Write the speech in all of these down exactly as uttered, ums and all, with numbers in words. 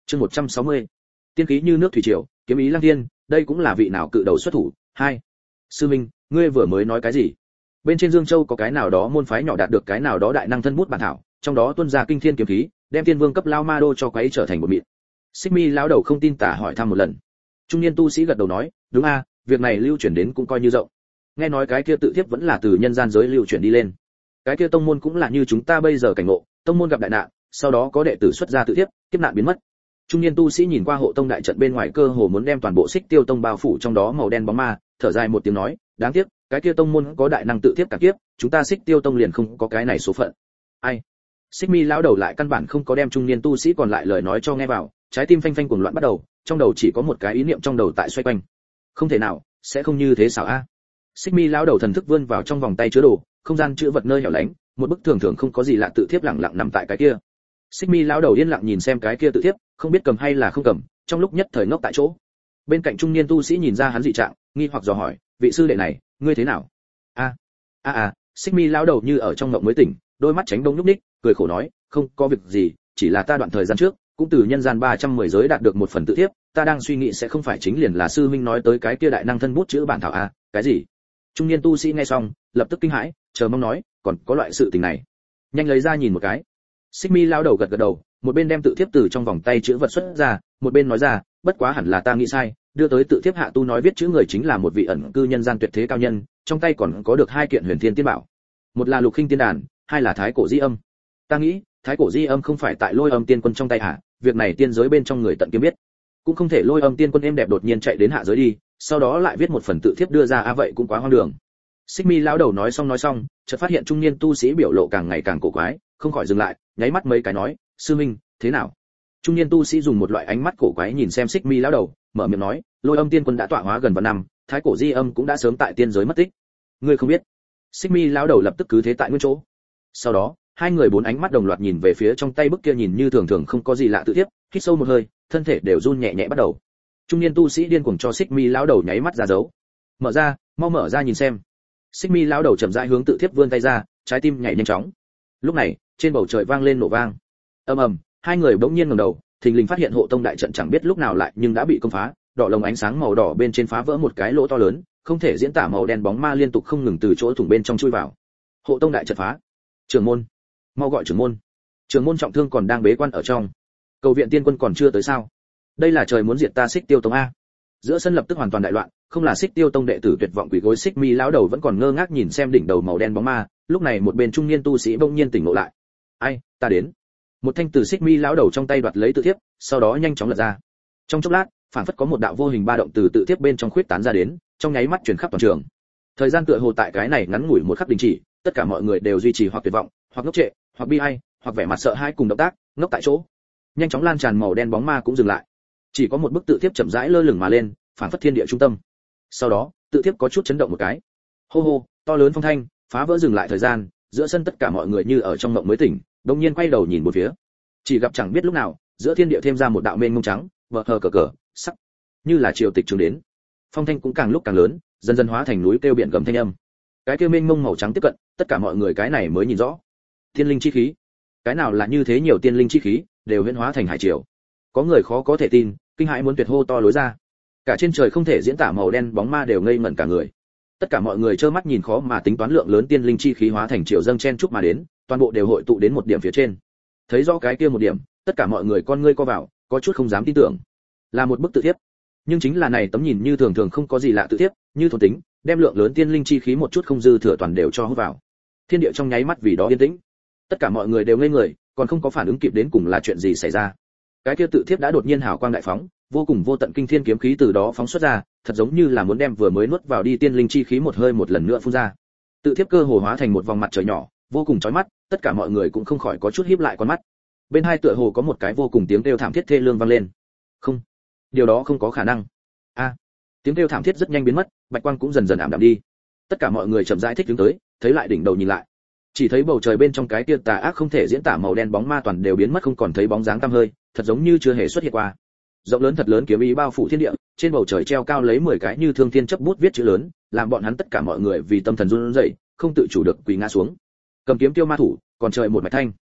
Chương một trăm sáu mươi. Tiên khí như nước thủy triều, kiếm ý lăng thiên, đây cũng là vị nào cự đầu xuất thủ. Hai. Sư Minh, ngươi vừa mới nói cái gì? Bên trên Dương Châu có cái nào đó môn phái nhỏ đạt được cái nào đó đại năng thân bút bản thảo, trong đó tuôn ra kinh thiên kiếm khí, đem tiên vương cấp lao ma đô cho quấy trở thành một mịn. Xích Mi lão đầu không tin tả hỏi thăm một lần. Trung niên tu sĩ gật đầu nói, đúng a, việc này lưu truyền đến cũng coi như rộng. Nghe nói cái kia tự thiếp vẫn là từ nhân gian giới lưu truyền đi lên. Cái kia tông môn cũng là như chúng ta bây giờ cảnh ngộ, tông môn gặp đại nạn, sau đó có đệ tử xuất ra tự thiếp, kiếp nạn biến mất. Trung niên tu sĩ nhìn qua hộ tông đại trận bên ngoài cơ hồ muốn đem toàn bộ Xích Tiêu tông bao phủ trong đó màu đen bóng ma, thở dài một tiếng nói, đáng tiếc, cái kia tông môn có đại năng tự thiếp cả kiếp, chúng ta Xích Tiêu tông liền không có cái này số phận. Ai? Xích Mi lão đầu lại căn bản không có đem trung niên tu sĩ còn lại lời nói cho nghe vào, trái tim phanh phanh cuồng loạn bắt đầu, trong đầu chỉ có một cái ý niệm trong đầu tại xoay quanh. Không thể nào, sẽ không như thế sao a? Xích Mi lão đầu thần thức vươn vào trong vòng tay chứa đồ, không gian chứa vật nơi hẻo lánh, một bức thường thường không có gì lạ tự thiếp lặng lặng nằm tại cái kia. Xích Mi lão đầu yên lặng nhìn xem cái kia tự thiếp, không biết cầm hay là không cầm, trong lúc nhất thời ngốc tại chỗ. Bên cạnh trung niên tu sĩ nhìn ra hắn dị trạng, nghi hoặc dò hỏi, vị sư đệ này, ngươi thế nào? A, a a, Xích Mi lão đầu như ở trong ngộng mới tỉnh, đôi mắt tránh đông nhúc ních, cười khổ nói, không có việc gì, chỉ là ta đoạn thời gian trước, cũng từ nhân gian ba trăm mười giới đạt được một phần tự thiếp, ta đang suy nghĩ sẽ không phải chính liền là sư huynh nói tới cái kia đại năng thân bút chữ bản thảo a, cái gì? Trung niên tu sĩ nghe xong, lập tức kinh hãi, chờ mong nói, còn có loại sự tình này. Nhanh lấy ra nhìn một cái. Xích Mi lão đầu gật gật đầu, một bên đem tự thiếp từ trong vòng tay chữ vật xuất ra, một bên nói ra, bất quá hẳn là ta nghĩ sai, đưa tới tự thiếp hạ tu nói viết chữ người chính là một vị ẩn cư nhân gian tuyệt thế cao nhân, trong tay còn có được hai kiện huyền thiên tiên bảo, một là lục khinh tiên đàn, hai là thái cổ di âm. Ta nghĩ, thái cổ di âm không phải tại lôi âm tiên quân trong tay hả? Việc này tiên giới bên trong người tận kiếm biết, cũng không thể lôi âm tiên quân êm đẹp đột nhiên chạy đến hạ giới đi, sau đó lại viết một phần tự thiếp đưa ra a vậy cũng quá hoang đường. Xích Mi lão đầu nói xong nói xong, chợt phát hiện trung niên tu sĩ biểu lộ càng ngày càng cổ quái, không khỏi dừng lại, nháy mắt mấy cái nói, sư minh, thế nào? Trung niên tu sĩ dùng một loại ánh mắt cổ quái nhìn xem Xích Mi lão đầu, mở miệng nói, lôi âm tiên quân đã tọa hóa gần vạn năm, thái cổ di âm cũng đã sớm tại tiên giới mất tích. Ngươi không biết? Xích Mi lão đầu lập tức cứ thế tại nguyên chỗ. Sau đó, hai người bốn ánh mắt đồng loạt nhìn về phía trong tay bức kia nhìn như thường thường không có gì lạ tự thiếp, hít sâu một hơi, thân thể đều run nhẹ nhẹ bắt đầu. Trung niên tu sĩ điên cuồng cho Xích Mi lão đầu nháy mắt ra dấu. Mở ra, mau mở ra nhìn xem. Xích Mi lão đầu chậm rãi hướng tự thiếp vươn tay ra, trái tim nhảy nhanh chóng. Lúc này, trên bầu trời vang lên nổ vang. Ầm ầm, hai người bỗng nhiên ngẩng đầu, thình lình phát hiện hộ tông đại trận chẳng biết lúc nào lại nhưng đã bị công phá, đỏ lồng ánh sáng màu đỏ bên trên phá vỡ một cái lỗ to lớn, không thể diễn tả màu đen bóng ma liên tục không ngừng từ chỗ thủng bên trong chui vào. Hộ tông đại trận phá. Trưởng môn, mau gọi trưởng môn. Trưởng môn trọng thương còn đang bế quan ở trong. Cầu viện tiên quân còn chưa tới sao? Đây là trời muốn diệt ta Xích Tiêu tông a. Giữa sân lập tức hoàn toàn đại loạn, không là Xích Tiêu tông đệ tử tuyệt vọng quỳ gối, Xích Mi lão đầu vẫn còn ngơ ngác nhìn xem đỉnh đầu màu đen bóng ma, lúc này một bên trung niên tu sĩ bỗng nhiên tỉnh ngộ lại. Ai, ta đến. Một thanh từ Xích Mi lão đầu trong tay đoạt lấy tự thiếp, sau đó nhanh chóng lật ra. Trong chốc lát, phản phất có một đạo vô hình ba động từ tự thiếp bên trong khuyết tán ra đến, trong nháy mắt truyền khắp toàn trường. Thời gian tựa hồ tại cái này ngắn ngủi một khắc đình chỉ, tất cả mọi người đều duy trì hoặc tuyệt vọng, hoặc ngốc trệ, hoặc bi ai, hoặc vẻ mặt sợ hãi cùng động tác, ngốc tại chỗ. Nhanh chóng lan tràn màu đen bóng ma cũng dừng lại. Chỉ có một bức tự thiếp chậm rãi lơ lửng mà lên, phản phất thiên địa trung tâm. Sau đó, tự thiếp có chút chấn động một cái. Hô hô, to lớn phong thanh, phá vỡ dừng lại thời gian, giữa sân tất cả mọi người như ở trong mộng mới tỉnh, đột nhiên quay đầu nhìn một phía. Chỉ gặp chẳng biết lúc nào, giữa thiên địa thêm ra một đạo mênh mông trắng, vờ hờ cờ cờ, sắc, như là triều tịch trường đến. Phong thanh cũng càng lúc càng lớn, dần dần hóa thành núi kêu biển gầm thanh âm. Cái kia mênh mông màu trắng tiếp cận, tất cả mọi người cái này mới nhìn rõ. Tiên linh chi khí. Cái nào là như thế nhiều tiên linh chi khí, đều huyễn hóa thành hải triều. Có người khó có thể tin, kinh hãi muốn tuyệt hô to lối ra. Cả trên trời không thể diễn tả màu đen bóng ma đều ngây ngẩn cả người. Tất cả mọi người trơ mắt nhìn khó mà tính toán lượng lớn tiên linh chi khí hóa thành triều dâng chen chúc mà đến, toàn bộ đều hội tụ đến một điểm phía trên. Thấy rõ cái kia một điểm, tất cả mọi người con ngươi co vào, có chút không dám tin tưởng. Là một bức tự thiếp. Nhưng chính là này tấm nhìn như thường thường không có gì lạ tự thiếp, như thôn tính, đem lượng lớn tiên linh chi khí một chút không dư thừa toàn đều cho hút vào. Thiên địa trong nháy mắt vì đó yên tĩnh. Tất cả mọi người đều ngây người, còn không có phản ứng kịp đến cùng là chuyện gì xảy ra. Cái kia tự thiếp đã đột nhiên hào quang đại phóng, vô cùng vô tận kinh thiên kiếm khí từ đó phóng xuất ra, thật giống như là muốn đem vừa mới nuốt vào đi tiên linh chi khí một hơi một lần nữa phun ra. Tự thiếp cơ hồ hóa thành một vòng mặt trời nhỏ, vô cùng chói mắt, tất cả mọi người cũng không khỏi có chút híp lại con mắt. Bên hai tựa hồ có một cái vô cùng tiếng kêu thảm thiết thê lương vang lên. Không, điều đó không có khả năng. A, tiếng kêu thảm thiết rất nhanh biến mất, bạch quang cũng dần dần ảm đạm đi. Tất cả mọi người chậm rãi thích đứng tới, thấy lại đỉnh đầu nhìn lại, chỉ thấy bầu trời bên trong cái kia tà ác không thể diễn tả màu đen bóng ma toàn đều biến mất không còn thấy bóng dáng tăm hơi, thật giống như chưa hề xuất hiện qua. Rộng lớn thật lớn kiếm ý bao phủ thiên địa, trên bầu trời treo cao lấy mười cái như thương thiên chấp bút viết chữ lớn, làm bọn hắn tất cả mọi người vì tâm thần run rẩy, không tự chủ được quỳ ngã xuống. Cầm kiếm tiêu ma thủ, còn trời một mạch thanh.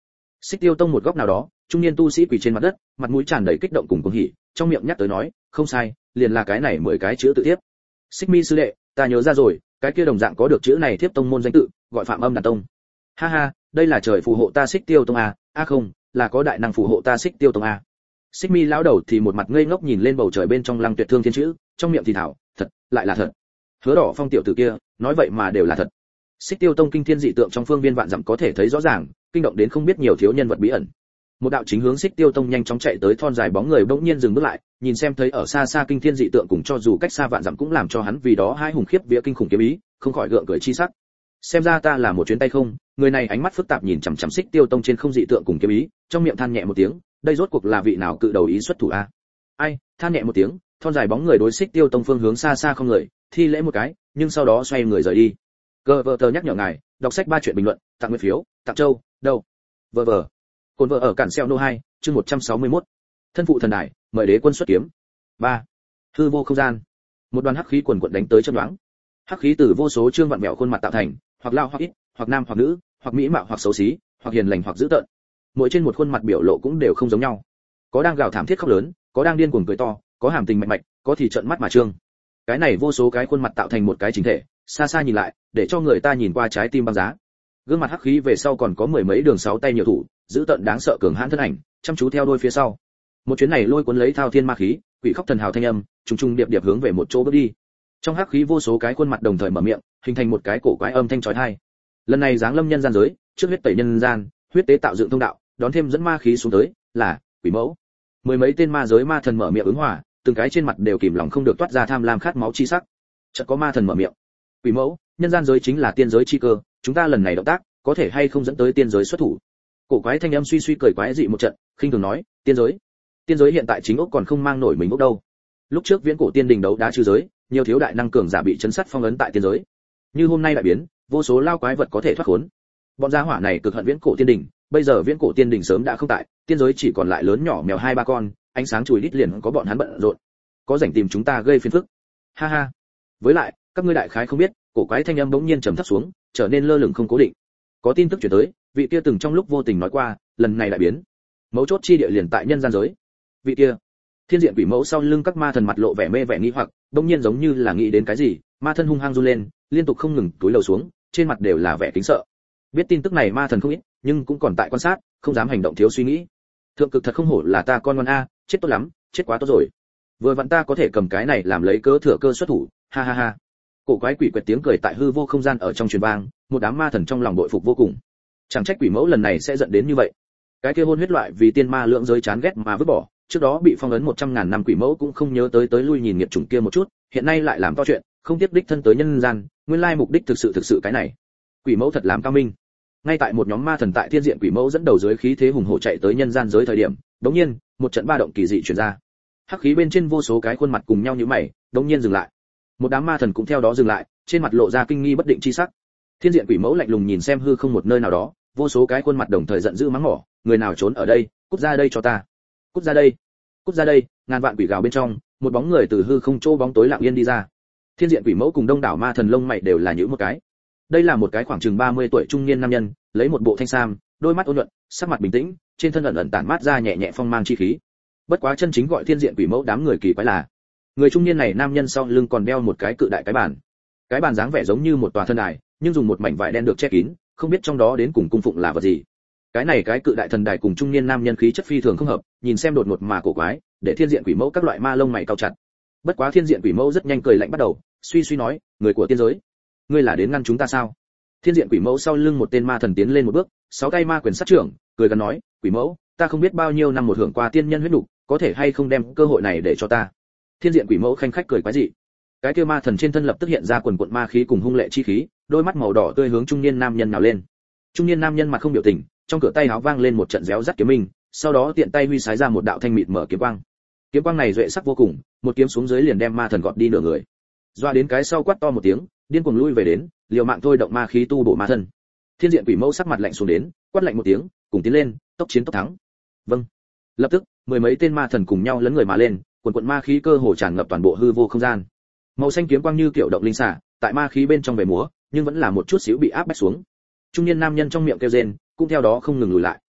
Xích Tiêu Tông một góc nào đó, trung niên tu sĩ quỳ trên mặt đất, mặt mũi tràn đầy kích động cùng cuồng hỉ, trong miệng nhắc tới nói, không sai, liền là cái này mười cái chữ tự tiếp. Xích Mi sư đệ, ta nhớ ra rồi, cái kia đồng dạng có được chữ này tiếp tông môn danh tự, gọi Phạm Âm Đàn Tông. Ha ha, đây là trời phù hộ ta Xích Tiêu Tông à, a à không, là có đại năng phù hộ ta Xích Tiêu Tông à. Xích Mi lão đầu thì một mặt ngây ngốc nhìn lên bầu trời bên trong Lăng Tuyệt Thương thiên chữ, trong miệng thì thảo, thật, lại là thật. Hứa Đỏ Phong tiểu tử kia, nói vậy mà đều là thật. Xích Tiêu Tông kinh thiên dị tượng trong phương viên vạn dặm có thể thấy rõ ràng, kinh động đến không biết nhiều thiếu nhân vật bí ẩn. Một đạo chính hướng Xích Tiêu Tông nhanh chóng chạy tới thon dài bóng người bỗng nhiên dừng bước lại, nhìn xem thấy ở xa xa kinh thiên dị tượng cùng cho dù cách xa vạn dặm cũng làm cho hắn vì đó hai hùng khiếp vía kinh khủng kiếm ý, không khỏi gượng cười chi sắc. Xem ra ta là một chuyến tay không, người này ánh mắt phức tạp nhìn chằm chằm Xích Tiêu Tông trên không dị tượng cùng kiếm ý, trong miệng than nhẹ một tiếng, đây rốt cuộc là vị nào cự đầu ý xuất thủ a? Ai, than nhẹ một tiếng, thon dài bóng người đối Xích Tiêu Tông phương hướng xa xa không người, thi lễ một cái, nhưng sau đó xoay người rời đi. Gờ vờ tờ nhắc nhở ngài, đọc sách ba chuyện bình luận, tặng nguyên phiếu, tặng châu, đâu. Vờ vờ. Cồn vợ ở cản xeo nô hai, chương một trăm sáu mươi mốt. Thân phụ thần đại, mời đế quân xuất kiếm. ba. Hư vô không gian. Một đoàn hắc khí quần quật đánh tới chân đoán. Hắc khí từ vô số trương vặn vẹo khuôn mặt tạo thành, hoặc lao hoặc ít, hoặc nam hoặc nữ, hoặc mỹ mạo hoặc xấu xí, hoặc hiền lành hoặc dữ tợn. Mỗi trên một khuôn mặt biểu lộ cũng đều không giống nhau. Có đang gào thảm thiết khóc lớn, có đang điên cuồng cười to, có hàm tình mạch mạch, có thì trợn mắt mà trương. Cái này vô số cái khuôn mặt tạo thành một cái chính thể, xa xa nhìn lại, để cho người ta nhìn qua trái tim băng giá. Gương mặt hắc khí về sau còn có mười mấy đường sáu tay nhiều thủ, giữ tận đáng sợ cường hãn thân ảnh, chăm chú theo đuôi phía sau. Một chuyến này lôi cuốn lấy thao thiên ma khí, quỷ khóc thần hào thanh âm, trùng trùng điệp điệp hướng về một chỗ bước đi. Trong hắc khí vô số cái khuôn mặt đồng thời mở miệng, hình thành một cái cổ quái âm thanh chói tai. Lần này giáng lâm nhân gian giới, trước huyết tẩy nhân gian, huyết tế tạo dựng thông đạo, đón thêm dẫn ma khí xuống tới, là quỷ mẫu. Mười mấy tên ma giới ma thần mở miệng ứng hòa, từng cái trên mặt đều kìm lòng không được toát ra tham lam khát máu chi sắc. Chợt có ma thần mở miệng, quỷ mẫu, nhân gian giới chính là tiên giới chi cơ, chúng ta lần này động tác có thể hay không dẫn tới tiên giới xuất thủ. Cổ quái thanh âm suy suy cười quái dị một trận, khinh thường nói, tiên giới, tiên giới hiện tại chính ốc còn không mang nổi mình ốc đâu. Lúc trước viễn cổ tiên đình đấu đá trừ giới, nhiều thiếu đại năng cường giả bị chấn sát phong ấn tại tiên giới. Như hôm nay đại biến, vô số lao quái vật có thể thoát khốn. Bọn gia hỏa này cực hận viễn cổ tiên đình, bây giờ viễn cổ tiên đình sớm đã không tại, tiên giới chỉ còn lại lớn nhỏ mèo hai ba con, ánh sáng chùi đít liền có bọn hắn bận rộn. Có rảnh tìm chúng ta gây phiền phức. Ha ha. Với lại, các ngươi đại khái không biết, cổ quái thanh âm bỗng nhiên trầm thấp xuống, trở nên lơ lửng không cố định. Có tin tức truyền tới, vị kia từng trong lúc vô tình nói qua, lần này đại biến, mấu chốt chi địa liền tại nhân gian giới. Vị kia, thiên diện quỷ mẫu sau lưng các ma thần mặt lộ vẻ mê vẻ nghi hoặc, bỗng nhiên giống như là nghĩ đến cái gì, ma thân hung hăng run lên, liên tục không ngừng túi lầu xuống, trên mặt đều là vẻ kính sợ. Biết tin tức này ma thần không ít, nhưng cũng còn tại quan sát, không dám hành động thiếu suy nghĩ. Thượng cực thật không hổ là ta con ngoan a, chết tốt lắm, chết quá tốt rồi. Vừa vặn ta có thể cầm cái này làm lấy cớ thừa cơ xuất thủ, ha ha ha. Cổ quái quỷ quyệt tiếng cười tại hư vô không gian ở trong truyền vang, một đám ma thần trong lòng bội phục vô cùng. Chẳng trách quỷ mẫu lần này sẽ giận đến như vậy. Cái kia hôn huyết loại vì tiên ma lượng giới chán ghét mà vứt bỏ, trước đó bị phong ấn một trăm ngàn năm quỷ mẫu cũng không nhớ tới tới lui nhìn nghiệp chủng kia một chút, hiện nay lại làm to chuyện, không tiếp đích thân tới nhân gian, nguyên lai mục đích thực sự thực sự cái này. Quỷ mẫu thật làm cao minh. Ngay tại một nhóm ma thần tại thiên diện quỷ mẫu dẫn đầu dưới khí thế hùng hổ chạy tới nhân gian giới thời điểm, đống nhiên, một trận ba động kỳ dị truyền ra. Hắc khí bên trên vô số cái khuôn mặt cùng nhau như mày, đống nhiên dừng lại. Một đám ma thần cũng theo đó dừng lại, trên mặt lộ ra kinh nghi bất định chi sắc. Thiên diện quỷ mẫu lạnh lùng nhìn xem hư không một nơi nào đó, vô số cái khuôn mặt đồng thời giận dữ mắng mỏ, người nào trốn ở đây, cút ra đây cho ta, cút ra đây, cút ra đây. Ngàn vạn quỷ gào bên trong, một bóng người từ hư không chỗ bóng tối lặng yên đi ra. Thiên diện quỷ mẫu cùng đông đảo ma thần lông mày đều là nhíu một cái. Đây là một cái khoảng chừng ba mươi tuổi trung niên nam nhân, lấy một bộ thanh sam, đôi mắt ôn nhuận, sắc mặt bình tĩnh, trên thân ẩn ẩn tản mát ra nhẹ nhẹ phong mang chi khí. Bất quá chân chính gọi thiên diện quỷ mẫu đám người kỳ quái là, người trung niên này nam nhân sau lưng còn đeo một cái cự đại cái bàn. Cái bàn dáng vẻ giống như một tòa thân đài, nhưng dùng một mảnh vải đen được che kín, không biết trong đó đến cùng cung phụng là vật gì. Cái này cái cự đại thần đài cùng trung niên nam nhân khí chất phi thường không hợp, nhìn xem đột ngột mà cổ quái, để thiên diện quỷ mẫu các loại ma lông mày cau chặt. Bất quá thiên diện quỷ mẫu rất nhanh cười lạnh bắt đầu, suy suy nói, người của tiên giới, ngươi là đến ngăn chúng ta sao? Thiên diện quỷ mẫu sau lưng một tên ma thần tiến lên một bước, sáu tay ma quyền sát trưởng, cười gần nói, quỷ mẫu, ta không biết bao nhiêu năm một hưởng qua tiên nhân huyết nục, có thể hay không đem cơ hội này để cho ta? Thiên diện quỷ mẫu khanh khách cười quái dị. Cái kia ma thần trên thân lập tức hiện ra quần quần ma khí cùng hung lệ chi khí, đôi mắt màu đỏ tươi hướng trung niên nam nhân nào lên. Trung niên nam nhân mặt không biểu tình, trong cửa tay áo vang lên một trận réo rắt kiếm minh, sau đó tiện tay huy sái ra một đạo thanh mịt mở kiếm quang. Kiếm quang này duệ sắc vô cùng, một kiếm xuống dưới liền đem ma thần gọt đi nửa người. Doa đến cái sau quát to một tiếng, điên cuồng lui về đến, liều mạng thôi động ma khí tu bổ ma thân. Thiên diện quỷ mẫu sắc mặt lạnh xuống đến, quát lạnh một tiếng, cùng tiến lên, tốc chiến tốc thắng. Vâng. Lập tức, mười mấy tên ma thần cùng nhau lấn người mà lên, quần quần ma khí cơ hồ tràn ngập toàn bộ hư vô không gian. Màu xanh kiếm quang như kiểu động linh xả, tại ma khí bên trong về múa, nhưng vẫn là một chút xíu bị áp bách xuống. Trung niên nam nhân trong miệng kêu rên, cũng theo đó không ngừng lùi lại.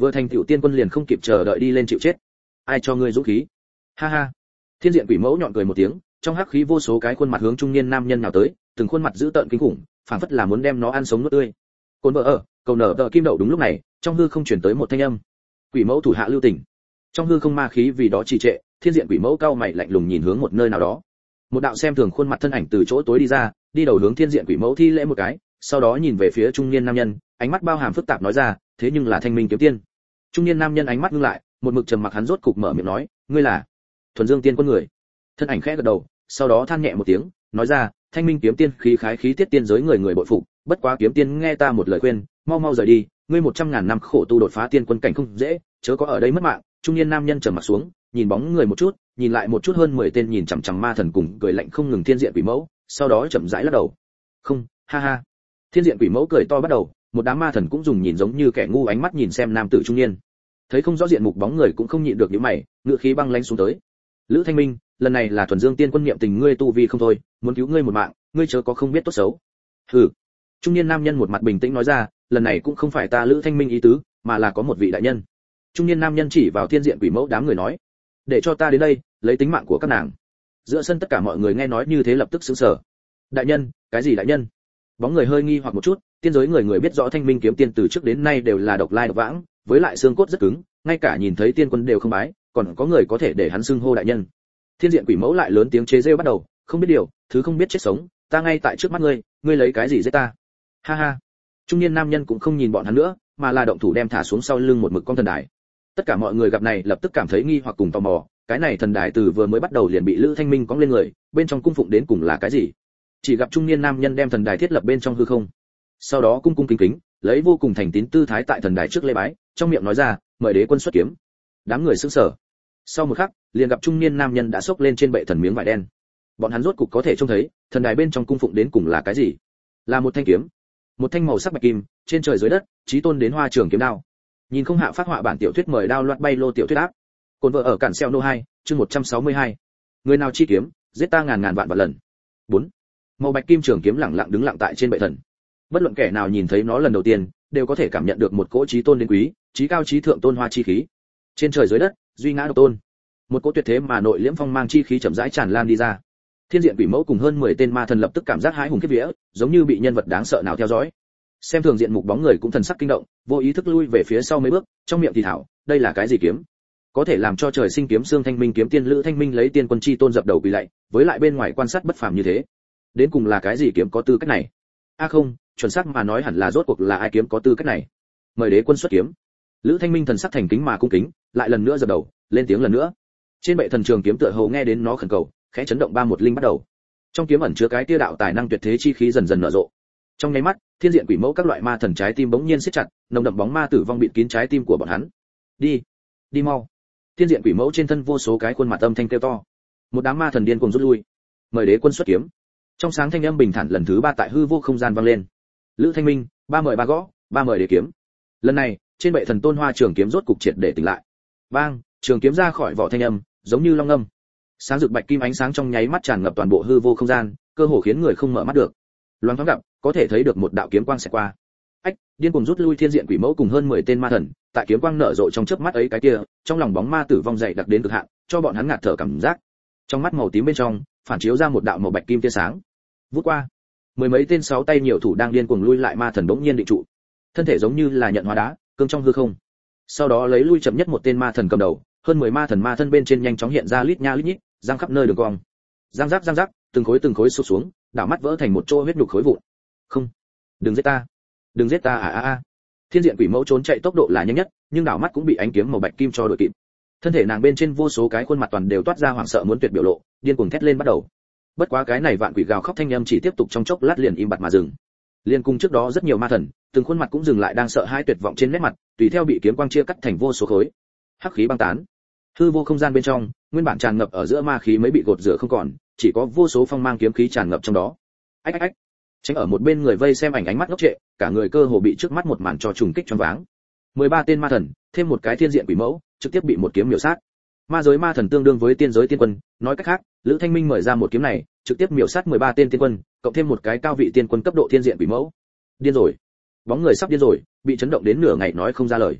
vừa thành tiểu tiên quân liền không kịp chờ đợi đi lên chịu chết. Ai cho ngươi dũng khí? Ha ha. Thiên diện quỷ mẫu nhọn cười một tiếng, trong hắc khí vô số cái khuôn mặt hướng trung niên nam nhân nào tới, từng khuôn mặt dữ tợn kinh khủng, phảng phất là muốn đem nó ăn sống nuốt tươi. Côn vợ ở, cầu nở tờ kim đậu đúng lúc này, trong hư không truyền tới một thanh âm. Quỷ mẫu thủ hạ lưu tình. Trong hư không ma khí vì đó trì trệ, thiên diện quỷ mẫu cao mày lạnh lùng nhìn hướng một nơi nào đó. Một đạo xem thường khuôn mặt thân ảnh từ chỗ tối đi ra, đi đầu hướng thiên diện quỷ mẫu thi lễ một cái, sau đó nhìn về phía trung niên nam nhân, ánh mắt bao hàm phức tạp nói ra, thế nhưng là Thanh Minh kiếm tiên. Trung niên nam nhân ánh mắt ngưng lại, một mực trầm mặc hắn rốt cục mở miệng nói, ngươi là Thuần Dương tiên quân người. Thân ảnh khẽ gật đầu, sau đó than nhẹ một tiếng, nói ra, Thanh Minh kiếm tiên khí khái khí tiết tiên giới người người bội phục, bất quá kiếm tiên nghe ta một lời khuyên, mau mau rời đi, ngươi một trăm ngàn năm khổ tu đột phá tiên quân cảnh không dễ, chớ có ở đây mất mạng. Trung niên nam nhân trầm mặt xuống, nhìn bóng người một chút, nhìn lại một chút hơn mười tên nhìn chằm chằm ma thần cùng cười lạnh không ngừng thiên diện quỷ mẫu, sau đó chậm rãi lắc đầu. Không, ha ha. Thiên diện quỷ mẫu cười to bắt đầu, một đám ma thần cũng dùng nhìn giống như kẻ ngu ánh mắt nhìn xem nam tử trung niên. Thấy không rõ diện mục bóng người cũng không nhịn được những mày, ngựa khí băng lãnh xuống tới. Lữ Thanh Minh, lần này là Thuần Dương tiên quân niệm tình ngươi tu vi không thôi, muốn cứu ngươi một mạng, ngươi chớ có không biết tốt xấu. Hừ. Trung niên nam nhân một mặt bình tĩnh nói ra, lần này cũng không phải ta Lữ Thanh Minh ý tứ, mà là có một vị đại nhân. Trung niên nam nhân chỉ vào thiên diện quỷ mẫu đám người nói, để cho ta đến đây, lấy tính mạng của các nàng. Giữa sân tất cả mọi người nghe nói như thế lập tức sửng sở. Đại nhân, cái gì đại nhân? Bóng người hơi nghi hoặc một chút, tiên giới người người biết rõ Thanh Minh kiếm tiên từ trước đến nay đều là độc lai độc vãng, với lại xương cốt rất cứng, ngay cả nhìn thấy tiên quân đều không bái, còn có người có thể để hắn xưng hô đại nhân. Thiên diện quỷ mẫu lại lớn tiếng chế giễu bắt đầu, không biết điều, thứ không biết chết sống, ta ngay tại trước mắt ngươi, ngươi lấy cái gì giết ta? Ha ha. Trung niên nam nhân cũng không nhìn bọn hắn nữa, mà là động thủ đem thả xuống sau lưng một mực con thần đài. Tất cả mọi người gặp này lập tức cảm thấy nghi hoặc cùng tò mò, cái này thần đài từ vừa mới bắt đầu liền bị Lữ Thanh Minh cõng lên người, bên trong cung phụng đến cùng là cái gì? Chỉ gặp trung niên nam nhân đem thần đài thiết lập bên trong hư không, sau đó cung cung kính kính, lấy vô cùng thành tín tư thái tại thần đài trước lễ bái, trong miệng nói ra, mời đế quân xuất kiếm. Đám người sững sờ. Sau một khắc, liền gặp trung niên nam nhân đã xốc lên trên bệ thần miếng vải đen. Bọn hắn rốt cục có thể trông thấy, thần đài bên trong cung phụng đến cùng là cái gì? Là một thanh kiếm, một thanh màu sắc bạch kim, trên trời dưới đất, chí tôn đến hoa trường kiếm đao. Nhìn không hạ phát họa bản tiểu thuyết mời đao loạt bay lô tiểu thuyết áp. Cồn vợ ở cản xeo nô hai, chương một trăm sáu mươi hai. Người nào chi kiếm, giết ta ngàn ngàn vạn vạn lần. bốn. Màu bạch kim trường kiếm lẳng lặng đứng lặng tại trên bệ thần. Bất luận kẻ nào nhìn thấy nó lần đầu tiên, đều có thể cảm nhận được một cỗ chí tôn đến quý, chí cao chí thượng tôn hoa chi khí. Trên trời dưới đất, duy ngã độc tôn. Một cỗ tuyệt thế mà nội liễm phong mang chi khí chậm rãi tràn lan đi ra. Thiên diện quỷ mẫu cùng hơn mười tên ma thần lập tức cảm giác hãi hùng khiếp vía, giống như bị nhân vật đáng sợ nào theo dõi. Xem thường diện mục bóng người cũng thần sắc kinh động, vô ý thức lui về phía sau mấy bước, trong miệng thì thảo, đây là cái gì kiếm? Có thể làm cho trời sinh kiếm xương Thanh Minh kiếm tiên Lữ Thanh Minh lấy tiên quân chi tôn dập đầu quỳ lạy, với lại bên ngoài quan sát bất phàm như thế. Đến cùng là cái gì kiếm có tư cách này? A à không, chuẩn xác mà nói hẳn là rốt cuộc là ai kiếm có tư cách này? Mời đế quân xuất kiếm. Lữ Thanh Minh thần sắc thành kính mà cung kính, lại lần nữa dập đầu, lên tiếng lần nữa. Trên bệ thần trường kiếm tựa hồ nghe đến nó khẩn cầu, khẽ chấn động ba một linh bắt đầu. Trong kiếm ẩn chứa cái tia đạo tài năng tuyệt thế chi khí dần dần nở rộ. Trong nháy mắt, thiên diện quỷ mẫu các loại ma thần trái tim bỗng nhiên siết chặt, nồng đậm bóng ma tử vong bịt kín trái tim của bọn hắn. Đi, đi mau. Thiên diện quỷ mẫu trên thân vô số cái khuôn mặt âm thanh kêu to. Một đám ma thần điên cuồng rút lui. Mời đế quân xuất kiếm. Trong sáng thanh âm bình thản lần thứ ba tại hư vô không gian vang lên. Lữ Thanh Minh, ba mời ba gõ, ba mời đế kiếm. Lần này, trên bệ thần tôn hoa trường kiếm rốt cục triệt để tỉnh lại. Bang, trường kiếm ra khỏi vỏ thanh âm, giống như long ngâm. Sáng rực bạch kim ánh sáng trong nháy mắt tràn ngập toàn bộ hư vô không gian, cơ hồ khiến người không mở mắt được. Loáng thoáng gặp, có thể thấy được một đạo kiếm quang sẽ qua. Ách, điên cuồng rút lui thiên diện quỷ mẫu cùng hơn mười tên ma thần, tại kiếm quang nở rộ trong chớp mắt ấy cái kia, trong lòng bóng ma tử vong dày đặc đến cực hạn, cho bọn hắn ngạt thở cảm giác. Trong mắt màu tím bên trong, phản chiếu ra một đạo màu bạch kim tia sáng. Vút qua, mười mấy tên sáu tay nhiều thủ đang điên cuồng lui lại ma thần bỗng nhiên định trụ. Thân thể giống như là nhận hóa đá, cương trong hư không. Sau đó lấy lui chậm nhất một tên ma thần cầm đầu, hơn mười ma thần ma thân bên trên nhanh chóng hiện ra lít nha lít nhít, răng khắp nơi đường cong. Răng rắc răng rắc, từng khối từng khối sụp xuống, đảo mắt vỡ thành một chỗ huyết nhục khối vụn. Không, đừng giết ta, đừng giết ta à à à. Thiên diện quỷ mẫu trốn chạy tốc độ là nhanh nhất, nhưng đảo mắt cũng bị ánh kiếm màu bạch kim cho đuổi kịp. Thân thể nàng bên trên vô số cái khuôn mặt toàn đều toát ra hoảng sợ muốn tuyệt biểu lộ, điên cuồng thét lên bắt đầu. Bất quá cái này vạn quỷ gào khóc thanh âm chỉ tiếp tục trong chốc lát liền im bặt mà dừng. Liên cùng trước đó rất nhiều ma thần, từng khuôn mặt cũng dừng lại đang sợ hãi tuyệt vọng trên nét mặt, tùy theo bị kiếm quang chia cắt thành vô số khối. Hắc khí băng tán. Hư vô không gian bên trong, nguyên bản tràn ngập ở giữa ma khí mới bị gột rửa không còn, chỉ có vô số phong mang kiếm khí tràn ngập trong đó. Ách ách ách. Tránh ở một bên người vây xem ảnh ánh mắt ngốc trệ, cả người cơ hồ bị trước mắt một màn cho trùng kích choáng váng. mười ba tên ma thần, thêm một cái thiên diện quỷ mẫu, trực tiếp bị một kiếm miểu sát. Ma giới ma thần tương đương với tiên giới tiên quân, nói cách khác, Lữ Thanh Minh mở ra một kiếm này, trực tiếp miểu sát mười ba tên tiên quân, cộng thêm một cái cao vị tiên quân cấp độ thiên diện quỷ mẫu. Điên rồi. Bóng người sắp điên rồi, bị chấn động đến nửa ngày nói không ra lời.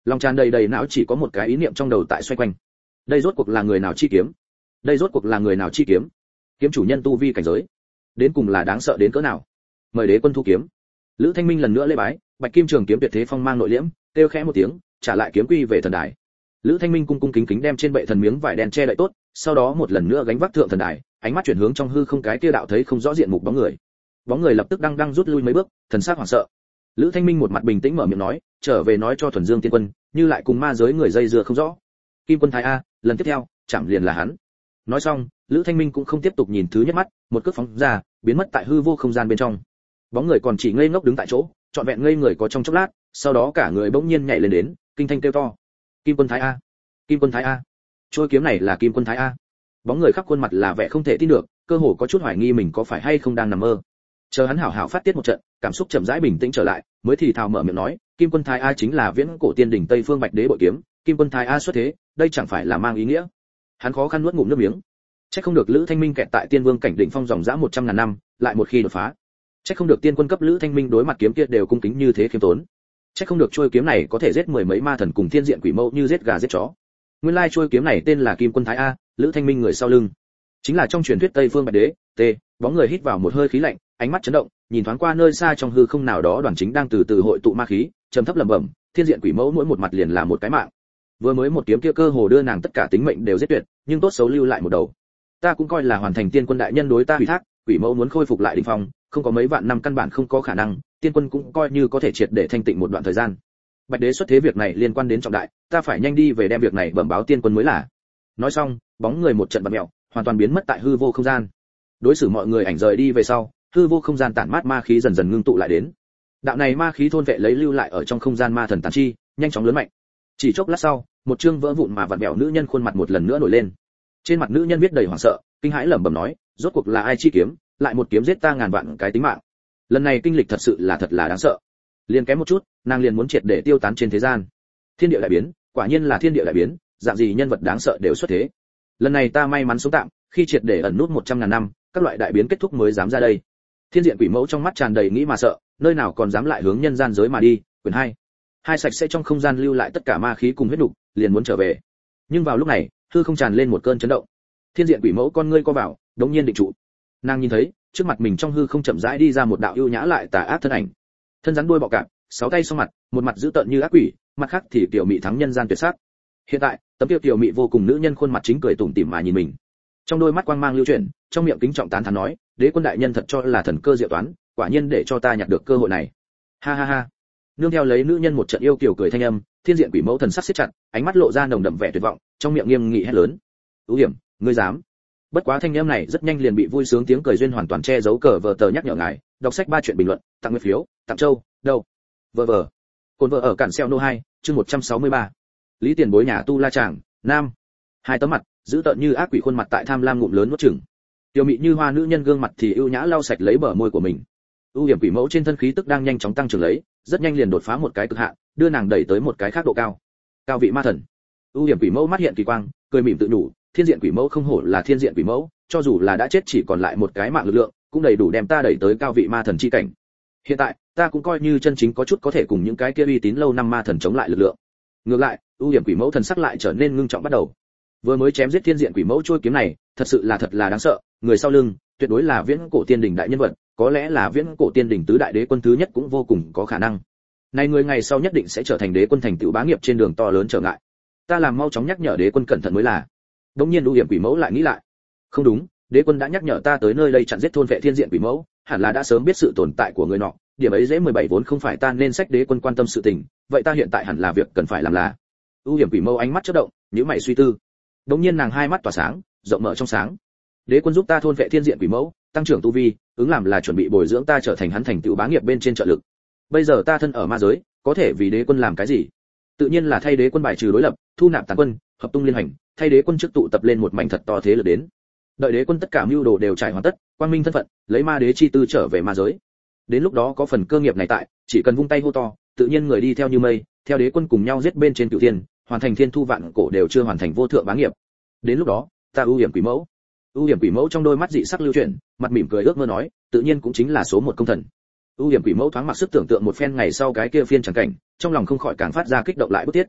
Lòng tràn đầy đầy não chỉ có một cái ý niệm trong đầu tại xoay quanh. Đây rốt cuộc là người nào chi kiếm? Đây rốt cuộc là người nào chi kiếm? Kiếm chủ nhân tu vi cảnh giới, đến cùng là đáng sợ đến cỡ nào? Mời đế quân thu kiếm. Lữ Thanh Minh lần nữa lễ bái, bạch kim trường kiếm tuyệt thế phong mang nội liễm, kêu khẽ một tiếng, trả lại kiếm quy về thần đài. Lữ Thanh Minh cung cung kính kính đem trên bệ thần miếng vải đen che đậy tốt, sau đó một lần nữa gánh vác thượng thần đài, ánh mắt chuyển hướng trong hư không cái kia đạo thấy không rõ diện mục bóng người. Bóng người lập tức đang đang rút lui mấy bước, thần sắc hoảng sợ. Lữ Thanh Minh một mặt bình tĩnh mở miệng nói, trở về nói cho thuần dương tiên quân, như lại cùng ma giới người dây dưa không rõ. Kim quân thái a, lần tiếp theo, chạm liền là hắn. Nói xong, Lữ Thanh Minh cũng không tiếp tục nhìn thứ nhất mắt, một cước phóng ra, biến mất tại hư vô không gian bên trong. Bóng người còn chỉ ngây ngốc đứng tại chỗ, trọn vẹn ngây người có trong chốc lát, sau đó cả người bỗng nhiên nhảy lên đến, kinh thanh kêu to: Kim quân thái a, Kim quân thái a, trôi kiếm này là Kim quân thái a. Bóng người khắp khuôn mặt là vẻ không thể tin được, cơ hồ có chút hoài nghi mình có phải hay không đang nằm mơ. Chờ hắn hảo hảo phát tiết một trận, cảm xúc chậm rãi bình tĩnh trở lại, mới thì thào mở miệng nói, Kim quân thái a chính là viễn cổ tiên đỉnh Tây Phương Bạch Đế bội kiếm, Kim quân thái a xuất thế, đây chẳng phải là mang ý nghĩa. Hắn khó khăn nuốt ngụm nước miếng. Chắc không được Lữ Thanh Minh kẹt tại Tiên Vương cảnh đỉnh phong dòng dã một trăm ngàn năm, lại một khi đột phá. Chắc không được tiên quân cấp Lữ Thanh Minh đối mặt kiếm kia đều cung kính như thế khiêm tốn. Chắc không được trôi kiếm này có thể giết mười mấy ma thần cùng thiên diện quỷ mẫu như giết gà giết chó. Nguyên lai trôi kiếm này tên là Kim quân thái a, Lữ Thanh Minh người sau lưng chính là trong truyền thuyết Tây Phương Bạch Đế. T, bóng người hít vào một hơi khí lạnh, ánh mắt chấn động, nhìn thoáng qua nơi xa trong hư không nào đó đoàn chính đang từ từ hội tụ ma khí, trầm thấp lẩm bẩm, thiên diện quỷ mẫu mỗi một mặt liền là một cái mạng. Vừa mới một kiếm kia cơ hồ đưa nàng tất cả tính mệnh đều giết tuyệt, nhưng tốt xấu lưu lại một đầu. Ta cũng coi là hoàn thành tiên quân đại nhân đối ta ủy thác, quỷ mẫu muốn khôi phục lại đỉnh phong, không có mấy vạn năm căn bản không có khả năng, tiên quân cũng coi như có thể triệt để thanh tịnh một đoạn thời gian. Bạch Đế xuất thế việc này liên quan đến trọng đại, ta phải nhanh đi về đem việc này bẩm báo tiên quân mới là. Nói xong, bóng người một trận bạt mèo, hoàn toàn biến mất tại hư vô không gian. Đối xử mọi người ảnh rời đi về sau, hư vô không gian tản mát ma khí dần dần ngưng tụ lại đến. Đạo này ma khí thôn vệ lấy lưu lại ở trong không gian ma thần tàn chi, nhanh chóng lớn mạnh. Chỉ chốc lát sau, một chương vỡ vụn mà vặn vẹo nữ nhân khuôn mặt một lần nữa nổi lên. Trên mặt nữ nhân viết đầy hoảng sợ, kinh hãi lẩm bẩm nói, rốt cuộc là ai chi kiếm, lại một kiếm giết ta ngàn vạn cái tính mạng. Lần này kinh lịch thật sự là thật là đáng sợ. Liền kém một chút, nàng liền muốn triệt để tiêu tán trên thế gian. Thiên địa đại biến, quả nhiên là thiên địa đại biến, dạng gì nhân vật đáng sợ đều xuất thế. Lần này ta may mắn sống tạm, khi triệt để ẩn nút một trăm ngàn năm, các loại đại biến kết thúc mới dám ra đây. Thiên diện quỷ mẫu trong mắt tràn đầy nghĩ mà sợ, nơi nào còn dám lại hướng nhân gian giới mà đi. Quyển hai. Hai sạch sẽ trong không gian lưu lại tất cả ma khí cùng huyết nục, liền muốn trở về. Nhưng vào lúc này, hư không tràn lên một cơn chấn động. Thiên diện quỷ mẫu con ngươi co vào, đống nhiên định trụ. Nàng nhìn thấy, trước mặt mình trong hư không chậm rãi đi ra một đạo ưu nhã lại tà ác thân ảnh. Thân rắn đuôi bọ cạp, sáu tay song mặt, một mặt dữ tợn như ác quỷ, mặt khác thì tiểu mị thắng nhân gian tuyệt sắc. Hiện tại, tấm tiêu tiểu mị vô cùng nữ nhân khuôn mặt chính cười tủm tỉm mà nhìn mình. Trong đôi mắt quang mang lưu chuyển, trong miệng kính trọng tán thán nói, đế quân đại nhân thật cho là thần cơ diệu toán, quả nhiên để cho ta nhặt được cơ hội này. Ha ha ha. Nương theo lấy nữ nhân một trận yêu kiều cười thanh âm, thiên diện quỷ mẫu thần sắc siết chặt, ánh mắt lộ ra nồng đậm vẻ tuyệt vọng, trong miệng nghiêm nghị hét lớn, ưu hiểm, ngươi dám. Bất quá thanh âm này rất nhanh liền bị vui sướng tiếng cười duyên hoàn toàn che giấu cờ vờ tờ nhắc nhở ngài, đọc sách ba chuyện bình luận, tặng nguyệt phiếu, tặng châu, đâu. Vờ vờ. Cồn vợ ở cản xeo nô hai, chương một trăm sáu mươi ba. Lý Tiền Bối nhà tu la chàng, nam. Hai tấm mặt, giữ tợn như ác quỷ khuôn mặt tại tham lam ngụm lớn nuốt chửng. Tiểu mị như hoa nữ nhân gương mặt thì ưu nhã lau sạch lấy bờ môi của mình. ưu hiểm quỷ mẫu trên thân khí tức đang nhanh chóng tăng trưởng lấy, rất nhanh liền đột phá một cái cực hạn, đưa nàng đẩy tới một cái khác độ cao. Cao vị ma thần. ưu hiểm quỷ mẫu mắt hiện kỳ quang, cười mỉm tự đủ, thiên diện quỷ mẫu không hổ là thiên diện quỷ mẫu, cho dù là đã chết chỉ còn lại một cái mạng lực lượng, cũng đầy đủ đem ta đẩy tới cao vị ma thần chi cảnh. Hiện tại, ta cũng coi như chân chính có chút có thể cùng những cái kia uy tín lâu năm ma thần chống lại lực lượng. Ngược lại, ưu hiểm quỷ mẫu thần sắc lại trở nên ngưng trọng bắt đầu. Vừa mới chém giết thiên diện quỷ mẫu trôi kiếm này, thật sự là thật là đáng sợ, người sau lưng tuyệt đối là viễn cổ tiên đỉnh đại nhân vật, có lẽ là viễn cổ tiên đỉnh tứ đại đế quân thứ nhất cũng vô cùng có khả năng. Này người ngày sau nhất định sẽ trở thành đế quân thành tựu bá nghiệp trên đường to lớn trở ngại. Ta làm mau chóng nhắc nhở đế quân cẩn thận mới là. Đống nhiên ưu hiểm quỷ mẫu lại nghĩ lại, không đúng, đế quân đã nhắc nhở ta tới nơi đây chặn giết thôn vệ thiên diện quỷ mẫu, hẳn là đã sớm biết sự tồn tại của người nọ, điểm ấy dễ mười bảy vốn không phải ta nên sách đế quân quan tâm sự tình, vậy ta hiện tại hẳn là việc cần phải làm là. ưu hiểm quỷ mẫu ánh mắt chớp động, nhíu mày suy tư. Đống nhiên nàng hai mắt tỏa sáng, rộng mở trong sáng. Đế quân giúp ta thôn vệ thiên diện quỷ mẫu, tăng trưởng tu vi, ứng làm là chuẩn bị bồi dưỡng ta trở thành hắn thành tựu bá nghiệp bên trên trợ lực. Bây giờ ta thân ở ma giới, có thể vì đế quân làm cái gì? Tự nhiên là thay đế quân bài trừ đối lập, thu nạp tàn quân, hợp tung liên hành, thay đế quân trước tụ tập lên một mảnh thật to thế lực đến. Đợi đế quân tất cả mưu đồ đều trải hoàn tất, quang minh thân phận, lấy ma đế chi tư trở về ma giới. Đến lúc đó có phần cơ nghiệp này tại, chỉ cần vung tay hô to, tự nhiên người đi theo như mây, theo đế quân cùng nhau giết bên trên cửu thiên, hoàn thành thiên thu vạn cổ đều chưa hoàn thành vô thượng bá nghiệp. Đến lúc đó, ta ưu hiểm quỷ mẫu. ưu hiểm quỷ mẫu trong đôi mắt dị sắc lưu chuyển, mặt mỉm cười ước mơ nói, tự nhiên cũng chính là số một công thần. ưu hiểm quỷ mẫu thoáng mặc sức tưởng tượng một phen ngày sau cái kia phiên chẳng cảnh, trong lòng không khỏi càng phát ra kích động lại bức thiết,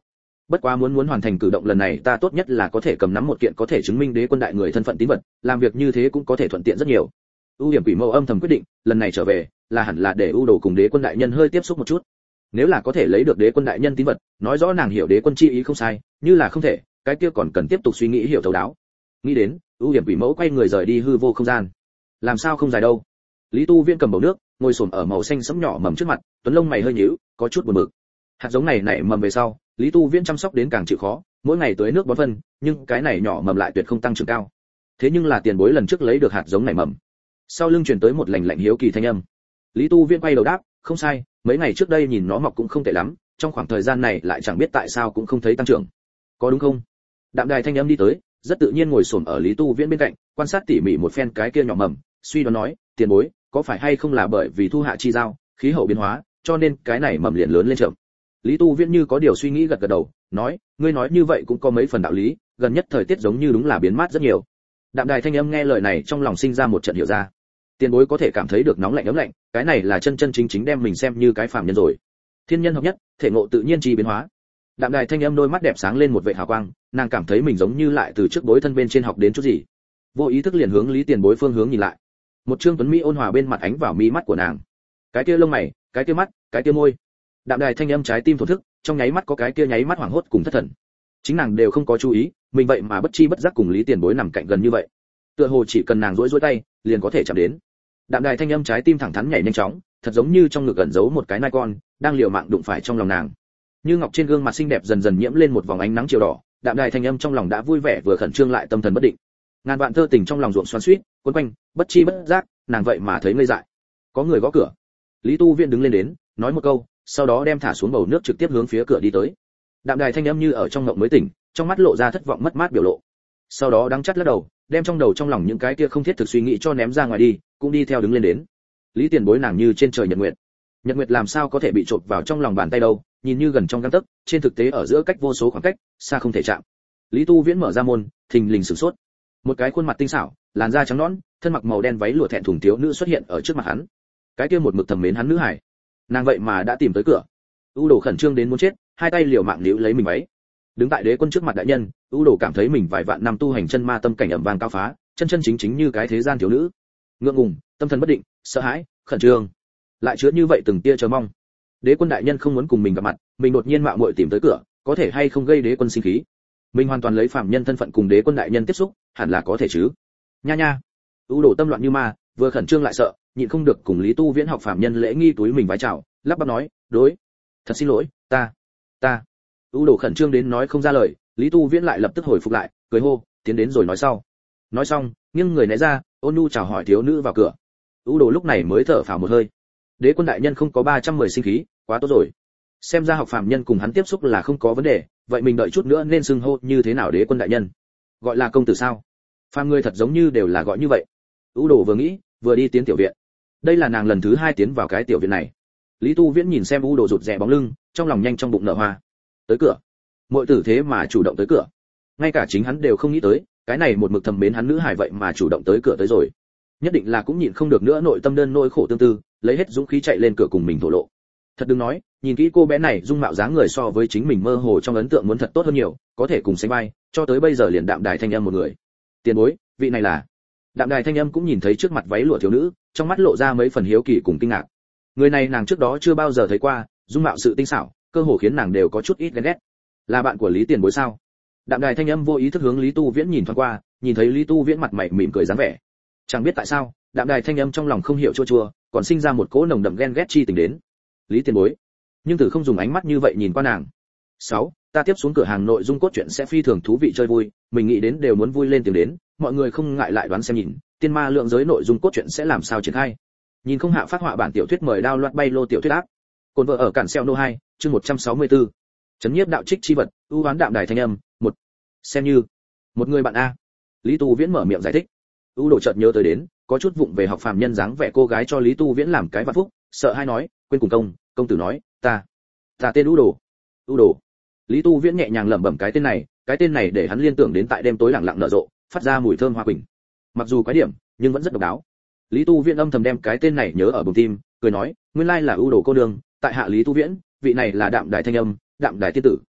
Bất quá muốn muốn hoàn thành cử động lần này, ta tốt nhất là có thể cầm nắm một kiện có thể chứng minh đế quân đại người thân phận tín vật, làm việc như thế cũng có thể thuận tiện rất nhiều. ưu điểm quỷ mẫu âm thầm quyết định, lần này trở về là hẳn là để ưu đồ cùng đế quân đại nhân hơi tiếp xúc một chút. Nếu là có thể lấy được đế quân đại nhân tín vật, nói rõ nàng hiểu đế quân chi ý không sai, như là không thể, cái kia còn cần tiếp tục suy nghĩ hiểu thấu đáo. Nghĩ đến, ưu điểm quỷ mẫu quay người rời đi hư vô không gian. Làm sao không dài đâu? Lý Tu Viễn cầm bầu nước, ngồi xổm ở màu xanh sẫm nhỏ mầm trước mặt, tuấn lông mày hơi nhíu, có chút buồn bực. Hạt giống này nảy mầm về sau, Lý Tu Viễn chăm sóc đến càng chịu khó, mỗi ngày tưới nước bón phân, nhưng cái này nhỏ mầm lại tuyệt không tăng trưởng cao. Thế nhưng là tiền bối lần trước lấy được hạt giống này mầm. Sau lưng truyền tới một lạnh lạnh hiếu kỳ thanh âm. Lý Tu Viễn quay đầu đáp, không sai, mấy ngày trước đây nhìn nó mọc cũng không tệ lắm, trong khoảng thời gian này lại chẳng biết tại sao cũng không thấy tăng trưởng. Có đúng không? Đạm đài thanh âm đi tới, rất tự nhiên ngồi xổm ở Lý Tu Viễn bên cạnh, quan sát tỉ mỉ một phen cái kia nhỏ mầm, suy đoán nói, tiền bối, có phải hay không là bởi vì thu hạ chi giao, khí hậu biến hóa, cho nên cái này mầm liền lớn lên chậm. Lý Tu Viễn như có điều suy nghĩ gật gật đầu, nói, ngươi nói như vậy cũng có mấy phần đạo lý, gần nhất thời tiết giống như đúng là biến mát rất nhiều. Đạm đài thanh âm nghe lời này trong lòng sinh ra một trận hiểu ra. Tiền bối có thể cảm thấy được nóng lạnh ấm lạnh, cái này là chân chân chính chính đem mình xem như cái phàm nhân rồi. Thiên nhân hợp nhất, thể ngộ tự nhiên chi biến hóa. Đạm đài thanh âm đôi mắt đẹp sáng lên một vệ hào quang, nàng cảm thấy mình giống như lại từ trước bối thân bên trên học đến chút gì. Vô ý thức liền hướng Lý tiền bối phương hướng nhìn lại. Một trương tuấn mỹ ôn hòa bên mặt ánh vào mi mắt của nàng. Cái kia lông mày, cái kia mắt, cái kia môi. Đạm đài thanh âm trái tim thổn thức, trong nháy mắt có cái kia nháy mắt hoảng hốt cùng thất thần. Chính nàng đều không có chú ý, mình vậy mà bất chi bất giác cùng Lý tiền bối nằm cạnh gần như vậy. Tựa hồ chỉ cần nàng duỗi duỗi tay, liền có thể chạm đến. Đạm đài thanh âm trái tim thẳng thắn nhảy nhanh chóng, thật giống như trong ngực ẩn giấu một cái nai con, đang liều mạng đụng phải trong lòng nàng. Như ngọc trên gương mặt xinh đẹp dần dần nhiễm lên một vòng ánh nắng chiều đỏ, đạm đài thanh âm trong lòng đã vui vẻ vừa khẩn trương lại tâm thần bất định. Ngàn vạn thơ tình trong lòng ruộng xoắn xuýt, quấn quanh, bất chi bất giác, nàng vậy mà thấy ngây dại. Có người gõ cửa. Lý Tu Viễn đứng lên đến, nói một câu, sau đó đem thả xuống bầu nước trực tiếp hướng phía cửa đi tới. Đạm đài thanh âm như ở trong ngộng mới tỉnh, trong mắt lộ ra thất vọng mất mát biểu lộ. Sau đó đắng chắt lắc đầu, đem trong đầu trong lòng những cái kia không thiết thực suy nghĩ cho ném ra ngoài đi, cũng đi theo đứng lên đến. Lý tiền bối nàng như trên trời nhật nguyệt. Nhật nguyệt làm sao có thể bị trộn vào trong lòng bàn tay đâu, nhìn như gần trong gang tấc, trên thực tế ở giữa cách vô số khoảng cách, xa không thể chạm. Lý Tu Viễn mở ra môn, thình lình sửng sốt. Một cái khuôn mặt tinh xảo, làn da trắng nõn, thân mặc màu đen váy lụa thẹn thùng thiếu nữ xuất hiện ở trước mặt hắn. Cái kia một mực thầm mến hắn nữ hải, nàng vậy mà đã tìm tới cửa. U Đồ khẩn trương đến muốn chết, hai tay liều mạng níu lấy mình váy. Đứng tại đế quân trước mặt đại nhân, U Đồ cảm thấy mình vài vạn năm tu hành chân ma tâm cảnh ẩm vàng cao phá, chân chân chính chính như cái thế gian thiếu nữ. Ngượng ngùng, tâm thần bất định, sợ hãi, khẩn trương, lại chứa như vậy từng tia chờ mong. Đế quân đại nhân không muốn cùng mình gặp mặt, mình đột nhiên mạo muội tìm tới cửa, có thể hay không gây đế quân sinh khí? Mình hoàn toàn lấy phàm nhân thân phận cùng đế quân đại nhân tiếp xúc, hẳn là có thể chứ? Nha nha. U Đồ tâm loạn như ma, vừa khẩn trương lại sợ, nhịn không được cùng Lý Tu Viễn học phàm nhân lễ nghi túi mình vái chào, lắp bắp nói, "Đối, thật xin lỗi, ta, ta." U Đồ khẩn trương đến nói không ra lời, Lý Tu Viễn lại lập tức hồi phục lại, cười hô, tiến đến rồi nói sau. Nói xong, nghiêng người né ra, ôn nhu chào hỏi thiếu nữ vào cửa. U Đồ lúc này mới thở phào một hơi. Đế quân đại nhân không có ba trăm mười sinh khí, quá tốt rồi. Xem ra học phàm nhân cùng hắn tiếp xúc là không có vấn đề, vậy mình đợi chút nữa nên xưng hô như thế nào đế quân đại nhân? Gọi là công tử sao? Phàm người thật giống như đều là gọi như vậy. U Đồ vừa nghĩ, vừa đi tiến tiểu viện. Đây là nàng lần thứ hai tiến vào cái tiểu viện này. Lý Tu Viễn nhìn xem U Đồ rụt rè bóng lưng, trong lòng nhanh trong bụng nở hoa. Tới cửa. Muội tử thế mà chủ động tới cửa. Ngay cả chính hắn đều không nghĩ tới, cái này một mực thầm mến hắn nữ hài vậy mà chủ động tới cửa tới rồi. Nhất định là cũng nhịn không được nữa nội tâm đơn nỗi khổ tương tư, lấy hết dũng khí chạy lên cửa cùng mình thổ lộ. Thật đừng nói, nhìn kỹ cô bé này dung mạo dáng người so với chính mình mơ hồ trong ấn tượng muốn thật tốt hơn nhiều, có thể cùng sánh vai, cho tới bây giờ liền đạm đài thanh âm một người. Tiền bối, vị này là. Đạm đài thanh âm cũng nhìn thấy trước mặt váy lụa thiếu nữ, trong mắt lộ ra mấy phần hiếu kỳ cùng kinh ngạc. Người này nàng trước đó chưa bao giờ thấy qua, dung mạo sự tinh xảo, cơ hồ khiến nàng đều có chút ít ghen ghét. Là bạn của Lý tiền bối sao? Đạm đài thanh âm vô ý thức hướng Lý Tu Viễn nhìn thoáng qua, nhìn thấy Lý Tu Viễn mặt mày mỉm cười dáng vẻ. Chẳng biết tại sao, đạm đài thanh âm trong lòng không hiểu chua chua, còn sinh ra một cỗ nồng đậm ghen ghét chi tình đến. Lý tiền bối, nhưng từ không dùng ánh mắt như vậy nhìn qua nàng. Sáu, ta tiếp xuống cửa hàng nội dung cốt truyện sẽ phi thường thú vị chơi vui, mình nghĩ đến đều muốn vui lên tiếng đến, mọi người không ngại lại đoán xem nhìn, tiên ma lượng giới nội dung cốt truyện sẽ làm sao triển khai. Nhìn không hạ phát họa bản tiểu thuyết mời download bay lô tiểu thuyết áp. Cồn vợ ở cản xeo nô hai, chương một trăm sáu mươi tư. Chấn nhiếp đạo trích chi vật, ưu hoán đạm đài thanh âm, một. Xem như một người bạn a. Lý Tu Viễn mở miệng giải thích. U Đồ chợt nhớ tới đến, có chút vụng về học phàm nhân dáng vẻ cô gái cho Lý Tu Viễn làm cái vạn phúc, sợ hai nói, quên cùng công, công tử nói, ta, ta tên U Đồ. U Đồ. Lý Tu Viễn nhẹ nhàng lẩm bẩm cái tên này, cái tên này để hắn liên tưởng đến tại đêm tối lặng lặng nở rộ, phát ra mùi thơm hoa quỳnh. Mặc dù quái điểm, nhưng vẫn rất độc đáo. Lý Tu Viễn âm thầm đem cái tên này nhớ ở bụng tim, cười nói, nguyên lai là U Đồ cô nương, tại hạ Lý Tu Viễn, vị này là đạm đài thanh âm, đạm đài tiên tử.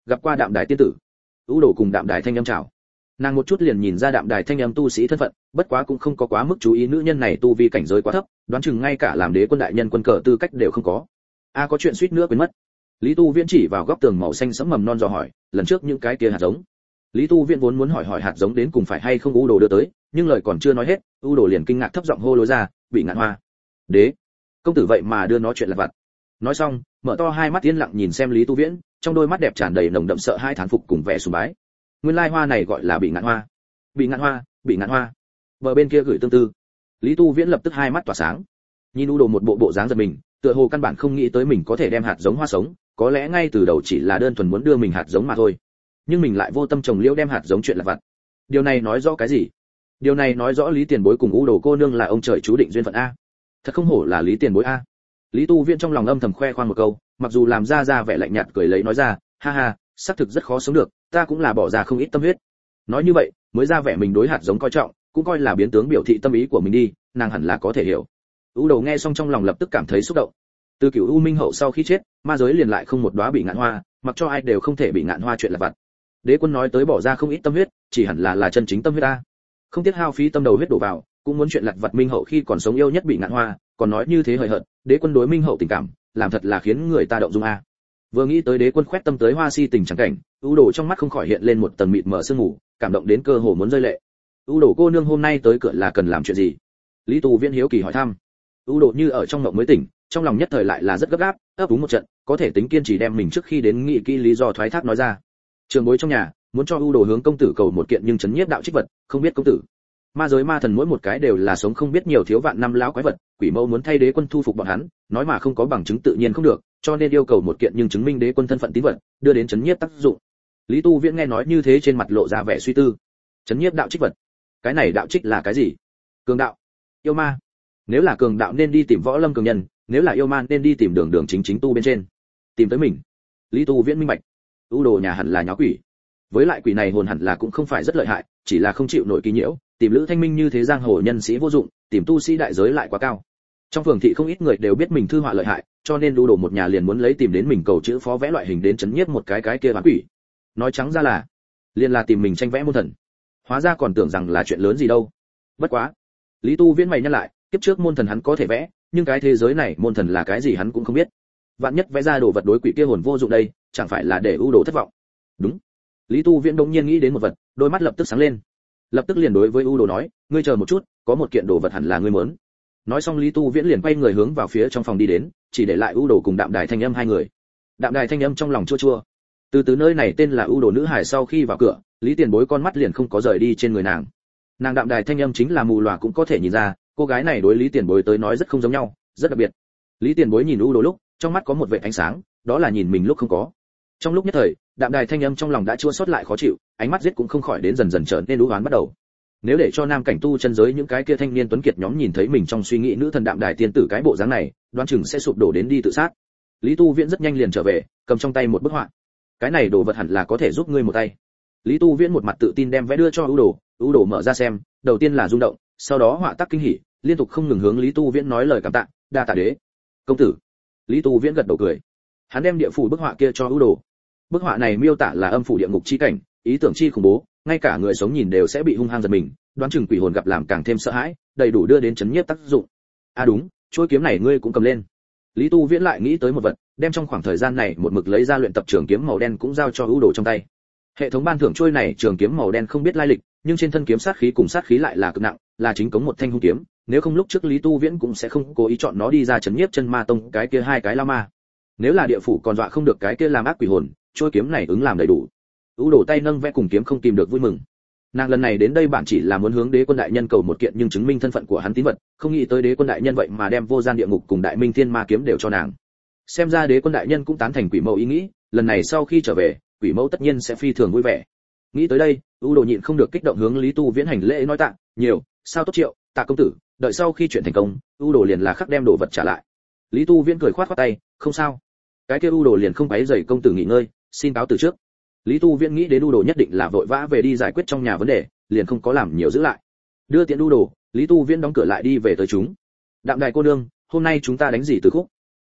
gặp qua Đạm Đài tiên tử. U Đồ cùng Đạm Đài thanh âm chào. Nàng một chút liền nhìn ra Đạm Đài thanh âm tu sĩ thân phận, bất quá cũng không có quá mức chú ý nữ nhân này tu vi cảnh giới quá thấp, đoán chừng ngay cả làm đế quân đại nhân quân cờ tư cách đều không có. A có chuyện suýt nữa quên mất. Lý Tu Viễn chỉ vào góc tường màu xanh sẫm mầm non dò hỏi, lần trước những cái kia hạt giống. Lý Tu Viễn vốn muốn hỏi hỏi hạt giống đến cùng phải hay không U Đồ đưa tới, nhưng lời còn chưa nói hết, U Đồ liền kinh ngạc thấp giọng hô lối ra, bị ngạn hoa. Đế, công tử vậy mà đưa nó chuyện lặt vặt. Nói xong, mở to hai mắt yên lặng nhìn xem Lý Tu Viễn, trong đôi mắt đẹp tràn đầy nồng đậm sợ hai thán phục cùng vẻ sùng bái. Nguyên lai hoa này gọi là bị ngạn hoa. Bị ngạn hoa, bị ngạn hoa. Bờ bên kia gửi tương tư. Lý Tu Viễn lập tức hai mắt tỏa sáng. Nhìn U Đồ một bộ bộ dáng giật mình, tựa hồ căn bản không nghĩ tới mình có thể đem hạt giống hoa sống, có lẽ ngay từ đầu chỉ là đơn thuần muốn đưa mình hạt giống mà thôi. Nhưng mình lại vô tâm trồng liễu đem hạt giống chuyện lặt vặt. Điều này nói rõ cái gì? Điều này nói rõ Lý Tiền Bối cùng U Đồ cô nương là ông trời chú định duyên phận a. Thật không hổ là Lý Tiền Bối a. Lý Tu Viễn trong lòng âm thầm khoe khoang một câu, mặc dù làm ra ra vẻ lạnh nhạt cười lấy nói ra, ha ha, xác thực rất khó sống được, ta cũng là bỏ ra không ít tâm huyết. Nói như vậy, mới ra vẻ mình đối hạt giống coi trọng, cũng coi là biến tướng biểu thị tâm ý của mình đi, nàng hẳn là có thể hiểu. U Đồ nghe xong trong lòng lập tức cảm thấy xúc động. Từ Cửu U Minh hậu sau khi chết, ma giới liền lại không một đóa bị ngạn hoa, mặc cho ai đều không thể bị ngạn hoa chuyện lặt vặt. Đế quân nói tới bỏ ra không ít tâm huyết, chỉ hẳn là là chân chính tâm huyết ta. Không tiếc hao phí tâm đầu huyết đổ vào, cũng muốn chuyện lặt vặt Minh hậu khi còn sống yêu nhất bị ngạn hoa, còn nói như thế hời hợt, đế quân đối Minh hậu tình cảm, làm thật là khiến người ta động dung a. Vừa nghĩ tới đế quân khoét tâm tới hoa si tình chẳng cảnh, U Đồ trong mắt không khỏi hiện lên một tầng mịt mờ sương mù, cảm động đến cơ hồ muốn rơi lệ. U Đồ cô nương hôm nay tới cửa là cần làm chuyện gì? Lý Tu Viễn hiếu kỳ hỏi thăm. U Đồ như ở trong mộng mới tỉnh, trong lòng nhất thời lại là rất gấp gáp, ấp úng một trận, có thể tính kiên trì đem mình trước khi đến nghị kỹ lý do thoái thác nói ra. Trường bối trong nhà muốn cho U Đồ hướng công tử cầu một kiện nhưng chấn nhiếp đạo trích vật, không biết công tử. Ma giới ma thần mỗi một cái đều là sống không biết nhiều thiếu vạn năm lão quái vật, quỷ mẫu muốn thay đế quân thu phục bọn hắn, nói mà không có bằng chứng tự nhiên không được, cho nên yêu cầu một kiện nhưng chứng minh đế quân thân phận tín vật, đưa đến chấn nhiếp tác dụng. Lý Tu Viễn nghe nói như thế trên mặt lộ ra vẻ suy tư. Chấn nhiếp đạo trích vật, cái này đạo trích là cái gì? Cường đạo, yêu ma. Nếu là cường đạo nên đi tìm võ lâm cường nhân, nếu là yêu ma nên đi tìm đường đường chính chính tu bên trên. Tìm tới mình. Lý Tu Viễn minh bạch, U Đồ nhà hẳn là nháo quỷ. Với lại quỷ này hồn hẳn là cũng không phải rất lợi hại, chỉ là không chịu nổi kỳ nhiễu, tìm Lữ Thanh Minh như thế giang hồ nhân sĩ vô dụng, tìm tu sĩ đại giới lại quá cao. Trong phường thị không ít người đều biết mình thư họa lợi hại, cho nên U Đồ một nhà liền muốn lấy tìm đến mình cầu chữ phó vẽ loại hình đến chấn nhiếp một cái cái kia bán quỷ. Nói trắng ra là, liền là tìm mình tranh vẽ môn thần. Hóa ra còn tưởng rằng là chuyện lớn gì đâu. Bất quá, Lý Tu Viễn mày nhắc lại, kiếp trước môn thần hắn có thể vẽ, nhưng cái thế giới này môn thần là cái gì hắn cũng không biết. Vạn nhất vẽ ra đồ vật đối quỷ kia hồn vô dụng đây, chẳng phải là để U Đồ thất vọng. Đúng. Lý Tu Viễn đống nhiên nghĩ đến một vật, đôi mắt lập tức sáng lên. Lập tức liền đối với U Đồ nói, ngươi chờ một chút, có một kiện đồ vật hẳn là ngươi muốn. Nói xong Lý Tu Viễn liền quay người hướng vào phía trong phòng đi đến, chỉ để lại U Đồ cùng Đạm Đài thanh âm hai người. Đạm Đài thanh âm trong lòng chua chua. Từ từ nơi này tên là U Đồ nữ hải sau khi vào cửa, Lý Tiền Bối con mắt liền không có rời đi trên người nàng. Nàng Đạm Đài thanh âm chính là mù lòa cũng có thể nhìn ra, cô gái này đối Lý Tiền Bối tới nói rất không giống nhau, rất đặc biệt. Lý Tiền Bối nhìn U Đồ lúc, trong mắt có một vệt ánh sáng, đó là nhìn mình lúc không có. Trong lúc nhất thời, Đạm Đài thanh âm trong lòng đã chua xót lại khó chịu, ánh mắt giết cũng không khỏi đến dần dần trở nên u oán bắt đầu. Nếu để cho nam cảnh tu chân giới những cái kia thanh niên tuấn kiệt nhóm nhìn thấy mình trong suy nghĩ nữ thần Đạm Đài tiên tử cái bộ dáng này, đoán chừng sẽ sụp đổ đến đi tự sát. Lý Tu Viễn rất nhanh liền trở về, cầm trong tay một bức họa. Cái này đồ vật hẳn là có thể giúp ngươi một tay. Lý Tu Viễn một mặt tự tin đem vẽ đưa cho U Đồ, U Đồ mở ra xem, đầu tiên là rung động, sau đó họa tác kinh hỉ, liên tục không ngừng hướng Lý Tu Viễn nói lời cảm tạ, đa tạ đế. Công tử. Lý Tu Viễn gật đầu cười. Hắn đem địa phủ bức họa kia cho U Đồ. Bức họa này miêu tả là âm phủ địa ngục chi cảnh, ý tưởng chi khủng bố, ngay cả người sống nhìn đều sẽ bị hung hăng giật mình, đoán chừng quỷ hồn gặp làm càng thêm sợ hãi, đầy đủ đưa đến chấn nhiếp tác dụng. À đúng, chuôi kiếm này ngươi cũng cầm lên. Lý Tu Viễn lại nghĩ tới một vật, đem trong khoảng thời gian này một mực lấy ra luyện tập trường kiếm màu đen cũng giao cho U Đồ trong tay. Hệ thống ban thưởng chuôi này trường kiếm màu đen không biết lai lịch, nhưng trên thân kiếm sát khí cùng sát khí lại là cực nặng, là chính cống một thanh hung kiếm, nếu không lúc trước Lý Tu Viễn cũng sẽ không cố ý chọn nó đi ra chấn nhiếp chân ma tông cái kia hai cái la ma. Nếu là địa phủ còn dọa không được cái kia làm ác quỷ hồn, chuôi kiếm này ứng làm đầy đủ. U Đồ tay nâng vẽ cùng kiếm không kìm được vui mừng. Nàng lần này đến đây bản chỉ là muốn hướng đế quân đại nhân cầu một kiện nhưng chứng minh thân phận của hắn tín vật, không nghĩ tới đế quân đại nhân vậy mà đem vô gian địa ngục cùng đại minh thiên ma kiếm đều cho nàng. Xem ra đế quân đại nhân cũng tán thành quỷ mẫu ý nghĩ, lần này sau khi trở về, quỷ mẫu tất nhiên sẽ phi thường vui vẻ. Nghĩ tới đây, U Đồ nhịn không được kích động hướng Lý Tu Viễn hành lễ nói tạ, nhiều, sao tốt triệu, tạ công tử, đợi sau khi chuyện thành công, U Đồ liền là khắc đem đồ vật trả lại. Lý Tu Viễn cười khoát khoát tay, không sao. Cái kia U Đồ liền không quấy rầy công tử nghỉ ngơi, xin cáo từ trước. Lý Tu Viễn nghĩ đến U Đồ nhất định là vội vã về đi giải quyết trong nhà vấn đề, liền không có làm nhiều giữ lại. Đưa tiễn U Đồ, Lý Tu Viễn đóng cửa lại đi về tới chúng. Đạm Đài cô nương, hôm nay chúng ta đánh gì từ khúc?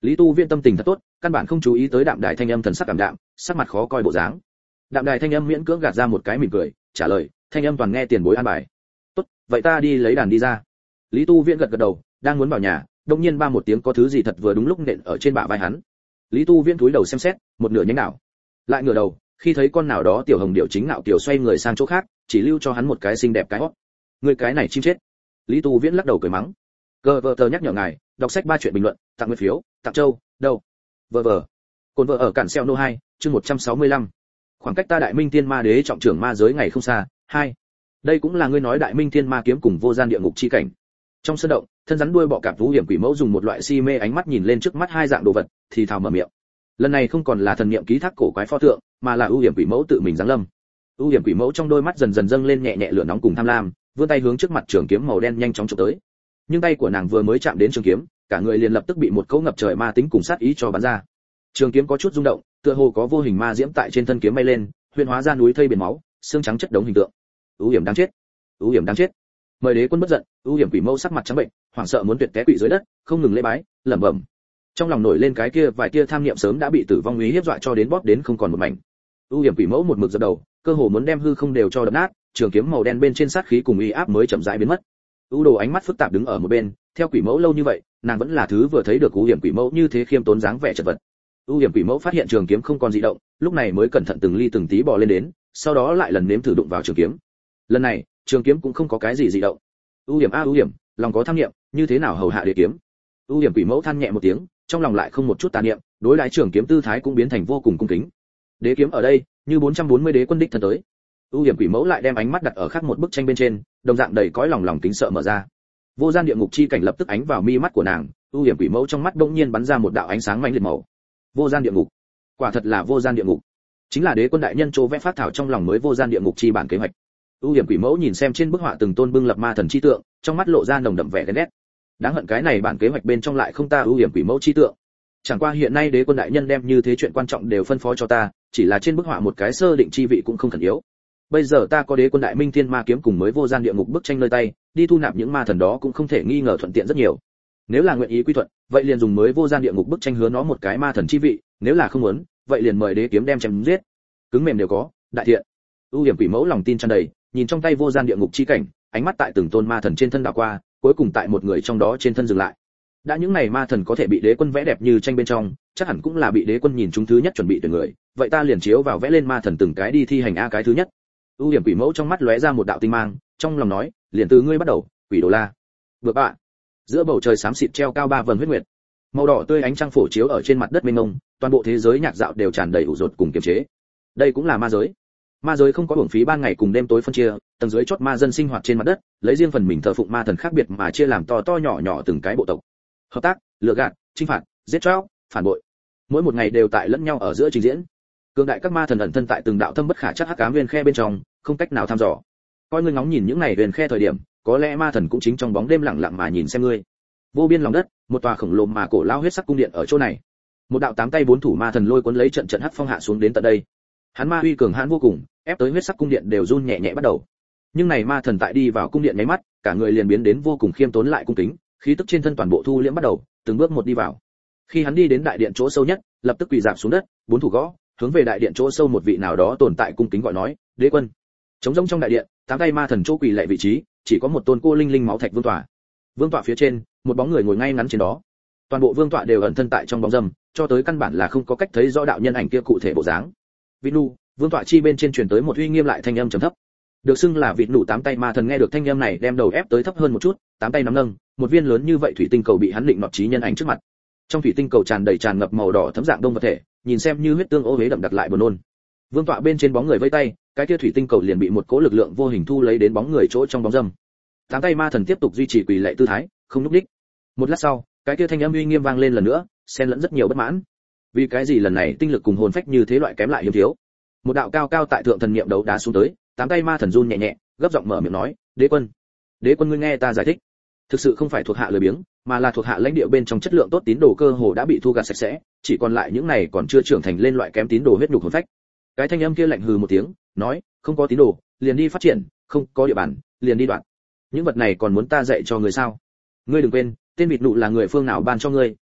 Lý Tu Viễn tâm tình thật tốt, căn bản không chú ý tới Đạm Đài thanh âm thần sắc cảm đạm, sắc mặt khó coi bộ dáng. Đạm Đài thanh âm miễn cưỡng gạt ra một cái mỉm cười, trả lời, thanh âm toàn nghe tiền bối an bài. Tốt, vậy ta đi lấy đàn đi ra. Lý Tu Viễn gật gật đầu, đang muốn vào nhà, đột nhiên ba một tiếng có thứ gì thật vừa đúng lúc nện ở trên bả vai hắn. Lý Tu Viễn cúi đầu xem xét, một nửa nhánh đảo. Lại ngửa đầu, khi thấy con nào đó tiểu hồng điểu chính nạo tiểu xoay người sang chỗ khác, chỉ lưu cho hắn một cái xinh đẹp cái hót. Người cái này chim chết. Lý Tu Viễn lắc đầu cười mắng. Cơ vợ tờ nhắc nhở ngài, đọc sách ba chuyện bình luận, tặng nguyên phiếu, tặng châu, đâu. Vợ vợ. Cồn vợ ở cản xeo nô hai, chương một trăm sáu mươi lăm. Khoảng cách ta Đại Minh Thiên Ma Đế trọng trưởng ma giới ngày không xa, hai. Đây cũng là ngươi nói Đại Minh Thiên Ma kiếm cùng vô gian địa ngục chi cảnh. Trong sân động, thân rắn đuôi bọ cạp vũ hiểm quỷ mẫu dùng một loại si mê ánh mắt nhìn lên trước mắt hai dạng đồ vật, thì thào mở miệng. Lần này không còn là thần niệm ký thác cổ quái pho tượng, mà là ưu hiểm quỷ mẫu tự mình giáng lâm. Ưu hiểm quỷ mẫu trong đôi mắt dần dần dâng lên nhẹ nhẹ lửa nóng cùng tham lam, vươn tay hướng trước mặt trường kiếm màu đen nhanh chóng chụp tới. Nhưng tay của nàng vừa mới chạm đến trường kiếm, cả người liền lập tức bị một cỗ ngập trời ma tính cùng sát ý cho bắn ra. Trường kiếm có chút rung động, tựa hồ có vô hình ma diễm tại trên thân kiếm bay lên, huyền hóa ra núi thây biển máu, xương trắng chất đống hình tượng. Ưu hiểm đáng chết, ưu hiểm đáng chết. Mời đế quân bất giận. Ưu hiểm quỷ mẫu sắc mặt trắng bệnh, hoảng sợ muốn tuyệt té quỵ dưới đất, không ngừng lễ bái, lẩm bẩm. Trong lòng nổi lên cái kia vài tia tham niệm sớm đã bị tử vong uy hiếp dọa cho đến bóp đến không còn một mảnh. Ưu hiểm quỷ mẫu một mực dập đầu, cơ hồ muốn đem hư không đều cho đập nát, trường kiếm màu đen bên trên sát khí cùng uy áp mới chậm rãi biến mất. Ưu đồ ánh mắt phức tạp đứng ở một bên, theo quỷ mẫu lâu như vậy, nàng vẫn là thứ vừa thấy được ưu hiểm quỷ mẫu như thế khiêm tốn dáng vẻ chật vật. Ưu hiểm quỷ mẫu phát hiện trường kiếm không còn dị động, lúc này mới cẩn thận từng ly từng tí bò lên đến, sau đó lại lần nếm thử đụng vào trường kiếm. Lần này, trường kiếm cũng không có cái gì dị động. Ưu hiểm a ưu hiểm, lòng có tham niệm, như thế nào hầu hạ đế kiếm? Ưu hiểm quỷ mẫu than nhẹ một tiếng, trong lòng lại không một chút tà niệm, đối đãi trường kiếm tư thái cũng biến thành vô cùng cung kính. Đế kiếm ở đây, như bốn trăm bốn mươi đế quân đích thân tới. Ưu hiểm quỷ mẫu lại đem ánh mắt đặt ở khác một bức tranh bên trên, đồng dạng đầy cõi lòng lòng kính sợ mở ra. Vô gian địa ngục chi cảnh lập tức ánh vào mi mắt của nàng, ưu hiểm quỷ mẫu trong mắt bỗng nhiên bắn ra một đạo ánh sáng mãnh liệt màu. Vô gian địa ngục, quả thật là vô gian địa ngục, chính là đế quân đại nhân chỗ vẽ phát thảo trong lòng mới vô gian địa ngục chi bản kế hoạch. Ưu hiểm quỷ mẫu nhìn xem trên bức họa từng tôn bưng lập ma thần chi tượng, trong mắt lộ ra nồng đậm vẻ ghen ghét. Đáng hận cái này bản kế hoạch bên trong lại không ta ưu hiểm quỷ mẫu chi tượng. Chẳng qua hiện nay đế quân đại nhân đem như thế chuyện quan trọng đều phân phó cho ta, chỉ là trên bức họa một cái sơ định chi vị cũng không khẩn yếu. Bây giờ ta có đế quân đại minh thiên ma kiếm cùng mới vô gian địa ngục bức tranh nơi tay, đi thu nạp những ma thần đó cũng không thể nghi ngờ thuận tiện rất nhiều. Nếu là nguyện ý quy thuận, vậy liền dùng mới vô gian địa ngục bức tranh hứa nó một cái ma thần chi vị, nếu là không muốn, vậy liền mời đế kiếm đem chém giết. Cứng mềm đều có, đại thiện. Ưu hiểm quỷ mẫu lòng tin tràn đầy, nhìn trong tay vô gian địa ngục chi cảnh, ánh mắt tại từng tôn ma thần trên thân đảo qua, cuối cùng tại một người trong đó trên thân dừng lại. Đã những này ma thần có thể bị đế quân vẽ đẹp như tranh bên trong, chắc hẳn cũng là bị đế quân nhìn chúng thứ nhất chuẩn bị tuyển người, vậy ta liền chiếu vào vẽ lên ma thần từng cái đi thi hành a cái thứ nhất. Ưu hiểm quỷ mẫu trong mắt lóe ra một đạo tinh mang, trong lòng nói, liền từ ngươi bắt đầu, quỷ đồ la. Vừa bạ. Giữa bầu trời xám xịt treo cao ba vầng huyết nguyệt, màu đỏ tươi ánh trăng phổ chiếu ở trên mặt đất mênh mông, toàn bộ thế giới nhạc dạo đều tràn đầy ủ rột cùng kiềm chế. Đây cũng là ma giới. Ma giới không có hưởng phí ban ngày cùng đêm tối phân chia, tầng dưới chót ma dân sinh hoạt trên mặt đất, lấy riêng phần mình thờ phụng ma thần khác biệt mà chia làm to to nhỏ nhỏ từng cái bộ tộc. Hợp tác, lừa gạt, chinh phạt, giết chóc, phản bội. Mỗi một ngày đều tại lẫn nhau ở giữa trình diễn. Cường đại các ma thần ẩn thân tại từng đạo thâm bất khả trắc hắc ám viên khe bên trong, không cách nào thăm dò. Coi ngươi ngóng nhìn những này huyền khe thời điểm, có lẽ ma thần cũng chính trong bóng đêm lặng lặng mà nhìn xem ngươi. Vô biên lòng đất, một tòa khổng lồ mà cổ lao huyết sắc cung điện ở chỗ này. Một đạo tám tay bốn thủ ma thần lôi cuốn lấy trận trận hắc phong hạ xuống đến tận đây. Hắn ma uy cường hãn vô cùng, ép tới huyết sắc cung điện đều run nhẹ nhẹ bắt đầu. Nhưng này ma thần tại đi vào cung điện nháy mắt, cả người liền biến đến vô cùng khiêm tốn lại cung kính, khí tức trên thân toàn bộ thu liễm bắt đầu, từng bước một đi vào. Khi hắn đi đến đại điện chỗ sâu nhất, lập tức quỳ rạp xuống đất, bốn thủ gõ, hướng về đại điện chỗ sâu một vị nào đó tồn tại cung kính gọi nói, đế quân. Trống rỗng trong đại điện, tám tay ma thần chỗ quỳ lệ vị trí, chỉ có một tôn cô linh linh máu thạch vương tọa. Vương tọa phía trên, một bóng người ngồi ngay ngắn trên đó. Toàn bộ vương tọa đều ẩn thân tại trong bóng râm, cho tới căn bản là không có cách thấy rõ đạo nhân ảnh kia cụ thể bộ dáng. Vinu, vương tọa chi bên trên truyền tới một uy nghiêm lại thanh âm trầm thấp. Được xưng là vịt nụ tám tay ma thần nghe được thanh âm này đem đầu ép tới thấp hơn một chút, tám tay nắm nâng, một viên lớn như vậy thủy tinh cầu bị hắn định nọt trí nhân ảnh trước mặt. Trong thủy tinh cầu tràn đầy tràn ngập màu đỏ thấm dạng đông vật thể, nhìn xem như huyết tương ô huế đậm đặc lại buồn nôn. Vương tọa bên trên bóng người vẫy tay, cái kia thủy tinh cầu liền bị một cỗ lực lượng vô hình thu lấy đến bóng người chỗ trong bóng râm. Tám tay ma thần tiếp tục duy trì quỳ lạy tư thái, không lúc đích. Một lát sau, cái kia thanh âm uy nghiêm vang lên lần nữa, xen lẫn rất nhiều bất mãn. Vì cái gì lần này tinh lực cùng hồn phách như thế loại kém lại hiếm thiếu? Một đạo cao cao tại thượng thần niệm đấu đá xuống tới, tám tay ma thần run nhẹ nhẹ, gấp giọng mở miệng nói, đế quân, đế quân ngươi nghe ta giải thích. Thực sự không phải thuộc hạ lười biếng, mà là thuộc hạ lãnh địa bên trong chất lượng tốt tín đồ cơ hồ đã bị thu gặt sạch sẽ, chỉ còn lại những này còn chưa trưởng thành lên loại kém tín đồ huyết nhục hồn phách. Cái thanh âm kia lạnh hừ một tiếng, nói, không có tín đồ, liền đi phát triển, không có địa bàn, liền đi đoạn. Những vật này còn muốn ta dạy cho người sao? Ngươi đừng quên, tên vịt nụ là người phương nào ban cho ngươi,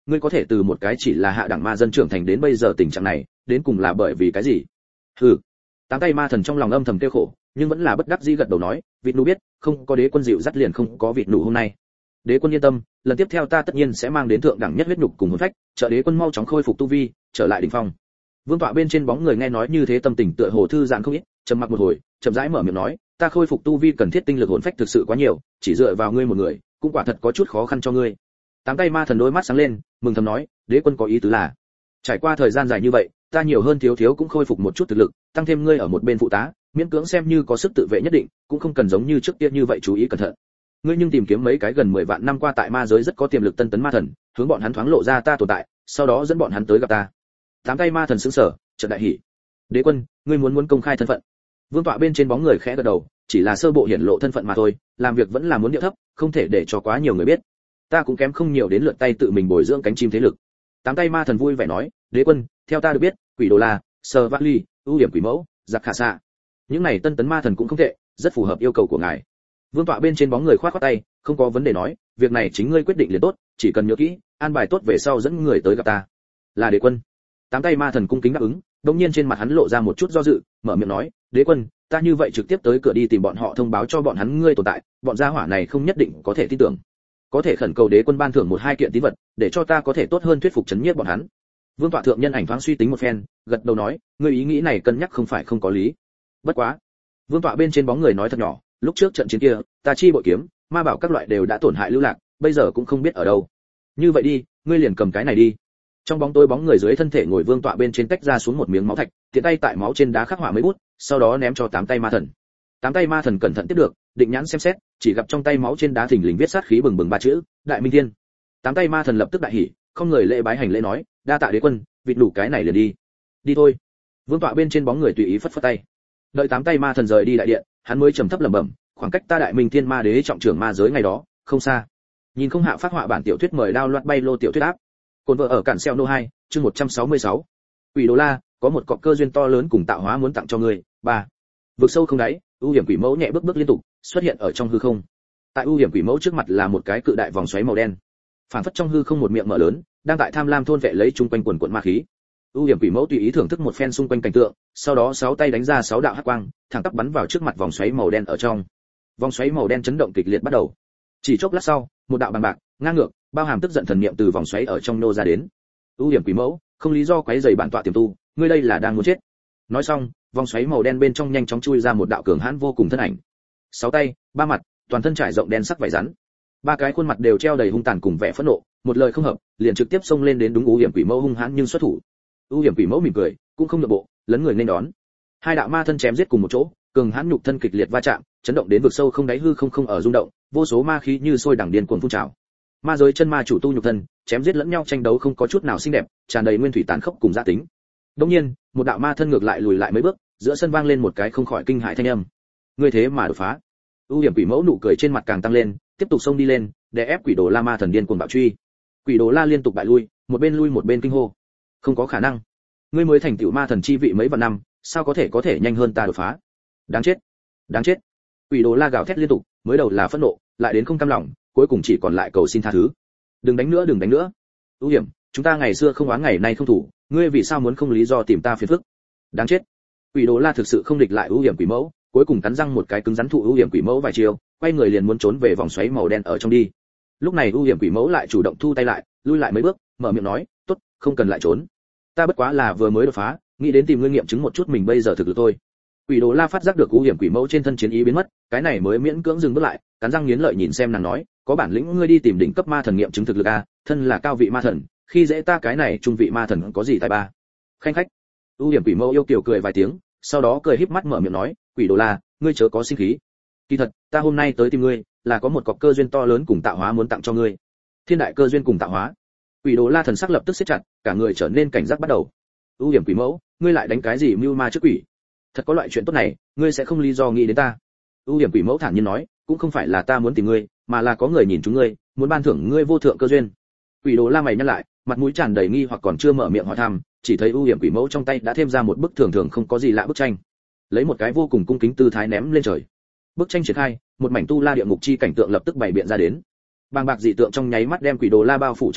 ngươi có thể từ một cái chỉ là hạ đẳng ma dân trưởng thành đến bây giờ tình trạng này, đến cùng là bởi vì cái gì? Hừ. Tám tay ma thần trong lòng âm thầm tiêu khổ, nhưng vẫn là bất đắc dĩ gật đầu nói, vịt nụ biết, không có đế quân dịu dắt liền không có vịt nụ hôm nay. Đế quân yên tâm, lần tiếp theo ta tất nhiên sẽ mang đến thượng đẳng nhất huyết nhục cùng hồn phách, trợ đế quân mau chóng khôi phục tu vi, trở lại đỉnh phong. Vương tọa bên trên bóng người nghe nói như thế tâm tình tựa hồ thư giãn không ít, trầm mặc một hồi, chậm rãi mở miệng nói, ta khôi phục tu vi cần thiết tinh lực hồn phách thực sự quá nhiều, chỉ dựa vào ngươi một người, cũng quả thật có chút khó khăn cho ngươi. Tám tay ma thần đôi mắt sáng lên, mừng thầm nói, đế quân có ý tứ là, trải qua thời gian dài như vậy, ta nhiều hơn thiếu thiếu cũng khôi phục một chút thực lực, tăng thêm ngươi ở một bên phụ tá, miễn cưỡng xem như có sức tự vệ nhất định, cũng không cần giống như trước kia như vậy chú ý cẩn thận. Ngươi nhưng tìm kiếm mấy cái gần mười vạn năm qua tại ma giới rất có tiềm lực tân tấn ma thần, hướng bọn hắn thoáng lộ ra ta tồn tại, sau đó dẫn bọn hắn tới gặp ta. Tám tay ma thần sững sờ, chợt đại hỉ. Đế quân, ngươi muốn muốn công khai thân phận? Vương tọa bên trên bóng người khẽ gật đầu, chỉ là sơ bộ hiển lộ thân phận mà thôi, làm việc vẫn là muốn điệu thấp, không thể để cho quá nhiều người biết. Ta cũng kém không nhiều đến lượt tay tự mình bồi dưỡng cánh chim thế lực. Tám tay ma thần vui vẻ nói, đế quân, theo ta được biết, quỷ đồ la, sơ vác ly, ưu điểm quỷ mẫu, giặc khả xạ, những này tân tấn ma thần cũng không tệ, rất phù hợp yêu cầu của ngài. Vương tọa bên trên bóng người khoát khoát tay, không có vấn đề nói, việc này chính ngươi quyết định liền tốt, chỉ cần nhớ kỹ, an bài tốt về sau dẫn người tới gặp ta. Là đế quân. Tám tay ma thần cung kính đáp ứng, đột nhiên trên mặt hắn lộ ra một chút do dự, mở miệng nói, đế quân, ta như vậy trực tiếp tới cửa đi tìm bọn họ thông báo cho bọn hắn ngươi tồn tại, bọn gia hỏa này không nhất định có thể tin tưởng. Có thể khẩn cầu đế quân ban thưởng một hai kiện tín vật, để cho ta có thể tốt hơn thuyết phục chấn nhiếp bọn hắn. Vương tọa thượng nhân ảnh thoáng suy tính một phen, gật đầu nói, ngươi ý nghĩ này cân nhắc không phải không có lý. Bất quá, Vương tọa bên trên bóng người nói thật nhỏ, lúc trước trận chiến kia, ta chi bội kiếm, ma bảo các loại đều đã tổn hại lưu lạc, bây giờ cũng không biết ở đâu. Như vậy đi, ngươi liền cầm cái này đi. Trong bóng tối bóng người dưới thân thể ngồi vương tọa bên trên tách ra xuống một miếng máu thạch, tiện tay tại máu trên đá khắc họa mấy bút, sau đó ném cho tám tay ma thần. Tám tay ma thần cẩn thận tiếp được, định nhãn xem xét, chỉ gặp trong tay máu trên đá thình lình viết sát khí bừng bừng ba chữ, Đại Minh Thiên. Tám tay ma thần lập tức đại hỉ, không người lễ bái hành lễ nói, đa tạ đế quân, vịt đủ cái này liền đi. Đi thôi. Vương tọa bên trên bóng người tùy ý phất phất tay. Đợi tám tay ma thần rời đi đại điện, hắn mới trầm thấp lẩm bẩm, khoảng cách ta Đại Minh Thiên ma đế trọng trưởng ma giới ngày đó, không xa. Nhìn không hạ phát họa bản tiểu thuyết mời đao loạt bay lô tiểu thuyết áp. Cồn vợ ở cản xeo nô hai, chương một trăm sáu mươi sáu. Quỷ Đồ La, có một cọc cơ duyên to lớn cùng tạo hóa muốn tặng cho ngươi. Ba. Vực sâu không đáy, ưu hiểm quỷ mẫu nhẹ bước bước liên tục, xuất hiện ở trong hư không. Tại ưu hiểm quỷ mẫu trước mặt là một cái cự đại vòng xoáy màu đen. Phản phất trong hư không một miệng mở lớn, đang tại tham lam thôn vệ lấy chung quanh quần quần ma khí. Ưu hiểm quỷ mẫu tùy ý thưởng thức một phen xung quanh cảnh tượng, sau đó sáu tay đánh ra sáu đạo hắc quang, thẳng tắp bắn vào trước mặt vòng xoáy màu đen ở trong. Vòng xoáy màu đen chấn động kịch liệt bắt đầu. Chỉ chốc lát sau, một đạo bằng bạc, ngang ngược, bao hàm tức giận thần niệm từ vòng xoáy ở trong nô ra đến. Ưu hiểm quỷ mẫu, không lý do quấy rầy bản tọa tiềm tu, ngươi đây là đang muốn chết. Nói xong, vòng xoáy màu đen bên trong nhanh chóng chui ra một đạo cường hãn vô cùng thân ảnh. Sáu tay, ba mặt, toàn thân trải rộng đen sắc vảy rắn. Ba cái khuôn mặt đều treo đầy hung tàn cùng vẻ phẫn nộ, một lời không hợp, liền trực tiếp xông lên đến đúng ưu hiểm quỷ mẫu hung hãn nhưng xuất thủ. Ưu hiểm quỷ mẫu mỉm cười, cũng không nhượng bộ, lấn người nên đón. Hai đạo ma thân chém giết cùng một chỗ, cường hãn nhục thân kịch liệt va chạm, chấn động đến vực sâu không đáy hư không không ở rung động, vô số ma khí như sôi đằng điên cuồng phun trào. Ma giới chân ma chủ tu nhục thân, chém giết lẫn nhau tranh đấu không có chút nào xinh đẹp, tràn đầy nguyên thủy tàn khốc cùng gia tính. Đương nhiên, một đạo ma thân ngược lại lùi lại mấy bước, giữa sân vang lên một cái không khỏi kinh hãi thanh âm. Ngươi thế mà đột phá. Ưu hiểm quỷ mẫu nụ cười trên mặt càng tăng lên, tiếp tục xông đi lên, để ép quỷ đồ la ma thần điên cuồng bạo truy. Quỷ đồ la liên tục bại lui, một bên lui một bên kinh hô. Không có khả năng. Ngươi mới thành tựu ma thần chi vị mấy vạn năm, sao có thể có thể nhanh hơn ta đột phá? Đáng chết, đáng chết. Quỷ đồ la gào thét liên tục, mới đầu là phẫn nộ, lại đến không cam lòng, cuối cùng chỉ còn lại cầu xin tha thứ. Đừng đánh nữa, đừng đánh nữa. Ưu hiểm, chúng ta ngày xưa không oán ngày nay không thủ, ngươi vì sao muốn không lý do tìm ta phiền phức? Đáng chết. Quỷ đồ la thực sự không địch lại ưu hiểm quỷ mẫu, cuối cùng cắn răng một cái cứng rắn thụ ưu hiểm quỷ mẫu vài chiều, quay người liền muốn trốn về vòng xoáy màu đen ở trong đi. Lúc này ưu hiểm quỷ mẫu lại chủ động thu tay lại, lui lại mấy bước, mở miệng nói, tốt, không cần lại trốn. Ta bất quá là vừa mới đột phá, nghĩ đến tìm ngươi nghiệm chứng một chút mình bây giờ thực lực thôi. Quỷ đồ la phát giác được ưu hiểm quỷ mẫu trên thân chiến ý biến mất, cái này mới miễn cưỡng dừng bước lại, cắn răng nghiến lợi nhìn xem nàng nói, có bản lĩnh ngươi đi tìm đỉnh cấp ma thần nghiệm chứng thực lực a, thân là cao vị ma thần, khi dễ ta cái này trung vị ma thần có gì tài ba. Khanh khách. Ưu hiểm quỷ mẫu yêu kiều cười vài tiếng, sau đó cười híp mắt mở miệng nói, quỷ đồ la, ngươi chớ có sinh khí. Kỳ thật, ta hôm nay tới tìm ngươi, là có một cọc cơ duyên to lớn cùng tạo hóa muốn tặng cho ngươi. Thiên đại cơ duyên cùng tạo hóa. Quỷ đồ la thần sắc lập tức siết chặt, cả người trở nên cảnh giác bắt đầu. Ưu hiểm quỷ mẫu, ngươi lại đánh cái gì mưu ma trước quỷ? Thật có loại chuyện tốt này, ngươi sẽ không lý do nghĩ đến ta. Ưu hiểm quỷ mẫu thản nhiên nói, cũng không phải là ta muốn tìm ngươi, mà là có người nhìn chúng ngươi, muốn ban thưởng ngươi vô thượng cơ duyên. Quỷ đồ la mày nhăn lại, mặt mũi tràn đầy nghi hoặc còn chưa mở miệng hỏi thăm, chỉ thấy ưu hiểm quỷ mẫu trong tay đã thêm ra một bức thường thường không có gì lạ bức tranh, lấy một cái vô cùng cung kính tư thái ném lên trời. Bức tranh triển khai, một mảnh tu la địa ngục chi cảnh tượng lập tức bày biện ra đến. Bàng bạc dị tượng trong nháy mắt đem quỷ đồ la bao phủ trong đó,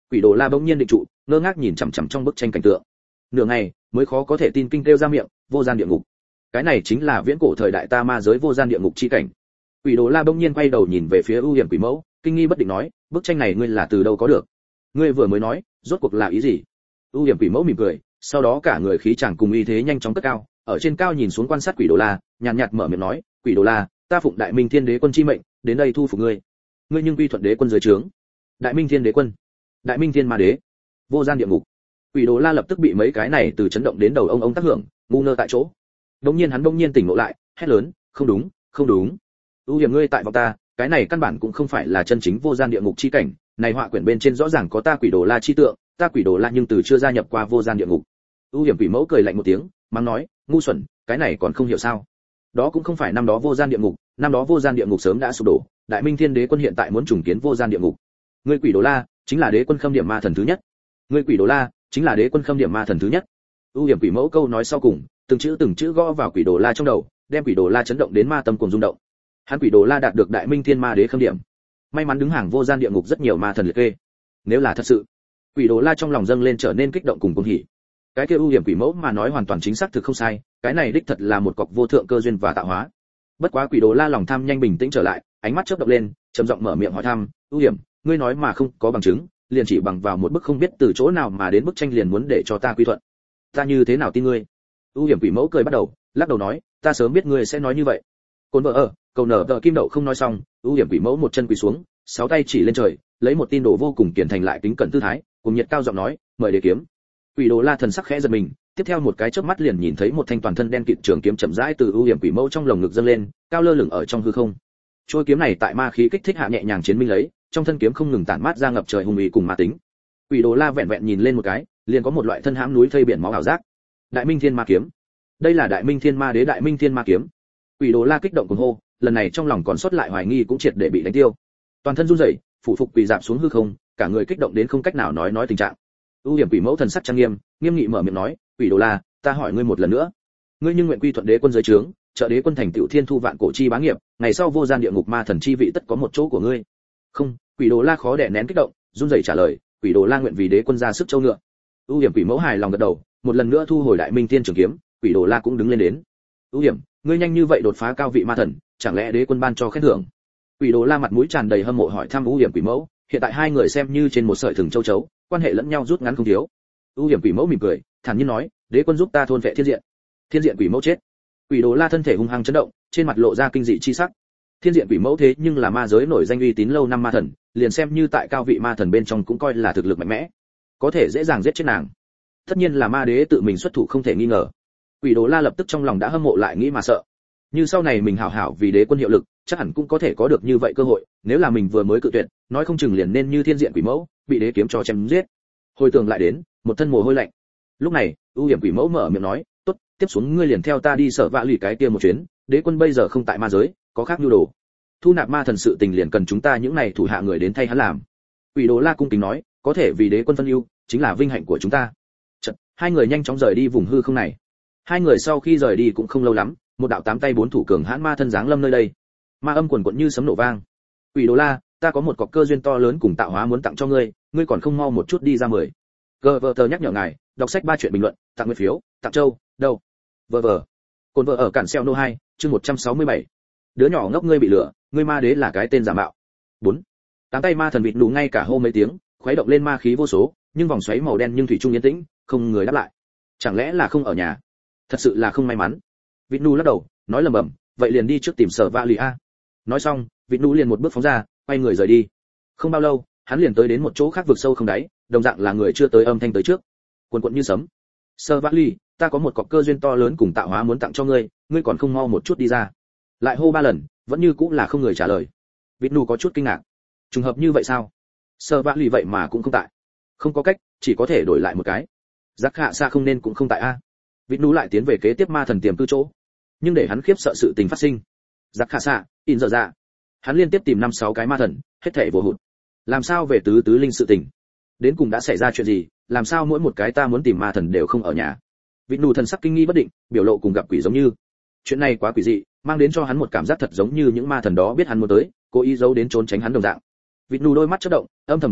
Quỷ Đồ La bỗng nhiên định trụ, ngơ ngác nhìn chằm chằm trong bức tranh cảnh tượng. Nửa ngày, mới khó có thể tin kinh kêu ra miệng, vô gian địa ngục. Cái này chính là viễn cổ thời đại ta ma giới vô gian địa ngục chi cảnh. Quỷ Đồ La bỗng nhiên quay đầu nhìn về phía ưu hiểm quỷ mẫu, kinh nghi bất định nói, bức tranh này ngươi là từ đâu có được? Ngươi vừa mới nói, rốt cuộc là ý gì? ưu hiểm quỷ mẫu mỉm cười, sau đó cả người khí chàng cùng y thế nhanh chóng cất cao, ở trên cao nhìn xuống quan sát Quỷ Đồ La, nhàn nhạt mở miệng nói, Quỷ Đồ La, ta phụng Đại Minh Thiên Đế quân chi mệnh, đến đây thu phục ngươi. Ngươi nhưng quy thuận đế quân dưới trướng. Đại Minh Thiên Đế quân, Đại Minh Thiên Ma Đế, vô gian địa ngục. Quỷ Đồ La lập tức bị mấy cái này từ chấn động đến đầu ông ông tác hưởng, ngu ngơ tại chỗ. Đống nhiên hắn bỗng nhiên tỉnh ngộ lại, hét lớn, không đúng, không đúng. ưu hiểm ngươi tại vọng ta, cái này căn bản cũng không phải là chân chính vô gian địa ngục chi cảnh, này họa quyển bên trên rõ ràng có ta Quỷ Đồ La chi tượng, ta Quỷ Đồ La nhưng từ chưa gia nhập qua vô gian địa ngục. ưu hiểm quỷ mẫu cười lạnh một tiếng, mắng nói, ngu xuẩn, cái này còn không hiểu sao? Đó cũng không phải năm đó vô gian địa ngục, năm đó vô gian địa ngục sớm đã sụp đổ, Đại Minh Thiên Đế quân hiện tại muốn trùng kiến vô gian địa ngục. Ngươi Quỷ Đồ La chính là đế quân khâm điểm ma thần thứ nhất. Ngươi Quỷ Đồ La chính là đế quân khâm điểm ma thần thứ nhất. ưu hiểm quỷ mẫu câu nói sau cùng, từng chữ từng chữ gõ vào Quỷ Đồ La trong đầu, đem Quỷ Đồ La chấn động đến ma tâm cuồng rung động. Hắn Quỷ Đồ La đạt được Đại Minh Thiên Ma Đế khâm điểm, may mắn đứng hàng vô gian địa ngục rất nhiều ma thần liệt kê. Nếu là thật sự, Quỷ Đồ La trong lòng dâng lên trở nên kích động cùng cuồng hỉ. Cái kia ưu hiểm quỷ mẫu mà nói hoàn toàn chính xác thực không sai, cái này đích thật là một cọc vô thượng cơ duyên và tạo hóa. Bất quá Quỷ Đồ La lòng tham nhanh bình tĩnh trở lại, ánh mắt chớp động lên, trầm giọng mở miệng hỏi thăm, ưu hiểm, ngươi nói mà không có bằng chứng, liền chỉ bằng vào một bức không biết từ chỗ nào mà đến bức tranh liền muốn để cho ta quy thuận, ta như thế nào tin ngươi? ưu hiểm quỷ mẫu cười bắt đầu, lắc đầu nói, ta sớm biết ngươi sẽ nói như vậy. Côn vợ ở, cầu nở tờ kim đậu không nói xong, ưu hiểm quỷ mẫu một chân quỳ xuống, sáu tay chỉ lên trời, lấy một tin đồ vô cùng kiền thành lại kính cẩn tư thái, cùng nhiệt cao giọng nói, mời đế kiếm. Quỷ Đồ La thần sắc khẽ giật mình, tiếp theo một cái chớp mắt liền nhìn thấy một thanh toàn thân đen kịt trường kiếm chậm rãi từ ưu hiểm quỷ mẫu trong lồng ngực dâng lên, cao lơ lửng ở trong hư không. Trôi kiếm này tại ma khí kích thích hạ nhẹ nhàng chiến minh lấy, trong thân kiếm không ngừng tản mát ra ngập trời hung uy cùng ma tính. Quỷ Đồ La vẹn vẹn nhìn lên một cái, liền có một loại thân hãm núi thây biển máu ảo giác. Đại Minh Thiên Ma kiếm, đây là Đại Minh Thiên Ma Đế Đại Minh Thiên Ma kiếm. Quỷ Đồ La kích động cuồng hô, lần này trong lòng còn sót lại hoài nghi cũng triệt để bị đánh tiêu. Toàn thân run rẩy, phủ phục quỳ rạp xuống hư không, cả người kích động đến không cách nào nói nói tình trạng. ưu hiểm quỷ mẫu thần sắc trang nghiêm, nghiêm nghị mở miệng nói, Quỷ Đồ La, ta hỏi ngươi một lần nữa, ngươi nhưng nguyện quy thuận đế quân dưới trướng, trợ đế quân thành tựu thiên thu vạn cổ chi bá nghiệp, ngày sau vô gian địa ngục ma thần chi vị tất có một chỗ của ngươi? Không. Quỷ Đồ La khó đè nén kích động, run rẩy trả lời, Quỷ Đồ La nguyện vì đế quân ra sức châu ngựa. ưu hiểm quỷ mẫu hài lòng gật đầu, một lần nữa thu hồi Đại Minh Thiên trường kiếm, Quỷ Đồ La cũng đứng lên đến. ưu hiểm, ngươi nhanh như vậy đột phá cao vị ma thần, chẳng lẽ đế quân ban cho khen thưởng? Quỷ Đồ La mặt mũi tràn đầy hâm mộ hỏi thăm ưu hiểm quỷ mẫu, hiện tại hai người xem như trên một sợi thừng châu chấu, quan hệ lẫn nhau rút ngắn không thiếu. ưu hiểm quỷ mẫu mỉm cười, thản nhiên nói, đế quân giúp ta thôn vệ thiên diện. Thiên diện quỷ mẫu chết. Quỷ Đồ La thân thể hung hăng chấn động, trên mặt lộ ra kinh dị chi sắc. Thiên diện quỷ mẫu thế nhưng là ma giới nổi danh uy tín lâu năm ma thần, liền xem như tại cao vị ma thần bên trong cũng coi là thực lực mạnh mẽ, có thể dễ dàng giết chết nàng. Tất nhiên là ma đế tự mình xuất thủ không thể nghi ngờ. Quỷ Đồ La lập tức trong lòng đã hâm mộ lại nghĩ mà sợ. Như sau này mình hảo hảo vì đế quân hiệu lực, chắc hẳn cũng có thể có được như vậy cơ hội, nếu là mình vừa mới cự tuyệt, nói không chừng liền nên như thiên diện quỷ mẫu, bị đế kiếm cho chém giết. Hồi tưởng lại đến, một thân mồ hôi lạnh. Lúc này, ưu hiểm quỷ mẫu mở miệng nói, "Tốt, tiếp xuống ngươi liền theo ta đi Sở Vạ Lì cái kia một chuyến, đế quân bây giờ không tại ma giới, có khác nhu đồ. Thu nạp ma thần sự tình liền cần chúng ta những này thủ hạ người đến thay hắn làm." Quỷ Đồ La cung kính nói, "Có thể vì đế quân phân ưu, chính là vinh hạnh của chúng ta." Chợt, hai người nhanh chóng rời đi vùng hư không này. Hai người sau khi rời đi cũng không lâu lắm, một đạo tám tay bốn thủ cường hãn ma thân giáng lâm nơi đây. Ma âm quần quật như sấm nổ vang. "Quỷ Đồ La, ta có một cọc cơ duyên to lớn cùng tạo hóa muốn tặng cho ngươi, ngươi còn không mau một chút đi ra mời." Gờ vờ tờ nhắc nhở ngài, đọc sách ba chuyện bình luận, tặng nguyên phiếu, tặng châu, đâu. Vờ vờ. Cồn vợ ở cản xeo nô hai, chương một trăm sáu mươi bảy. Đứa nhỏ ngốc ngươi bị lừa, ngươi ma đế là cái tên giả mạo. bốn. Tám tay ma thần vịt đủ ngay cả hô mấy tiếng, khuấy động lên ma khí vô số, nhưng vòng xoáy màu đen nhưng thủy chung yên tĩnh, không người đáp lại. Chẳng lẽ là không ở nhà? Thật sự là không may mắn. Vịt đủ lắc đầu, nói lẩm bẩm, vậy liền đi trước tìm Sở Vạ Lì a. Nói xong, vịt đủ liền một bước phóng ra, quay người rời đi. Không bao lâu, hắn liền tới đến một chỗ khác vực sâu không đáy, đồng dạng là người chưa tới âm thanh tới trước. Cuồn cuộn như sấm. "Sở Vạ Lì, ta có một cọc cơ duyên to lớn cùng tạo hóa muốn tặng cho ngươi, ngươi còn không mau một chút đi ra." Lại hô ba lần, vẫn như cũng là không người trả lời. Vịt đủ có chút kinh ngạc. Trùng hợp như vậy sao? Sở Vạ Lì vậy mà cũng không tại. Không có cách, chỉ có thể đổi lại một cái. Giác Hạ Sa không nên cũng không tại a. Vịt đủ lại tiến về kế tiếp ma thần tiềm cư chỗ. Nhưng để hắn khiếp sợ sự tình phát sinh. Giác Hạ Sa, in giờ dạ. Hắn liên tiếp tìm năm sáu cái ma thần, hết thảy vô hụt. Làm sao về tứ tứ linh sự tình? Đến cùng đã xảy ra chuyện gì, làm sao mỗi một cái ta muốn tìm ma thần đều không ở nhà? Vịt đủ thần sắc kinh nghi bất định, biểu lộ cùng gặp quỷ giống như. Chuyện này quá quỷ dị, mang đến cho hắn một cảm giác thật giống như những ma thần đó biết hắn muốn tới, cố ý giấu đến trốn tránh hắn đồng dạng. Vịt đủ đôi mắt chớp động, âm thầm quyết định,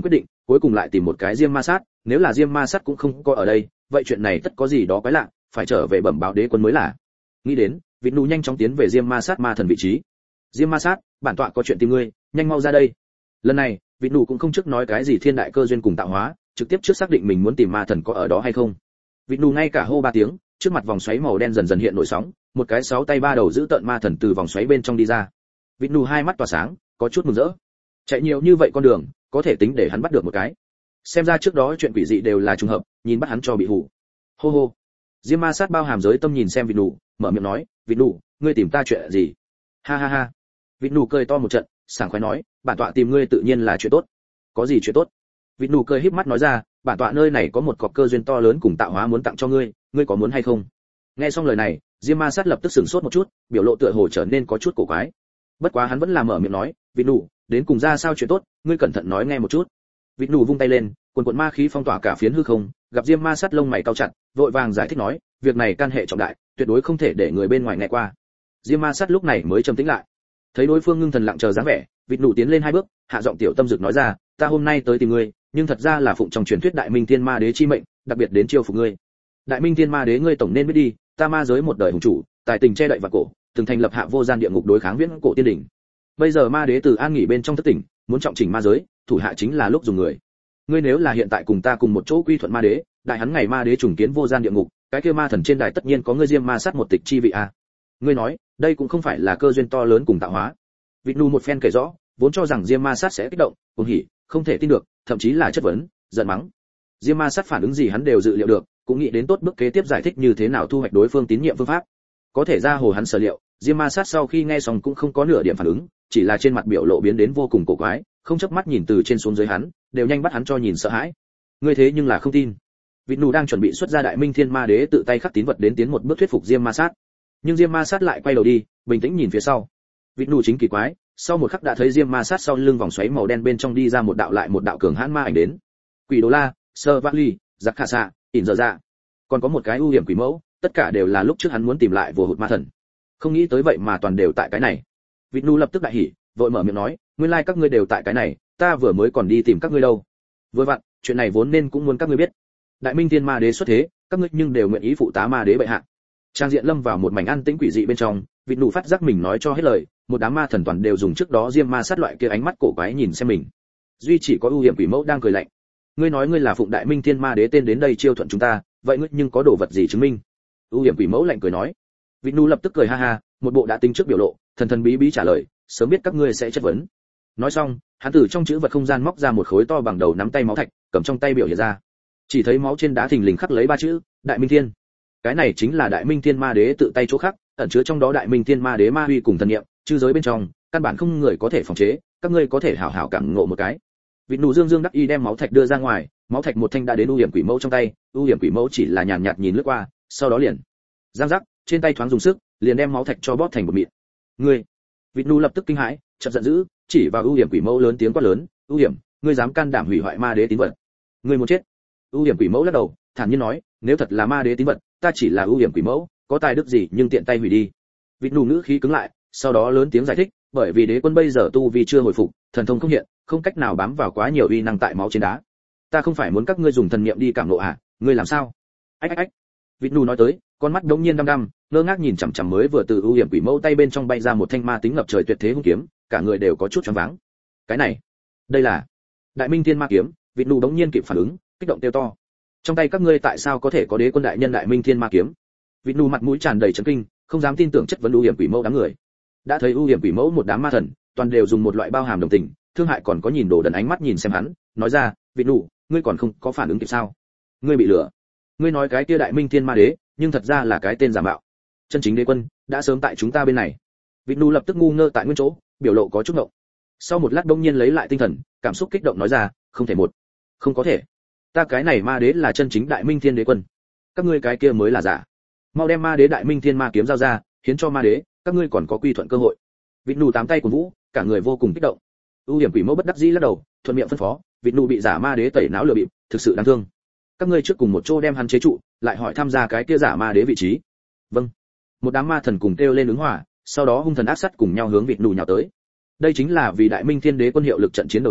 cuối cùng lại tìm một cái Diêm Ma Sát, nếu là Diêm Ma Sát cũng không có ở đây, vậy chuyện này tất có gì đó quái lạ, phải trở về bẩm báo đế quân mới là. Nghĩ đến, Vịt Nụ nhanh chóng tiến về Diêm Ma Sát ma thần vị trí. Diêm Ma Sát, bản tọa có chuyện tìm ngươi, nhanh mau ra đây. Lần này, Vịt Nụ cũng không trước nói cái gì thiên đại cơ duyên cùng tạo hóa, trực tiếp trước xác định mình muốn tìm ma thần có ở đó hay không. Vịt Nụ ngay cả hô ba tiếng, trước mặt vòng xoáy màu đen dần dần hiện nổi sóng, một cái sáu tay ba đầu giữ tợn ma thần từ vòng xoáy bên trong đi ra. Vịt Nụ hai mắt tỏa sáng, có chút mừng rỡ. Chạy nhiều như vậy con đường, có thể tính để hắn bắt được một cái. Xem ra trước đó chuyện quỷ dị đều là trùng hợp, nhìn bắt hắn cho bị hù. Hô hô. Diêm Ma Sát bao hàm giới tâm nhìn xem Vịt Nụ, mở miệng nói, "Vịt Nụ, ngươi tìm ta chuyện gì?" Ha ha ha. Vịt Nụ cười to một trận, sảng khoái nói, "Bản tọa tìm ngươi tự nhiên là chuyện tốt." "Có gì chuyện tốt?" Vịt Nụ cười híp mắt nói ra, "Bản tọa nơi này có một cọc cơ duyên to lớn cùng tạo hóa muốn tặng cho ngươi, ngươi có muốn hay không?" Nghe xong lời này, Diêm Ma Sát lập tức sửng sốt một chút, biểu lộ tựa hồ trở nên có chút cổ quái. Bất quá hắn vẫn là mở miệng nói, "Vịt Nụ, đến cùng ra sao chuyện tốt, ngươi cẩn thận nói nghe một chút." Vịt Nụ vung tay lên, cuồn cuộn ma khí phong tỏa cả phiến hư không, gặp Diêm Ma Sát lông mày cau chặt, vội vàng giải thích nói, "Việc này can hệ trọng đại, tuyệt đối không thể để người bên ngoài nghe qua." Diêm Ma Sát lúc này mới trầm tĩnh lại. Thấy đối phương ngưng thần lặng chờ dáng vẻ, Vịt Nụ tiến lên hai bước, hạ giọng tiểu tâm dực nói ra, "Ta hôm nay tới tìm ngươi, nhưng thật ra là phụng trong truyền thuyết Đại Minh Thiên Ma Đế chi mệnh, đặc biệt đến chiêu phục ngươi. Đại Minh Thiên Ma Đế ngươi tổng nên biết đi, ta ma giới một đời hùng chủ, tài tình che đậy và cổ, từng thành lập hạ vô gian địa ngục đối kháng viễn cổ tiên đỉnh. Bây giờ ma đế từ an nghỉ bên trong thất tỉnh, muốn trọng chỉnh ma giới, thủ hạ chính là lúc dùng người. Ngươi nếu là hiện tại cùng ta cùng một chỗ quy thuận ma đế, đại hắn ngày ma đế trùng kiến vô gian địa ngục, cái kia ma thần trên đài tất nhiên có ngươi Diêm Ma Sát một tịch chi vị a. Ngươi nói, đây cũng không phải là cơ duyên to lớn cùng tạo hóa." Vịt Nụ một phen kể rõ, vốn cho rằng Diêm Ma Sát sẽ kích động, cuồng hỉ, không thể tin được, thậm chí là chất vấn, giận mắng. Diêm Ma Sát phản ứng gì hắn đều dự liệu được, cũng nghĩ đến tốt bước kế tiếp giải thích như thế nào thu hoạch đối phương tín nhiệm phương pháp. Có thể ra hồ hắn sở liệu, Diêm Ma Sát sau khi nghe xong cũng không có nửa điểm phản ứng, chỉ là trên mặt biểu lộ biến đến vô cùng cổ quái, không chớp mắt nhìn từ trên xuống dưới hắn, đều nhanh bắt hắn cho nhìn sợ hãi. Ngươi thế nhưng là không tin. Vịt Nụ đang chuẩn bị xuất ra Đại Minh Thiên Ma Đế tự tay khắc tín vật đến tiến một bước thuyết phục Diêm Ma Sát. Nhưng Diêm Ma Sát lại quay đầu đi, bình tĩnh nhìn phía sau. Vịt Nụ chính kỳ quái, sau một khắc đã thấy Diêm Ma Sát sau lưng vòng xoáy màu đen bên trong đi ra một đạo lại một đạo cường hãn ma ảnh đến. Quỷ Đồ La, Sơ Vác Ly, Giặc Khả Xạ, ỉn dở dạ, còn có một cái ưu hiểm quỷ mẫu, tất cả đều là lúc trước hắn muốn tìm lại vô hụt ma thần. Không nghĩ tới vậy mà toàn đều tại cái này. Vịt Nụ lập tức đại hỉ, vội mở miệng nói, nguyên lai like các ngươi đều tại cái này, ta vừa mới còn đi tìm các ngươi đâu. Vừa vặn, chuyện này vốn nên cũng muốn các ngươi biết. Đại Minh Thiên Ma Đế xuất thế, các ngươi nhưng đều nguyện ý phụ tá ma đế bệ hạ. Trang diện lâm vào một mảnh an tĩnh quỷ dị bên trong, Vịt Nụ phát giác mình nói cho hết lời, một đám ma thần toàn đều dùng trước đó Diêm Ma Sát loại kia ánh mắt cổ quái nhìn xem mình. Duy chỉ có ưu hiểm quỷ mẫu đang cười lạnh. Ngươi nói ngươi là phụng Đại Minh Thiên Ma Đế tên đến đây chiêu thuận chúng ta, vậy ngươi nhưng có đồ vật gì chứng minh? Ưu hiểm quỷ mẫu lạnh cười nói. Vịt Nụ lập tức cười ha ha, một bộ đã tính trước biểu lộ, thần thần bí bí trả lời, sớm biết các ngươi sẽ chất vấn. Nói xong, hắn từ trong chữ vật không gian móc ra một khối to bằng đầu nắm tay máu thạch, cầm trong tay biểu hiện ra. Chỉ thấy máu trên đá thình lình khắc lấy ba chữ, Đại Minh Thiên. Cái này chính là Đại Minh Thiên Ma Đế tự tay chỗ khắc, ẩn chứa trong đó Đại Minh Thiên Ma Đế ma huy cùng thần niệm, chư giới bên trong, căn bản không người có thể phòng chế, các ngươi có thể hảo hảo cảm ngộ một cái. Vịt Nụ dương dương đắc y đem máu thạch đưa ra ngoài, máu thạch một thanh đã đến ưu hiểm quỷ mẫu trong tay, ưu hiểm quỷ mẫu chỉ là nhàn nhạt nhìn lướt qua, sau đó liền giang giác, trên tay thoáng dùng sức, liền đem máu thạch cho bóp thành một mịn. Ngươi! Vịt Nụ lập tức kinh hãi, chợt giận dữ, chỉ vào ưu hiểm quỷ mẫu lớn tiếng quát lớn, ưu hiểm, ngươi dám can đảm hủy hoại ma đế tín vật, ngươi muốn chết. Ưu hiểm quỷ mẫu lắc đầu, thản nhiên nói, nếu thật là ma đế tín vật, ta chỉ là ưu hiểm quỷ mẫu, có tài đức gì nhưng tiện tay hủy đi. Vịt Nụ ngữ khí cứng lại, sau đó lớn tiếng giải thích, bởi vì đế quân bây giờ tu vi chưa hồi phục, thần thông không hiện, không cách nào bám vào quá nhiều uy năng tại máu trên đá. Ta không phải muốn các ngươi dùng thần niệm đi cảm ngộ à, ngươi làm sao? Ách ách ách. Vịt Nụ nói tới, con mắt đống nhiên đăm đăm, ngơ ngác nhìn chằm chằm mới vừa từ ưu hiểm quỷ mẫu tay bên trong bay ra một thanh ma tính ngập trời tuyệt thế hung kiếm, cả người đều có chút choáng váng. Cái này, đây là Đại Minh Thiên Ma kiếm. Vịt Nụ đống nhiên kịp phản ứng, kích động kêu to. Trong tay các ngươi tại sao có thể có đế quân đại nhân Đại Minh Thiên Ma kiếm? Vịt Nụ mặt mũi tràn đầy chấn kinh, không dám tin tưởng chất vấn ưu hiểm quỷ mẫu đám người. Đã thấy ưu hiểm quỷ mẫu một đám ma thần, toàn đều dùng một loại bao hàm đồng tình, thương hại còn có nhìn đồ đần ánh mắt nhìn xem hắn, nói ra, Vịt Nụ, ngươi còn không có phản ứng kịp sao? Ngươi bị lừa. Ngươi nói cái kia Đại Minh Thiên Ma Đế, nhưng thật ra là cái tên giả mạo. Chân chính đế quân đã sớm tại chúng ta bên này. Vịt Nụ lập tức ngu ngơ tại nguyên chỗ, biểu lộ có chút ngộng. Sau một lát bỗng nhiên lấy lại tinh thần, cảm xúc kích động nói ra, không thể một, không có thể. Ta cái này ma đế là chân chính Đại Minh Thiên đế quân, các ngươi cái kia mới là giả. Mau đem ma đế Đại Minh Thiên Ma kiếm giao ra, hiến cho ma đế, các ngươi còn có quy thuận cơ hội. Vịt Nụ tám tay của vũ, cả người vô cùng kích động. ưu hiểm quỷ mẫu bất đắc dĩ lắc đầu, thuận miệng phân phó, Vịt Nụ bị giả ma đế tẩy não lừa bịp, thực sự đáng thương. Các ngươi trước cùng một chỗ đem hắn chế trụ, lại hỏi tham gia cái kia giả ma đế vị trí. Vâng. Một đám ma thần cùng kêu lên ứng hòa, sau đó hung thần ác sát cùng nhau hướng Vịt Nụ nhào tới. Đây chính là vì Đại Minh Thiên đế quân hiệu lực trận chiến đầu tiên,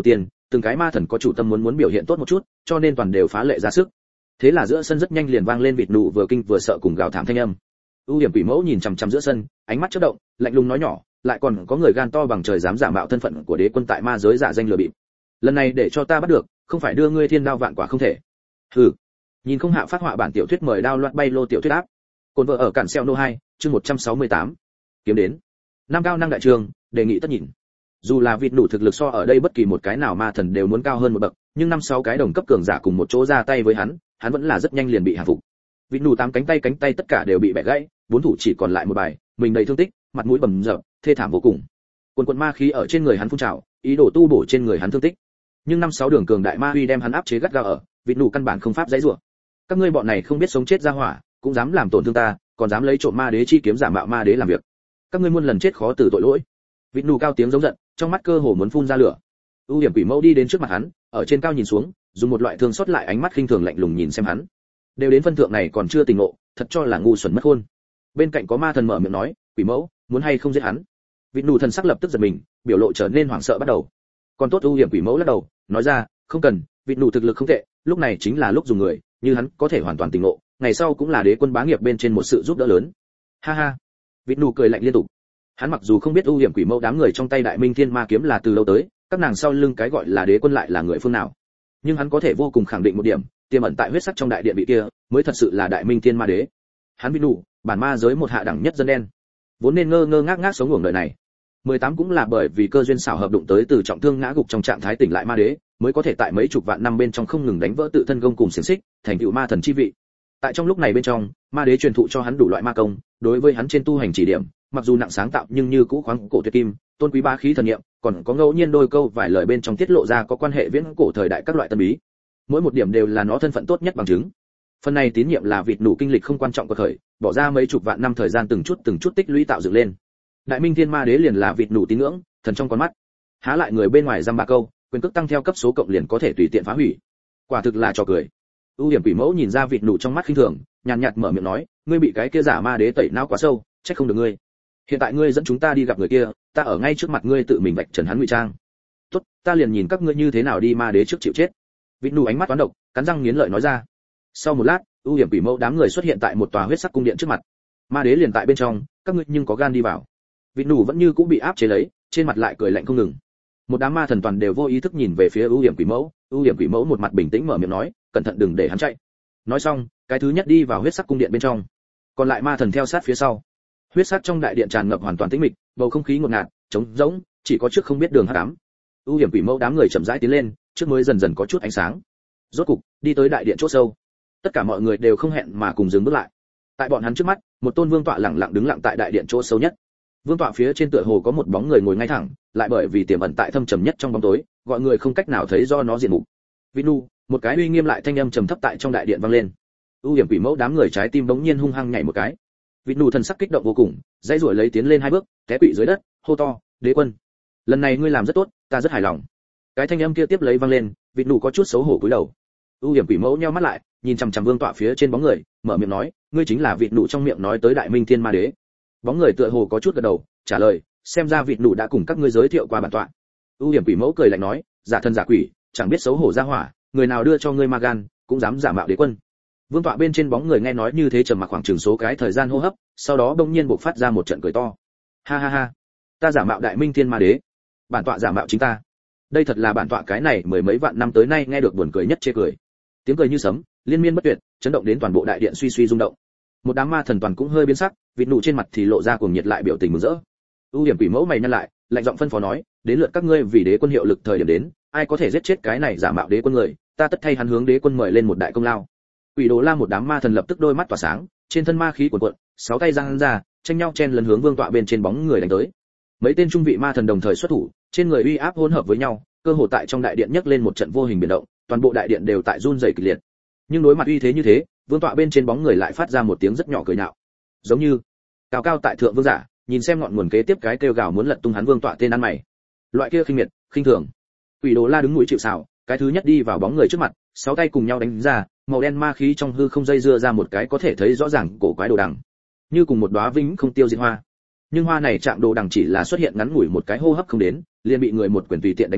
từng cái ma thần có chủ tâm muốn muốn biểu hiện tốt một chút, cho nên toàn đều phá lệ ra sức. Thế là giữa sân rất nhanh liền vang lên vịt nụ vừa kinh vừa sợ cùng gào thảm thanh âm. ưu điểm quỷ mẫu nhìn chằm chằm giữa sân, ánh mắt chớp động, lạnh lùng nói nhỏ, lại còn có người gan to bằng trời dám giả mạo thân phận của đế quân tại ma giới giả danh lừa bịp. Lần này để cho ta bắt được, không phải đưa ngươi thiên đao vạn quả không thể. Hừ. Nhìn không hạ phát họa bản tiểu thuyết mời đao loạt bay lô tiểu thuyết áp. Cồn vợ ở cản xeo nô hai, chương một trăm sáu mươi tám. Kiếm đến. Nam cao năng đại trường, đề nghị tất nhìn. Dù là vịt nụ thực lực so ở đây bất kỳ một cái nào ma thần đều muốn cao hơn một bậc, nhưng năm sáu cái đồng cấp cường giả cùng một chỗ ra tay với hắn, hắn vẫn là rất nhanh liền bị hạ phục. Vịt nụ tám cánh tay cánh tay tất cả đều bị bẻ gãy, bốn thủ chỉ còn lại một bài, mình đầy thương tích, mặt mũi bầm dập, thê thảm vô cùng. Quần quần ma khí ở trên người hắn phun trào, ý đồ tu bổ trên người hắn thương tích. Nhưng năm sáu đường cường đại ma huy đem hắn áp chế gắt gao ở, vịt nụ căn bản không pháp dãy rủa. Các ngươi bọn này không biết sống chết ra hỏa, cũng dám làm tổn thương ta, còn dám lấy trộm ma đế chi kiếm giả mạo ma đế làm việc. Các ngươi muôn lần chết khó từ tội lỗi. Vịt nụ cao tiếng giống giận, trong mắt cơ hồ muốn phun ra lửa. ưu điểm quỷ mẫu đi đến trước mặt hắn, ở trên cao nhìn xuống, dùng một loại thương xót lại ánh mắt khinh thường lạnh lùng nhìn xem hắn. Đều đến phân thượng này còn chưa tỉnh ngộ, thật cho là ngu xuẩn mất khôn. Bên cạnh có ma thần mở miệng nói, quỷ mẫu, muốn hay không giết hắn? Vịt nụ thần sắc lập tức giật mình, biểu lộ trở nên hoảng sợ bắt đầu. Còn tốt ưu điểm quỷ mẫu lắc đầu, nói ra, không cần, vịt nụ thực lực không tệ, lúc này chính là lúc dùng người, như hắn có thể hoàn toàn tỉnh ngộ, ngày sau cũng là đế quân bá nghiệp bên trên một sự giúp đỡ lớn. Ha ha. Vịt nụ cười lạnh liên tục. Hắn mặc dù không biết ưu điểm quỷ mẫu đám người trong tay đại minh thiên ma kiếm là từ lâu tới, các nàng sau lưng cái gọi là đế quân lại là người phương nào, nhưng hắn có thể vô cùng khẳng định một điểm, tiềm ẩn tại huyết sắc trong đại điện vị kia mới thật sự là đại minh thiên ma đế. Hắn vịt nụ, bản ma giới một hạ đẳng nhất dân đen, vốn nên ngơ ngơ ngác ngác sống ngủ đời này. mười tám cũng là bởi vì cơ duyên xảo hợp đụng tới từ trọng thương ngã gục trong trạng thái tỉnh lại ma đế, mới có thể tại mấy chục vạn năm bên trong không ngừng đánh vỡ tự thân gông cùng xiềng xích, thành tựu ma thần chi vị. Tại trong lúc này bên trong, ma đế truyền thụ cho hắn đủ loại ma công, đối với hắn trên tu hành chỉ điểm, mặc dù nặng sáng tạo nhưng như cũ khoáng cổ tuyệt kim, tôn quý bá khí thần niệm, còn có ngẫu nhiên đôi câu vài lời bên trong tiết lộ ra có quan hệ viễn cổ thời đại các loại tân bí. Mỗi một điểm đều là nó thân phận tốt nhất bằng chứng. Phần này tín nhiệm là vịt nụ kinh lịch không quan trọng của khởi, bỏ ra mấy chục vạn năm thời gian từng chút từng chút tích lũy tạo dựng lên. Đại minh thiên ma đế liền là vịt nụ tín ngưỡng, thần trong con mắt. Há lại người bên ngoài dăm ba câu, quyền cước tăng theo cấp số cộng liền có thể tùy tiện phá hủy. Quả thực là trò cười. ưu điểm quỷ mẫu nhìn ra vịt nụ trong mắt khinh thường, nhàn nhạt mở miệng nói, ngươi bị cái kia giả ma đế tẩy não quá sâu, trách không được ngươi. Hiện tại ngươi dẫn chúng ta đi gặp người kia, ta ở ngay trước mặt ngươi tự mình vạch trần hắn ngụy trang. Tốt, ta liền nhìn các ngươi như thế nào đi ma đế trước chịu chết. Vịt nụ ánh mắt toán độc, cắn răng nghiến lợi nói ra. Sau một lát, ưu điểm quỷ mẫu đám người xuất hiện tại một tòa huyết sắc cung điện trước mặt. Ma đế liền tại bên trong, các ngươi nhưng có gan đi vào. Vịt nụ vẫn như cũng bị áp chế lấy, trên mặt lại cười lạnh không ngừng. Một đám ma thần toàn đều vô ý thức nhìn về phía ưu điểm quỷ mẫu, ưu điểm quỷ mẫu một mặt bình tĩnh mở miệng nói, cẩn thận đừng để hắn chạy. Nói xong, cái thứ nhất đi vào huyết sắc cung điện bên trong, còn lại ma thần theo sát phía sau. Huyết sắc trong đại điện tràn ngập hoàn toàn tĩnh mịch, bầu không khí ngột ngạt, trống rỗng, chỉ có trước không biết đường hắc ám. ưu điểm quỷ mẫu đám người chậm rãi tiến lên, trước mới dần dần có chút ánh sáng. Rốt cục, đi tới đại điện chỗ sâu. Tất cả mọi người đều không hẹn mà cùng dừng bước lại. Tại bọn hắn trước mắt, một tôn vương tọa lặng lặng đứng lặng tại đại điện chỗ sâu nhất. Vương tọa phía trên tựa hồ có một bóng người ngồi ngay thẳng, lại bởi vì tiềm ẩn tại thâm trầm nhất trong bóng tối, gọi người không cách nào thấy do nó diện mục. Vinu, một cái uy nghiêm lại thanh âm trầm thấp tại trong đại điện vang lên. ưu điểm quỷ mẫu đám người trái tim bỗng nhiên hung hăng nhảy một cái. Vinu thần sắc kích động vô cùng, dãy rủi lấy tiến lên hai bước, té quỵ dưới đất, hô to, đế quân, lần này ngươi làm rất tốt, ta rất hài lòng. Cái thanh âm kia tiếp lấy vang lên, Vinu có chút xấu hổ cúi đầu. ưu điểm quỷ mẫu nheo mắt lại, nhìn chằm chằm vương tọa phía trên bóng người, mở miệng nói, ngươi chính là Vinu trong miệng nói tới đại minh thiên ma đế. Bóng người tựa hồ có chút gật đầu, trả lời, xem ra Vinu đã cùng các ngươi giới thiệu qua bản tọa. ưu điểm quỷ mẫu cười lạnh nói, giả thân giả quỷ, chẳng biết xấu hổ ra hỏa, người nào đưa cho ngươi ma gan, cũng dám giả mạo đế quân. Vương tọa bên trên bóng người nghe nói như thế trầm mặc khoảng chừng số cái thời gian hô hấp, sau đó bỗng nhiên bộc phát ra một trận cười to. Ha ha ha, ta giả mạo đại minh thiên ma đế, bản tọa giả mạo chính ta. Đây thật là bản tọa cái này mười mấy vạn năm tới nay nghe được buồn cười nhất chê cười. Tiếng cười như sấm, liên miên bất tuyệt, chấn động đến toàn bộ đại điện suy suy rung động. Một đám ma thần toàn cũng hơi biến sắc, vịt nụ trên mặt thì lộ ra cuồng nhiệt lại biểu tình mừng rỡ. ưu điểm quỷ mẫu mày nhăn lại, lạnh giọng phân phó nói, đến lượt các ngươi vì đế quân hiệu lực thời điểm đến, ai có thể giết chết cái này giả mạo đế quân người, ta tất thay hắn hướng đế quân mời lên một đại công lao. Quỷ Đồ La một đám ma thần lập tức đôi mắt tỏa sáng, trên thân ma khí cuồn cuộn, sáu tay giang ra, tranh nhau chen lấn hướng vương tọa bên trên bóng người đánh tới. Mấy tên trung vị ma thần đồng thời xuất thủ, trên người uy áp hỗn hợp với nhau, cơ hồ tại trong đại điện nhấc lên một trận vô hình biến động, toàn bộ đại điện đều tại run rẩy kịch liệt. Nhưng đối mặt uy thế như thế, vương tọa bên trên bóng người lại phát ra một tiếng rất nhỏ cười nhạo, giống như cao cao tại thượng vương giả, nhìn xem ngọn nguồn kế tiếp cái kêu gào muốn lật tung hắn vương tọa tên ăn mày. Loại kia khinh miệt, khinh thường. Quỷ Đồ La đứng mũi chịu sào, cái thứ nhất đi vào bóng người trước mặt, sáu tay cùng nhau đánh ra, màu đen ma khí trong hư không dây dưa ra một cái có thể thấy rõ ràng cổ quái đồ đằng, như cùng một đóa vĩnh không tiêu diệt hoa. Nhưng hoa này chạm đồ đằng chỉ là xuất hiện ngắn ngủi một cái hô hấp không đến, liền bị người một quyền tùy tiện đánh nát,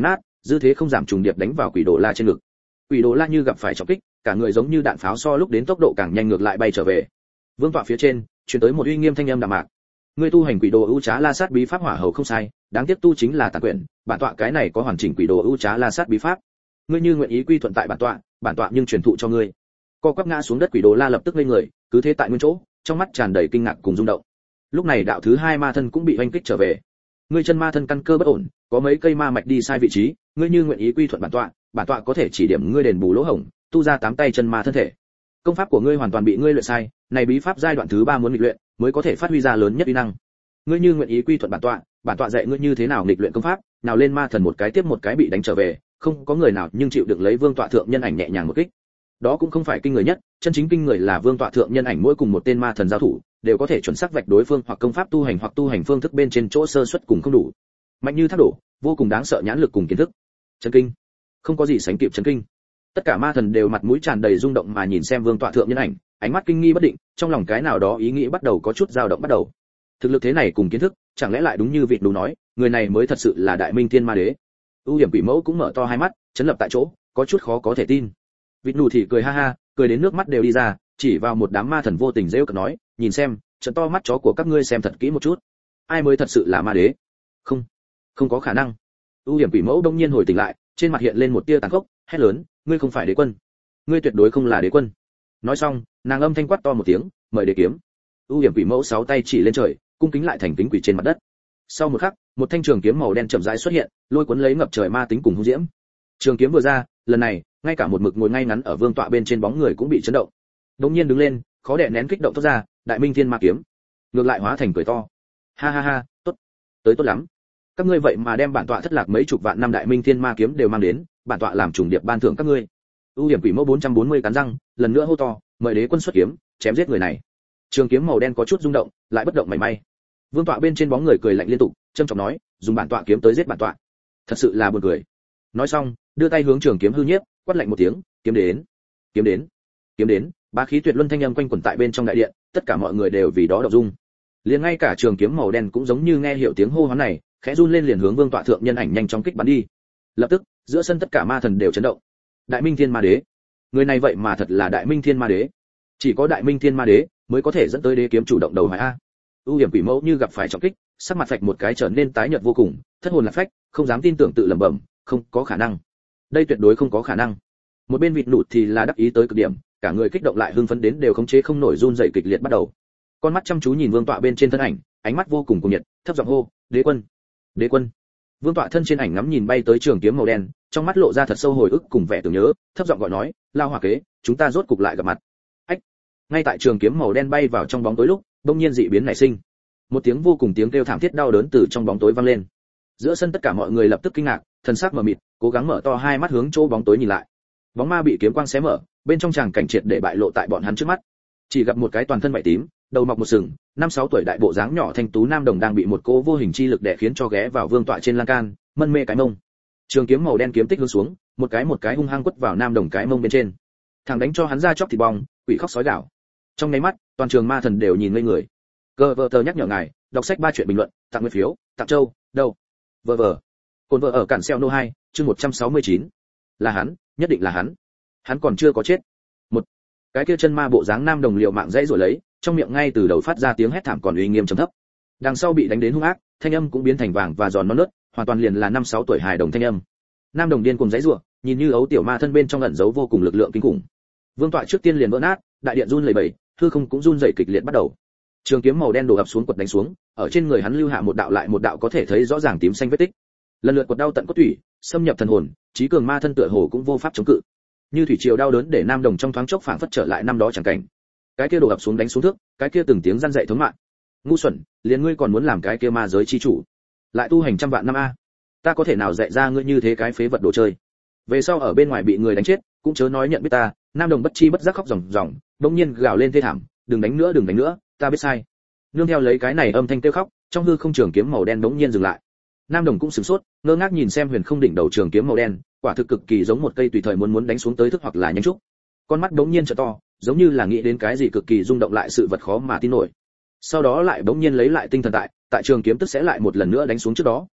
dư thế không giảm trùng điệp đánh vào Quỷ Đồ La trên ngực. Quỷ Đồ La như gặp phải trọng kích, cả người giống như đạn pháo so lúc đến tốc độ càng nhanh ngược lại bay trở về. Vương tọa phía trên truyền tới một uy nghiêm thanh âm đạm mạc. Ngươi tu hành Quỷ Đồ ưu trá La sát bí pháp hỏa hầu không sai, đáng tiếc tu chính là tàn quyển, bản tọa cái này có hoàn chỉnh Quỷ Đồ ưu trá La sát bí pháp. Ngươi như nguyện ý quy thuận tại bản tọa, bản tọa nhưng truyền thụ cho ngươi. Co quắp ngã xuống đất Quỷ Đồ La lập tức lên người, cứ thế tại nguyên chỗ, trong mắt tràn đầy kinh ngạc cùng rung động. Lúc này đạo thứ hai ma thân cũng bị oanh kích trở về. Ngươi chân ma thân căn cơ bất ổn, có mấy cây ma mạch đi sai vị trí, ngươi như nguyện ý quy thuận bản tọa, bản tọa có thể chỉ điểm ngươi đền bù lỗ hổng, tu ra tám tay chân ma thân thể. Công pháp của ngươi hoàn toàn bị ngươi luyện sai, này bí pháp giai đoạn thứ ba muốn nghịch luyện, mới có thể phát huy ra lớn nhất uy năng. Ngươi như nguyện ý quy thuận bản tọa, bản tọa dạy ngươi như thế nào nghịch luyện công pháp, nào lên ma thần một cái tiếp một cái bị đánh trở về, không có người nào nhưng chịu được lấy Vương tọa thượng nhân ảnh nhẹ nhàng một kích. Đó cũng không phải kinh người nhất, chân chính kinh người là Vương tọa thượng nhân ảnh mỗi cùng một tên ma thần giao thủ, đều có thể chuẩn xác vạch đối phương hoặc công pháp tu hành hoặc tu hành phương thức bên trên chỗ sơ suất cùng không đủ. Mạnh như thác đổ, vô cùng đáng sợ nhãn lực cùng kiến thức. Chấn kinh, không có gì sánh kịp chấn kinh. Tất cả ma thần đều mặt mũi tràn đầy rung động mà nhìn xem Vương tọa thượng nhân ảnh, ánh mắt kinh nghi bất định, trong lòng cái nào đó ý nghĩ bắt đầu có chút dao động bắt đầu. Thực lực thế này cùng kiến thức, chẳng lẽ lại đúng như Vịt Đú nói, người này mới thật sự là Đại Minh Thiên Ma Đế? ưu Hiểm Quỷ Mẫu cũng mở to hai mắt, chấn lập tại chỗ, có chút khó có thể tin. Vịt Đú thì cười ha ha, cười đến nước mắt đều đi ra, chỉ vào một đám ma thần vô tình giễu cợt nói, nhìn xem, trận to mắt chó của các ngươi xem thật kỹ một chút, ai mới thật sự là ma đế? Không, không có khả năng. ưu Hiểm Quỷ Mẫu đông nhiên hồi tỉnh lại, trên mặt hiện lên một tia tàn khốc, hét lớn, ngươi không phải đế quân, ngươi tuyệt đối không là đế quân. Nói xong, nàng âm thanh quát to một tiếng, mời đế kiếm. ưu Hiểm Quỷ Mẫu sáu tay chỉ lên trời, cung kính lại thành kính quỷ trên mặt đất. Sau một khắc, một thanh trường kiếm màu đen chậm rãi xuất hiện, lôi cuốn lấy ngập trời ma tính cùng hung diễm. Trường kiếm vừa ra, lần này, ngay cả một mực ngồi ngay ngắn ở vương tọa bên trên bóng người cũng bị chấn động. Đột nhiên đứng lên, khó đè nén kích động thoát ra, Đại Minh Thiên Ma kiếm. Ngược lại hóa thành cười to. Ha ha ha, tốt, tới tốt lắm. Các ngươi vậy mà đem bản tọa thất lạc mấy chục vạn năm Đại Minh Thiên Ma kiếm đều mang đến, bản tọa làm trùng điệp ban thưởng các ngươi. ưu Hiểm Quỷ Mẫu bốn trăm bốn mươi cắn răng, lần nữa hô to, mời đế quân xuất kiếm, chém giết người này. Trường kiếm màu đen có chút rung động, lại bất động mảy may. Vương tọa bên trên bóng người cười lạnh liên tục, trầm trọng nói, dùng bản tọa kiếm tới giết bản tọa, thật sự là buồn cười. Nói xong, đưa tay hướng trường kiếm hư nhiếp, quát lạnh một tiếng, kiếm đến, kiếm đến, kiếm đến. Bá khí tuyệt luân thanh âm quanh quẩn tại bên trong đại điện, tất cả mọi người đều vì đó động dung. Liền ngay cả trường kiếm màu đen cũng giống như nghe hiểu tiếng hô hoán này, khẽ run lên liền hướng vương tọa thượng nhân ảnh nhanh chóng kích bắn đi. Lập tức, giữa sân tất cả ma thần đều chấn động. Đại Minh Thiên Ma Đế, người này vậy mà thật là Đại Minh Thiên Ma Đế. Chỉ có Đại Minh Thiên Ma Đế mới có thể dẫn tới đế kiếm chủ động đầu hoài a. ưu Hiểm Quỷ Mẫu như gặp phải trọng kích, sắc mặt phạch một cái trở nên tái nhợt vô cùng, thất hồn lạc phách, không dám tin tưởng tự lẩm bẩm, không có khả năng, đây tuyệt đối không có khả năng. Một bên Vịt Nụt thì là đắc ý tới cực điểm, cả người kích động lại hưng phấn đến đều khống chế không nổi run rẩy kịch liệt bắt đầu. Con mắt chăm chú nhìn vương tọa bên trên thân ảnh, ánh mắt vô cùng cuồng nhiệt, thấp giọng hô, đế quân, đế quân. Vương tọa thân trên ảnh ngắm nhìn bay tới trường kiếm màu đen, trong mắt lộ ra thật sâu hồi ức cùng vẻ tưởng nhớ, thấp giọng gọi nói, lao hỏa kế, chúng ta rốt cục lại gặp mặt. Ách. Ngay tại trường kiếm màu đen bay vào trong bóng tối lúc, đột nhiên dị biến nảy sinh. Một tiếng vô cùng tiếng kêu thảm thiết đau đớn từ trong bóng tối vang lên. Giữa sân tất cả mọi người lập tức kinh ngạc, thần sắc mờ mịt, cố gắng mở to hai mắt hướng chỗ bóng tối nhìn lại. Bóng ma bị kiếm quang xé mở, bên trong tràng cảnh triệt để bại lộ tại bọn hắn trước mắt. Chỉ gặp một cái toàn thân vảy tím, đầu mọc một sừng, năm sáu tuổi đại bộ dáng nhỏ thanh tú nam đồng đang bị một cỗ vô hình chi lực đè khiến cho ghé vào vương tọa trên lan can, mân mê cái mông. Trường kiếm màu đen kiếm tích hướng xuống, một cái một cái hung hăng quất vào nam đồng cái mông bên trên. Thằng đánh cho hắn ra chóc thịt bong, quỷ khóc sói gào. Trong nháy mắt, toàn trường ma thần đều nhìn ngây người. Cơ vợ tờ nhắc nhở ngài, đọc sách ba chuyện bình luận, tặng nguyên phiếu, tặng châu, đâu. Vợ vợ. Cồn vợ ở cản xeo nô hai, chương một trăm sáu mươi chín. Là hắn, nhất định là hắn. Hắn còn chưa có chết. Một. Cái kia chân ma bộ dáng nam đồng liều mạng dãy rồi lấy, trong miệng ngay từ đầu phát ra tiếng hét thảm còn uy nghiêm trầm thấp. Đằng sau bị đánh đến hung ác, thanh âm cũng biến thành vàng và giòn non nớt, hoàn toàn liền là năm sáu tuổi hài đồng thanh âm. Nam đồng điên cuồng dãy rủa, nhìn như ấu tiểu ma thân bên trong ẩn giấu vô cùng lực lượng kinh khủng. Vương tọa trước tiên liền vỡ nát, đại điện run lẩy bẩy, hư không cũng run rẩy kịch liệt bắt đầu. Trường kiếm màu đen đổ ập xuống quật đánh xuống, ở trên người hắn lưu hạ một đạo lại một đạo có thể thấy rõ ràng tím xanh vết tích. Lần lượt quật đau tận cốt tủy, xâm nhập thần hồn, trí cường ma thân tựa hồ cũng vô pháp chống cự. Như thủy triều đau đớn để nam đồng trong thoáng chốc phảng phất trở lại năm đó chẳng cảnh. Cái kia đổ ập xuống đánh xuống thước, cái kia từng tiếng răn dậy thống mạng. Ngu xuẩn, liền ngươi còn muốn làm cái kia ma giới chi chủ, lại tu hành trăm vạn năm a, ta có thể nào dạy ra ngươi như thế cái phế vật đồ chơi. Về sau ở bên ngoài bị người đánh chết, cũng chớ nói nhận biết ta. Nam đồng bất chi bất giác khóc ròng ròng, đột nhiên gào lên thê thảm, đừng đánh nữa đừng đánh nữa, ta biết sai. Nương theo lấy cái này âm thanh kêu khóc, trong hư không trường kiếm màu đen đống nhiên dừng lại. Nam đồng cũng sửng sốt, ngơ ngác nhìn xem huyền không đỉnh đầu trường kiếm màu đen, quả thực cực kỳ giống một cây tùy thời muốn muốn đánh xuống tới thức hoặc là nhanh trúc. Con mắt đống nhiên trợ to, giống như là nghĩ đến cái gì cực kỳ rung động lại sự vật khó mà tin nổi. Sau đó lại đống nhiên lấy lại tinh thần tại, tại trường kiếm tức sẽ lại một lần nữa đánh xuống trước đó,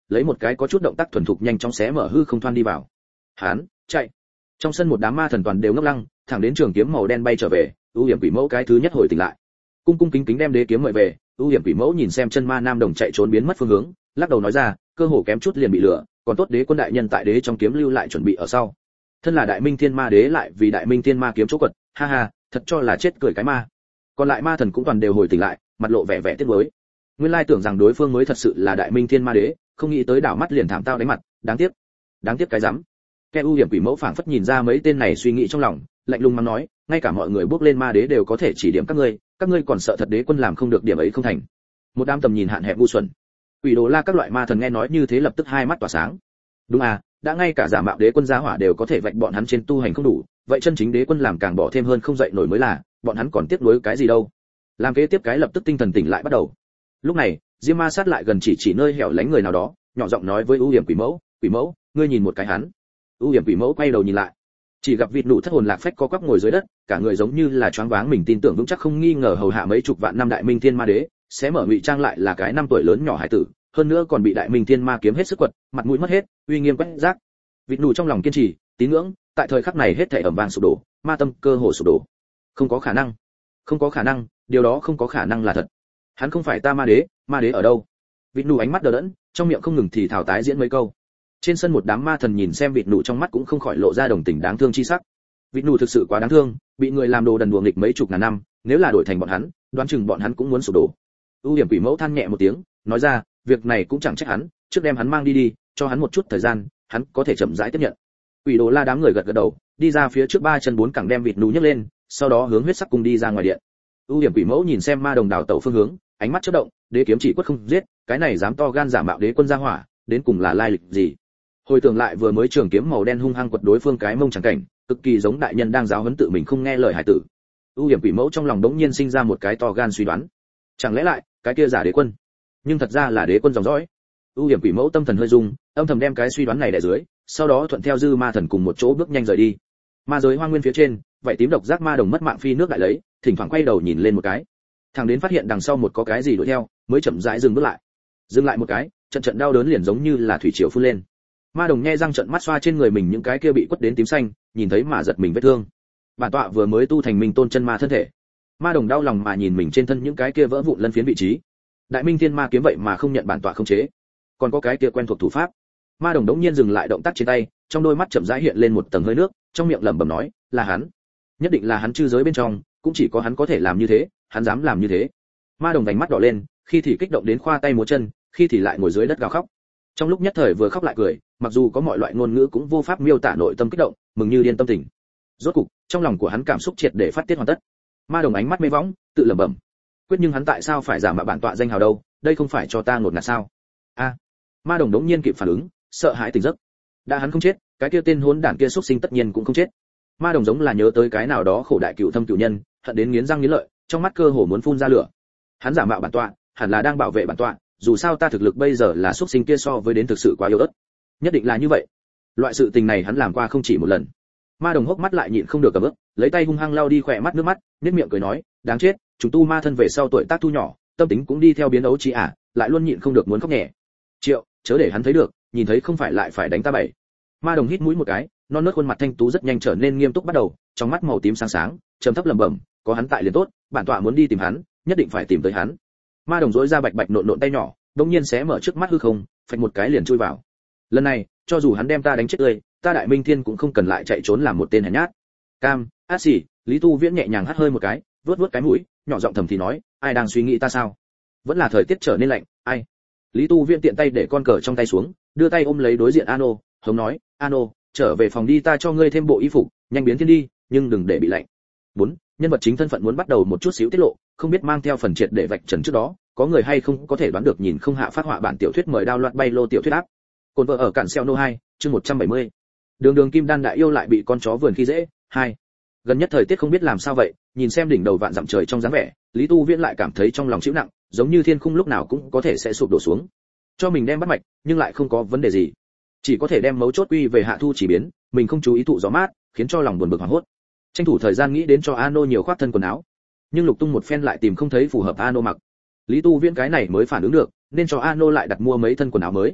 lấy một cái có chút động tác thuần thục nhanh chóng xé mở hư không thoăn đi vào. Hán, chạy. Trong sân một đám ma thần toàn đều ngốc lăng, thẳng đến trường kiếm màu đen bay trở về, ưu hiểm quỷ mẫu cái thứ nhất hồi tỉnh lại. Cung cung kính kính đem đế kiếm mời về, ưu hiểm quỷ mẫu nhìn xem chân ma nam đồng chạy trốn biến mất phương hướng, lắc đầu nói ra, cơ hồ kém chút liền bị lừa, còn tốt đế quân đại nhân tại đế trong kiếm lưu lại chuẩn bị ở sau. Thân là đại minh thiên ma đế lại vì đại minh thiên ma kiếm chỗ quật, ha ha, thật cho là chết cười cái ma. Còn lại ma thần cũng toàn đều hồi tỉnh lại, mặt lộ vẻ vẻ tiếc nuối. Nguyên lai tưởng rằng đối phương mới thật sự là đại minh thiên ma đế, không nghĩ tới đảo mắt liền thảm tao đánh mặt, đáng tiếc. Đáng tiếc cái rắm. Kẻ ưu hiểm quỷ mẫu phảng phất nhìn ra mấy tên này suy nghĩ trong lòng, lạnh lùng mắng nói, ngay cả mọi người bước lên ma đế đều có thể chỉ điểm các ngươi, các ngươi còn sợ thật đế quân làm không được điểm ấy không thành. Một đám tầm nhìn hạn hẹp ngu xuẩn. Quỷ đồ la các loại ma thần nghe nói như thế lập tức hai mắt tỏa sáng. Đúng à, đã ngay cả giả mạo đế quân giá hỏa đều có thể vạch bọn hắn trên tu hành không đủ, vậy chân chính đế quân làm càng bỏ thêm hơn không dậy nổi mới là, bọn hắn còn tiếc nuối cái gì đâu. Làm kế tiếp cái lập tức tinh thần tỉnh lại bắt đầu. Lúc này, Diêm Ma sát lại gần chỉ chỉ nơi hẻo lánh người nào đó, nhỏ giọng nói với ưu hiểm quỷ mẫu, quỷ mẫu, ngươi nhìn một cái hắn. ưu hiểm quỷ mẫu quay đầu nhìn lại, chỉ gặp vịt nụ thất hồn lạc phách co quắp ngồi dưới đất, cả người giống như là choáng váng, mình tin tưởng vững chắc không nghi ngờ hầu hạ mấy chục vạn năm đại minh thiên ma đế, sẽ mở ngụy trang lại là cái năm tuổi lớn nhỏ hải tử, hơn nữa còn bị đại minh thiên ma kiếm hết sức quật, mặt mũi mất hết, uy nghiêm quét rác. Vịt nụ trong lòng kiên trì, tín ngưỡng, tại thời khắc này hết thảy ầm vang sụp đổ, ma tâm cơ hồ sụp đổ. Không có khả năng, không có khả năng, điều đó không có khả năng là thật. Hắn không phải ta ma đế, ma đế ở đâu? Vịt nụ ánh mắt đờ đẫn, trong miệng không ngừng thì thào tái diễn mấy câu. Trên sân một đám ma thần nhìn xem vịt nụ trong mắt cũng không khỏi lộ ra đồng tình đáng thương chi sắc. Vịt nụ thực sự quá đáng thương, bị người làm đồ đần đùa nghịch mấy chục ngàn năm, nếu là đổi thành bọn hắn, đoán chừng bọn hắn cũng muốn sụp đổ. ưu hiểm quỷ mẫu than nhẹ một tiếng, nói ra, việc này cũng chẳng trách hắn, trước đem hắn mang đi đi, cho hắn một chút thời gian, hắn có thể chậm rãi tiếp nhận. Quỷ đồ la đám người gật gật đầu, đi ra phía trước ba chân bốn cẳng đem vịt nụ nhấc lên, sau đó hướng huyết sắc cung đi ra ngoài điện. ưu hiểm quỷ mẫu nhìn xem ma đồng đảo tẩu phương hướng, ánh mắt chớp động, đế kiếm chỉ quất không giết, cái này dám to gan giả mạo đế quân gia hỏa, đến cùng là lai lịch gì? Hồi tưởng lại vừa mới trường kiếm màu đen hung hăng quật đối phương cái mông chẳng cảnh, cực kỳ giống đại nhân đang giáo huấn tự mình không nghe lời hải tử. ưu hiểm quỷ mẫu trong lòng đống nhiên sinh ra một cái to gan suy đoán, chẳng lẽ lại cái kia giả đế quân, nhưng thật ra là đế quân dòng dõi. ưu hiểm quỷ mẫu tâm thần hơi rung, âm thầm đem cái suy đoán này đè dưới, sau đó thuận theo dư ma thần cùng một chỗ bước nhanh rời đi. Ma giới hoang nguyên phía trên, vậy tím độc giác ma đồng mất mạng phi nước đại lấy, thỉnh thoảng quay đầu nhìn lên một cái, thằng đến phát hiện đằng sau một có cái gì đuổi theo, mới chậm rãi dừng bước lại. Dừng lại một cái, trận trận đau đớn liền giống như là thủy triều phun lên. Ma đồng nhe răng trận mắt xoa trên người mình những cái kia bị quất đến tím xanh, nhìn thấy mà giật mình vết thương. Bản tọa vừa mới tu thành minh tôn chân ma thân thể. Ma đồng đau lòng mà nhìn mình trên thân những cái kia vỡ vụn lân phiến vị trí. Đại minh thiên ma kiếm vậy mà không nhận bản tọa không chế, còn có cái kia quen thuộc thủ pháp. Ma đồng đống nhiên dừng lại động tác trên tay, trong đôi mắt chậm rãi hiện lên một tầng hơi nước, trong miệng lẩm bẩm nói, là hắn, nhất định là hắn, chư giới bên trong cũng chỉ có hắn có thể làm như thế, hắn dám làm như thế. Ma đồng vành mắt đỏ lên, khi thì kích động đến khoa tay múa chân, khi thì lại ngồi dưới đất gào khóc. Trong lúc nhất thời vừa khóc lại cười, mặc dù có mọi loại ngôn ngữ cũng vô pháp miêu tả nội tâm kích động, mừng như điên tâm tình. Rốt cục, trong lòng của hắn cảm xúc triệt để phát tiết hoàn tất. Ma đồng ánh mắt mê võng, tự lẩm bẩm, quyết nhưng hắn tại sao phải giả mạo bản tọa danh hào đâu, đây không phải cho ta ngột ngạt sao? A. Ma đồng đống nhiên kịp phản ứng, sợ hãi tỉnh giấc. Đã hắn không chết, cái kia tên hỗn đản kia xuất sinh tất nhiên cũng không chết. Ma đồng giống là nhớ tới cái nào đó khổ đại cựu thâm cựu nhân, hận đến nghiến răng nghiến lợi, trong mắt cơ hồ muốn phun ra lửa. Hắn giả mạo bản tọa, hẳn là đang bảo vệ bản tọa, dù sao ta thực lực bây giờ là xuất sinh kia so với đến thực sự quá yếu ớt. Nhất định là như vậy. Loại sự tình này hắn làm qua không chỉ một lần. Ma đồng hốc mắt lại nhịn không được cầm ức, lấy tay hung hăng lau đi khỏe mắt nước mắt, nhếch miệng cười nói, đáng chết, chúng tu ma thân về sau tuổi tác thu nhỏ, tâm tính cũng đi theo biến ấu trí ả, lại luôn nhịn không được muốn khóc nhẹ. Triệu, chớ để hắn thấy được, nhìn thấy không phải lại phải đánh ta bảy. Ma đồng hít mũi một cái, non nớt khuôn mặt thanh tú rất nhanh trở nên nghiêm túc bắt đầu, trong mắt màu tím sáng sáng, trầm thấp lẩm bẩm, có hắn tại liền tốt, bản tọa muốn đi tìm hắn, nhất định phải tìm tới hắn. Ma đồng rỗi ra bạch bạch nộn nộn tay nhỏ, đống nhiên xé mở trước mắt hư không, phạch một cái liền chui vào. Lần này, cho dù hắn đem ta đánh chết tươi, ta đại minh thiên cũng không cần lại chạy trốn làm một tên hèn nhát. Cam, át xỉ, Lý Tu Viễn nhẹ nhàng hắt hơi một cái, vuốt vuốt cái mũi, nhỏ giọng thầm thì nói, ai đang suy nghĩ ta sao? Vẫn là thời tiết trở nên lạnh, ai? Lý Tu Viễn tiện tay để con cờ trong tay xuống, đưa tay ôm lấy đối diện Ano, hống nói, Ano, trở về phòng đi, ta cho ngươi thêm bộ y phục, nhanh biến thiên đi, nhưng đừng để bị lạnh. Bốn, nhân vật chính thân phận muốn bắt đầu một chút xíu tiết lộ, không biết mang theo phần triệt để vạch trần trước đó, có người hay không có thể đoán được nhìn không hạ phát họa bản tiểu thuyết mời đao loạt bay lô tiểu thuyết áp. Cồn vợ ở cản xeo nô hai, chương một trăm bảy mươi. Đường Đường Kim Đan đại yêu lại bị con chó vườn khi dễ, hai. Gần nhất thời tiết không biết làm sao vậy, nhìn xem đỉnh đầu vạn dặm trời trong dáng vẻ, Lý Tu Viễn lại cảm thấy trong lòng chịu nặng, giống như thiên khung lúc nào cũng có thể sẽ sụp đổ xuống. Cho mình đem bắt mạch, nhưng lại không có vấn đề gì. Chỉ có thể đem mấu chốt quy về hạ thu chỉ biến, mình không chú ý thụ gió mát, khiến cho lòng buồn bực hoảng hốt. Tranh thủ thời gian nghĩ đến cho Ano nhiều khoác thân quần áo, nhưng lục tung một phen lại tìm không thấy phù hợp Ano mặc. Lý Tu Viễn cái này mới phản ứng được, nên cho Ano lại đặt mua mấy thân quần áo mới.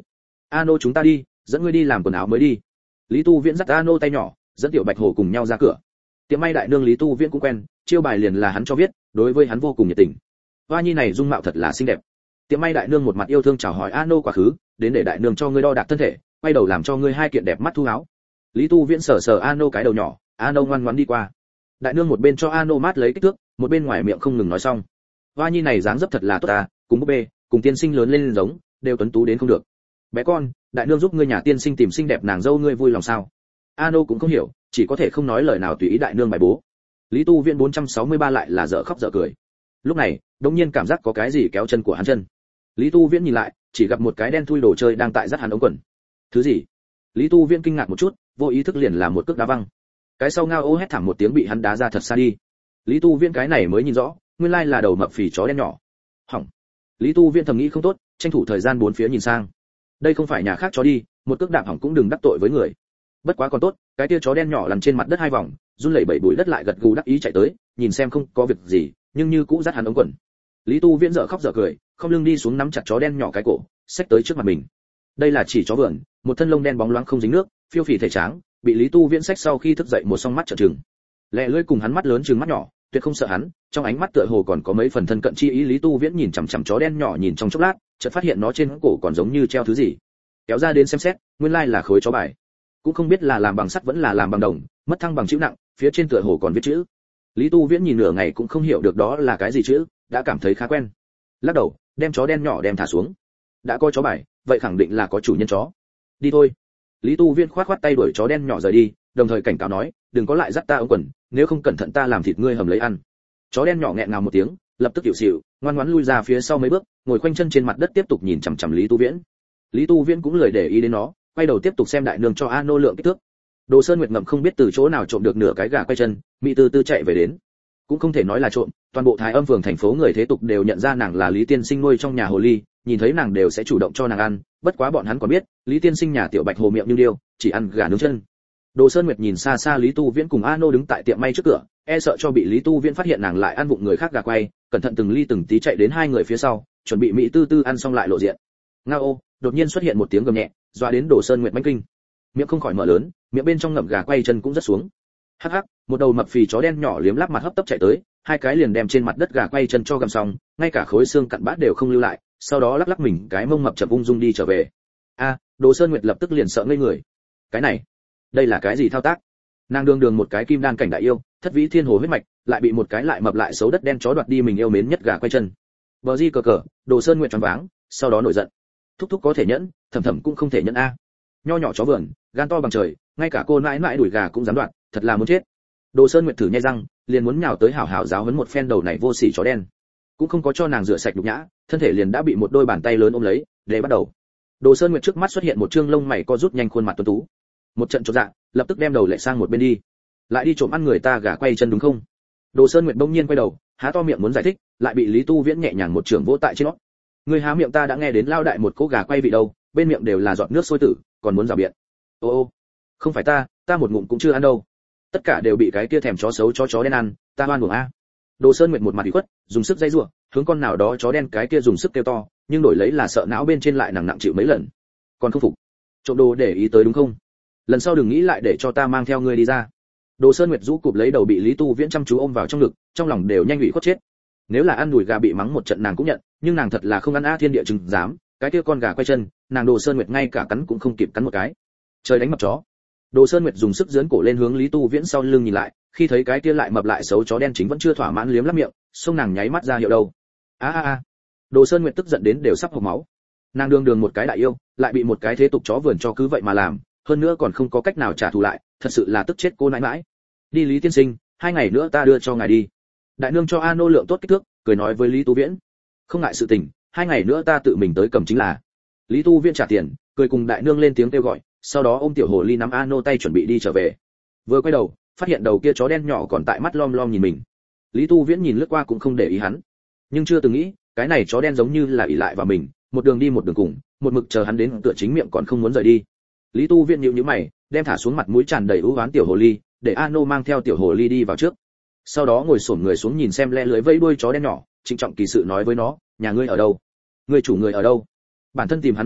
Ano chúng ta đi, dẫn ngươi đi làm quần áo mới đi. Lý Tu Viễn dắt Ano tay nhỏ, dẫn tiểu Bạch Hồ cùng nhau ra cửa. Tiệm may đại nương Lý Tu Viễn cũng quen, chiêu bài liền là hắn cho viết, đối với hắn vô cùng nhiệt tình. Hoa nhi này dung mạo thật là xinh đẹp. Tiệm may đại nương một mặt yêu thương chào hỏi Ano quá khứ, đến để đại nương cho ngươi đo đạc thân thể, quay đầu làm cho ngươi hai kiện đẹp mắt thu áo. Lý Tu Viễn sờ sờ Ano cái đầu nhỏ, Ano ngoan ngoãn đi qua. Đại nương một bên cho Ano mát lấy kích thước, một bên ngoài miệng không ngừng nói xong. Hoa nhi này dáng dấp thật là tốt à, cùng búp bê, cùng tiên sinh lớn lên giống, đều tuấn tú đến không được. Bé con, đại nương giúp ngươi nhà tiên sinh tìm xinh đẹp nàng dâu ngươi vui lòng sao? Ano cũng không hiểu, chỉ có thể không nói lời nào tùy ý đại nương bài bố. Lý Tu Viễn bốn trăm sáu mươi ba lại là dở khóc dở cười. Lúc này, đống nhiên cảm giác có cái gì kéo chân của hắn chân. Lý Tu Viễn nhìn lại, chỉ gặp một cái đen thui đồ chơi đang tại dắt hắn ống quần. Thứ gì? Lý Tu Viễn kinh ngạc một chút, vô ý thức liền là một cước đá văng. Cái sau ngao ô hét thảm một tiếng bị hắn đá ra thật xa đi. Lý Tu Viễn cái này mới nhìn rõ, nguyên lai là đầu mập phì chó đen nhỏ. Hỏng. Lý Tu Viễn thầm nghĩ không tốt, tranh thủ thời gian bốn phía nhìn sang. Đây không phải nhà khác chó đi, một cước đạp hỏng cũng đừng đắc tội với người. Bất quá còn tốt, cái tia chó đen nhỏ lăn trên mặt đất hai vòng, run lẩy bẩy bụi đất lại gật gù đắc ý chạy tới, nhìn xem không có việc gì, nhưng như cũ dắt hắn ống quần. Lý Tu Viễn dở khóc dở cười, không lưng đi xuống nắm chặt chó đen nhỏ cái cổ, xách tới trước mặt mình. Đây là chỉ chó vườn, một thân lông đen bóng loáng không dính nước, phiêu phì thể tráng, bị Lý Tu Viễn xách sau khi thức dậy một song mắt trợn trừng. Lẹ lưỡi cùng hắn mắt lớn trừng mắt nhỏ, tuyệt không sợ hắn, trong ánh mắt tựa hồ còn có mấy phần thân cận chi ý. Lý Tu Viễn nhìn chằm chằm chó đen nhỏ nhìn trong chốc lát, chợt phát hiện nó trên cổ còn giống như treo thứ gì. Kéo ra đến xem xét, nguyên lai là khối chó bài. Cũng không biết là làm bằng sắt vẫn là làm bằng đồng, mất thăng bằng chữ nặng, phía trên tựa hồ còn viết chữ. Lý Tu Viễn nhìn nửa ngày cũng không hiểu được đó là cái gì chữ, đã cảm thấy khá quen. Lắc đầu, đem chó đen nhỏ đem thả xuống. Đã có chó bài, vậy khẳng định là có chủ nhân chó. Đi thôi. Lý Tu Viễn khoát khoát tay đuổi chó đen nhỏ rời đi, đồng thời cảnh cáo nói, đừng có lại dắt ta ống quần, nếu không cẩn thận ta làm thịt ngươi hầm lấy ăn. Chó đen nhỏ nghẹn ngào một tiếng, lập tức hiểu xỉu, ngoan ngoãn lui ra phía sau mấy bước, ngồi khoanh chân trên mặt đất tiếp tục nhìn chằm chằm Lý Tu Viễn. Lý Tu Viễn cũng lười để ý đến nó, quay đầu tiếp tục xem đại nương cho Ano lượng kích thước. Đồ Sơn Nguyệt ngậm không biết từ chỗ nào trộm được nửa cái gà quay chân, mỹ tư tư chạy về đến. Cũng không thể nói là trộm, toàn bộ Thái Âm phường thành phố người thế tục đều nhận ra nàng là Lý tiên sinh nuôi trong nhà hồ ly, nhìn thấy nàng đều sẽ chủ động cho nàng ăn, bất quá bọn hắn còn biết, Lý tiên sinh nhà tiểu Bạch Hồ miệng như điêu, chỉ ăn gà nướng chân. Đồ Sơn Nguyệt nhìn xa xa Lý Tu Viễn cùng Ano đứng tại tiệm may trước cửa, e sợ cho bị Lý Tu Viễn phát hiện nàng lại ăn vụng người khác gà quay, cẩn thận từng ly từng tí chạy đến hai người phía sau, chuẩn bị mỹ tư tư ăn xong lại lộ diện. Ngao, đột nhiên xuất hiện một tiếng gầm nhẹ, dọa đến Đồ Sơn Nguyệt mãnh kinh. Miệng không khỏi mở lớn, miệng bên trong ngậm gà quay chân cũng rất xuống. Hắc hắc, một đầu mập phì chó đen nhỏ liếm láp mặt hấp tấp chạy tới, hai cái liền đem trên mặt đất gà quay chân cho gặm xong, ngay cả khối xương cặn bát đều không lưu lại, sau đó lắc lắc mình cái mông mập chậm ung dung đi trở về. A, Đồ Sơn Nguyệt lập tức liền sợ ngây người. Cái này, đây là cái gì thao tác? Nàng đường đường một cái kim đan cảnh đại yêu, thất vĩ thiên hồ huyết mạch, lại bị một cái lại mập lại xấu đất đen chó đoạt đi mình yêu mến nhất gà quay chân. Bờ di cờ cờ, Đồ Sơn Nguyệt choáng váng, sau đó nổi giận. Thúc thúc có thể nhẫn, thầm thầm cũng không thể nhẫn a. Nho nhỏ chó vườn, gan to bằng trời, ngay cả cô nãi nãi đuổi gà cũng dám đoạt, thật là muốn chết. Đồ Sơn Nguyệt thử nhai răng, liền muốn nhào tới hảo hảo giáo huấn một phen đầu này vô sỉ chó đen. Cũng không có cho nàng rửa sạch nhục nhã, thân thể liền đã bị một đôi bàn tay lớn ôm lấy, để bắt đầu. Đồ Sơn Nguyệt trước mắt xuất hiện một trương lông mày co rút nhanh khuôn mặt tuấn tú. Một trận chột dạ, lập tức đem đầu lệ sang một bên đi. Lại đi trộm ăn người ta gà quay chân đúng không? Đồ Sơn Nguyệt bỗng nhiên quay đầu, há to miệng muốn giải thích, lại bị Lý Tu Viễn nhẹ nhàng một trường vỗ tại trên nó. Người há miệng ta đã nghe đến lao đại một cỗ gà quay vị đâu, bên miệng đều là giọt nước sôi tử, còn muốn rào biện. Ô ô, không phải ta, ta một ngụm cũng chưa ăn đâu. Tất cả đều bị cái kia thèm chó xấu chó chó đen ăn, ta oan uổng a. Đồ Sơn Nguyệt một mặt ủy khuất, dùng sức dây rủa, hướng con nào đó chó đen cái kia dùng sức kêu to, nhưng đổi lấy là sợ não bên trên lại nặng nặng chịu mấy lần. Còn không phục, trộm đồ để ý tới đúng không? Lần sau đừng nghĩ lại để cho ta mang theo ngươi đi ra. Đồ Sơn Nguyệt rũ cụp lấy đầu bị Lý Tu Viễn chăm chú ôm vào trong ngực, trong lòng đều nhanh ủy khuất chết. Nếu là ăn đùi gà bị mắng một trận nàng cũng nhận, nhưng nàng thật là không ăn a thiên địa chừng dám, cái kia con gà quay chân, nàng Đồ Sơn Nguyệt ngay cả cắn cũng không kịp cắn một cái. Trời đánh mập chó. Đồ Sơn Nguyệt dùng sức giương cổ lên hướng Lý Tu Viễn sau lưng nhìn lại, khi thấy cái kia lại mập lại xấu chó đen chính vẫn chưa thỏa mãn liếm lắp miệng, xông nàng nháy mắt ra hiệu đầu. A a a. Đồ Sơn Nguyệt tức giận đến đều sắp hộc máu. Nàng đường đường một cái đại yêu, lại bị một cái thế tục chó vườn cho cứ vậy mà làm, hơn nữa còn không có cách nào trả thù lại, thật sự là tức chết cô nãi nãi. Đi Lý tiên sinh, hai ngày nữa ta đưa cho ngài đi. Đại nương cho Ano lượng tốt kích thước, cười nói với Lý Tu Viễn. Không ngại sự tình, hai ngày nữa ta tự mình tới cầm chính là. Lý Tu Viễn trả tiền, cười cùng đại nương lên tiếng kêu gọi, sau đó ôm tiểu hồ ly nắm Ano tay chuẩn bị đi trở về. Vừa quay đầu, phát hiện đầu kia chó đen nhỏ còn tại mắt lom lom nhìn mình. Lý Tu Viễn nhìn lướt qua cũng không để ý hắn, nhưng chưa từng nghĩ, cái này chó đen giống như là ỷ lại vào mình, một đường đi một đường cùng, một mực chờ hắn đến tựa chính miệng còn không muốn rời đi. Lý Tu Viễn nhíu nhíu mày, đem thả xuống mặt mũi tràn đầy ưu oán tiểu hồ ly, để Ano mang theo tiểu hồ ly đi vào trước. Sau đó ngồi xổm người xuống nhìn xem le lưới vẫy đuôi chó đen nhỏ, trịnh trọng kỳ sự nói với nó, nhà ngươi ở đâu? Người chủ người ở đâu? Bản thân tìm hắn đi a,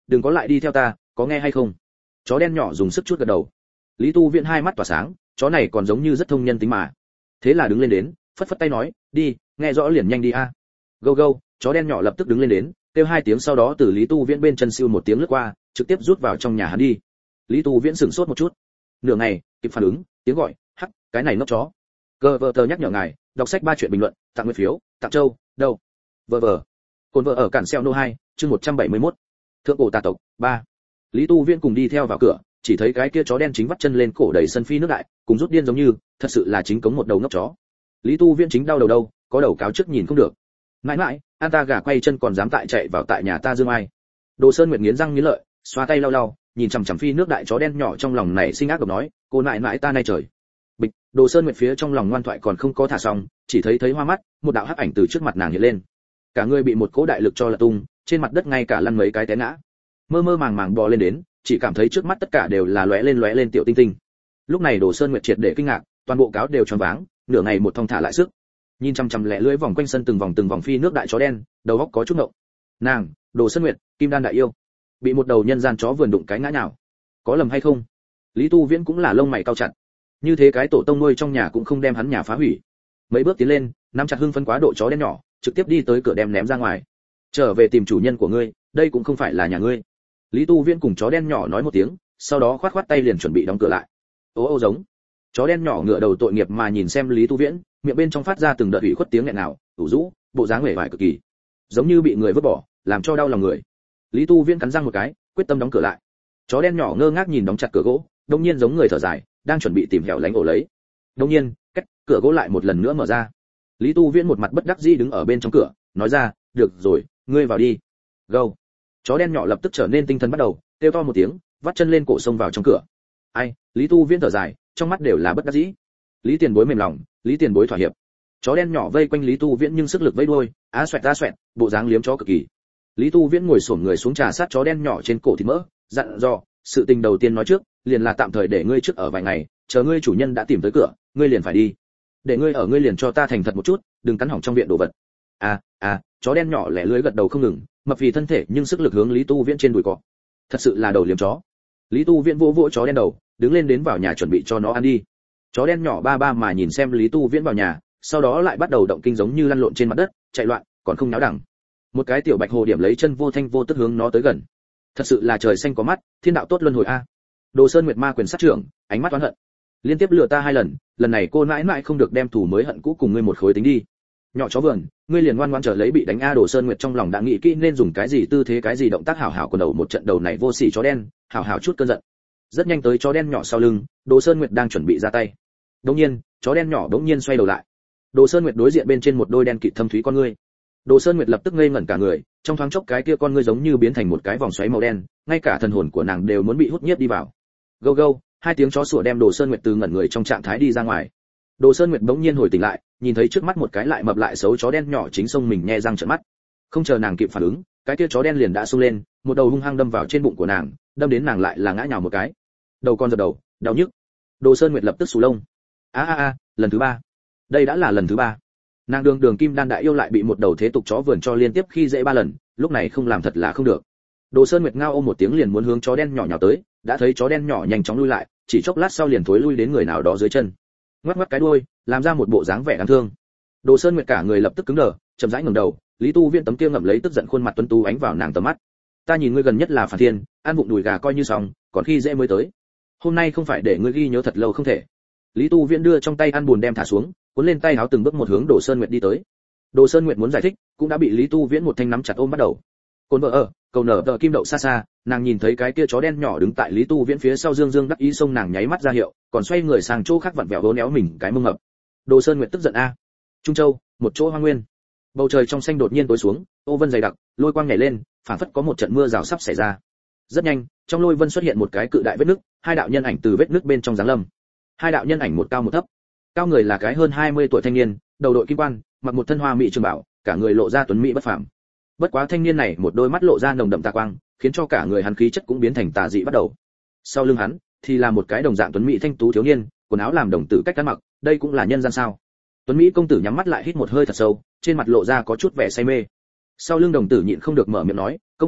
đừng có lại đi theo ta, có nghe hay không? Chó đen nhỏ dùng sức chút gật đầu. Lý Tu Viễn hai mắt tỏa sáng, chó này còn giống như rất thông nhân tính mà. Thế là đứng lên đến, phất phất tay nói, đi, nghe rõ liền nhanh đi a. Go go, chó đen nhỏ lập tức đứng lên đến, kêu hai tiếng sau đó từ Lý Tu Viễn bên chân siêu một tiếng lướt qua, trực tiếp rút vào trong nhà hắn đi. Lý Tu Viễn sửng sốt một chút, nửa ngày kịp phản ứng, tiếng gọi, hắc, cái này nốc chó. Cơ vợ tờ nhắc nhở ngài, đọc sách ba chuyện bình luận, tặng nguyên phiếu, tặng châu, đâu. Vợ vợ. Cồn vợ ở cản xeo nô hai, chương một trăm bảy mươi mốt. Thượng cổ tà tộc, ba. Lý Tu Viễn cùng đi theo vào cửa, chỉ thấy cái kia chó đen chính vắt chân lên cổ đầy sân phi nước đại, cùng rút điên giống như, thật sự là chính cống một đầu ngốc chó. Lý Tu Viễn chính đau đầu đâu, có đầu cáo trước nhìn không được. Mãi mãi, an ta gà quay chân còn dám tại chạy vào tại nhà ta dương ai. Đồ Sơn Nguyệt nghiến răng nghiến lợi, xoa tay lau lau, nhìn chằm chằm phi nước đại chó đen nhỏ trong lòng này sinh ác độc nói, cô nại nại ta nay trời. Bịch, Đồ Sơn Nguyệt phía trong lòng ngoan thoại còn không có thả xong, chỉ thấy thấy hoa mắt, một đạo hắc ảnh từ trước mặt nàng hiện lên. Cả người bị một cỗ đại lực cho lật tung, trên mặt đất ngay cả lăn mấy cái té ngã. Mơ mơ màng màng bò lên đến, chỉ cảm thấy trước mắt tất cả đều là lóe lên lóe lên tiểu tinh tinh. Lúc này Đồ Sơn Nguyệt triệt để kinh ngạc, toàn bộ cáo đều choáng váng, nửa ngày một thông thả lại sức. Nhìn chăm chăm lẹ lưỡi vòng quanh sân từng vòng từng vòng phi nước đại chó đen, đầu óc có chút ngộng. Nàng, Đồ Sơn Nguyệt, Kim Đan đại yêu, bị một đầu nhân gian chó vườn đụng cái ngã nhào. Có lầm hay không? Lý Tu Viễn cũng là lông mày cau chặt. Như thế cái tổ tông nuôi trong nhà cũng không đem hắn nhà phá hủy. Mấy bước tiến lên, nắm chặt hưng phấn quá độ chó đen nhỏ, trực tiếp đi tới cửa đem ném ra ngoài. Trở về tìm chủ nhân của ngươi, đây cũng không phải là nhà ngươi. Lý Tu Viễn cùng chó đen nhỏ nói một tiếng, sau đó khoát khoát tay liền chuẩn bị đóng cửa lại. Ô ô giống. Chó đen nhỏ ngửa đầu tội nghiệp mà nhìn xem Lý Tu Viễn, miệng bên trong phát ra từng đợt ủy khuất tiếng nghẹn nào, ủ rũ, bộ dáng uể oải cực kỳ, giống như bị người vứt bỏ, làm cho đau lòng người. Lý Tu Viễn cắn răng một cái, quyết tâm đóng cửa lại. Chó đen nhỏ ngơ ngác nhìn đóng chặt cửa gỗ, đột nhiên giống người thở dài, đang chuẩn bị tìm hẻo lánh ổ lấy. Đột nhiên, cách cửa gỗ lại một lần nữa mở ra. Lý Tu Viễn một mặt bất đắc dĩ đứng ở bên trong cửa, nói ra, "Được rồi, ngươi vào đi." Gâu. Chó đen nhỏ lập tức trở nên tinh thần bắt đầu, kêu to một tiếng, vắt chân lên cổ xông vào trong cửa. Ai? Lý Tu Viễn thở dài, trong mắt đều là bất đắc dĩ. Lý Tiền Bối mềm lòng, Lý Tiền Bối thỏa hiệp. Chó đen nhỏ vây quanh Lý Tu Viễn nhưng sức lực vẫy đuôi, á xoẹt á xoẹt, bộ dáng liếm chó cực kỳ. Lý Tu Viễn ngồi xổm người xuống trà sát chó đen nhỏ trên cổ thịt mỡ, dặn dò, sự tình đầu tiên nói trước, liền là tạm thời để ngươi trước ở vài ngày, chờ ngươi chủ nhân đã tìm tới cửa, ngươi liền phải đi. Để ngươi ở ngươi liền cho ta thành thật một chút, đừng cắn hỏng trong viện đồ vật. À, à, chó đen nhỏ lẻ lưới gật đầu không ngừng, mập vì thân thể nhưng sức lực hướng Lý Tu Viễn trên đùi cọ. Thật sự là đầu liếm chó. Lý Tu Viễn vỗ vỗ chó đen đầu, đứng lên đến vào nhà chuẩn bị cho nó ăn đi. Chó đen nhỏ ba ba mà nhìn xem Lý Tu Viễn vào nhà, sau đó lại bắt đầu động kinh giống như lăn lộn trên mặt đất, chạy loạn, còn không náo đẳng. Một cái tiểu bạch hồ điểm lấy chân vô thanh vô tức hướng nó tới gần. Thật sự là trời xanh có mắt, thiên đạo tốt luân hồi a. Đồ Sơn Nguyệt Ma quyền sát trưởng, ánh mắt oán hận. Liên tiếp lừa ta hai lần, lần này cô mãi mãi không được đem thù mới hận cũ cùng ngươi một khối tính đi. Nhỏ chó vườn, ngươi liền ngoan ngoãn chờ lấy bị đánh a. Đồ Sơn Nguyệt trong lòng đã nghĩ kỹ nên dùng cái gì tư thế cái gì động tác hảo hảo quần đầu một trận đầu này vô sỉ chó đen, hảo hảo chút cơn giận. Rất nhanh tới chó đen nhỏ sau lưng, Đồ Sơn Nguyệt đang chuẩn bị ra tay. Đột nhiên, chó đen nhỏ đột nhiên xoay đầu lại. Đồ Sơn Nguyệt đối diện bên trên một đôi đen kịt thâm thúy con ngươi. Đồ Sơn Nguyệt lập tức ngây ngẩn cả người, trong thoáng chốc cái kia con ngươi giống như biến thành một cái vòng xoáy màu đen, ngay cả thần hồn của nàng đều muốn bị hút nhiếp đi vào. Gâu gâu, hai tiếng chó sủa đem Đồ Sơn Nguyệt từ ngẩn người trong trạng thái đi ra ngoài. Đồ Sơn Nguyệt bỗng nhiên hồi tỉnh lại, nhìn thấy trước mắt một cái lại mập lại xấu chó đen nhỏ chính xông mình nhe răng trợn mắt. Không chờ nàng kịp phản ứng, cái kia chó đen liền đã xông lên, một đầu hung hăng đâm vào trên bụng của nàng, đâm đến nàng lại là ngã nhào một cái. Đầu con giật đầu, đau nhức. Đồ Sơn Nguyệt lập tức sù lông. A a a, lần thứ ba. Đây đã là lần thứ ba. Nàng đường đường Kim Đan đại yêu lại bị một đầu thế tục chó vườn cho liên tiếp khi dễ ba lần, lúc này không làm thật là không được. Đồ Sơn Nguyệt ngao ôm một tiếng liền muốn hướng chó đen nhỏ nhào tới, đã thấy chó đen nhỏ nhanh chóng lui lại, chỉ chốc lát sau liền thối lui đến người nào đó dưới chân. Ngoắc ngoắc cái đuôi, làm ra một bộ dáng vẻ đáng thương. Đồ Sơn Nguyệt cả người lập tức cứng đờ, chậm rãi ngẩng đầu, Lý Tu Viễn tấm kia ngậm lấy tức giận khuôn mặt tuấn tú ánh vào nàng tầm mắt. Ta nhìn ngươi gần nhất là phản thiên, ăn vụng đùi gà coi như xong, còn khi dễ mới tới. Hôm nay không phải để ngươi ghi nhớ thật lâu không thể. Lý Tu Viễn đưa trong tay ăn buồn đem thả xuống, cuốn lên tay áo từng bước một hướng Đồ Sơn Nguyệt đi tới. Đồ Sơn Nguyệt muốn giải thích, cũng đã bị Lý Tu Viễn một thanh nắm chặt ôm bắt đầu. Côn vợ ở, cầu nở tờ kim đậu xa xa, nàng nhìn thấy cái kia chó đen nhỏ đứng tại Lý Tu Viễn phía sau dương dương đắc ý xông nàng nháy mắt ra hiệu, còn xoay người sang chỗ khác vặn vẹo vốn éo mình cái mông mập. Đồ Sơn Nguyệt tức giận a. Trung Châu, một chỗ hoang nguyên. Bầu trời trong xanh đột nhiên tối xuống, ô vân dày đặc, lôi quang nhảy lên, phảng phất có một trận mưa rào sắp xảy ra. Rất nhanh, trong lôi vân xuất hiện một cái cự đại vết nứt, hai đạo nhân ảnh từ vết nứt bên trong giáng lâm. Hai đạo nhân ảnh một cao một thấp. Cao người là cái hơn hai mươi tuổi thanh niên, đầu đội kim quan, mặc một thân hoa mỹ trường bảo, cả người lộ ra tuấn mỹ bất phàm. Bất quá thanh niên này một đôi mắt lộ ra nồng đậm tà quang, khiến cho cả người hắn khí chất cũng biến thành tà dị bắt đầu. Sau lưng hắn thì là một cái đồng dạng tuấn mỹ thanh tú thiếu niên, quần áo làm đồng tử cách ăn mặc, đây cũng là nhân gian sao? Tuấn mỹ công tử nhắm mắt lại hít một hơi thật sâu, trên mặt lộ ra có chút vẻ say mê. Sau lưng đồng tử nhịn không được mở miệng nói, công tử,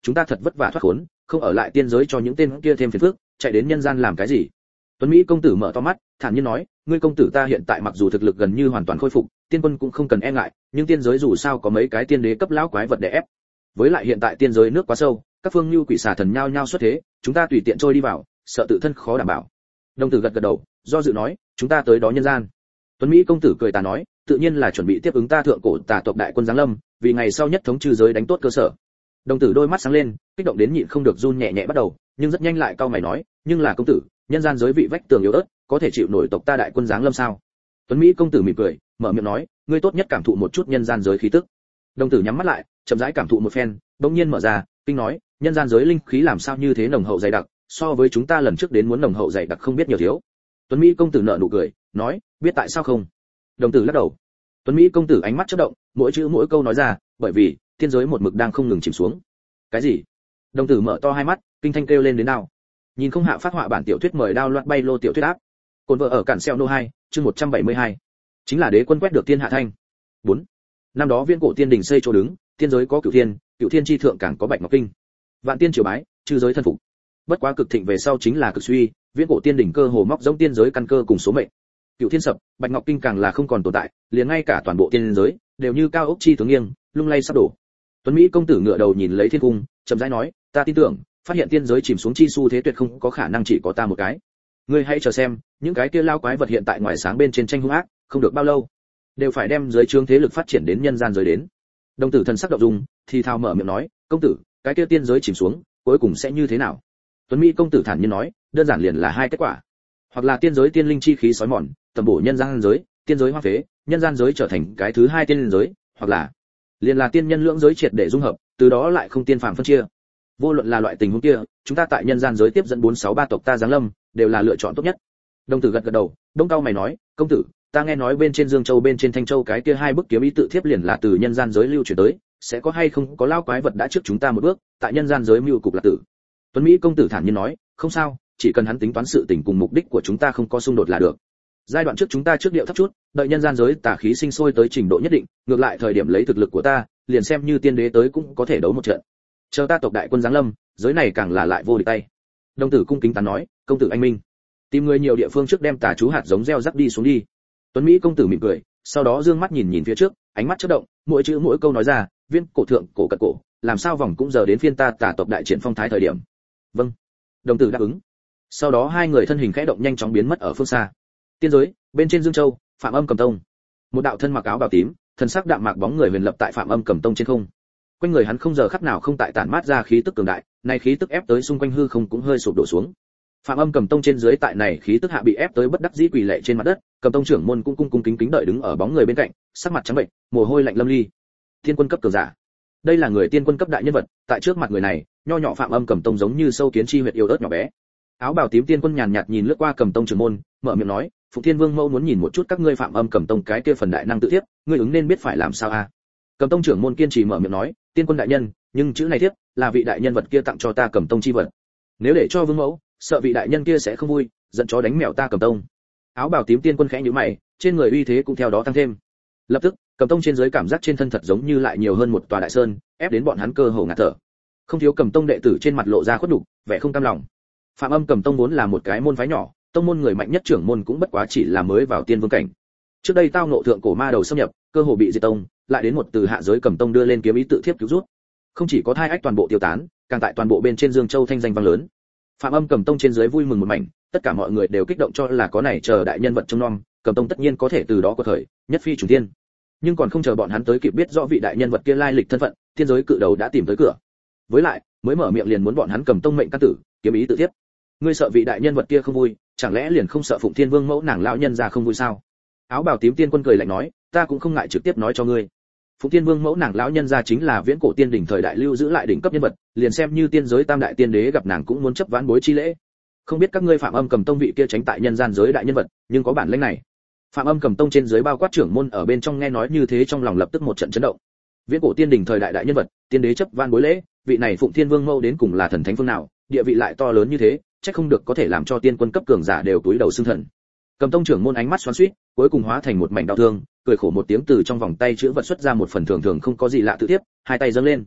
chúng ta thật vất vả thoát khốn, không ở lại tiên giới cho những tên kia thêm phiền phức, chạy đến nhân gian làm cái gì? Tuấn Mỹ công tử mở to mắt, thản nhiên nói, ngươi công tử ta hiện tại mặc dù thực lực gần như hoàn toàn khôi phục, tiên quân cũng không cần e ngại, nhưng tiên giới dù sao có mấy cái tiên đế cấp lão quái vật để ép. Với lại hiện tại tiên giới nước quá sâu, các phương lưu quỷ xà thần nhao nhao xuất thế, chúng ta tùy tiện trôi đi vào, sợ tự thân khó đảm bảo. Đồng tử gật gật đầu, do dự nói, chúng ta tới đó nhân gian. Tuấn Mỹ công tử cười ta nói, tự nhiên là chuẩn bị tiếp ứng ta thượng cổ tà tộc đại quân giáng lâm, vì ngày sau nhất thống chư giới đánh tốt cơ sở. Đồng tử đôi mắt sáng lên, kích động đến nhịn không được run nhẹ nhẹ bắt đầu, nhưng rất nhanh lại cau mày nói, nhưng là công tử, nhân gian giới vị vách tường yếu ớt, có thể chịu nổi tộc ta đại quân giáng lâm sao? Tuấn Mỹ công tử mỉm cười, mở miệng nói, ngươi tốt nhất cảm thụ một chút nhân gian giới khí tức. Đồng tử nhắm mắt lại, chậm rãi cảm thụ một phen, bỗng nhiên mở ra, kinh nói, nhân gian giới linh khí làm sao như thế nồng hậu dày đặc, so với chúng ta lần trước đến muốn nồng hậu dày đặc không biết nhiều thiếu. Tuấn Mỹ công tử nở nụ cười, nói, biết tại sao không? Đồng tử lắc đầu. Tuấn Mỹ công tử ánh mắt chớp động, mỗi chữ mỗi câu nói ra, bởi vì thiên giới một mực đang không ngừng chìm xuống. Cái gì? Đồng tử mở to hai mắt, kinh thanh kêu lên đến nào. Nhìn không hạ phát họa bản tiểu thuyết mời đao loạt bay lô tiểu thuyết áp. Cồn vợ ở cản xeo nô hai, chương một trăm bảy mươi hai. Chính là đế quân quét được thiên hạ thanh. bốn. Năm đó viễn cổ tiên đình xây chỗ đứng, thiên giới có cửu thiên, cửu thiên chi thượng càng có bạch ngọc kinh. Vạn tiên triều bái, chư giới thân phục. Bất quá cực thịnh về sau chính là cực suy, viễn cổ tiên đỉnh cơ hồ móc giống tiên giới căn cơ cùng số mệnh. Cửu thiên sập, bạch ngọc kinh càng là không còn tồn tại, liền ngay cả toàn bộ tiên giới đều như cao ốc chi tướng nghiêng, lung lay sắp đổ. Tuấn Mỹ công tử ngửa đầu nhìn lấy thiên cung, chậm rãi nói, ta tin tưởng, phát hiện tiên giới chìm xuống chi xu thế tuyệt không có khả năng chỉ có ta một cái. Ngươi hãy chờ xem, những cái kia lao quái vật hiện tại ngoài sáng bên trên tranh hung ác, không được bao lâu, đều phải đem giới trướng thế lực phát triển đến nhân gian giới đến. Đồng tử thần sắc động dung, thì thào mở miệng nói, công tử, cái kia tiên giới chìm xuống, cuối cùng sẽ như thế nào? Tuấn Mỹ công tử thản nhiên nói, đơn giản liền là hai kết quả, hoặc là tiên giới tiên linh chi khí sói mòn, tầm bổ nhân gian giới, tiên giới hoa phế, nhân gian giới trở thành cái thứ hai tiên giới, hoặc là liền là tiên nhân lưỡng giới triệt để dung hợp, từ đó lại không tiên phàm phân chia. Vô luận là loại tình huống kia, chúng ta tại nhân gian giới tiếp dẫn bốn sáu ba tộc ta giáng lâm, đều là lựa chọn tốt nhất. Đồng tử gật gật đầu, đông cao mày nói, công tử, ta nghe nói bên trên Dương Châu bên trên Thanh Châu cái kia hai bức kiếm ý tự thiếp liền là từ nhân gian giới lưu truyền tới, sẽ có hay không có lao quái vật đã trước chúng ta một bước, tại nhân gian giới mưu cục là tử. Tuấn Mỹ công tử thản nhiên nói, không sao, chỉ cần hắn tính toán sự tình cùng mục đích của chúng ta không có xung đột là được. Giai đoạn trước chúng ta trước điệu thấp chút, đợi nhân gian giới tà khí sinh sôi tới trình độ nhất định, ngược lại thời điểm lấy thực lực của ta, liền xem như tiên đế tới cũng có thể đấu một trận. Chờ ta tộc đại quân giáng lâm, giới này càng là lại vô địch tay. Đồng tử cung kính tán nói, công tử anh minh, tìm người nhiều địa phương trước đem tà chú hạt giống gieo rắc đi xuống đi. Tuấn Mỹ công tử mỉm cười, sau đó dương mắt nhìn nhìn phía trước, ánh mắt chớp động, mỗi chữ mỗi câu nói ra, viên cổ thượng cổ cận cổ, làm sao vòng cũng giờ đến phiên ta tà tộc đại triển phong thái thời điểm. Vâng. Đồng tử đáp ứng. Sau đó hai người thân hình khẽ động nhanh chóng biến mất ở phương xa. Tiên giới, bên trên Dương Châu, Phạm Âm Cầm Tông. Một đạo thân mặc áo bào tím, thân sắc đạm mạc bóng người huyền lập tại Phạm Âm Cầm Tông trên không. Quanh người hắn không giờ khắc nào không tại tản mát ra khí tức cường đại, này khí tức ép tới xung quanh hư không cũng hơi sụp đổ xuống. Phạm Âm Cầm Tông trên dưới tại này khí tức hạ bị ép tới bất đắc dĩ quỳ lệ trên mặt đất, Cầm Tông trưởng môn cũng cung cung kính kính đợi đứng ở bóng người bên cạnh, sắc mặt trắng bệnh, mồ hôi lạnh lâm ly. Tiên quân cấp cường giả. Đây là người tiên quân cấp đại nhân vật, tại trước mặt người này, nho nhỏ Phạm Âm Cầm Tông giống như sâu kiến chi huyệt yêu ớt nhỏ bé. Áo bào tím tiên quân nhàn nhạt nhìn lướt qua Cầm Tông trưởng môn, mở miệng nói, Phụng Thiên Vương mẫu muốn nhìn một chút các ngươi Phạm Âm Cầm Tông cái kia phần đại năng tự thiếp, ngươi ứng nên biết phải làm sao a? À? Cầm Tông trưởng môn kiên trì mở miệng nói, tiên quân đại nhân, nhưng chữ này thiếp là vị đại nhân vật kia tặng cho ta Cầm Tông chi vật. Nếu để cho Vương mẫu, sợ vị đại nhân kia sẽ không vui, giận chó đánh mèo ta Cầm Tông. Áo bào tím tiên quân khẽ nhíu mày, trên người uy thế cũng theo đó tăng thêm. Lập tức, Cầm Tông trên dưới cảm giác trên thân thật giống như lại nhiều hơn một tòa đại sơn, ép đến bọn hắn cơ hồ ngạt thở. Không thiếu Cầm Tông đệ tử trên mặt lộ ra khuất nhục, vẻ không cam lòng. Phạm Âm Cầm Tông vốn là một cái môn phái nhỏ, tông môn người mạnh nhất trưởng môn cũng bất quá chỉ là mới vào tiên vương cảnh. Trước đây tao ngộ thượng cổ ma đầu xâm nhập, cơ hồ bị diệt tông, lại đến một từ hạ giới Cầm Tông đưa lên kiếm ý tự thiếp cứu rút. Không chỉ có thai ách toàn bộ tiêu tán, càng tại toàn bộ bên trên Dương Châu thanh danh vang lớn. Phạm Âm Cầm Tông trên dưới vui mừng một mảnh, tất cả mọi người đều kích động cho là có này chờ đại nhân vật trông nom, Cầm Tông tất nhiên có thể từ đó có thời nhất phi trùng thiên. Nhưng còn không chờ bọn hắn tới kịp biết rõ vị đại nhân vật kia lai lịch thân phận, thiên giới cự đầu đã tìm tới cửa. Với lại, mới mở miệng liền muốn bọn hắn Cầm Tông mệnh căn tử, kiếm ý tự thiếp. Ngươi sợ vị đại nhân vật kia không vui, chẳng lẽ liền không sợ Phụng Thiên Vương mẫu nàng lão nhân ra không vui sao? Áo bào tím tiên quân cười lạnh nói, ta cũng không ngại trực tiếp nói cho ngươi. Phụng Thiên Vương mẫu nàng lão nhân ra chính là viễn cổ tiên đỉnh thời đại lưu giữ lại đỉnh cấp nhân vật, liền xem như tiên giới tam đại tiên đế gặp nàng cũng muốn chấp vãn bối chi lễ. Không biết các ngươi Phạm Âm Cầm Tông vị kia tránh tại nhân gian giới đại nhân vật, nhưng có bản lĩnh này. Phạm Âm Cầm Tông trên dưới bao quát trưởng môn ở bên trong nghe nói như thế trong lòng lập tức một trận chấn động. Viễn cổ tiên đỉnh thời đại đại nhân vật, tiên đế chấp vãn bối lễ, vị này Phụng Thiên Vương mẫu đến cùng là thần thánh phương nào, địa vị lại to lớn như thế, chắc không được có thể làm cho tiên quân cấp cường giả đều túi đầu xưng thần. Cầm Tông trưởng môn ánh mắt xoắn xuýt, cuối cùng hóa thành một mảnh đau thương, cười khổ một tiếng từ trong vòng tay chữ vật xuất ra một phần thường thường không có gì lạ tự tiếp, hai tay dâng lên.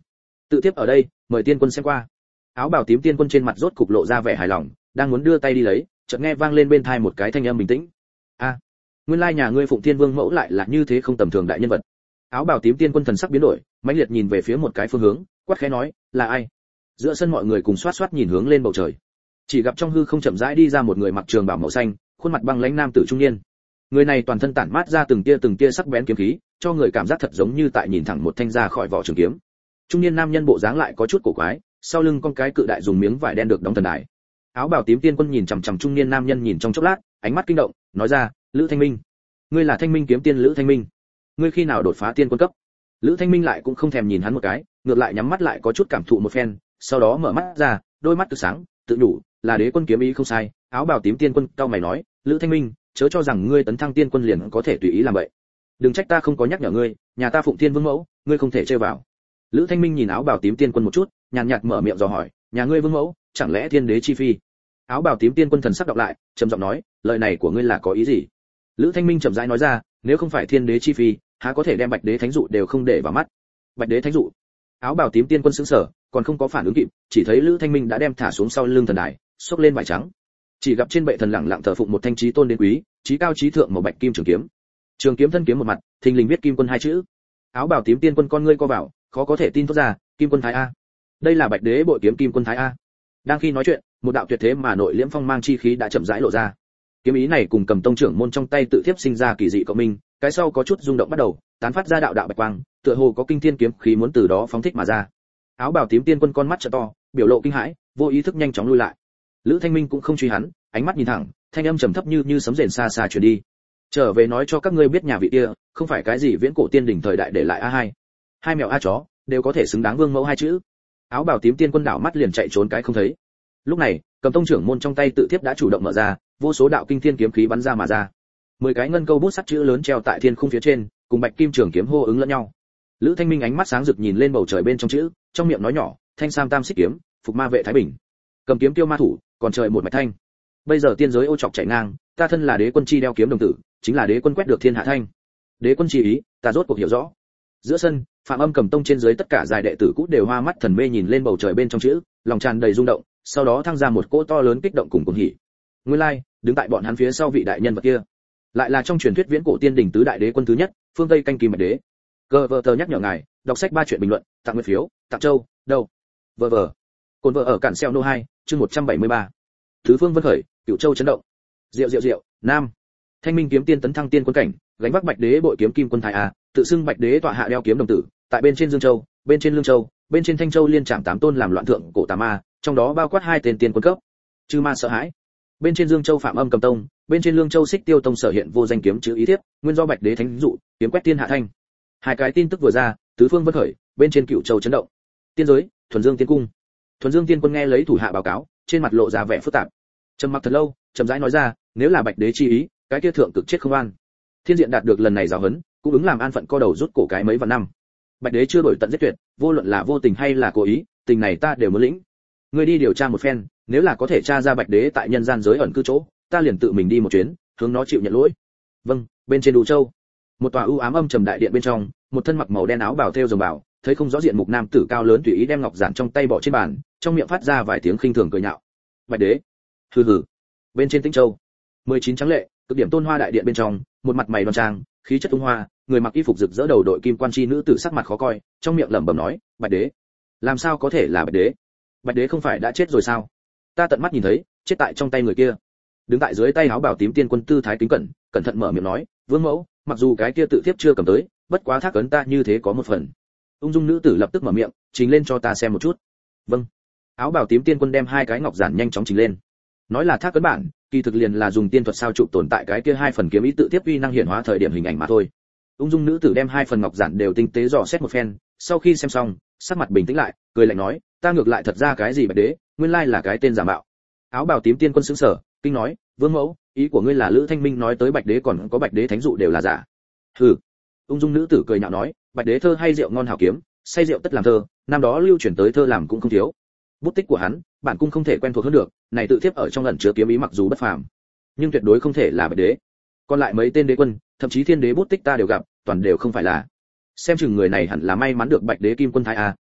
Tự tiếp ở đây, mời tiên quân xem qua. Áo bào tím tiên quân trên mặt rốt cục lộ ra vẻ hài lòng, đang muốn đưa tay đi lấy, chợt nghe vang lên bên tai một cái thanh âm bình tĩnh. A, nguyên lai nhà ngươi Phụng Thiên Vương mẫu lại là như thế không tầm thường đại nhân vật. Áo bào tím tiên quân thần sắc biến đổi, mãnh liệt nhìn về phía một cái phương hướng, quát khẽ nói, là ai? Giữa sân mọi người cùng xoát xoát nhìn hướng lên bầu trời. Chỉ gặp trong hư không chậm rãi đi ra một người mặc trường bào màu xanh, khuôn mặt băng lãnh nam tử trung niên. Người này toàn thân tản mát ra từng tia từng tia sắc bén kiếm khí, cho người cảm giác thật giống như tại nhìn thẳng một thanh ra khỏi vỏ trường kiếm. Trung niên nam nhân bộ dáng lại có chút cổ quái, sau lưng con cái cự đại dùng miếng vải đen được đóng thần đài. Áo bào tím tiên quân nhìn chằm chằm trung niên nam nhân nhìn trong chốc lát, ánh mắt kinh động, nói ra, Lữ Thanh Minh, ngươi là Thanh Minh kiếm tiên Lữ Thanh Minh, ngươi khi nào đột phá tiên quân cấp? Lữ Thanh Minh lại cũng không thèm nhìn hắn một cái, ngược lại nhắm mắt lại có chút cảm thụ một phen, sau đó mở mắt ra, đôi mắt cực sáng, tự nhủ, là đế quân kiếm ý không sai. Áo bào tím tiên quân cau mày nói, Lữ Thanh Minh, chớ cho rằng ngươi tấn thăng tiên quân liền có thể tùy ý làm vậy. Đừng trách ta không có nhắc nhở ngươi, nhà ta Phụng Thiên Vương mẫu, ngươi không thể chơi vào. Lữ Thanh Minh nhìn áo bào tím tiên quân một chút, nhàn nhạt mở miệng dò hỏi, nhà ngươi vương mẫu, chẳng lẽ thiên đế chi phi? Áo bào tím tiên quân thần sắc đọc lại, trầm giọng nói, lời này của ngươi là có ý gì? Lữ Thanh Minh chậm rãi nói ra, nếu không phải thiên đế chi phi, há có thể đem bạch đế thánh dụ đều không để vào mắt. Bạch đế thánh dụ? Áo bào tím tiên quân sững sờ, còn không có phản ứng kịp, chỉ thấy Lữ Thanh Minh đã đem thả xuống sau lưng thần đài, xốc lên vải trắng. Chỉ gặp trên bệ thần lẳng lặng thờ phụng một thanh chí tôn đến quý, chí cao chí thượng màu bạch kim trường kiếm. Trường kiếm thân kiếm một mặt, thình lình viết kim quân hai chữ. Áo bào tím tiên quân con ngươi co vào, khó có thể tin thốt ra, kim quân thái a. Đây là bạch đế bội kiếm kim quân thái a. Đang khi nói chuyện, một đạo tuyệt thế mà nội liễm phong mang chi khí đã chậm rãi lộ ra. Kiếm ý này cùng cầm tông trưởng môn trong tay tự tiếp sinh ra kỳ dị cộng minh, cái sau có chút rung động bắt đầu, tán phát ra đạo đạo bạch quang, tựa hồ có kinh thiên kiếm khí muốn từ đó phóng thích mà ra. Áo bào tím tiên quân con mắt trợ to, biểu lộ kinh hãi, vô ý thức nhanh chóng lui lại. Lữ Thanh Minh cũng không truy hắn, ánh mắt nhìn thẳng, thanh âm trầm thấp như như sấm rền xa xa truyền đi. Trở về nói cho các ngươi biết nhà vị kia, không phải cái gì viễn cổ tiên đỉnh thời đại để lại a hai. Hai mèo a chó, đều có thể xứng đáng vương mẫu hai chữ. Áo bào tím tiên quân đảo mắt liền chạy trốn cái không thấy. Lúc này, cầm tông trưởng môn trong tay tự thiếp đã chủ động mở ra, vô số đạo kinh thiên kiếm khí bắn ra mà ra. Mười cái ngân câu bút sắt chữ lớn treo tại thiên khung phía trên, cùng bạch kim trường kiếm hô ứng lẫn nhau. Lữ Thanh Minh ánh mắt sáng rực nhìn lên bầu trời bên trong chữ, trong miệng nói nhỏ, thanh sam tam xích kiếm, phục ma vệ thái bình. Cầm kiếm tiêu ma thủ, còn trời một mạch thanh. Bây giờ tiên giới ô trọc chạy ngang, ta thân là đế quân chi đeo kiếm đồng tử, chính là đế quân quét được thiên hạ thanh. Đế quân chi ý, ta rốt cuộc hiểu rõ. Giữa sân, Phạm Âm Cầm Tông trên dưới tất cả giai đệ tử cũ đều hoa mắt thần mê nhìn lên bầu trời bên trong chữ, lòng tràn đầy rung động, sau đó thăng ra một cỗ to lớn kích động cùng cuồng hỉ. Nguyên lai, like, đứng tại bọn hắn phía sau vị đại nhân vật kia, lại là trong truyền thuyết viễn cổ tiên đỉnh tứ đại đế quân thứ nhất, phương Tây canh kim mạch đế. Cơ vợ tờ nhắc nhở ngài, đọc sách ba chuyện bình luận, tặng nguyện phiếu, tặng châu, đâu. Vợ vợ. Cồn vợ ở cản xeo nô hai, chương một trăm bảy mươi ba. Thứ phương vân khởi, Cửu Châu chấn động. Diệu diệu diệu, nam. Thanh Minh kiếm tiên tấn thăng tiên quân cảnh, gánh vác bạch đế bội kiếm kim quân thái a, tự xưng bạch đế tọa hạ đeo kiếm đồng tử, tại bên trên Dương Châu, bên trên Lương Châu, bên trên Thanh Châu liên trảm tám tôn làm loạn thượng cổ tà ma, trong đó bao quát hai tên tiên quân cấp. Chư ma sợ hãi. Bên trên Dương Châu Phạm Âm Cầm Tông, bên trên Lương Châu Xích Tiêu Tông sở hiện vô danh kiếm chữ ý thiếp, nguyên do bạch đế thánh dụ, kiếm quét tiên hạ thanh. Hai cái tin tức vừa ra, tứ phương vân khởi, bên trên Cửu Châu chấn động. Tiên giới, Thuần Dương Tiên Cung. Thuần Dương Tiên Quân nghe lấy thủ hạ báo cáo, trên mặt lộ ra vẻ phức tạp. Trầm mặc thật lâu, chậm rãi nói ra, nếu là bạch đế chi ý, cái kia thượng cực chết không an. Thiên diện đạt được lần này giáo huấn, cũng ứng làm an phận co đầu rút cổ cái mấy vạn năm. Bạch đế chưa đổi tận giết tuyệt, vô luận là vô tình hay là cố ý, tình này ta đều muốn lĩnh. Ngươi đi điều tra một phen, nếu là có thể tra ra bạch đế tại nhân gian giới ẩn cư chỗ, ta liền tự mình đi một chuyến, hướng nó chịu nhận lỗi. Vâng. Bên trên Đủ Châu, một tòa ưu ám âm trầm đại điện bên trong, một thân mặc màu đen áo bào thêu rồng bào, thấy không rõ diện mục nam tử cao lớn tùy ý đem ngọc giản trong tay bỏ trên bàn, trong miệng phát ra vài tiếng khinh thường cười nhạo. Bạch đế. Hừ hừ. Bên trên Tĩnh Châu, mười chín tráng lệ, cực điểm tôn hoa đại điện bên trong, một mặt mày đoan trang, khí chất tung hoa, người mặc y phục rực rỡ đầu đội kim quan chi nữ tử sắc mặt khó coi, trong miệng lẩm bẩm nói, bạch đế. Làm sao có thể là bạch đế? Bạch đế không phải đã chết rồi sao? Ta tận mắt nhìn thấy, chết tại trong tay người kia. Đứng tại dưới tay áo bào tím tiên quân tư thái kính cẩn, cẩn thận mở miệng nói, vương mẫu, mặc dù cái kia tự tiếp chưa cầm tới, bất quá thác ấn ta như thế có một phần. Ung dung nữ tử lập tức mở miệng, trình lên cho ta xem một chút. Vâng. Áo bào tím tiên quân đem hai cái ngọc giản nhanh chóng trình lên. Nói là thác ấn bản, kỳ thực liền là dùng tiên thuật sao chụp tồn tại cái kia hai phần kiếm ý tự tiếp uy năng hiển hóa thời điểm hình ảnh mà thôi. Ung dung nữ tử đem hai phần ngọc giản đều tinh tế dò xét một phen, sau khi xem xong, sắc mặt bình tĩnh lại, cười lạnh nói, ta ngược lại thật ra cái gì bạch đế, nguyên lai là cái tên giả mạo. Áo bào tím tiên quân sững sờ, kinh nói, vương mẫu, ý của ngươi là Lữ Thanh Minh nói tới bạch đế còn có bạch đế thánh dụ đều là giả? Hừ. Ung dung nữ tử cười nhạo nói, bạch đế thơ hay rượu ngon hảo kiếm, say rượu tất làm thơ, năm đó lưu truyền tới thơ làm cũng không thiếu. Bút tích của hắn, bản cung không thể quen thuộc hơn được, này tự tiếp ở trong ẩn chứa kiếm ý mặc dù bất phàm, nhưng tuyệt đối không thể là bạch đế. Còn lại mấy tên đế quân, thậm chí thiên đế bút tích ta đều gặp, toàn đều không phải là. Xem chừng người này hẳn là may mắn được bạch đế kim quân thái a,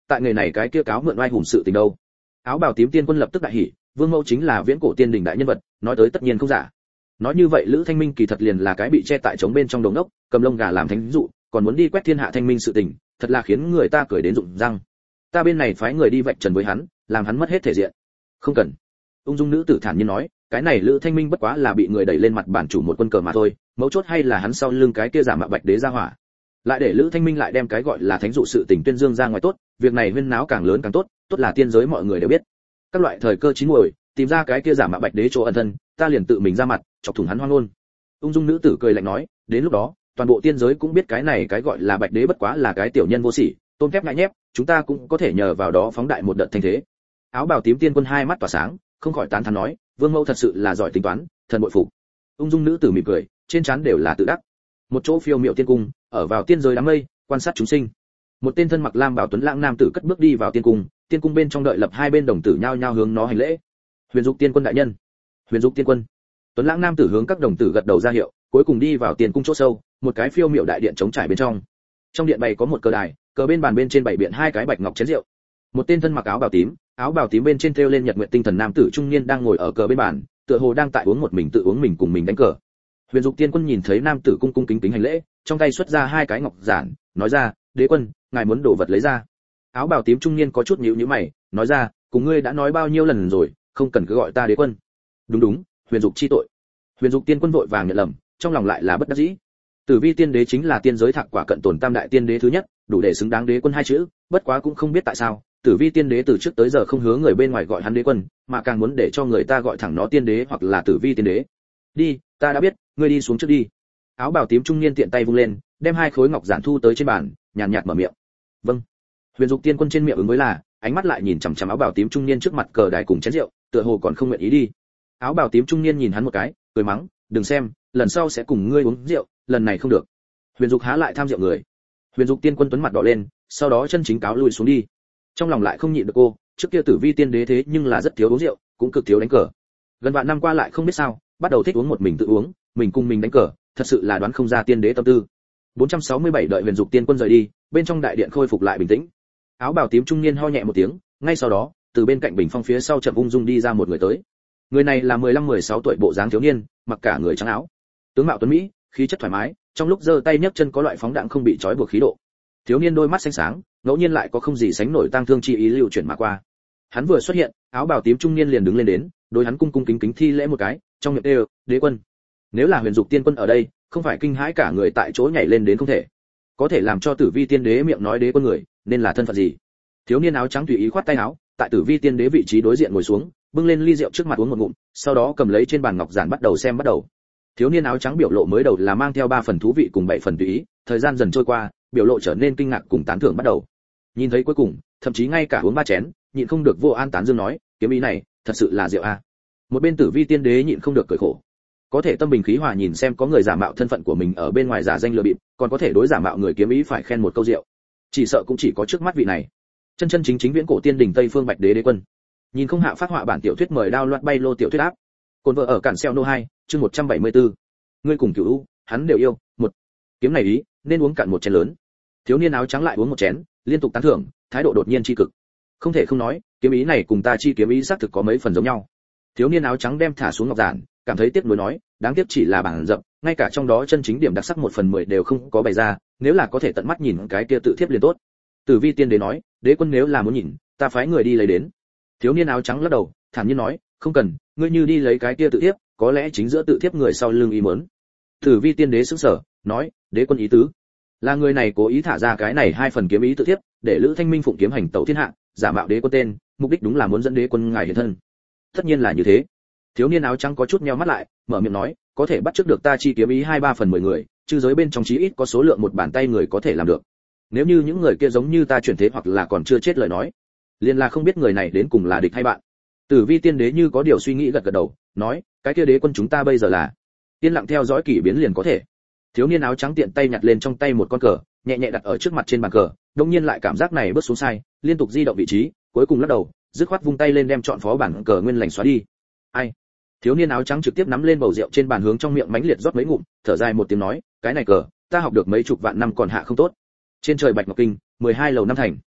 tại nghề này cái kia cáo mượn oai hùng sự tình đâu. Áo bào tím tiên quân lập tức đại hỉ, vương mẫu chính là viễn cổ tiên đình đại nhân vật, nói tới tất nhiên không giả. Nói như vậy Lữ Thanh Minh kỳ thật liền là cái bị che tại trống bên trong đồng đốc, cầm lông gà làm thánh dụ, còn muốn đi quét thiên hạ thanh minh sự tình, thật là khiến người ta cười đến rụng răng. Ta bên này phái người đi vạch trần với hắn, làm hắn mất hết thể diện. Không cần. Ung dung nữ tử thản nhiên nói, cái này Lữ Thanh Minh bất quá là bị người đẩy lên mặt bản chủ một quân cờ mà thôi, mấu chốt hay là hắn sau lưng cái kia giả mạo bạch đế ra hỏa. Lại để Lữ Thanh Minh lại đem cái gọi là thánh dụ sự tình tuyên dương ra ngoài tốt, việc này huyên náo càng lớn càng tốt, tốt là tiên giới mọi người đều biết. Các loại thời cơ chín muồi, tìm ra cái kia giả mạo bạch đế chỗ ẩn thân, ta liền tự mình ra mặt, chọc thủng hắn hoang ngôn. Ung dung nữ tử cười lạnh nói, đến lúc đó, toàn bộ tiên giới cũng biết cái này cái gọi là bạch đế bất quá là cái tiểu nhân vô sỉ, tôm thép ngại nhép, chúng ta cũng có thể nhờ vào đó phóng đại một đợt thanh thế. Áo bào tím tiên quân hai mắt tỏa sáng, không khỏi tán thán nói, vương mẫu thật sự là giỏi tính toán, thần bội phục. Ung dung nữ tử mỉm cười, trên trán đều là tự đắc. Một chỗ phiêu miệu tiên cung, ở vào tiên giới đám mây, quan sát chúng sinh. Một tên thân mặc lam bảo tuấn lãng nam tử cất bước đi vào tiên cung, tiên cung bên trong đợi lập hai bên đồng tử nhao nhao hướng nó hành lễ. Huyền Dục tiên quân đại nhân. Huyền Dục tiên quân. Tuấn lãng nam tử hướng các đồng tử gật đầu ra hiệu, cuối cùng đi vào tiên cung chỗ sâu, một cái phiêu miệu đại điện trống trải bên trong. Trong điện bày có một cờ đài, cờ bên bàn bên trên bày biện hai cái bạch ngọc chén rượu. Một tên thân mặc áo bào tím, áo bào tím bên trên treo lên nhật nguyện tinh thần nam tử trung niên đang ngồi ở cờ bên bàn, tựa hồ đang tại uống một mình tự uống mình cùng mình đánh cờ. Huyền Dục tiên quân nhìn thấy nam tử cung cung kính kính hành lễ, trong tay xuất ra hai cái ngọc giản, nói ra, đế quân, ngài muốn đồ vật lấy ra. Áo bào tím trung niên có chút nhíu nhíu mày, nói ra, cùng ngươi đã nói bao nhiêu lần rồi, không cần cứ gọi ta đế quân. Đúng đúng, Huyền Dục chi tội. Huyền Dục tiên quân vội vàng nhận lầm, trong lòng lại là bất đắc dĩ. Tử Vi tiên đế chính là tiên giới thạc quả cận tồn tam đại tiên đế thứ nhất, đủ để xứng đáng đế quân hai chữ, bất quá cũng không biết tại sao, Tử Vi tiên đế từ trước tới giờ không hứa người bên ngoài gọi hắn đế quân, mà càng muốn để cho người ta gọi thẳng nó tiên đế hoặc là Tử Vi tiên đế. Đi, ta đã biết, ngươi đi xuống trước đi. Áo bào tím trung niên tiện tay vung lên, đem hai khối ngọc giản thu tới trên bàn, nhàn nhạt mở miệng. Vâng. Huyền Dục tiên quân trên miệng ứng với là, ánh mắt lại nhìn chằm chằm áo bào tím trung niên trước mặt cờ đài cùng chén rượu, tựa hồ còn không nguyện ý đi. Áo bào tím trung niên nhìn hắn một cái, cười mắng, đừng xem, lần sau sẽ cùng ngươi uống rượu, lần này không được. Huyền Dục há lại tham rượu người. Huyền Dục tiên quân tuấn mặt đỏ lên, sau đó chân chính cáo lui xuống đi. Trong lòng lại không nhịn được cô, trước kia Tử Vi tiên đế thế nhưng là rất thiếu uống rượu, cũng cực thiếu đánh cờ. Gần vạn năm qua lại không biết sao, bắt đầu thích uống một mình tự uống, mình cùng mình đánh cờ, thật sự là đoán không ra tiên đế tâm tư. bốn trăm sáu mươi bảy đợi Huyền Dục tiên quân rời đi, bên trong đại điện khôi phục lại bình tĩnh. Áo bào tím trung niên ho nhẹ một tiếng, ngay sau đó, từ bên cạnh bình phong phía sau chậm ung dung đi ra một người tới. Người này là mười lăm mười sáu tuổi bộ dáng thiếu niên, mặc cả người trắng áo, tướng mạo tuấn mỹ, khí chất thoải mái, trong lúc giơ tay nhấc chân có loại phóng đãng không bị trói buộc khí độ. Thiếu niên đôi mắt xanh sáng, ngẫu nhiên lại có không gì sánh nổi tang thương chi ý lưu chuyển mà qua. Hắn vừa xuất hiện, áo bào tím trung niên liền đứng lên đến, đối hắn cung cung kính kính thi lễ một cái, trong miệng kêu, đế quân. Nếu là Huyền Dục tiên quân ở đây, không phải kinh hãi cả người tại chỗ nhảy lên đến không thể. Có thể làm cho Tử Vi tiên đế miệng nói đế quân người, nên là thân phận gì? Thiếu niên áo trắng tùy ý khoát tay áo, tại Tử Vi tiên đế vị trí đối diện ngồi xuống, bưng lên ly rượu trước mặt uống một ngụm, sau đó cầm lấy trên bàn ngọc giản bắt đầu xem bắt đầu. Thiếu niên áo trắng biểu lộ mới đầu là mang theo ba phần thú vị cùng bảy phần tùy ý, thời gian dần trôi qua, biểu lộ trở nên kinh ngạc cùng tán thưởng bắt đầu. Nhìn thấy cuối cùng, thậm chí ngay cả uống ba chén, nhịn không được vô an tán dương nói, kiếm ý này, thật sự là rượu a. Một bên Tử Vi tiên đế nhịn không được cười khổ. Có thể tâm bình khí hòa nhìn xem có người giả mạo thân phận của mình ở bên ngoài giả danh lừa bịp, còn có thể đối giả mạo người kiếm ý phải khen một câu rượu. Chỉ sợ cũng chỉ có trước mắt vị này. Chân chân chính chính viễn cổ tiên đỉnh Tây Phương Bạch Đế đế quân. Nhìn không hạ phát họa bản tiểu thuyết mời đao loạt bay lô tiểu thuyết áp. Cồn vợ ở cản xeo nô hai, chương một trăm bảy mươi tư. Ngươi cùng Cửu U, hắn đều yêu, một. Kiếm này ý, nên uống cạn một chén lớn. Thiếu niên áo trắng lại uống một chén, liên tục tán thưởng, thái độ đột nhiên chi cực. Không thể không nói, kiếm ý này cùng ta chi kiếm ý xác thực có mấy phần giống nhau. Thiếu niên áo trắng đem thả xuống ngọc giản, cảm thấy tiếc nuối nói, đáng tiếc chỉ là bản dập, ngay cả trong đó chân chính điểm đặc sắc một phần mười đều không có bày ra, nếu là có thể tận mắt nhìn cái kia tự thiếp liền tốt. Tử Vi tiên đế nói, đế quân nếu là muốn nhìn, ta phái người đi lấy đến. Thiếu niên áo trắng lắc đầu, thản nhiên nói, không cần, ngươi như đi lấy cái kia tự thiếp, có lẽ chính giữa tự thiếp người sau lưng ý muốn. Tử Vi tiên đế sững sờ, nói, đế quân ý tứ là người này cố ý thả ra cái này hai phần kiếm ý tự thiếp, để Lữ Thanh Minh phụng kiếm hành tẩu thiên hạ, giả mạo đế quân tên, mục đích đúng là muốn dẫn đế quân ngài hiện thân. Tất nhiên là như thế. Thiếu niên áo trắng có chút nheo mắt lại, mở miệng nói, có thể bắt trước được ta chi kiếm ý hai ba phần mười người, chư giới bên trong chí ít có số lượng một bàn tay người có thể làm được. Nếu như những người kia giống như ta chuyển thế hoặc là còn chưa chết lời nói, liền là không biết người này đến cùng là địch hay bạn. Tử Vi tiên đế như có điều suy nghĩ gật gật đầu, nói, cái kia đế quân chúng ta bây giờ là yên lặng theo dõi kỳ biến liền có thể. Thiếu niên áo trắng tiện tay nhặt lên trong tay một con cờ, nhẹ nhẹ đặt ở trước mặt trên bàn cờ, đột nhiên lại cảm giác này bước xuống sai, liên tục di động vị trí, cuối cùng lắc đầu, dứt khoát vung tay lên đem chọn phó bản cờ nguyên lành xóa đi. Ai? Thiếu niên áo trắng trực tiếp nắm lên bầu rượu trên bàn hướng trong miệng mãnh liệt rót mấy ngụm, thở dài một tiếng nói, cái này cờ, ta học được mấy chục vạn năm còn hạ không tốt. Trên trời bạch ngọc kinh, mười hai lầu năm thành.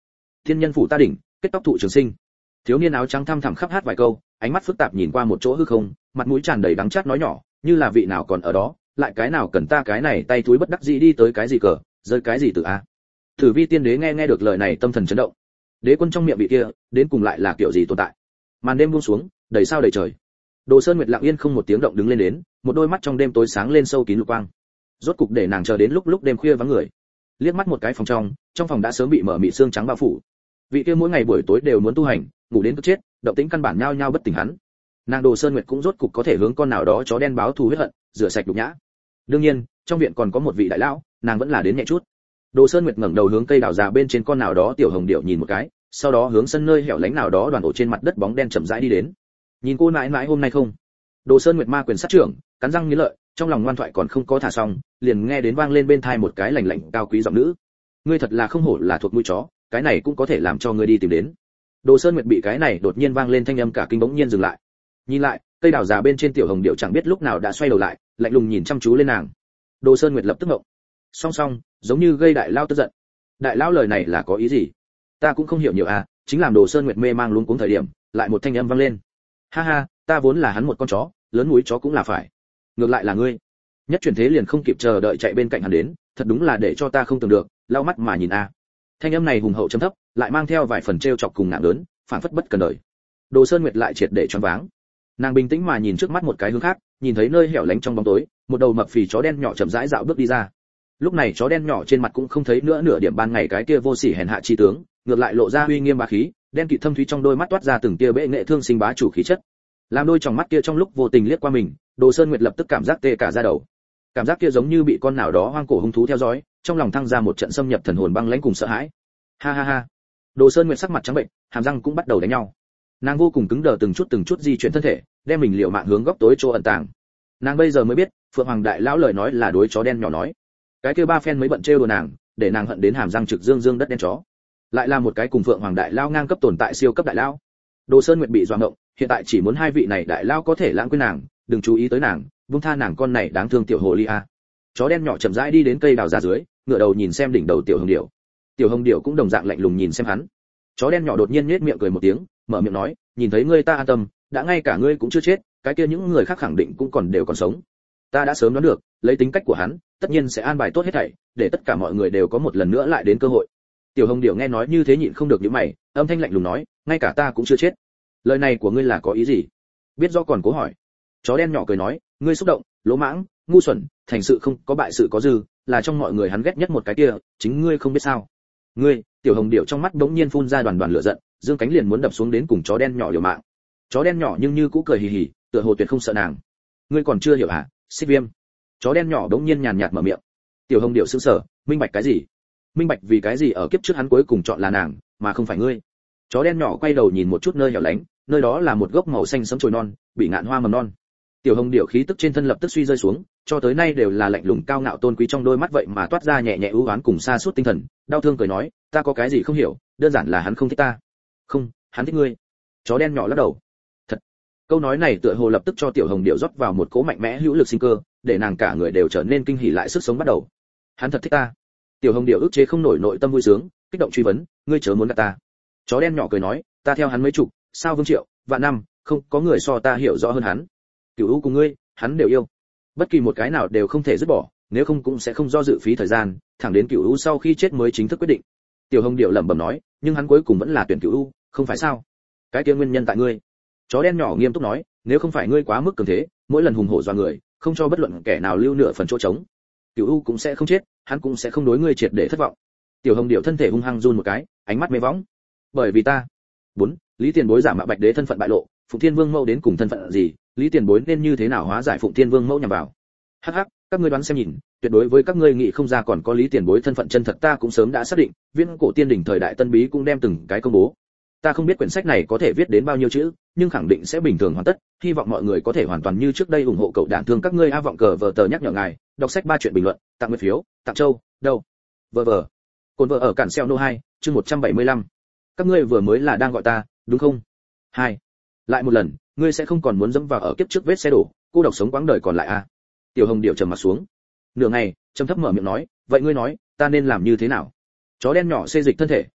thiên nhân phủ ta đỉnh, kết tóc thụ trường sinh. Thiếu niên áo trắng thăm thẳm khắp hát vài câu, ánh mắt phức tạp nhìn qua một chỗ hư không, mặt mũi tràn đầy đắng chát nói nhỏ, như là vị nào còn ở đó, lại cái nào cần ta cái này tay túi bất đắc dĩ đi tới cái gì cờ, rơi cái gì từ a. Thử Vi tiên đế nghe nghe được lời này tâm thần chấn động. Đế quân trong miệng vị kia, đến cùng lại là kiểu gì tồn tại? Màn đêm buông xuống, đầy sao đầy trời. Đồ Sơn Nguyệt lặng yên không một tiếng động đứng lên đến, một đôi mắt trong đêm tối sáng lên sâu kín lục quang. Rốt cục để nàng chờ đến lúc lúc đêm khuya vắng người. Liếc mắt một cái phòng trong, trong phòng đã sớm bị mở mịt sương trắng bao phủ. Vị kia mỗi ngày buổi tối đều muốn tu hành, ngủ đến tức chết, động tĩnh căn bản nhao nhao bất tỉnh hắn. Nàng Đồ Sơn Nguyệt cũng rốt cục có thể hướng con nào đó chó đen báo thù huyết hận, rửa sạch nhục nhã. Đương nhiên, trong viện còn có một vị đại lão, nàng vẫn là đến nhẹ chút. Đồ Sơn Nguyệt ngẩng đầu hướng cây đào già bên trên con nào đó tiểu hồng điệu nhìn một cái, sau đó hướng sân nơi hẻo lánh nào đó đoàn ổ trên mặt đất bóng đen chậm rãi đi đến. Nhìn cô mãi mãi hôm nay không? Đồ Sơn Nguyệt ma quyền sát trưởng, cắn răng nghiến lợi, trong lòng ngoan thoại còn không có thả xong, liền nghe đến vang lên bên tai một cái lạnh lạnh cao quý giọng nữ. Ngươi thật là không hổ là thuộc mũi chó, cái này cũng có thể làm cho ngươi đi tìm đến. Đồ Sơn Nguyệt bị cái này đột nhiên vang lên thanh âm cả kinh bỗng nhiên dừng lại. Nhìn lại, cây đào già bên trên tiểu hồng điệu chẳng biết lúc nào đã xoay đầu lại, lạnh lùng nhìn chăm chú lên nàng. Đồ Sơn Nguyệt lập tức ngộng. Song song, giống như gây đại lao tức giận. Đại lao lời này là có ý gì? Ta cũng không hiểu nhiều à, chính làm Đồ Sơn Nguyệt mê mang luống cuống thời điểm, lại một thanh âm vang lên. Ha ha, ta vốn là hắn một con chó, lớn mũi chó cũng là phải. Ngược lại là ngươi. Nhất chuyển thế liền không kịp chờ đợi chạy bên cạnh hắn đến, thật đúng là để cho ta không tưởng được, lau mắt mà nhìn a. Thanh âm này hùng hậu trầm thấp, lại mang theo vài phần trêu chọc cùng ngạo lớn, phản phất bất cần đời. Đồ Sơn Nguyệt lại triệt để choáng váng. Nàng bình tĩnh mà nhìn trước mắt một cái hướng khác, nhìn thấy nơi hẻo lánh trong bóng tối, một đầu mập phì chó đen nhỏ chậm rãi dạo bước đi ra. Lúc này chó đen nhỏ trên mặt cũng không thấy nữa nửa điểm ban ngày cái kia vô sỉ hèn hạ chi tướng, ngược lại lộ ra uy nghiêm bá khí, đen kịt thâm thúy trong đôi mắt toát ra từng tia bệ nghệ thương sinh bá chủ khí chất. Làm đôi tròng mắt kia trong lúc vô tình liếc qua mình, Đồ Sơn Nguyệt lập tức cảm giác tê cả da đầu. Cảm giác kia giống như bị con nào đó hoang cổ hung thú theo dõi, trong lòng thăng ra một trận xâm nhập thần hồn băng lãnh cùng sợ hãi. Ha ha ha. Đồ Sơn Nguyệt sắc mặt trắng bệnh, hàm răng cũng bắt đầu đánh nhau. Nàng vô cùng cứng đờ từng chút từng chút di chuyển thân thể, đem mình liều mạng hướng góc tối chỗ ẩn tàng. Nàng bây giờ mới biết, Phượng Hoàng đại lão lời nói là đối chó đen nhỏ nói. Cái kia ba phen mới bận trêu đùa nàng, để nàng hận đến hàm răng trực dương dương đất đen chó. Lại là một cái cùng Phượng Hoàng đại lão ngang cấp tồn tại siêu cấp đại lão. Đồ Sơn Nguyệt bị dọa ngộng, hiện tại chỉ muốn hai vị này đại lão có thể lãng quên nàng, đừng chú ý tới nàng, buông tha nàng con này đáng thương tiểu hồ ly a. Chó đen nhỏ chậm rãi đi đến cây đào già dưới, ngửa đầu nhìn xem đỉnh đầu tiểu hồng điểu. Tiểu hồng điểu cũng đồng dạng lạnh lùng nhìn xem hắn. Chó đen nhỏ đột nhiên nhếch miệng cười một tiếng, mở miệng nói, nhìn thấy ngươi ta an tâm, đã ngay cả ngươi cũng chưa chết, cái kia những người khác khẳng định cũng còn đều còn sống. Ta đã sớm đoán được, lấy tính cách của hắn, tất nhiên sẽ an bài tốt hết thảy, để tất cả mọi người đều có một lần nữa lại đến cơ hội. Tiểu hồng điểu nghe nói như thế nhịn không được nhíu mày, âm thanh lạnh lùng nói, ngay cả ta cũng chưa chết. Lời này của ngươi là có ý gì? Biết rõ còn cố hỏi. Chó đen nhỏ cười nói, ngươi xúc động, lỗ mãng, ngu xuẩn, thành sự không có bại sự có dư, là trong mọi người hắn ghét nhất một cái kia, chính ngươi không biết sao? Ngươi, tiểu hồng điểu trong mắt bỗng nhiên phun ra đoàn đoàn lửa giận, dương cánh liền muốn đập xuống đến cùng chó đen nhỏ liều mạng. Chó đen nhỏ nhưng như cũ cười hì hì, tựa hồ tuyệt không sợ nàng. Ngươi còn chưa hiểu hả? Xích Viêm. Chó đen nhỏ bỗng nhiên nhàn nhạt mở miệng. Tiểu hồng điểu sững sờ, minh bạch cái gì? Minh bạch vì cái gì ở kiếp trước hắn cuối cùng chọn là nàng, mà không phải ngươi. Chó đen nhỏ quay đầu nhìn một chút nơi hẻo lánh, nơi đó là một gốc màu xanh sẫm chồi non, bị ngạn hoa mầm non. Tiểu hồng điểu khí tức trên thân lập tức suy rơi xuống, cho tới nay đều là lạnh lùng cao ngạo tôn quý trong đôi mắt vậy mà toát ra nhẹ nhẹ ưu oán cùng xa suốt tinh thần, đau thương cười nói, ta có cái gì không hiểu, đơn giản là hắn không thích ta. Không, hắn thích ngươi. Chó đen nhỏ lắc đầu. Thật. Câu nói này tựa hồ lập tức cho tiểu hồng điểu rót vào một cỗ mạnh mẽ hữu lực sinh cơ, để nàng cả người đều trở nên kinh hỉ lại sức sống bắt đầu. Hắn thật thích ta. Tiểu hồng điểu ức chế không nổi nội tâm vui sướng, kích động truy vấn, ngươi chớ muốn gạt ta. Chó đen nhỏ cười nói, ta theo hắn mấy chục, sao vương triệu, vạn năm, không có người so ta hiểu rõ hơn hắn. Cửu U cùng ngươi, hắn đều yêu. Bất kỳ một cái nào đều không thể dứt bỏ, nếu không cũng sẽ không do dự phí thời gian, thẳng đến Cửu U sau khi chết mới chính thức quyết định. Tiểu Hồng Điệu lẩm bẩm nói, nhưng hắn cuối cùng vẫn là tuyển Cửu U, không phải sao? Cái kia nguyên nhân tại ngươi. Chó đen nhỏ nghiêm túc nói, nếu không phải ngươi quá mức cường thế, mỗi lần hùng hổ doa người, không cho bất luận kẻ nào lưu nửa phần chỗ trống, Cửu U cũng sẽ không chết, hắn cũng sẽ không đối ngươi triệt để thất vọng. Tiểu Hồng Điệu thân thể hung hăng run một cái, ánh mắt mê võng. Bởi vì ta. bốn. Lý Tiền Bối giả mạo Bạch Đế thân phận bại lộ, Phụng Thiên Vương mẫu đến cùng thân phận gì, Lý Tiền Bối nên như thế nào hóa giải Phụng Thiên Vương mẫu nhằm vào. Hắc hắc, các ngươi đoán xem nhìn, tuyệt đối với các ngươi nghĩ không ra còn có Lý Tiền Bối thân phận chân thật ta cũng sớm đã xác định, Viễn Cổ Tiên Đỉnh thời đại tân bí cũng đem từng cái công bố. Ta không biết quyển sách này có thể viết đến bao nhiêu chữ, nhưng khẳng định sẽ bình thường hoàn tất, hy vọng mọi người có thể hoàn toàn như trước đây ủng hộ cậu đạn thương các ngươi a vọng cờ vở tờ nhắc nhở ngài, đọc sách ba chuyện bình luận, tặng nguyên phiếu, tặng châu, đâu. Vở vở. Cồn vợ ở cản xeo nô hai, chương một trăm bảy mươi lăm. Các ngươi vừa mới là đang gọi ta, đúng không? Hai. Lại một lần, ngươi sẽ không còn muốn dẫm vào ở kiếp trước vết xe đổ, cô độc sống quãng đời còn lại a. Tiểu Hồng Điệu trầm mặt xuống. Nửa ngày, trầm thấp mở miệng nói, vậy ngươi nói, ta nên làm như thế nào? Chó đen nhỏ xê dịch thân thể,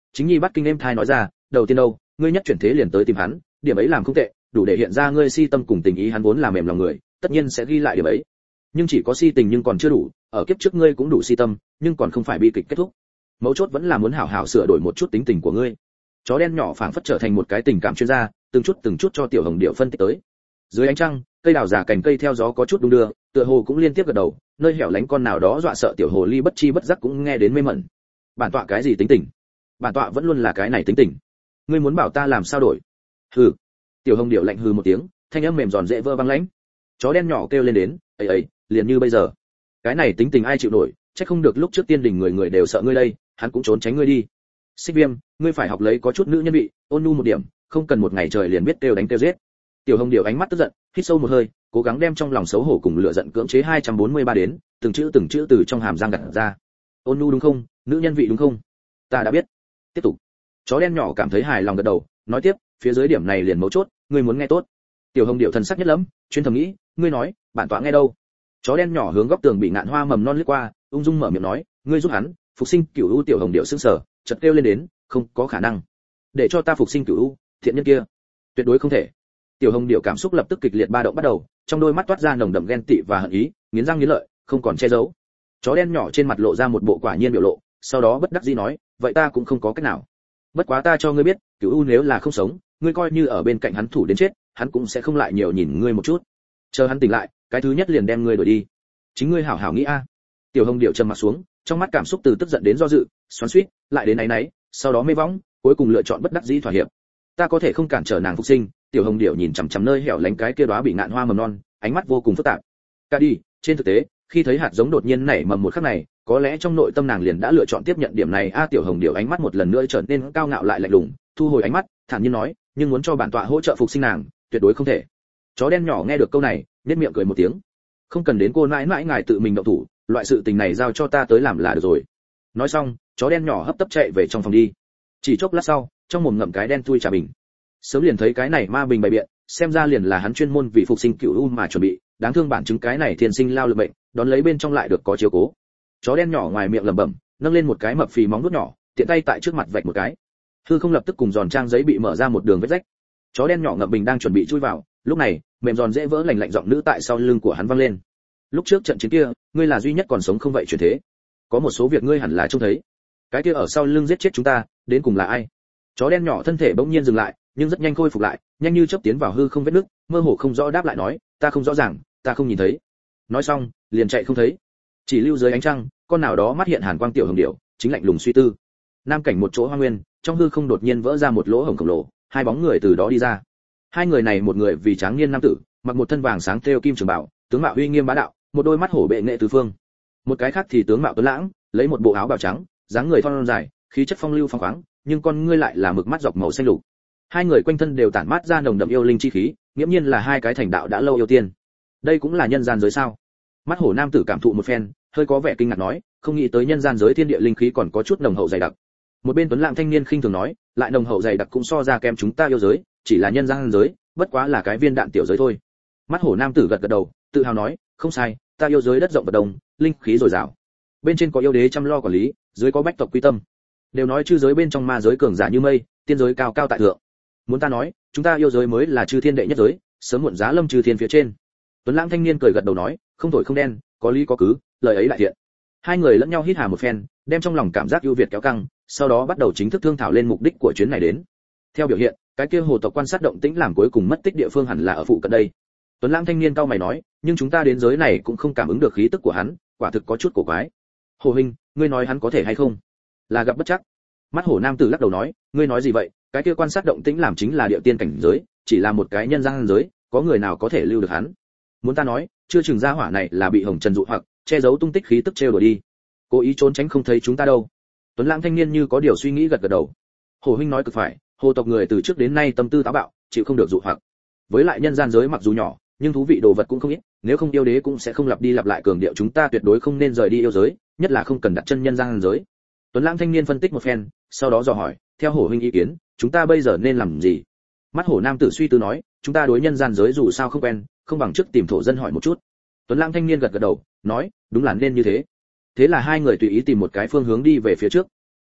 chính nhi bắt kinh em thai nói ra, đầu tiên đâu, ngươi nhất chuyển thế liền tới tìm hắn, điểm ấy làm không tệ, đủ để hiện ra ngươi si tâm cùng tình ý hắn vốn là mềm lòng người, tất nhiên sẽ ghi lại điểm ấy. Nhưng chỉ có si tình nhưng còn chưa đủ, ở kiếp trước ngươi cũng đủ si tâm, nhưng còn không phải bi kịch kết thúc. Mấu chốt vẫn là muốn hảo hảo sửa đổi một chút tính tình của ngươi. Chó đen nhỏ phảng phất trở thành một cái tình cảm chuyên gia, từng chút từng chút cho tiểu hồng điệu phân tích tới. Dưới ánh trăng, cây đào già cành cây theo gió có chút đung đưa, tựa hồ cũng liên tiếp gật đầu, nơi hẻo lánh con nào đó dọa sợ tiểu hồ ly bất chi bất giác cũng nghe đến mê mẩn. Bản tọa cái gì tính tình? Bản tọa vẫn luôn là cái này tính tình. Ngươi muốn bảo ta làm sao đổi? Hừ. Tiểu hồng điệu lạnh hừ một tiếng, thanh âm mềm giòn dễ vơ băng lãnh. Chó đen nhỏ kêu lên đến, ấy ấy, liền như bây giờ. Cái này tính tình ai chịu nổi, chắc không được lúc trước tiên đình người người đều sợ ngươi đây, hắn cũng trốn tránh ngươi đi. Xích Viêm, ngươi phải học lấy có chút nữ nhân vị, ôn nhu một điểm, không cần một ngày trời liền biết kêu đánh kêu giết. Tiểu hồng điệu ánh mắt tức giận, hít sâu một hơi, cố gắng đem trong lòng xấu hổ cùng lửa giận cưỡng chế hai trăm bốn mươi ba đến, từng chữ từng chữ từ trong hàm răng gặt ra. Ôn nhu đúng không, nữ nhân vị đúng không? Ta đã biết. Tiếp tục. Chó đen nhỏ cảm thấy hài lòng gật đầu, nói tiếp, phía dưới điểm này liền mấu chốt, ngươi muốn nghe tốt. Tiểu hồng điệu thần sắc nhất lắm, chuyên thầm nghĩ, ngươi nói, bản tọa nghe đâu? Chó đen nhỏ hướng góc tường bị ngạn hoa mầm non lướt qua, ung dung mở miệng nói, ngươi giúp hắn phục sinh cửu u. Tiểu hồng điệu sững sờ, chợt kêu lên đến, không có khả năng. Để cho ta phục sinh cửu u, thiện nhân kia, tuyệt đối không thể. Tiểu hồng điệu cảm xúc lập tức kịch liệt ba động bắt đầu, trong đôi mắt toát ra nồng đậm ghen tị và hận ý, nghiến răng nghiến lợi, không còn che giấu. Chó đen nhỏ trên mặt lộ ra một bộ quả nhiên biểu lộ, sau đó bất đắc dĩ nói, vậy ta cũng không có cách nào. Bất quá ta cho ngươi biết, cửu u nếu là không sống, ngươi coi như ở bên cạnh hắn thủ đến chết, hắn cũng sẽ không lại nhiều nhìn ngươi một chút. Chờ hắn tỉnh lại, cái thứ nhất liền đem ngươi đuổi đi. Chính ngươi hảo hảo nghĩ a. Tiểu hồng điệu trầm mặt xuống, trong mắt cảm xúc từ tức giận đến do dự, xoắn xuýt, lại đến náy náy, sau đó mê võng, cuối cùng lựa chọn bất đắc dĩ thỏa hiệp. Ta có thể không cản trở nàng phục sinh. Tiểu hồng điệu nhìn chằm chằm nơi hẻo lánh cái kia đóa bị ngạn hoa mầm non, ánh mắt vô cùng phức tạp. Ca đi, trên thực tế, khi thấy hạt giống đột nhiên nảy mầm một khắc này, có lẽ trong nội tâm nàng liền đã lựa chọn tiếp nhận điểm này. A tiểu hồng điệu ánh mắt một lần nữa trở nên cao ngạo lại lạnh lùng, thu hồi ánh mắt, thản nhiên nói, nhưng muốn cho bản tọa hỗ trợ phục sinh nàng, tuyệt đối không thể. Chó đen nhỏ nghe được câu này, nhếch miệng cười một tiếng. Không cần đến cô nãi nãi ngài tự mình động thủ, loại sự tình này giao cho ta tới làm là được rồi. Nói xong, chó đen nhỏ hấp tấp chạy về trong phòng đi. Chỉ chốc lát sau, trong mồm ngậm cái đen thui trà bình. Sớm liền thấy cái này ma bình bày biện, xem ra liền là hắn chuyên môn vì phục sinh cửu u mà chuẩn bị, đáng thương bản chứng cái này thiên sinh lao lực bệnh, đón lấy bên trong lại được có chiếu cố. Chó đen nhỏ ngoài miệng lẩm bẩm, nâng lên một cái mập phì móng vuốt nhỏ, tiện tay tại trước mặt vạch một cái. Hư không lập tức cùng giòn trang giấy bị mở ra một đường vết rách. Chó đen nhỏ ngậm bình đang chuẩn bị chui vào, lúc này, mềm giòn dễ vỡ lạnh lạnh giọng nữ tại sau lưng của hắn vang lên. Lúc trước trận chiến kia, ngươi là duy nhất còn sống không vậy chuyển thế. Có một số việc ngươi hẳn là trông thấy. Cái kia ở sau lưng giết chết chúng ta, đến cùng là ai? Chó đen nhỏ thân thể bỗng nhiên dừng lại, nhưng rất nhanh khôi phục lại, nhanh như chớp tiến vào hư không vết nứt, mơ hồ không rõ đáp lại nói, ta không rõ ràng, ta không nhìn thấy. Nói xong, liền chạy không thấy. Chỉ lưu dưới ánh trăng, con nào đó mắt hiện hàn quang tiểu hồng điểu, chính lạnh lùng suy tư. Nam cảnh một chỗ hoang nguyên, trong hư không đột nhiên vỡ ra một lỗ hổng khổng lồ, hai bóng người từ đó đi ra. Hai người này một người vì tráng niên nam tử, mặc một thân vàng sáng thêu kim trường bảo, tướng mạo uy nghiêm bá đạo, một đôi mắt hổ bệ nghệ tứ phương. Một cái khác thì tướng mạo tuấn lãng, lấy một bộ áo bào trắng, dáng người thon dài, khí chất phong lưu phong khoáng, nhưng con ngươi lại là mực mắt dọc màu xanh lục. Hai người quanh thân đều tản mát ra nồng đậm yêu linh chi khí, nghiễm nhiên là hai cái thành đạo đã lâu yêu tiên. Đây cũng là nhân gian giới sao? Mắt hổ nam tử cảm thụ một phen, hơi có vẻ kinh ngạc nói, không nghĩ tới nhân gian giới thiên địa linh khí còn có chút nồng hậu dày đặc. Một bên tuấn lãng thanh niên khinh thường nói, lại nồng hậu dày đặc cũng so ra kém chúng ta yêu giới, chỉ là nhân gian giới, bất quá là cái viên đạn tiểu giới thôi. Mắt hổ nam tử gật gật đầu, tự hào nói, không sai, ta yêu giới đất rộng vật đồng, linh khí dồi dào. Bên trên có yêu đế chăm lo quản lý, dưới có bách tộc quy tâm. Đều nói chư giới bên trong ma giới cường giả như mây, tiên giới cao cao tại thượng. Muốn ta nói, chúng ta yêu giới mới là chư thiên đệ nhất giới, sớm muộn giá lâm chư thiên phía trên. Tuấn lãng thanh niên cười gật đầu nói, không thổi không đen, có lý có cứ, lời ấy lại thiện. Hai người lẫn nhau hít hà một phen, đem trong lòng cảm giác ưu việt kéo căng, sau đó bắt đầu chính thức thương thảo lên mục đích của chuyến này đến. Theo biểu hiện, cái kia hồ tộc quan sát động tĩnh làm cuối cùng mất tích địa phương hẳn là ở phụ cận đây. Tuấn lãng thanh niên cau mày nói, nhưng chúng ta đến giới này cũng không cảm ứng được khí tức của hắn, quả thực có chút cổ quái. Hồ huynh, ngươi nói hắn có thể hay không? Là gặp bất trắc. Mắt hổ nam tử lắc đầu nói, ngươi nói gì vậy? Cái kia quan sát động tĩnh làm chính là địa tiên cảnh giới, chỉ là một cái nhân gian giới, có người nào có thể lưu được hắn? Muốn ta nói, chưa chừng gia hỏa này là bị hồng trần dụ hoặc che giấu tung tích khí tức trêu đuổi đi, cố ý trốn tránh không thấy chúng ta đâu. Tuấn lãng thanh niên như có điều suy nghĩ gật gật đầu. Hồ huynh nói cực phải, hồ tộc người từ trước đến nay tâm tư táo bạo, chịu không được dụ hoặc. Với lại nhân gian giới mặc dù nhỏ, nhưng thú vị đồ vật cũng không ít, nếu không yêu đế cũng sẽ không lặp đi lặp lại cường điệu chúng ta tuyệt đối không nên rời đi yêu giới, nhất là không cần đặt chân nhân gian giới. Tuấn lãng thanh niên phân tích một phen, sau đó dò hỏi, theo hổ huynh ý kiến, chúng ta bây giờ nên làm gì? Mắt hổ nam tử suy tư nói, chúng ta đối nhân gian giới dù sao không quen, không bằng trước tìm thổ dân hỏi một chút. Tuấn lãng thanh niên gật gật đầu, nói, đúng là nên như thế. Thế là hai người tùy ý tìm một cái phương hướng đi về phía trước.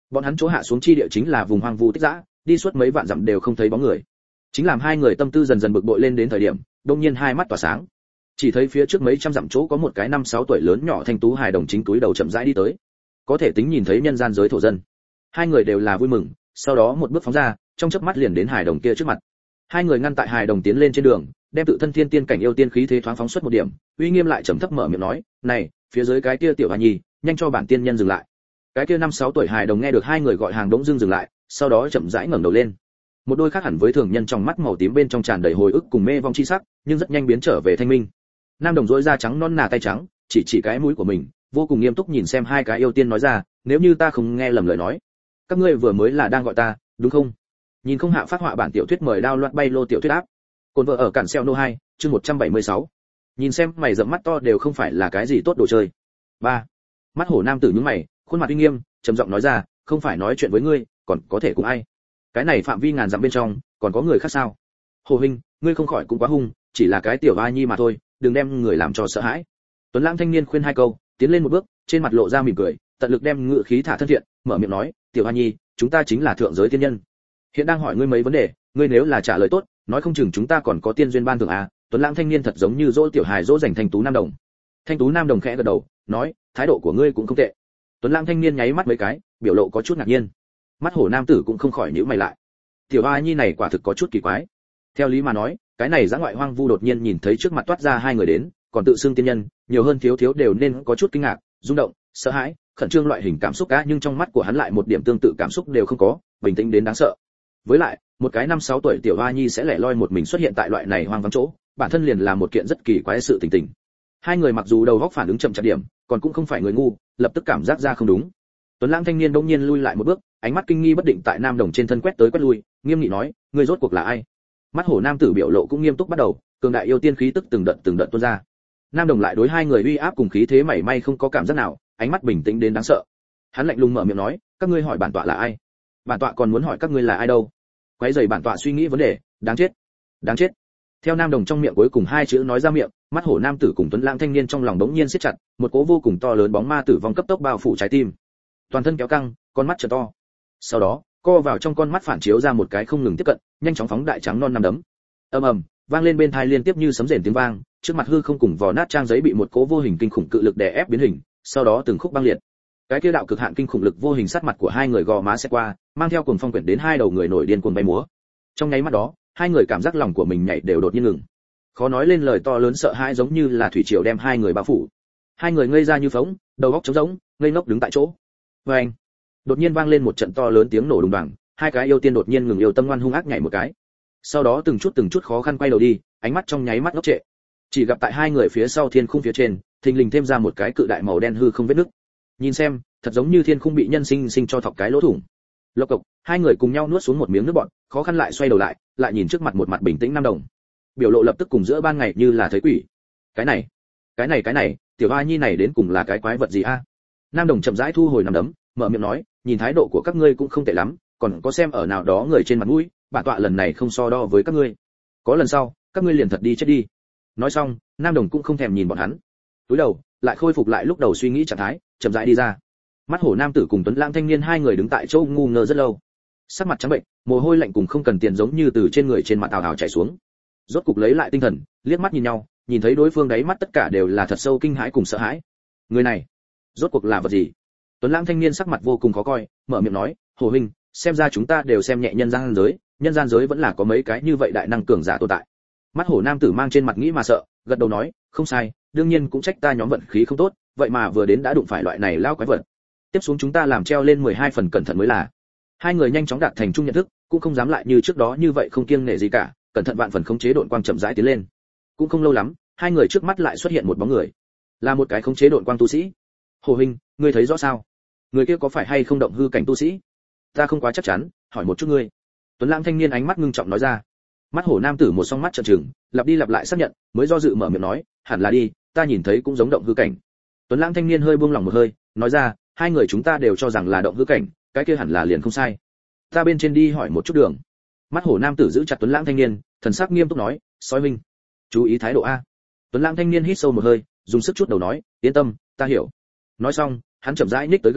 Bọn hắn chỗ hạ xuống chi địa chính là vùng hoang vu tích dã, đi suốt mấy vạn dặm đều không thấy bóng người. Chính làm hai người tâm tư dần dần bực bội lên đến thời điểm, đột nhiên hai mắt tỏa sáng. Chỉ thấy phía trước mấy trăm dặm chỗ có một cái năm sáu tuổi lớn nhỏ thanh tú hài đồng chính túi đầu chậm rãi đi tới. Có thể tính nhìn thấy nhân gian giới thổ dân. Hai người đều là vui mừng, sau đó một bước phóng ra, trong chớp mắt liền đến hài đồng kia trước mặt. Hai người ngăn tại hài đồng tiến lên trên đường, đem tự thân thiên tiên cảnh yêu tiên khí thế thoáng phóng xuất một điểm, uy nghiêm lại trầm thấp mở miệng nói, "Này, phía dưới cái kia tiểu hà nhi, nhanh cho bản tiên nhân dừng lại." Cái kia năm sáu tuổi hài đồng nghe được hai người gọi hàng đống dưng dừng lại, sau đó chậm rãi ngẩng đầu lên. Một đôi khác hẳn với thường nhân trong mắt màu tím bên trong tràn đầy hồi ức cùng mê vong chi sắc, nhưng rất nhanh biến trở về thanh minh. Nam đồng rỗi da trắng non nà tay trắng, chỉ chỉ cái mũi của mình, vô cùng nghiêm túc nhìn xem hai cái yêu tiên nói ra, "Nếu như ta không nghe lầm lời nói, các ngươi vừa mới là đang gọi ta, đúng không?" Nhìn không hạ phát họa bản tiểu thuyết mời đao loạt bay lô tiểu thuyết áp. Cồn vợ ở cản xeo nô hai, chương một trăm bảy mươi sáu. Nhìn xem mày rậm mắt to đều không phải là cái gì tốt đồ chơi. Ba. Mắt hổ nam tử nhướng mày, khuôn mặt uy nghiêm, trầm giọng nói ra, "Không phải nói chuyện với ngươi, còn có thể cùng ai? Cái này phạm vi ngàn dặm bên trong, còn có người khác sao?" "Hồ huynh, ngươi không khỏi cũng quá hung, chỉ là cái tiểu a nhi mà thôi, đừng đem người làm cho sợ hãi." Tuấn Lãng thanh niên khuyên hai câu, tiến lên một bước, trên mặt lộ ra mỉm cười, tận lực đem ngựa khí thả thân thiện, mở miệng nói, "Tiểu a nhi, chúng ta chính là thượng giới tiên nhân. Hiện đang hỏi ngươi mấy vấn đề, ngươi nếu là trả lời tốt, nói không chừng chúng ta còn có tiên duyên ban thưởng à?" Tuấn Lãng thanh niên thật giống như dỗ tiểu hài dỗ dành thanh tú nam đồng. Thanh tú nam đồng khẽ gật đầu, nói, "Thái độ của ngươi cũng không tệ." Tuấn Lãng thanh niên nháy mắt mấy cái, biểu lộ có chút ngạc nhiên. Mắt hổ nam tử cũng không khỏi nhíu mày lại. Tiểu a nhi này quả thực có chút kỳ quái. Theo lý mà nói, cái này dã ngoại hoang vu đột nhiên nhìn thấy trước mặt toát ra hai người đến, còn tự xưng tiên nhân, nhiều hơn thiếu thiếu đều nên có chút kinh ngạc, rung động, sợ hãi, khẩn trương loại hình cảm xúc cá, nhưng trong mắt của hắn lại một điểm tương tự cảm xúc đều không có, bình tĩnh đến đáng sợ. Với lại, một cái năm sáu tuổi tiểu hoa nhi sẽ lẻ loi một mình xuất hiện tại loại này hoang vắng chỗ, bản thân liền là một kiện rất kỳ quái sự tình tình. Hai người mặc dù đầu óc phản ứng chậm chạp điểm, còn cũng không phải người ngu, lập tức cảm giác ra không đúng. Tuấn Lãng thanh niên đột nhiên lui lại một bước, ánh mắt kinh nghi bất định tại nam đồng trên thân quét tới quét lui, nghiêm nghị nói, "Ngươi rốt cuộc là ai?" Mắt hổ nam tử biểu lộ cũng nghiêm túc bắt đầu, cường đại yêu tiên khí tức từng đợt từng đợt tuôn ra. Nam đồng lại đối hai người uy áp cùng khí thế mảy may không có cảm giác nào, ánh mắt bình tĩnh đến đáng sợ. Hắn lạnh lùng mở miệng nói, "Các ngươi hỏi bản tọa là ai? Bản tọa còn muốn hỏi các ngươi là ai đâu?" Quấy rầy bản tọa suy nghĩ vấn đề, đáng chết, đáng chết. Theo nam đồng trong miệng cuối cùng hai chữ nói ra miệng, mắt hổ nam tử cùng Tuấn Lãng thanh niên trong lòng đống nhiên siết chặt, một cỗ vô cùng to lớn bóng ma tử vong cấp tốc bao phủ trái tim. Toàn thân kéo căng, con mắt trợ to. Sau đó, co vào trong con mắt phản chiếu ra một cái không ngừng tiếp cận, nhanh chóng phóng đại trắng non năm đấm. Ầm ầm, vang lên bên tai liên tiếp như sấm rền tiếng vang, trước mặt hư không cùng vỏ nát trang giấy bị một cỗ vô hình kinh khủng cự lực đè ép biến hình, sau đó từng khúc băng liệt. Cái kia đạo cực hạn kinh khủng lực vô hình sát mặt của hai người gò má sẽ qua, mang theo cuồng phong quyển đến hai đầu người nổi điên cuồng bay múa. Trong nháy mắt đó, hai người cảm giác lòng của mình nhảy đều đột nhiên ngừng. Khó nói lên lời to lớn sợ hãi giống như là thủy triều đem hai người bao phủ. Hai người ngây ra như phỗng, đầu óc trống rỗng, ngây ngốc đứng tại chỗ. Oeng! Đột nhiên vang lên một trận to lớn tiếng nổ đùng đoàng, hai cái yêu tiên đột nhiên ngừng yêu tâm ngoan hung ác nhảy một cái. Sau đó từng chút từng chút khó khăn quay đầu đi, ánh mắt trong nháy mắt ngốc trệ. Chỉ gặp tại hai người phía sau thiên khung phía trên, thình lình thêm ra một cái cự đại màu đen hư không vết nứt. Nhìn xem, thật giống như thiên khung bị nhân sinh sinh cho thọc cái lỗ thủng. Lộc cộc, hai người cùng nhau nuốt xuống một miếng nước bọt, khó khăn lại xoay đầu lại, lại nhìn trước mặt một mặt bình tĩnh nam đồng. Biểu lộ lập tức cùng giữa ban ngày như là thấy quỷ. Cái này, cái này cái này, tiểu a nhi này đến cùng là cái quái vật gì a? Nam đồng chậm rãi thu hồi nằm đấm, mở miệng nói, nhìn thái độ của các ngươi cũng không tệ lắm, còn có xem ở nào đó người trên mặt mũi, bản tọa lần này không so đo với các ngươi. Có lần sau, các ngươi liền thật đi chết đi. Nói xong, nam đồng cũng không thèm nhìn bọn hắn. Cúi đầu, lại khôi phục lại lúc đầu suy nghĩ trạng thái, chậm rãi đi ra. Mắt hổ nam tử cùng Tuấn Lãng thanh niên hai người đứng tại chỗ ngu ngơ rất lâu. Sắc mặt trắng bệnh, mồ hôi lạnh cùng không cần tiền giống như từ trên người trên mặt ào ào chảy xuống. Rốt cục lấy lại tinh thần, liếc mắt nhìn nhau, nhìn thấy đối phương đáy mắt tất cả đều là thật sâu kinh hãi cùng sợ hãi. Người này, rốt cuộc là vật gì? Tuấn Lãng thanh niên sắc mặt vô cùng khó coi, mở miệng nói, "Hồ huynh, xem ra chúng ta đều xem nhẹ nhân gian giới, nhân gian giới vẫn là có mấy cái như vậy đại năng cường giả tồn tại." Mắt hổ nam tử mang trên mặt nghĩ mà sợ, gật đầu nói, "Không sai, đương nhiên cũng trách ta nhóm vận khí không tốt, vậy mà vừa đến đã đụng phải loại này lao quái vật. Tiếp xuống chúng ta làm treo lên mười hai phần cẩn thận mới là." Hai người nhanh chóng đạt thành chung nhận thức, cũng không dám lại như trước đó như vậy không kiêng nể gì cả, cẩn thận vạn phần khống chế độn quang chậm rãi tiến lên. Cũng không lâu lắm, hai người trước mắt lại xuất hiện một bóng người, là một cái khống chế độn quang tu sĩ. "Hồ huynh, ngươi thấy rõ sao? Người kia có phải hay không động hư cảnh tu sĩ?" "Ta không quá chắc chắn, hỏi một chút ngươi." Tuấn Lãng thanh niên ánh mắt ngưng trọng nói ra. Mắt hổ nam tử một song mắt trợn trừng, lặp đi lặp lại xác nhận, mới do dự mở miệng nói, "Hẳn là đi, ta nhìn thấy cũng giống động hư cảnh." Tuấn Lãng thanh niên hơi buông lỏng một hơi, nói ra, "Hai người chúng ta đều cho rằng là động hư cảnh, cái kia hẳn là liền không sai. Ta bên trên đi hỏi một chút đường." Mắt hổ nam tử giữ chặt Tuấn Lãng thanh niên, thần sắc nghiêm túc nói, "Sói huynh, chú ý thái độ a." Tuấn Lãng thanh niên hít sâu một hơi, dùng sức chút đầu nói, "Yên tâm, ta hiểu." Nói xong, hắn chậm rãi nhích tới gần,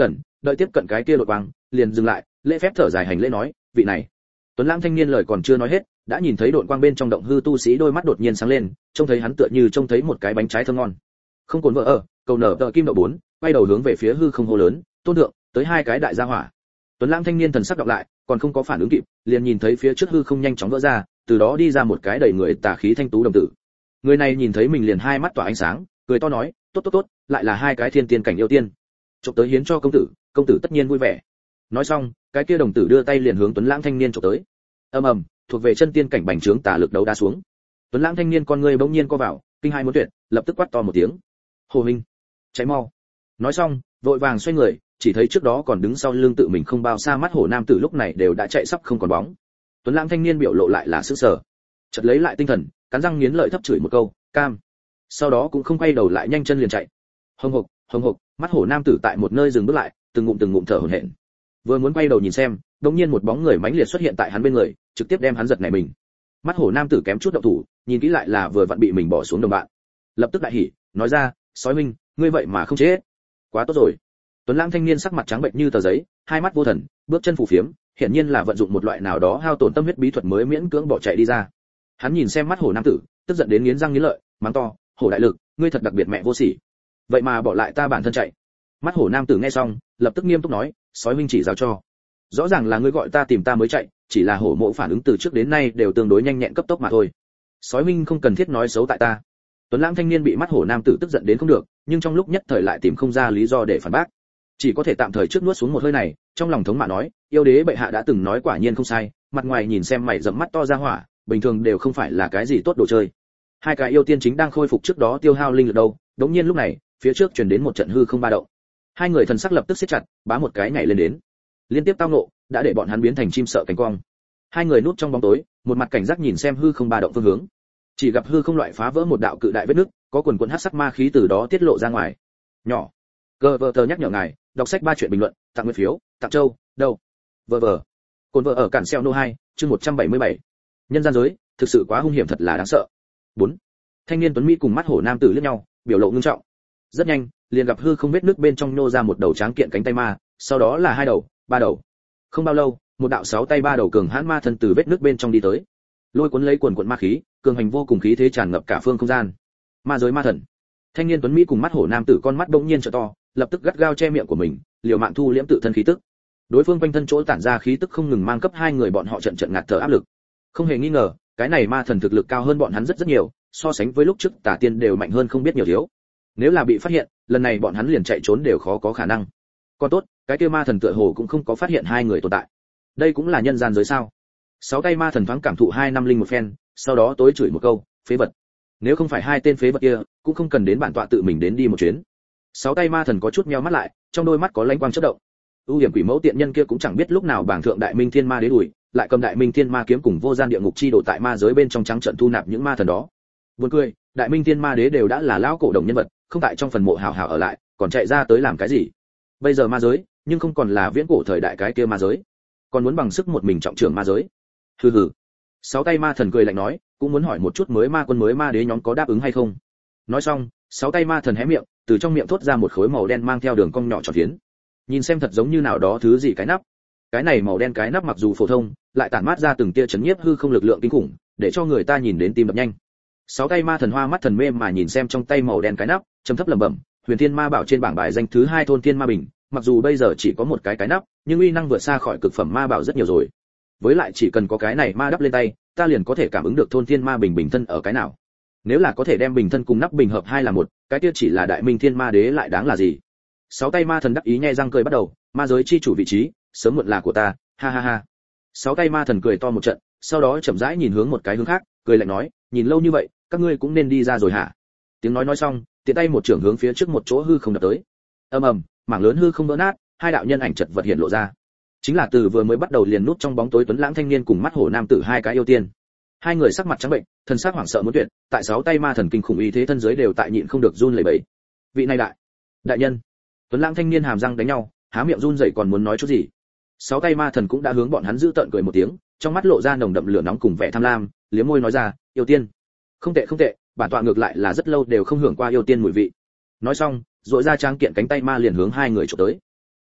đợi tiếp cận cái kia đột quang, liền dừng lại, lễ phép thở dài hành lễ nói, vị này. Tuấn Lãng thanh niên lời còn chưa nói hết, đã nhìn thấy đột quang bên trong động hư tu sĩ đôi mắt đột nhiên sáng lên, trông thấy hắn tựa như trông thấy một cái bánh trái thơm ngon. Không cồn vợ ở, cầu nở tờ kim độ bốn, quay đầu hướng về phía hư không hô lớn, tôn thượng, tới hai cái đại gia hỏa. Tuấn Lãng thanh niên thần sắc đọc lại, còn không có phản ứng kịp, liền nhìn thấy phía trước hư không nhanh chóng vỡ ra, từ đó đi ra một cái đầy người tà khí thanh tú đồng tử. Người này nhìn thấy mình liền hai mắt tỏa ánh sáng, cười to nói, tốt tốt tốt, lại là hai cái thiên tiên cảnh yêu tiên. Chụp tới hiến cho công tử, công tử tất nhiên vui vẻ. Nói xong, cái kia đồng tử đưa tay liền hướng Tuấn Lãng thanh niên chụp tới. Ầm ầm, thuộc về chân tiên cảnh bành trướng tà lực đấu đá xuống. Tuấn Lãng thanh niên con ngươi bỗng nhiên co vào, kinh hai muốn tuyệt, lập tức quát to một tiếng. Hồ huynh, cháy mau. Nói xong, vội vàng xoay người, chỉ thấy trước đó còn đứng sau lưng tự mình không bao xa mắt hổ nam tử lúc này đều đã chạy sắp không còn bóng. Tuấn Lãng thanh niên biểu lộ lại là sững sờ, chợt lấy lại tinh thần, cắn răng nghiến lợi thấp chửi một câu, cam. Sau đó cũng không quay đầu lại nhanh chân liền chạy. Hồng hộc, hồng hộc, mắt hổ nam tử tại một nơi dừng bước lại, từng ngụm từng ngụm thở hổn hển. Vừa muốn quay đầu nhìn xem, đột nhiên một bóng người mãnh liệt xuất hiện tại hắn bên người, trực tiếp đem hắn giật nảy mình. Mắt hổ nam tử kém chút động thủ, nhìn kỹ lại là vừa vặn bị mình bỏ xuống đồng bạn. Lập tức đại hỉ, nói ra, sói minh, ngươi vậy mà không chết. Quá tốt rồi. Tuấn Lãng thanh niên sắc mặt trắng bệnh như tờ giấy, hai mắt vô thần, bước chân phù phiếm, hiển nhiên là vận dụng một loại nào đó hao tổn tâm huyết bí thuật mới miễn cưỡng bỏ chạy đi ra. Hắn nhìn xem mắt hổ nam tử, tức giận đến nghiến răng nghiến lợi, mắng to, hổ đại lực, ngươi thật đặc biệt mẹ vô sỉ. Vậy mà bỏ lại ta bản thân chạy. Mắt hổ nam tử nghe xong, lập tức nghiêm túc nói, sói minh chỉ giáo cho. Rõ ràng là ngươi gọi ta tìm ta mới chạy, chỉ là hổ mộ phản ứng từ trước đến nay đều tương đối nhanh nhẹn cấp tốc mà thôi. Sói minh không cần thiết nói xấu tại ta. Tuấn Lãng thanh niên bị mắt hổ nam tử tức giận đến không được, nhưng trong lúc nhất thời lại tìm không ra lý do để phản bác, chỉ có thể tạm thời trước nuốt xuống một hơi này, trong lòng thống mạ nói, yêu đế bệ hạ đã từng nói quả nhiên không sai, mặt ngoài nhìn xem mày rậm mắt to ra hỏa, bình thường đều không phải là cái gì tốt đồ chơi. Hai cái yêu tiên chính đang khôi phục trước đó tiêu hao linh lực đâu, đống nhiên lúc này, phía trước truyền đến một trận hư không ba động. Hai người thần sắc lập tức siết chặt, bá một cái nhảy lên đến. Liên tiếp tao ngộ, đã để bọn hắn biến thành chim sợ cánh quang. Hai người núp trong bóng tối, một mặt cảnh giác nhìn xem hư không ba động phương hướng. Chỉ gặp hư không loại phá vỡ một đạo cự đại vết nứt, có quần quần hắc sắc ma khí từ đó tiết lộ ra ngoài. Nhỏ. Gờ vờ tờ nhắc nhở ngài, đọc sách ba chuyện bình luận, tặng nguyên phiếu, tặng châu, đâu. Vờ vờ. Cồn vợ ở cản xeo nô hai, chương một trăm bảy mươi bảy. Nhân gian giới, thực sự quá hung hiểm thật là đáng sợ. bốn. Thanh niên tuấn mỹ cùng mắt hổ nam tử liếc nhau, biểu lộ ngưng trọng. Rất nhanh, liền gặp hư không vết nước bên trong nô ra một đầu tráng kiện cánh tay ma, sau đó là hai đầu, ba đầu. Không bao lâu, một đạo sáu tay ba đầu cường hãn ma thân từ vết nước bên trong đi tới, lôi cuốn lấy quần quần ma khí, cường hành vô cùng khí thế tràn ngập cả phương không gian. Ma giới ma thần. Thanh niên tuấn mỹ cùng mắt hổ nam tử con mắt bỗng nhiên trợ to, lập tức gắt gao che miệng của mình, liều mạng thu liễm tự thân khí tức. Đối phương quanh thân chỗ tản ra khí tức không ngừng mang cấp hai người bọn họ trận trận ngạt thở áp lực. Không hề nghi ngờ, cái này ma thần thực lực cao hơn bọn hắn rất rất nhiều, so sánh với lúc trước Tà Tiên đều mạnh hơn không biết nhiều thiếu. Nếu là bị phát hiện, lần này bọn hắn liền chạy trốn đều khó có khả năng. Còn tốt, cái kia ma thần tựa hồ cũng không có phát hiện hai người tồn tại. Đây cũng là nhân gian giới sao? Sáu tay ma thần thoáng cảm thụ hai năm linh một phen, sau đó tối chửi một câu, phế vật. Nếu không phải hai tên phế vật kia, cũng không cần đến bản tọa tự mình đến đi một chuyến. Sáu tay ma thần có chút meo mắt lại, trong đôi mắt có lanh quang chớp động. ưu điểm quỷ mẫu tiện nhân kia cũng chẳng biết lúc nào bảng thượng đại minh thiên ma đế đuổi, lại cầm đại minh thiên ma kiếm cùng vô gian địa ngục chi đổ tại ma giới bên trong trắng trận thu nạp những ma thần đó. Buồn cười, đại minh thiên ma đế đều đã là lão cổ đồng nhân vật, không tại trong phần mộ hào hào ở lại, còn chạy ra tới làm cái gì? Bây giờ ma giới, nhưng không còn là viễn cổ thời đại cái kia ma giới, còn muốn bằng sức một mình trọng trưởng ma giới. Hừ hừ. Sáu tay ma thần cười lạnh nói, cũng muốn hỏi một chút mới ma quân mới ma đế nhóm có đáp ứng hay không. Nói xong, sáu tay ma thần hé miệng, từ trong miệng thốt ra một khối màu đen mang theo đường cong nhỏ tròn phiến. Nhìn xem thật giống như nào đó thứ gì cái nắp. Cái này màu đen cái nắp mặc dù phổ thông, lại tản mát ra từng tia chấn nhiếp hư không lực lượng kinh khủng, để cho người ta nhìn đến tim đập nhanh. Sáu tay ma thần hoa mắt thần mê mà nhìn xem trong tay màu đen cái nắp, trầm thấp lẩm bẩm, Huyền Thiên Ma Bảo trên bảng bài danh thứ hai thôn Thiên Ma Bình, mặc dù bây giờ chỉ có một cái cái nắp, nhưng uy năng vượt xa khỏi cực phẩm ma bảo rất nhiều rồi. Với lại chỉ cần có cái này ma đắp lên tay, ta liền có thể cảm ứng được thôn Thiên Ma Bình bình thân ở cái nào. Nếu là có thể đem bình thân cùng nắp bình hợp hai là một, cái kia chỉ là đại minh thiên ma đế lại đáng là gì? Sáu tay ma thần đắc ý nhe răng cười bắt đầu, ma giới chi chủ vị trí, sớm muộn là của ta, ha ha ha. Sáu tay ma thần cười to một trận, sau đó chậm rãi nhìn hướng một cái hướng khác, cười lạnh nói, nhìn lâu như vậy, các ngươi cũng nên đi ra rồi hả? Tiếng nói nói xong, tiện tay một trưởng hướng phía trước một chỗ hư không đập tới. Ầm ầm, mảng lớn hư không vỡ nát, hai đạo nhân ảnh chật vật hiện lộ ra. Chính là từ vừa mới bắt đầu liền núp trong bóng tối tuấn lãng thanh niên cùng mắt hổ nam tử hai cái yêu tiên. Hai người sắc mặt trắng bệnh, thân xác hoảng sợ muốn tuyệt, tại sáu tay ma thần kinh khủng uy thế thân giới đều tại nhịn không được run lẩy bẩy. Vị này đại, đại nhân. Tuấn lãng thanh niên hàm răng đánh nhau, há miệng run rẩy còn muốn nói chút gì. Sáu tay ma thần cũng đã hướng bọn hắn giữ tợn cười một tiếng, trong mắt lộ ra nồng đậm lửa nóng cùng vẻ tham lam, liếm môi nói ra, yêu tiên. Không tệ không tệ, bản tọa ngược lại là rất lâu đều không hưởng qua yêu tiên mùi vị. Nói xong, rỗi ra trang kiện cánh tay ma liền hướng hai người chụp tới.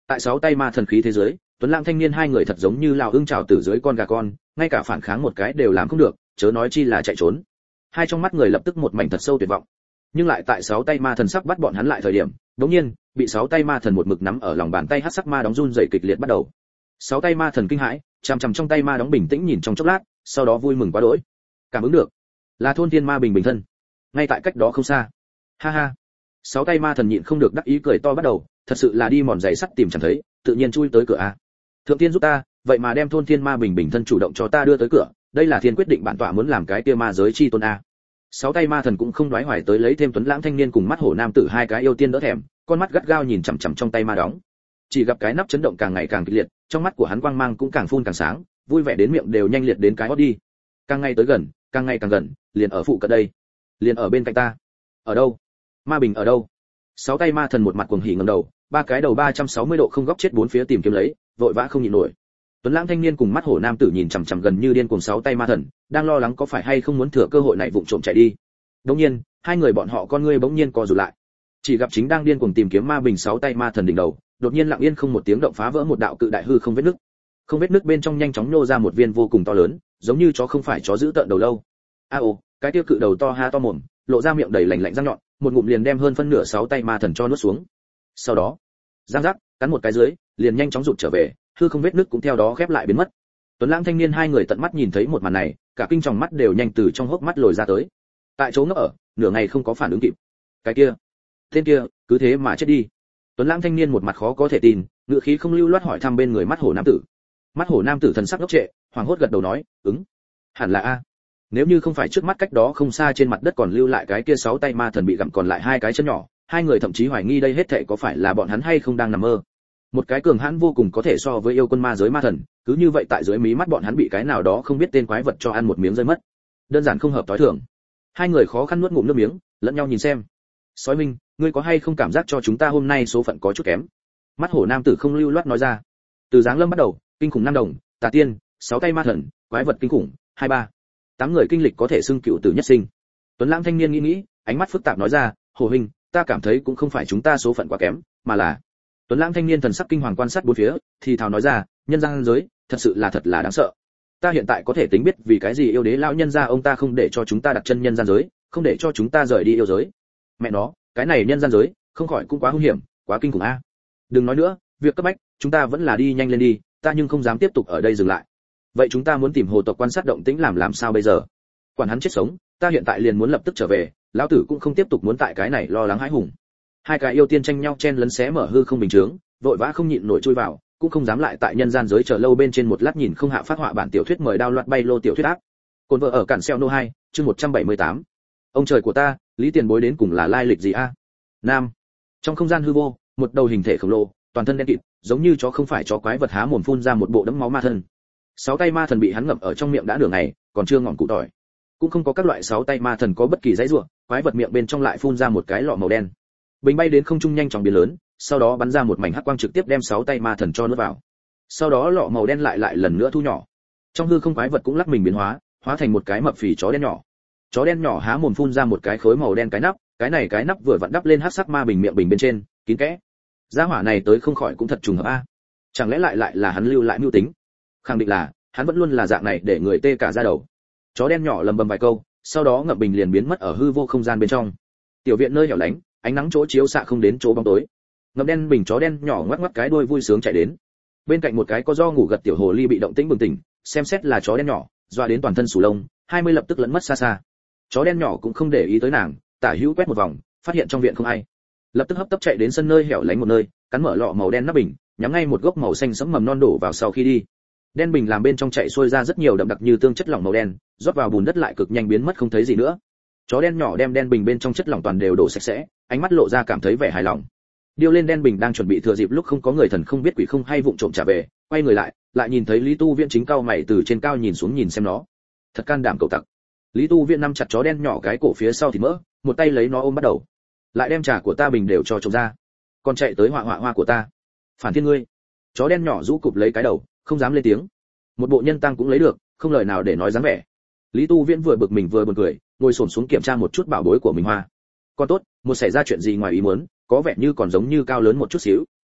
Tại sáu tay ma thần khí thế giới, Tuấn Lãng thanh niên hai người thật giống như lão ưng trảo tử dưới con gà con, ngay cả phản kháng một cái đều làm không được, chớ nói chi là chạy trốn. Hai trong mắt người lập tức một mảnh thật sâu tuyệt vọng. Nhưng lại tại sáu tay ma thần sắp bắt bọn hắn lại thời điểm, đột nhiên, bị sáu tay ma thần một mực nắm ở lòng bàn tay hắc sắc ma đóng run rẩy kịch liệt bắt đầu. Sáu tay ma thần kinh hãi, chằm chằm trong tay ma đóng bình tĩnh nhìn trong chốc lát, sau đó vui mừng quá đỗi. Cảm ứng được, là thôn thiên ma bình bình thân. Ngay tại cách đó không xa. Ha ha. Sáu tay ma thần nhịn không được đắc ý cười to bắt đầu, thật sự là đi mòn giày sắt tìm chẳng thấy, tự nhiên chui tới cửa a. Thượng tiên giúp ta, vậy mà đem thôn thiên ma bình bình thân chủ động cho ta đưa tới cửa, đây là thiên quyết định bản tọa muốn làm cái kia ma giới chi tôn a. Sáu tay ma thần cũng không đoái hoài tới lấy thêm Tuấn Lãng thanh niên cùng mắt hổ nam tử hai cái yêu tiên đỡ thèm, con mắt gắt gao nhìn chằm chằm trong tay ma đóng. Chỉ gặp cái nắp chấn động càng ngày càng kịch liệt, trong mắt của hắn quang mang cũng càng phun càng sáng, vui vẻ đến miệng đều nhanh liệt đến cái hót đi. Càng ngày tới gần, càng ngày càng gần, liền ở phụ cận đây, liền ở bên cạnh ta. Ở đâu? Ma bình ở đâu? Sáu tay ma thần một mặt cuồng hỉ ngẩng đầu, ba cái đầu ba trăm sáu mươi độ không góc chết bốn phía tìm kiếm lấy, vội vã không nhịn nổi. Tuấn Lãng thanh niên cùng mắt hổ nam tử nhìn chằm chằm gần như điên cuồng sáu tay ma thần, đang lo lắng có phải hay không muốn thừa cơ hội này vụng trộm chạy đi. Đống nhiên, hai người bọn họ con ngươi bỗng nhiên co rụt lại. Chỉ gặp chính đang điên cuồng tìm kiếm ma bình sáu tay ma thần đỉnh đầu, đột nhiên lặng yên không một tiếng động phá vỡ một đạo cự đại hư không vết nứt. Không vết nứt bên trong nhanh chóng nô ra một viên vô cùng to lớn, giống như chó không phải chó giữ tợn đầu lâu. A ồ, cái tiêu cự đầu to ha to mồm, lộ ra miệng đầy lạnh lạnh răng nhọn, một ngụm liền đem hơn phân nửa sáu tay ma thần cho nuốt xuống. Sau đó, răng rắc, cắn một cái dưới, liền nhanh chóng rụt trở về, hư không vết nứt cũng theo đó khép lại biến mất. Tuấn Lãng thanh niên hai người tận mắt nhìn thấy một màn này, cả kinh tròng mắt đều nhanh từ trong hốc mắt lồi ra tới. Tại chỗ ngốc ở, nửa ngày không có phản ứng kịp. Cái kia, tên kia, cứ thế mà chết đi. Tuấn Lãng thanh niên một mặt khó có thể tin, ngữ khí không lưu loát hỏi thăm bên người mắt hổ nam tử. Mắt hổ nam tử thần sắc ngốc trệ, hoảng hốt gật đầu nói, ứng, hẳn là a. Nếu như không phải trước mắt cách đó không xa trên mặt đất còn lưu lại cái kia sáu tay ma thần bị gặm còn lại hai cái chân nhỏ, hai người thậm chí hoài nghi đây hết thảy có phải là bọn hắn hay không đang nằm mơ. Một cái cường hãn vô cùng có thể so với yêu quân ma giới ma thần, cứ như vậy tại dưới mí mắt bọn hắn bị cái nào đó không biết tên quái vật cho ăn một miếng rơi mất. Đơn giản không hợp tối thường. Hai người khó khăn nuốt ngụm nước miếng, lẫn nhau nhìn xem. Sói Minh, ngươi có hay không cảm giác cho chúng ta hôm nay số phận có chút kém? Mắt hổ nam tử không lưu loát nói ra. Từ dáng lâm bắt đầu, kinh khủng năm đồng, tà tiên, sáu tay ma thần, quái vật kinh khủng, hai ba, tám người kinh lịch có thể xưng cựu tử nhất sinh. Tuấn Lãng thanh niên nghĩ nghĩ, ánh mắt phức tạp nói ra, hồ huynh, ta cảm thấy cũng không phải chúng ta số phận quá kém, mà là. Tuấn Lãng thanh niên thần sắc kinh hoàng quan sát bốn phía, thì thào nói ra, nhân gian giới, thật sự là thật là đáng sợ. Ta hiện tại có thể tính biết vì cái gì yêu đế lão nhân gia ông ta không để cho chúng ta đặt chân nhân gian giới, không để cho chúng ta rời đi yêu giới. Mẹ nó, cái này nhân gian giới, không khỏi cũng quá hung hiểm, quá kinh khủng a. Đừng nói nữa, việc cấp bách, chúng ta vẫn là đi nhanh lên đi, ta nhưng không dám tiếp tục ở đây dừng lại. Vậy chúng ta muốn tìm hồ tộc quan sát động tĩnh làm làm sao bây giờ? Quản hắn chết sống, ta hiện tại liền muốn lập tức trở về, lão tử cũng không tiếp tục muốn tại cái này lo lắng hãi hùng. Hai cái yêu tiên tranh nhau chen lấn xé mở hư không bình chướng, vội vã không nhịn nổi chui vào, cũng không dám lại tại nhân gian giới chờ lâu bên trên một lát nhìn không hạ phát họa bản tiểu thuyết mời đao loạt bay lô tiểu thuyết áp. Cồn vợ ở cản xeo nô hai, chương một trăm bảy mươi tám. Ông trời của ta, Lý Tiền Bối đến cùng là lai lịch gì a? Nam. Trong không gian hư vô, một đầu hình thể khổng lồ, toàn thân đen kịt, giống như chó không phải chó quái vật há mồm phun ra một bộ đẫm máu ma thân. Sáu tay ma thần bị hắn ngậm ở trong miệng đã nửa ngày, còn chưa ngọn cụ tỏi. Cũng không có các loại sáu tay ma thần có bất kỳ dãy rủa, quái vật miệng bên trong lại phun ra một cái lọ màu đen. Bình bay đến không trung nhanh chóng biến lớn, sau đó bắn ra một mảnh hắc quang trực tiếp đem sáu tay ma thần cho nuốt vào. Sau đó lọ màu đen lại lại lần nữa thu nhỏ. Trong hư không quái vật cũng lắc mình biến hóa, hóa thành một cái mập phì chó đen nhỏ. Chó đen nhỏ há mồm phun ra một cái khối màu đen cái nắp, cái này cái nắp vừa vặn đắp lên hắc sắc ma bình miệng bình bên trên, kín kẽ. Gia hỏa này tới không khỏi cũng thật trùng hợp a. Chẳng lẽ lại lại là hắn lưu lại mưu tính? Khẳng định là, hắn vẫn luôn là dạng này để người tê cả da đầu. Chó đen nhỏ lầm bầm vài câu, sau đó ngậm bình liền biến mất ở hư vô không gian bên trong. Tiểu viện nơi hẻo lánh, ánh nắng chỗ chiếu xạ không đến chỗ bóng tối. Ngậm đen bình chó đen nhỏ ngoắc ngoắc cái đuôi vui sướng chạy đến. Bên cạnh một cái có do ngủ gật tiểu hồ ly bị động tĩnh bừng tỉnh, xem xét là chó đen nhỏ, doa đến toàn thân sù lông, hai mươi lập tức lẫn mất xa xa. Chó đen nhỏ cũng không để ý tới nàng, tả hữu quét một vòng, phát hiện trong viện không ai. Lập tức hấp tấp chạy đến sân nơi hẻo lánh một nơi, cắn mở lọ màu đen nắp bình, nhắm ngay một gốc màu xanh sẫm mầm non đổ vào sau khi đi. Đen bình làm bên trong chạy xuôi ra rất nhiều đậm đặc như tương chất lỏng màu đen, rót vào bùn đất lại cực nhanh biến mất không thấy gì nữa. Chó đen nhỏ đem đen bình bên trong chất lỏng toàn đều đổ sạch sẽ, ánh mắt lộ ra cảm thấy vẻ hài lòng. Điêu lên đen bình đang chuẩn bị thừa dịp lúc không có người thần không biết quỷ không hay vụng trộm trả về, quay người lại, lại nhìn thấy Lý Tu Viễn chính cao mày từ trên cao nhìn xuống nhìn xem nó. Thật can đảm cậu tặc. Lý Tu Viễn nắm chặt chó đen nhỏ cái cổ phía sau thì mỡ, một tay lấy nó ôm bắt đầu. Lại đem trà của ta bình đều cho trộm ra. Còn chạy tới họa họa hoa của ta. Phản thiên ngươi. Chó đen nhỏ rũ cụp lấy cái đầu, không dám lên tiếng. Một bộ nhân tăng cũng lấy được, không lời nào để nói dáng vẻ. Lý Tu Viễn vừa bực mình vừa buồn cười, ngồi xổm xuống kiểm tra một chút bảo bối của mình hoa. Còn tốt, một xảy ra chuyện gì ngoài ý muốn, có vẻ như còn giống như cao lớn một chút xíu.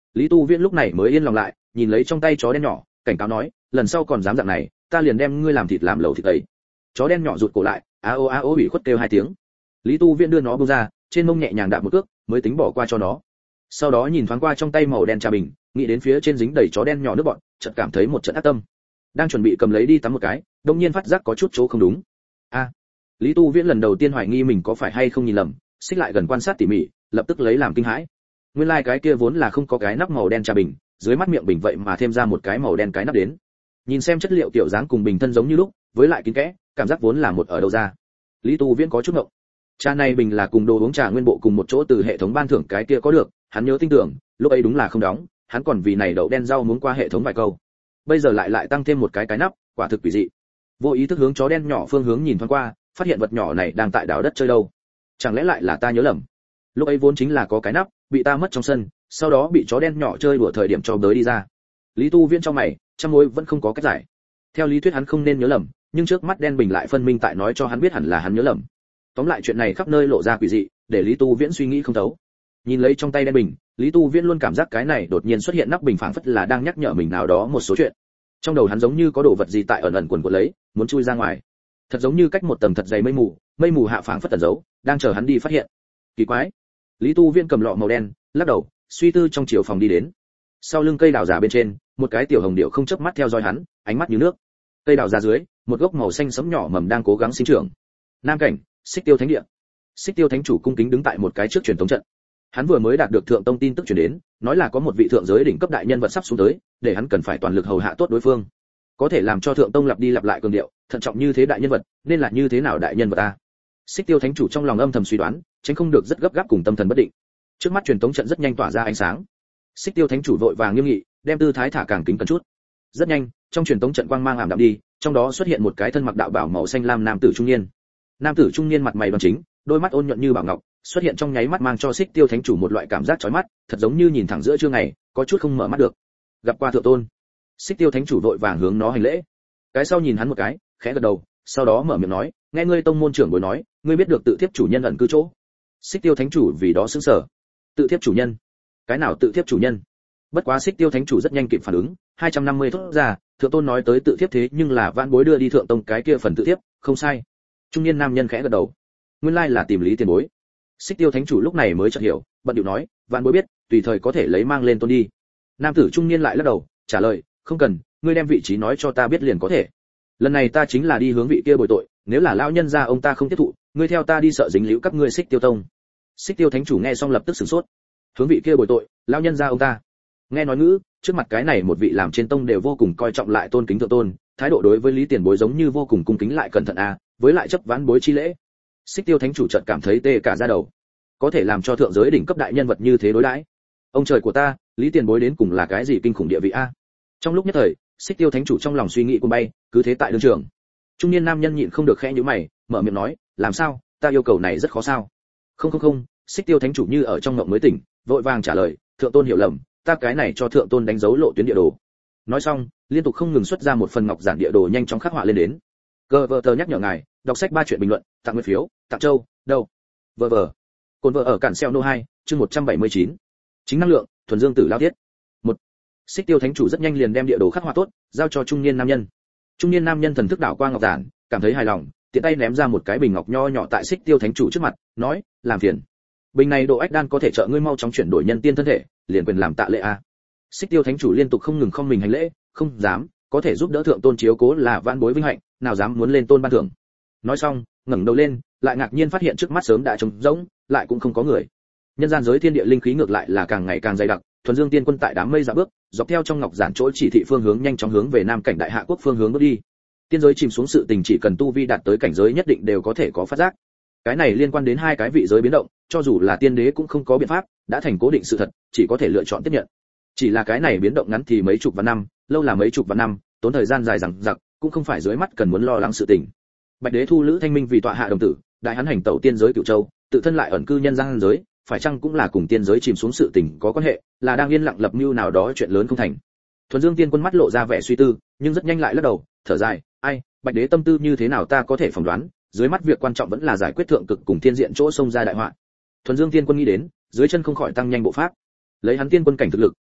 Lý Tu Viễn lúc này mới yên lòng lại, nhìn lấy trong tay chó đen nhỏ, cảnh cáo nói, lần sau còn dám dạng này, ta liền đem ngươi làm thịt làm lẩu thịt tẩy. Chó đen nhỏ rụt cổ lại, a ô a ô bị khuất kêu hai tiếng. Lý Tu Viễn đưa nó buông ra, trên mông nhẹ nhàng đạp một cước, mới tính bỏ qua cho nó. Sau đó nhìn thoáng qua trong tay màu đen trà bình, nghĩ đến phía trên dính đầy chó đen nhỏ nước bọt, chợt cảm thấy một trận ác tâm. Đang chuẩn bị cầm lấy đi tắm một cái, đột nhiên phát giác có chút chỗ không đúng. A, Lý Tu Viễn lần đầu tiên hoài nghi mình có phải hay không nhìn lầm, xích lại gần quan sát tỉ mỉ, lập tức lấy làm kinh hãi. Nguyên lai like cái kia vốn là không có cái nắp màu đen trà bình, dưới mắt miệng bình vậy mà thêm ra một cái màu đen cái nắp đến. Nhìn xem chất liệu kiểu dáng cùng bình thân giống như lúc, với lại kín kẽ, cảm giác vốn là một ở đâu ra. Lý Tu Viễn có chút ngộng. Trà này bình là cùng đồ uống trà nguyên bộ cùng một chỗ từ hệ thống ban thưởng cái kia có được, hắn nhớ tin tưởng, lúc ấy đúng là không đóng, hắn còn vì này đậu đen rau muốn qua hệ thống vài câu. Bây giờ lại lại tăng thêm một cái cái nắp, quả thực quỷ dị. Vô ý thức hướng chó đen nhỏ phương hướng nhìn thoáng qua, phát hiện vật nhỏ này đang tại đào đất chơi đâu. Chẳng lẽ lại là ta nhớ lầm? Lúc ấy vốn chính là có cái nắp, bị ta mất trong sân, sau đó bị chó đen nhỏ chơi đùa thời điểm cho bới đi ra. Lý Tu Viễn trong mày, trăm mối vẫn không có cách giải. Theo lý thuyết hắn không nên nhớ lầm, nhưng trước mắt đen bình lại phân minh tại nói cho hắn biết hẳn là hắn nhớ lầm. Tóm lại chuyện này khắp nơi lộ ra quỷ dị, để Lý Tu Viễn suy nghĩ không thấu. Nhìn lấy trong tay đen bình, Lý Tu Viễn luôn cảm giác cái này đột nhiên xuất hiện nắp bình phảng phất là đang nhắc nhở mình nào đó một số chuyện. Trong đầu hắn giống như có đồ vật gì tại ẩn ẩn quần quật lấy, muốn chui ra ngoài. Thật giống như cách một tầng thật dày mây mù, mây mù hạ phảng phất tẩn giấu, đang chờ hắn đi phát hiện. Kỳ quái. Lý Tu Viễn cầm lọ màu đen, lắc đầu, suy tư trong chiều phòng đi đến. Sau lưng cây đào già bên trên, một cái tiểu hồng điệu không chớp mắt theo dõi hắn, ánh mắt như nước. Cây đào già dưới, một gốc màu xanh sẫm nhỏ mầm đang cố gắng sinh trưởng. Nam cảnh, Xích Tiêu Thánh Địa. Xích Tiêu Thánh chủ cung kính đứng tại một cái trước truyền tống trận. Hắn vừa mới đạt được thượng tông tin tức truyền đến, nói là có một vị thượng giới đỉnh cấp đại nhân vật sắp xuống tới, để hắn cần phải toàn lực hầu hạ tốt đối phương. Có thể làm cho thượng tông lặp đi lặp lại cường điệu, thận trọng như thế đại nhân vật, nên là như thế nào đại nhân vật ta? Xích Tiêu Thánh chủ trong lòng âm thầm suy đoán, tránh không được rất gấp gáp cùng tâm thần bất định. Trước mắt truyền tống trận rất nhanh tỏa ra ánh sáng. Xích Tiêu Thánh chủ vội vàng nghiêm nghị, đem tư thái thả càng kính cẩn chút. Rất nhanh, trong truyền tống trận quang mang ảm đạm đi, trong đó xuất hiện một cái thân mặc đạo bào màu xanh lam nam tử trung niên. Nam tử trung niên mặt mày đoan chính, đôi mắt ôn nhuận như bảo ngọc, xuất hiện trong nháy mắt mang cho Xích Tiêu Thánh chủ một loại cảm giác chói mắt, thật giống như nhìn thẳng giữa trưa ngày, có chút không mở mắt được. Gặp qua thượng tôn. Xích Tiêu Thánh chủ vội vàng hướng nó hành lễ. Cái sau nhìn hắn một cái, khẽ gật đầu, sau đó mở miệng nói, nghe ngươi tông môn trưởng bối nói, ngươi biết được tự thiếp chủ nhân ẩn cư chỗ. Xích Tiêu Thánh chủ vì đó sững sờ. Tự thiếp chủ nhân? Cái nào tự thiếp chủ nhân? Bất quá Xích Tiêu Thánh chủ rất nhanh kịp phản ứng, hai trăm năm mươi thốt ra, thượng tôn nói tới tự thiếp thế nhưng là vãn bối đưa đi thượng tông cái kia phần tự thiếp, không sai. Trung niên nam nhân khẽ gật đầu. Nguyên lai là tìm Lý tiền bối. Xích Tiêu Thánh chủ lúc này mới chợt hiểu, bận điệu nói, vãn bối biết, tùy thời có thể lấy mang lên tôn đi. Nam tử trung niên lại lắc đầu, trả lời, không cần, ngươi đem vị trí nói cho ta biết liền có thể. Lần này ta chính là đi hướng vị kia bồi tội, nếu là lão nhân gia ông ta không tiếp thụ, ngươi theo ta đi sợ dính líu các ngươi Xích Tiêu tông. Xích Tiêu Thánh chủ nghe xong lập tức sửng sốt. Hướng vị kia bồi tội, lão nhân gia ông ta. Nghe nói ngữ, trước mặt cái này một vị làm trên tông đều vô cùng coi trọng lại tôn kính thượng tôn, thái độ đối với Lý tiền bối giống như vô cùng cung kính lại cẩn thận à, với lại chấp vãn bối chi lễ. Xích Tiêu Thánh chủ chợt cảm thấy tê cả da đầu. Có thể làm cho thượng giới đỉnh cấp đại nhân vật như thế đối đãi. Ông trời của ta, Lý tiền bối đến cùng là cái gì kinh khủng địa vị a? Trong lúc nhất thời, Xích Tiêu Thánh chủ trong lòng suy nghĩ cuồng bay, cứ thế tại đương trường. Trung niên nam nhân nhịn không được khẽ nhíu mày, mở miệng nói, làm sao, ta yêu cầu này rất khó sao? Không không không, Xích Tiêu Thánh chủ như ở trong mộng mới tỉnh, vội vàng trả lời, thượng tôn hiểu lầm, ta cái này cho thượng tôn đánh dấu lộ tuyến địa đồ. Nói xong, liên tục không ngừng xuất ra một phần ngọc giản địa đồ nhanh chóng khắc họa lên đến. Gờ vờ tờ nhắc nhở ngài, đọc sách ba chuyện bình luận, tặng nguyên phiếu, tặng châu, đâu? Vờ vờ. Cồn vợ ở cản xeo nô hai, chương một trăm bảy mươi chín. Chính năng lượng, thuần dương tử lao thiết. Một. Xích Tiêu Thánh chủ rất nhanh liền đem địa đồ khắc họa tốt, giao cho trung niên nam nhân. Trung niên nam nhân thần thức đảo qua ngọc giản, cảm thấy hài lòng, tiện tay ném ra một cái bình ngọc nho nhỏ tại Xích Tiêu Thánh chủ trước mặt, nói, làm phiền. Bình này độ ách đan có thể trợ ngươi mau chóng chuyển đổi nhân tiên thân thể, liền quyền làm tạ lễ a. Xích Tiêu Thánh chủ liên tục không ngừng không mình hành lễ, không dám, có thể giúp đỡ thượng tôn chiếu cố là vãn bối vinh hạnh, nào dám muốn lên tôn ban thưởng. Nói xong, ngẩng đầu lên, lại ngạc nhiên phát hiện trước mắt sớm đã trống rỗng, lại cũng không có người. Nhân gian giới thiên địa linh khí ngược lại là càng ngày càng dày đặc, thuần dương tiên quân tại đám mây dạo bước, dọc theo trong ngọc giản chỗ chỉ thị phương hướng nhanh chóng hướng về nam cảnh đại hạ quốc phương hướng bước đi. Tiên giới chìm xuống sự tình chỉ cần tu vi đạt tới cảnh giới nhất định đều có thể có phát giác. Cái này liên quan đến hai cái vị giới biến động, cho dù là tiên đế cũng không có biện pháp, đã thành cố định sự thật, chỉ có thể lựa chọn tiếp nhận. Chỉ là cái này biến động ngắn thì mấy chục vạn năm, lâu là mấy chục vạn năm, tốn thời gian dài dằng dặc, cũng không phải dưới mắt cần muốn lo lắng sự tình. Bạch đế thu Lữ Thanh Minh vì tọa hạ đồng tử, đại hắn hành tẩu tiên giới cửu châu, tự thân lại ẩn cư nhân gian giới, phải chăng cũng là cùng tiên giới chìm xuống sự tình có quan hệ, là đang yên lặng lập mưu nào đó chuyện lớn không thành. Thuần Dương Tiên Quân mắt lộ ra vẻ suy tư, nhưng rất nhanh lại lắc đầu, thở dài, ai, Bạch đế tâm tư như thế nào ta có thể phỏng đoán, dưới mắt việc quan trọng vẫn là giải quyết thượng cực cùng thiên diện chỗ xông ra đại họa. Thuần Dương Tiên Quân nghĩ đến, dưới chân không khỏi tăng nhanh bộ pháp. Lấy hắn tiên quân cảnh thực lực,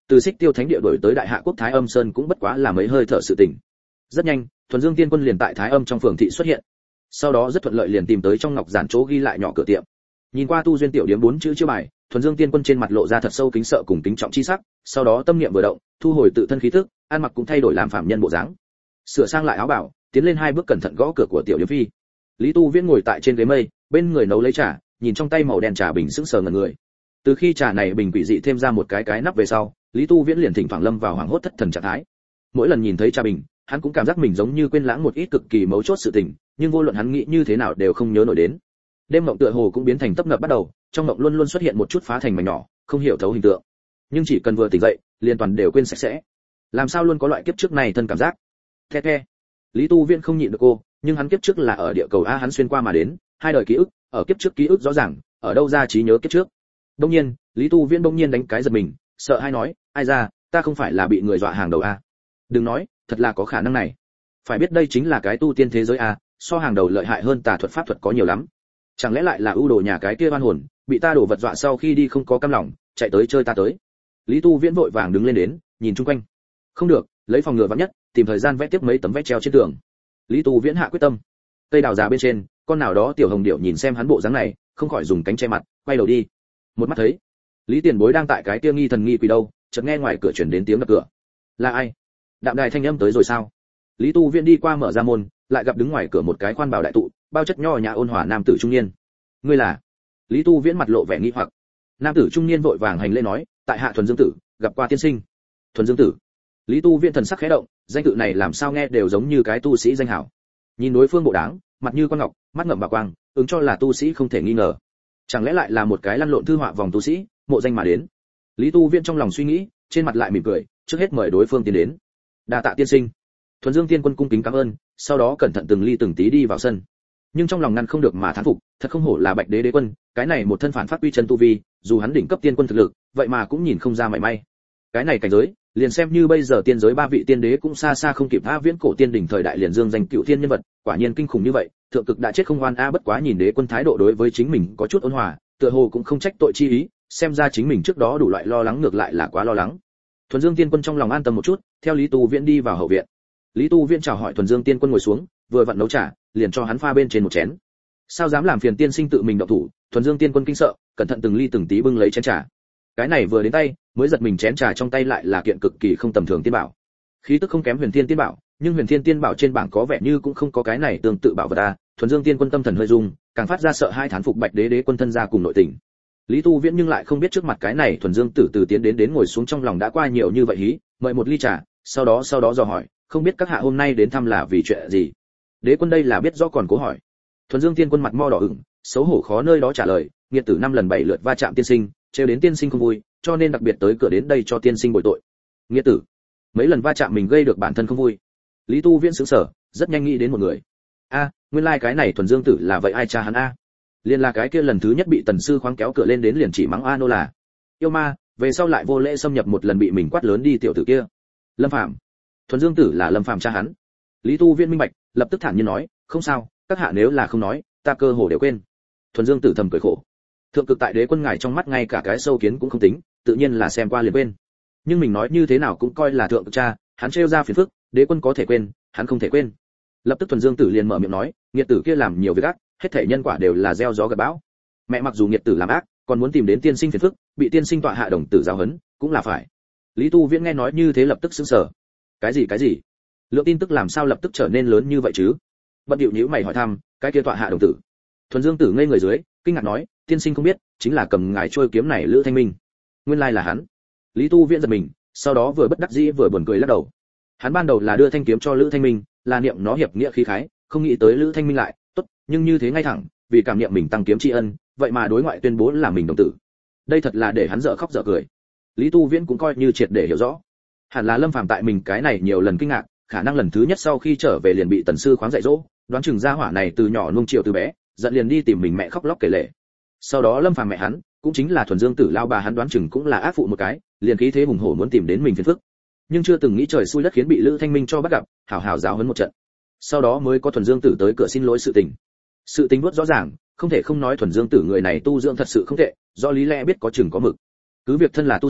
từ Xích Tiêu Thánh địa đổi tới Đại Hạ quốc Thái Âm Sơn cũng bất quá là mấy hơi thở sự tình. Rất nhanh, Thuần Dương Tiên Quân liền tại Thái Âm trong phường thị xuất hiện. Sau đó rất thuận lợi liền tìm tới trong ngọc giản chỗ ghi lại nhỏ cửa tiệm. Nhìn qua tu duyên tiểu điếm bốn chữ chiêu bài, Thuần Dương Tiên Quân trên mặt lộ ra thật sâu kính sợ cùng kính trọng chi sắc, sau đó tâm niệm vừa động, thu hồi tự thân khí tức, ăn mặc cũng thay đổi làm phàm nhân bộ dáng. Sửa sang lại áo bào, tiến lên hai bước cẩn thận gõ cửa của tiểu điếm phi. Lý Tu Viễn ngồi tại trên ghế mây, bên người nấu lấy trà, nhìn trong tay màu đen trà bình sững sờ ngẩn người. Từ khi trà này bình quỷ dị thêm ra một cái cái nắp về sau, Lý Tu Viễn liền thỉnh thoảng lâm vào hoảng hốt thất thần trạng thái. Mỗi lần nhìn thấy trà bình, hắn cũng cảm giác mình giống như quên lãng một ít cực kỳ mấu chốt sự tình, nhưng vô luận hắn nghĩ như thế nào đều không nhớ nổi đến. Đêm mộng tựa hồ cũng biến thành tấp nập bắt đầu, trong mộng luôn luôn xuất hiện một chút phá thành mảnh nhỏ, không hiểu thấu hình tượng. Nhưng chỉ cần vừa tỉnh dậy, liền toàn đều quên sạch sẽ. Làm sao luôn có loại kiếp trước này thân cảm giác. The the. Lý Tu Viễn không nhịn được cô, nhưng hắn kiếp trước là ở địa cầu a, hắn xuyên qua mà đến, hai đời ký ức, ở kiếp trước ký ức rõ ràng, ở đâu ra trí nhớ kiếp trước. Đương nhiên, Lý Tu Viễn bỗng nhiên đánh cái giật mình, sợ hai nói, ai ra, ta không phải là bị người dọa hàng đầu a. Đừng nói, thật là có khả năng này. Phải biết đây chính là cái tu tiên thế giới a, so hàng đầu lợi hại hơn tà thuật pháp thuật có nhiều lắm. Chẳng lẽ lại là ưu đồ nhà cái kia oan hồn, bị ta đổ vật dọa sau khi đi không có cam lòng, chạy tới chơi ta tới. Lý Tu Viễn vội vàng đứng lên đến, nhìn chung quanh. Không được, lấy phòng ngừa vạn nhất, tìm thời gian vẽ tiếp mấy tấm vẽ treo trên tường. Lý Tu Viễn hạ quyết tâm. Cây đào già bên trên, con nào đó tiểu hồng điểu nhìn xem hắn bộ dáng này, không khỏi dùng cánh che mặt, quay đầu đi. Một mắt thấy, Lý Tiền Bối đang tại cái kia nghi thần nghi quỷ đâu, chợt nghe ngoài cửa truyền đến tiếng đập cửa. Là ai? Đạm đài thanh âm tới rồi sao? Lý Tu Viễn đi qua mở ra môn, lại gặp đứng ngoài cửa một cái khoan bảo đại tụ, bao chất nho nhã ôn hòa nam tử trung niên. Ngươi là? Lý Tu Viễn mặt lộ vẻ nghi hoặc. Nam tử trung niên vội vàng hành lễ nói, tại hạ Thuần Dương Tử, gặp qua tiên sinh. Thuần Dương Tử. Lý Tu Viễn thần sắc khẽ động, danh tự này làm sao nghe đều giống như cái tu sĩ danh hảo. Nhìn đối phương bộ dáng, mặt như quan ngọc, mắt ngậm bảo quang, ứng cho là tu sĩ không thể nghi ngờ. Chẳng lẽ lại là một cái lăn lộn thư họa vòng tu sĩ, mộ danh mà đến. Lý Tu Viễn trong lòng suy nghĩ, trên mặt lại mỉm cười, trước hết mời đối phương tiến đến. Đa tạ tiên sinh. Thuần Dương Tiên Quân cung kính cảm ơn, sau đó cẩn thận từng ly từng tí đi vào sân. Nhưng trong lòng ngăn không được mà thán phục, thật không hổ là Bạch Đế Đế Quân, cái này một thân phản phát uy chân tu vi, dù hắn đỉnh cấp tiên quân thực lực, vậy mà cũng nhìn không ra mảy may. Cái này cảnh giới, liền xem như bây giờ tiên giới ba vị tiên đế cũng xa xa không kịp A Viễn cổ tiên đỉnh thời đại liền dương danh cựu thiên nhân vật, quả nhiên kinh khủng như vậy, thượng cực đã chết không oan a. Bất quá nhìn Đế Quân thái độ đối với chính mình có chút ôn hòa, tựa hồ cũng không trách tội chi ý, xem ra chính mình trước đó đủ loại lo lắng ngược lại là quá lo lắng. Thuần Dương Tiên Quân trong lòng an tâm một chút, theo Lý Tu Viễn đi vào hậu viện. Lý Tu Viễn chào hỏi Thuần Dương Tiên Quân ngồi xuống, vừa vặn nấu trà, liền cho hắn pha bên trên một chén. Sao dám làm phiền tiên sinh tự mình động thủ? Thuần Dương Tiên Quân kinh sợ, cẩn thận từng ly từng tí bưng lấy chén trà. Cái này vừa đến tay, mới giật mình chén trà trong tay lại là kiện cực kỳ không tầm thường tiên bảo. Khí tức không kém Huyền Thiên Tiên Bảo, nhưng Huyền Thiên Tiên Bảo trên bảng có vẻ như cũng không có cái này tương tự bảo vật a. Thuần Dương Tiên Quân tâm thần hơi rung, càng phát ra sợ hai thán phục Bạch Đế Đế Quân thân gia cùng nội tình. Lý Tu Viễn nhưng lại không biết trước mặt cái này Thuần Dương Tử từ tiến đến đến ngồi xuống trong lòng đã qua nhiều như vậy hí, mời một ly trà, sau đó sau đó dò hỏi, không biết các hạ hôm nay đến thăm là vì chuyện gì? Đế Quân đây là biết rõ còn cố hỏi. Thuần Dương Tiên Quân mặt mo đỏ ửng, xấu hổ khó nơi đó trả lời, nghiệt tử năm lần bảy lượt va chạm tiên sinh, trêu đến tiên sinh không vui, cho nên đặc biệt tới cửa đến đây cho tiên sinh bồi tội. Nghiệt tử, mấy lần va chạm mình gây được bản thân không vui. Lý Tu Viễn sững sờ, rất nhanh nghĩ đến một người. A, nguyên lai like cái này Thuần Dương Tử là vậy ai cha hắn a? Liên là cái kia lần thứ nhất bị tần sư khoáng kéo cửa lên đến liền chỉ mắng a nô là yêu ma, về sau lại vô lễ xâm nhập một lần bị mình quát lớn đi tiểu tử kia. Lâm Phàm. Thuần Dương Tử là Lâm Phàm cha hắn. Lý Tu Viễn minh bạch, lập tức thản nhiên nói, không sao, các hạ nếu là không nói, ta cơ hồ đều quên. Thuần Dương Tử thầm cười khổ. Thượng cực tại Đế Quân ngài trong mắt ngay cả cái sâu kiến cũng không tính, tự nhiên là xem qua liền quên. Nhưng mình nói như thế nào cũng coi là thượng cực cha, hắn trêu ra phiền phức, Đế Quân có thể quên, hắn không thể quên. Lập tức Thuần Dương Tử liền mở miệng nói, nghiệt tử kia làm nhiều việc ác, hết thảy nhân quả đều là gieo gió gặt bão. Mẹ mặc dù nghiệt tử làm ác, còn muốn tìm đến tiên sinh phiền phức, bị tiên sinh tọa hạ đồng tử giáo huấn, cũng là phải. Lý Tu Viễn nghe nói như thế lập tức sững sờ. Cái gì cái gì? Lượng tin tức làm sao lập tức trở nên lớn như vậy chứ? Bận điệu nhíu mày hỏi thăm, cái kia tọa hạ đồng tử. Thuần Dương Tử ngây người dưới, kinh ngạc nói, tiên sinh không biết, chính là cầm ngài trôi kiếm này Lữ Thanh Minh. Nguyên lai là hắn. Lý Tu Viễn giật mình, sau đó vừa bất đắc dĩ vừa buồn cười lắc đầu. Hắn ban đầu là đưa thanh kiếm cho Lữ Thanh Minh, là niệm nó hiệp nghĩa khí khái, không nghĩ tới Lữ Thanh Minh lại, tốt, nhưng như thế ngay thẳng, vì cảm niệm mình tăng kiếm tri ân, vậy mà đối ngoại tuyên bố là mình đồng tử. Đây thật là để hắn dở khóc dở cười. Lý Tu Viễn cũng coi như triệt để hiểu rõ. Hẳn là Lâm Phàm tại mình cái này nhiều lần kinh ngạc, khả năng lần thứ nhất sau khi trở về liền bị tần sư khoáng dạy dỗ, đoán chừng gia hỏa này từ nhỏ nuông chiều từ bé, giận liền đi tìm mình mẹ khóc lóc kể lể. Sau đó Lâm Phàm mẹ hắn, cũng chính là Thuần Dương Tử lao bà hắn đoán chừng cũng là ác phụ một cái, liền khí thế hùng hổ muốn tìm đến mình phiền phức. Nhưng chưa từng nghĩ trời xui đất khiến bị Lữ Thanh Minh cho bắt gặp, hảo hảo giáo huấn một trận. Sau đó mới có Thuần Dương Tử tới cửa xin lỗi sự tình. Sự tình rất rõ ràng, không thể không nói Thuần Dương Tử người này tu dưỡng thật sự không tệ, do lý lẽ biết có chừng có mực. Cứ việc thân là tu sĩ,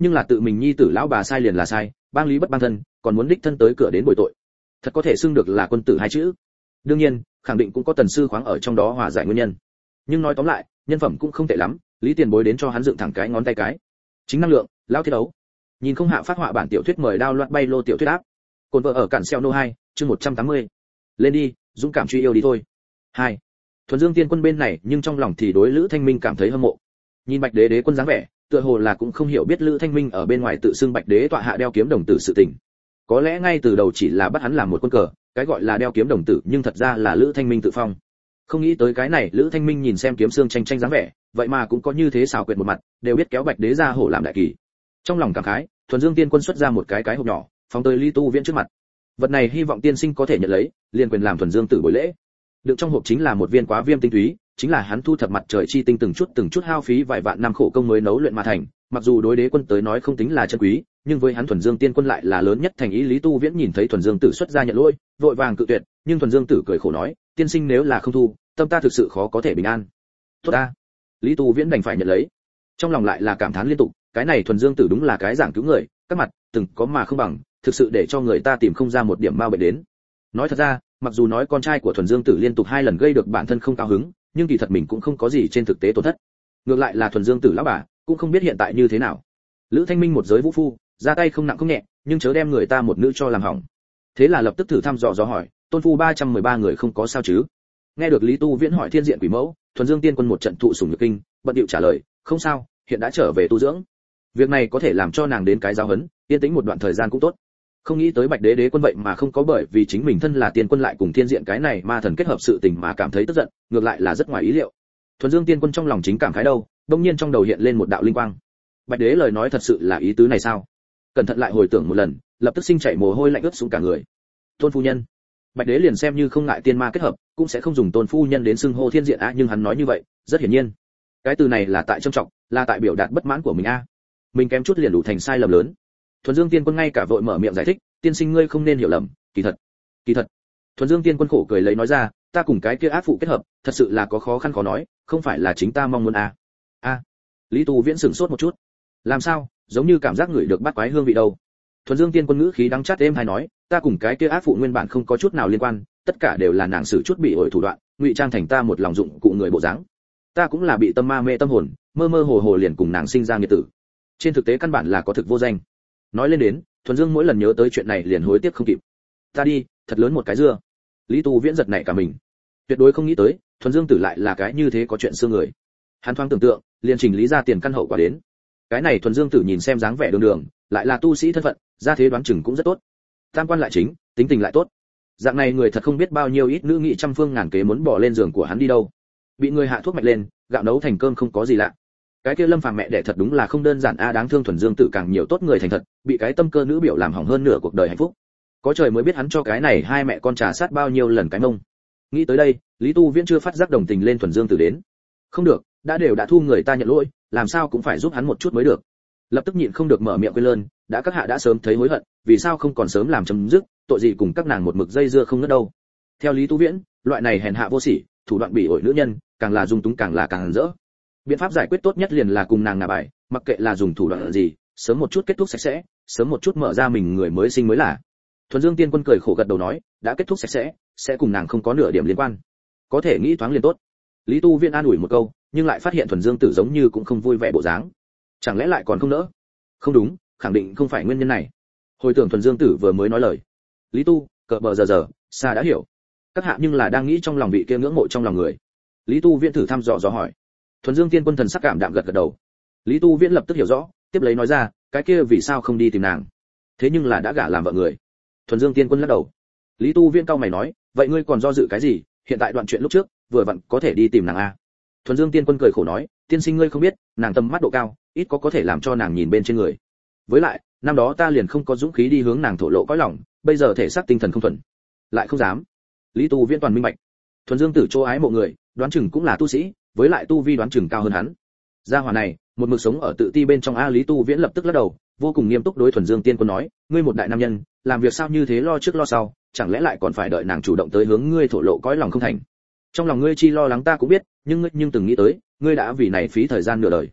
nhưng là tự mình nhi tử lão bà sai liền là sai, bang lý bất bang thân, còn muốn đích thân tới cửa đến bồi tội, thật có thể xưng được là quân tử hai chữ. Đương nhiên khẳng định cũng có tần sư khoáng ở trong đó hòa giải nguyên nhân, nhưng nói tóm lại nhân phẩm cũng không tệ lắm, lý tiền bối đến cho hắn dựng thẳng cái ngón tay cái. Chính năng lượng lao thiết đấu. Nhìn không hạ phát họa bản tiểu thuyết mời đao loạt bay lô tiểu thuyết áp. Cồn vợ ở cản xeo nô hai, chương một trăm tám mươi. Lên đi, dũng cảm truy yêu đi thôi. Hai. Thuần Dương Tiên Quân bên này nhưng trong lòng thì đối Lữ Thanh Minh cảm thấy hâm mộ. Nhìn Bạch Đế Đế Quân dáng vẻ, tựa hồ là cũng không hiểu biết Lữ Thanh Minh ở bên ngoài tự xưng Bạch Đế tọa hạ đeo kiếm đồng tử sự tình. Có lẽ ngay từ đầu chỉ là bắt hắn làm một quân cờ, cái gọi là đeo kiếm đồng tử nhưng thật ra là Lữ Thanh Minh tự phong. Không nghĩ tới cái này Lữ Thanh Minh nhìn xem kiếm xương tranh tranh dáng vẻ, vậy mà cũng có như thế xảo quyệt một mặt, đều biết kéo Bạch Đế ra hổ làm đại kỳ. Trong lòng cảm khái, Thuần Dương Tiên Quân xuất ra một cái cái hộp nhỏ, phóng tới Lý Tu Viễn trước mặt. Vật này hy vọng tiên sinh có thể nhận lấy, liền quyền làm Thuần Dương tử buổi lễ. Đựng trong hộp chính là một viên quá viêm tinh túy, chính là hắn thu thập mặt trời chi tinh từng chút từng chút hao phí vài vạn năm khổ công mới nấu luyện mà thành, mặc dù đối đế quân tới nói không tính là chân quý, nhưng với hắn Thuần Dương Tiên Quân lại là lớn nhất thành ý. Lý Tu Viễn nhìn thấy Thuần Dương tử xuất ra nhận lỗi, vội vàng cự tuyệt, nhưng Thuần Dương tử cười khổ nói, tiên sinh nếu là không thu, tâm ta thực sự khó có thể bình an. Tốt ta. Lý Tu Viễn đành phải nhận lấy. Trong lòng lại là cảm thán liên tục, cái này Thuần Dương tử đúng là cái giảng cứu người, các mặt từng có mà không bằng, thực sự để cho người ta tìm không ra một điểm bao bệnh đến. Nói thật ra, mặc dù nói con trai của Thuần Dương tử liên tục hai lần gây được bản thân không cao hứng, nhưng kỳ thật mình cũng không có gì trên thực tế tổn thất. Ngược lại là Thuần Dương tử lão bà, cũng không biết hiện tại như thế nào. Lữ Thanh Minh một giới vũ phu, ra tay không nặng không nhẹ, nhưng chớ đem người ta một nữ cho làm hỏng. Thế là lập tức thử thăm dò dò hỏi, tôn phu ba trăm mười ba người không có sao chứ? Nghe được Lý Tu Viễn hỏi thiên diện quỷ mẫu, Thuần Dương Tiên Quân một trận thụ sủng nhược kinh, bận điệu trả lời, không sao, hiện đã trở về tu dưỡng. Việc này có thể làm cho nàng đến cái giáo huấn, yên tĩnh một đoạn thời gian cũng tốt. Không nghĩ tới Bạch Đế Đế Quân vậy mà không có bởi vì chính mình thân là tiên quân lại cùng thiên diện cái này ma thần kết hợp sự tình mà cảm thấy tức giận, ngược lại là rất ngoài ý liệu. Thuần Dương Tiên Quân trong lòng chính cảm khái đâu, đột nhiên trong đầu hiện lên một đạo linh quang. Bạch Đế lời nói thật sự là ý tứ này sao? Cẩn thận lại hồi tưởng một lần, lập tức sinh chảy mồ hôi lạnh ướt xuống cả người. Tôn phu nhân. Bạch Đế liền xem như không ngại tiên ma kết hợp, cũng sẽ không dùng tôn phu nhân đến xưng hô thiên diện a, nhưng hắn nói như vậy, rất hiển nhiên, cái từ này là tại trâm trọng, là tại biểu đạt bất mãn của mình a. Mình kém chút liền đủ thành sai lầm lớn. Thuần Dương Tiên Quân ngay cả vội mở miệng giải thích, tiên sinh ngươi không nên hiểu lầm, kỳ thật, kỳ thật. Thuần Dương Tiên Quân khổ cười lấy nói ra, ta cùng cái kia ác phụ kết hợp, thật sự là có khó khăn khó nói, không phải là chính ta mong muốn a. A. Lý Tu Viễn sửng sốt một chút. Làm sao, giống như cảm giác người được bắt quái hương vị đâu. Thuần Dương Tiên Quân ngữ khí đắng chát êm hay nói, ta cùng cái kia ác phụ nguyên bản không có chút nào liên quan, tất cả đều là nàng xử chút bị ổi thủ đoạn, ngụy trang thành ta một lòng dụng cụ người bộ dáng. Ta cũng là bị tâm ma mê tâm hồn, mơ mơ hồ hồ liền cùng nàng sinh ra nghiệt tử. Trên thực tế căn bản là có thực vô danh. Nói lên đến, Thuần Dương mỗi lần nhớ tới chuyện này liền hối tiếc không kịp. Ta đi, thật lớn một cái dưa. Lý Tu Viễn giật nảy cả mình. Tuyệt đối không nghĩ tới, Thuần Dương tử lại là cái như thế có chuyện xưa người. Hắn thoáng tưởng tượng, liền chỉnh lý ra tiền căn hậu quả đến. Cái này Thuần Dương tử nhìn xem dáng vẻ đường đường, lại là tu sĩ thân phận, gia thế đoán chừng cũng rất tốt. Tam quan lại chính, tính tình lại tốt. Dạng này người thật không biết bao nhiêu ít nữ nghị trăm phương ngàn kế muốn bỏ lên giường của hắn đi đâu. Bị người hạ thuốc mạch lên, gạo nấu thành cơm không có gì lạ. Cái kia Lâm Phàm mẹ đẻ thật đúng là không đơn giản a, đáng thương Thuần Dương tử càng nhiều tốt người thành thật, bị cái tâm cơ nữ biểu làm hỏng hơn nửa cuộc đời hạnh phúc. Có trời mới biết hắn cho cái này hai mẹ con trà sát bao nhiêu lần cái mông. Nghĩ tới đây, Lý Tu Viễn chưa phát giác đồng tình lên Thuần Dương tử đến. Không được, đã đều đã thu người ta nhận lỗi, làm sao cũng phải giúp hắn một chút mới được. Lập tức nhịn không được mở miệng quên lơn, đã các hạ đã sớm thấy hối hận, vì sao không còn sớm làm chấm dứt, tội gì cùng các nàng một mực dây dưa không ngớt đâu. Theo Lý Tu Viễn, loại này hèn hạ vô sỉ, thủ đoạn bị ổi nữ nhân, càng là dung túng càng là càng dỡ. Biện pháp giải quyết tốt nhất liền là cùng nàng ngả bài, mặc kệ là dùng thủ đoạn gì, sớm một chút kết thúc sạch sẽ, sớm một chút mở ra mình người mới sinh mới là. Thuần Dương Tiên Quân cười khổ gật đầu nói, đã kết thúc sạch sẽ, sẽ cùng nàng không có nửa điểm liên quan. Có thể nghĩ thoáng liền tốt. Lý Tu Viễn an ủi một câu, nhưng lại phát hiện Thuần Dương tử giống như cũng không vui vẻ bộ dáng. Chẳng lẽ lại còn không nỡ? Không đúng, khẳng định không phải nguyên nhân này. Hồi tưởng Thuần Dương tử vừa mới nói lời. Lý Tu, cờ bờ giờ giờ, xa đã hiểu. Các hạ nhưng là đang nghĩ trong lòng vị kia ngưỡng mộ trong lòng người. Lý Tu Viễn thử thăm dò dò hỏi. Thuần Dương Tiên Quân thần sắc cảm đạm gật gật đầu. Lý Tu Viễn lập tức hiểu rõ, tiếp lấy nói ra, cái kia vì sao không đi tìm nàng? Thế nhưng là đã gả làm vợ người. Thuần Dương Tiên Quân lắc đầu. Lý Tu Viễn cau mày nói, vậy ngươi còn do dự cái gì? Hiện tại đoạn chuyện lúc trước, vừa vặn có thể đi tìm nàng a. Thuần Dương Tiên Quân cười khổ nói, tiên sinh ngươi không biết, nàng tầm mắt độ cao, ít có có thể làm cho nàng nhìn bên trên người. Với lại, năm đó ta liền không có dũng khí đi hướng nàng thổ lộ cõi lòng, bây giờ thể xác tinh thần không thuần, lại không dám. Lý Tu Viễn toàn minh bạch. Thuần Dương tử chỗ ái mộ người, đoán chừng cũng là tu sĩ, với lại tu vi đoán chừng cao hơn hắn. Gia hỏa này, một mực sống ở tự ti bên trong a. Lý Tu Viễn lập tức lắc đầu, vô cùng nghiêm túc đối Thuần Dương Tiên Quân nói, ngươi một đại nam nhân, làm việc sao như thế lo trước lo sau, chẳng lẽ lại còn phải đợi nàng chủ động tới hướng ngươi thổ lộ cõi lòng không thành? Trong lòng ngươi chi lo lắng ta cũng biết, nhưng ngươi nhưng từng nghĩ tới, ngươi đã vì này phí thời gian nửa đời.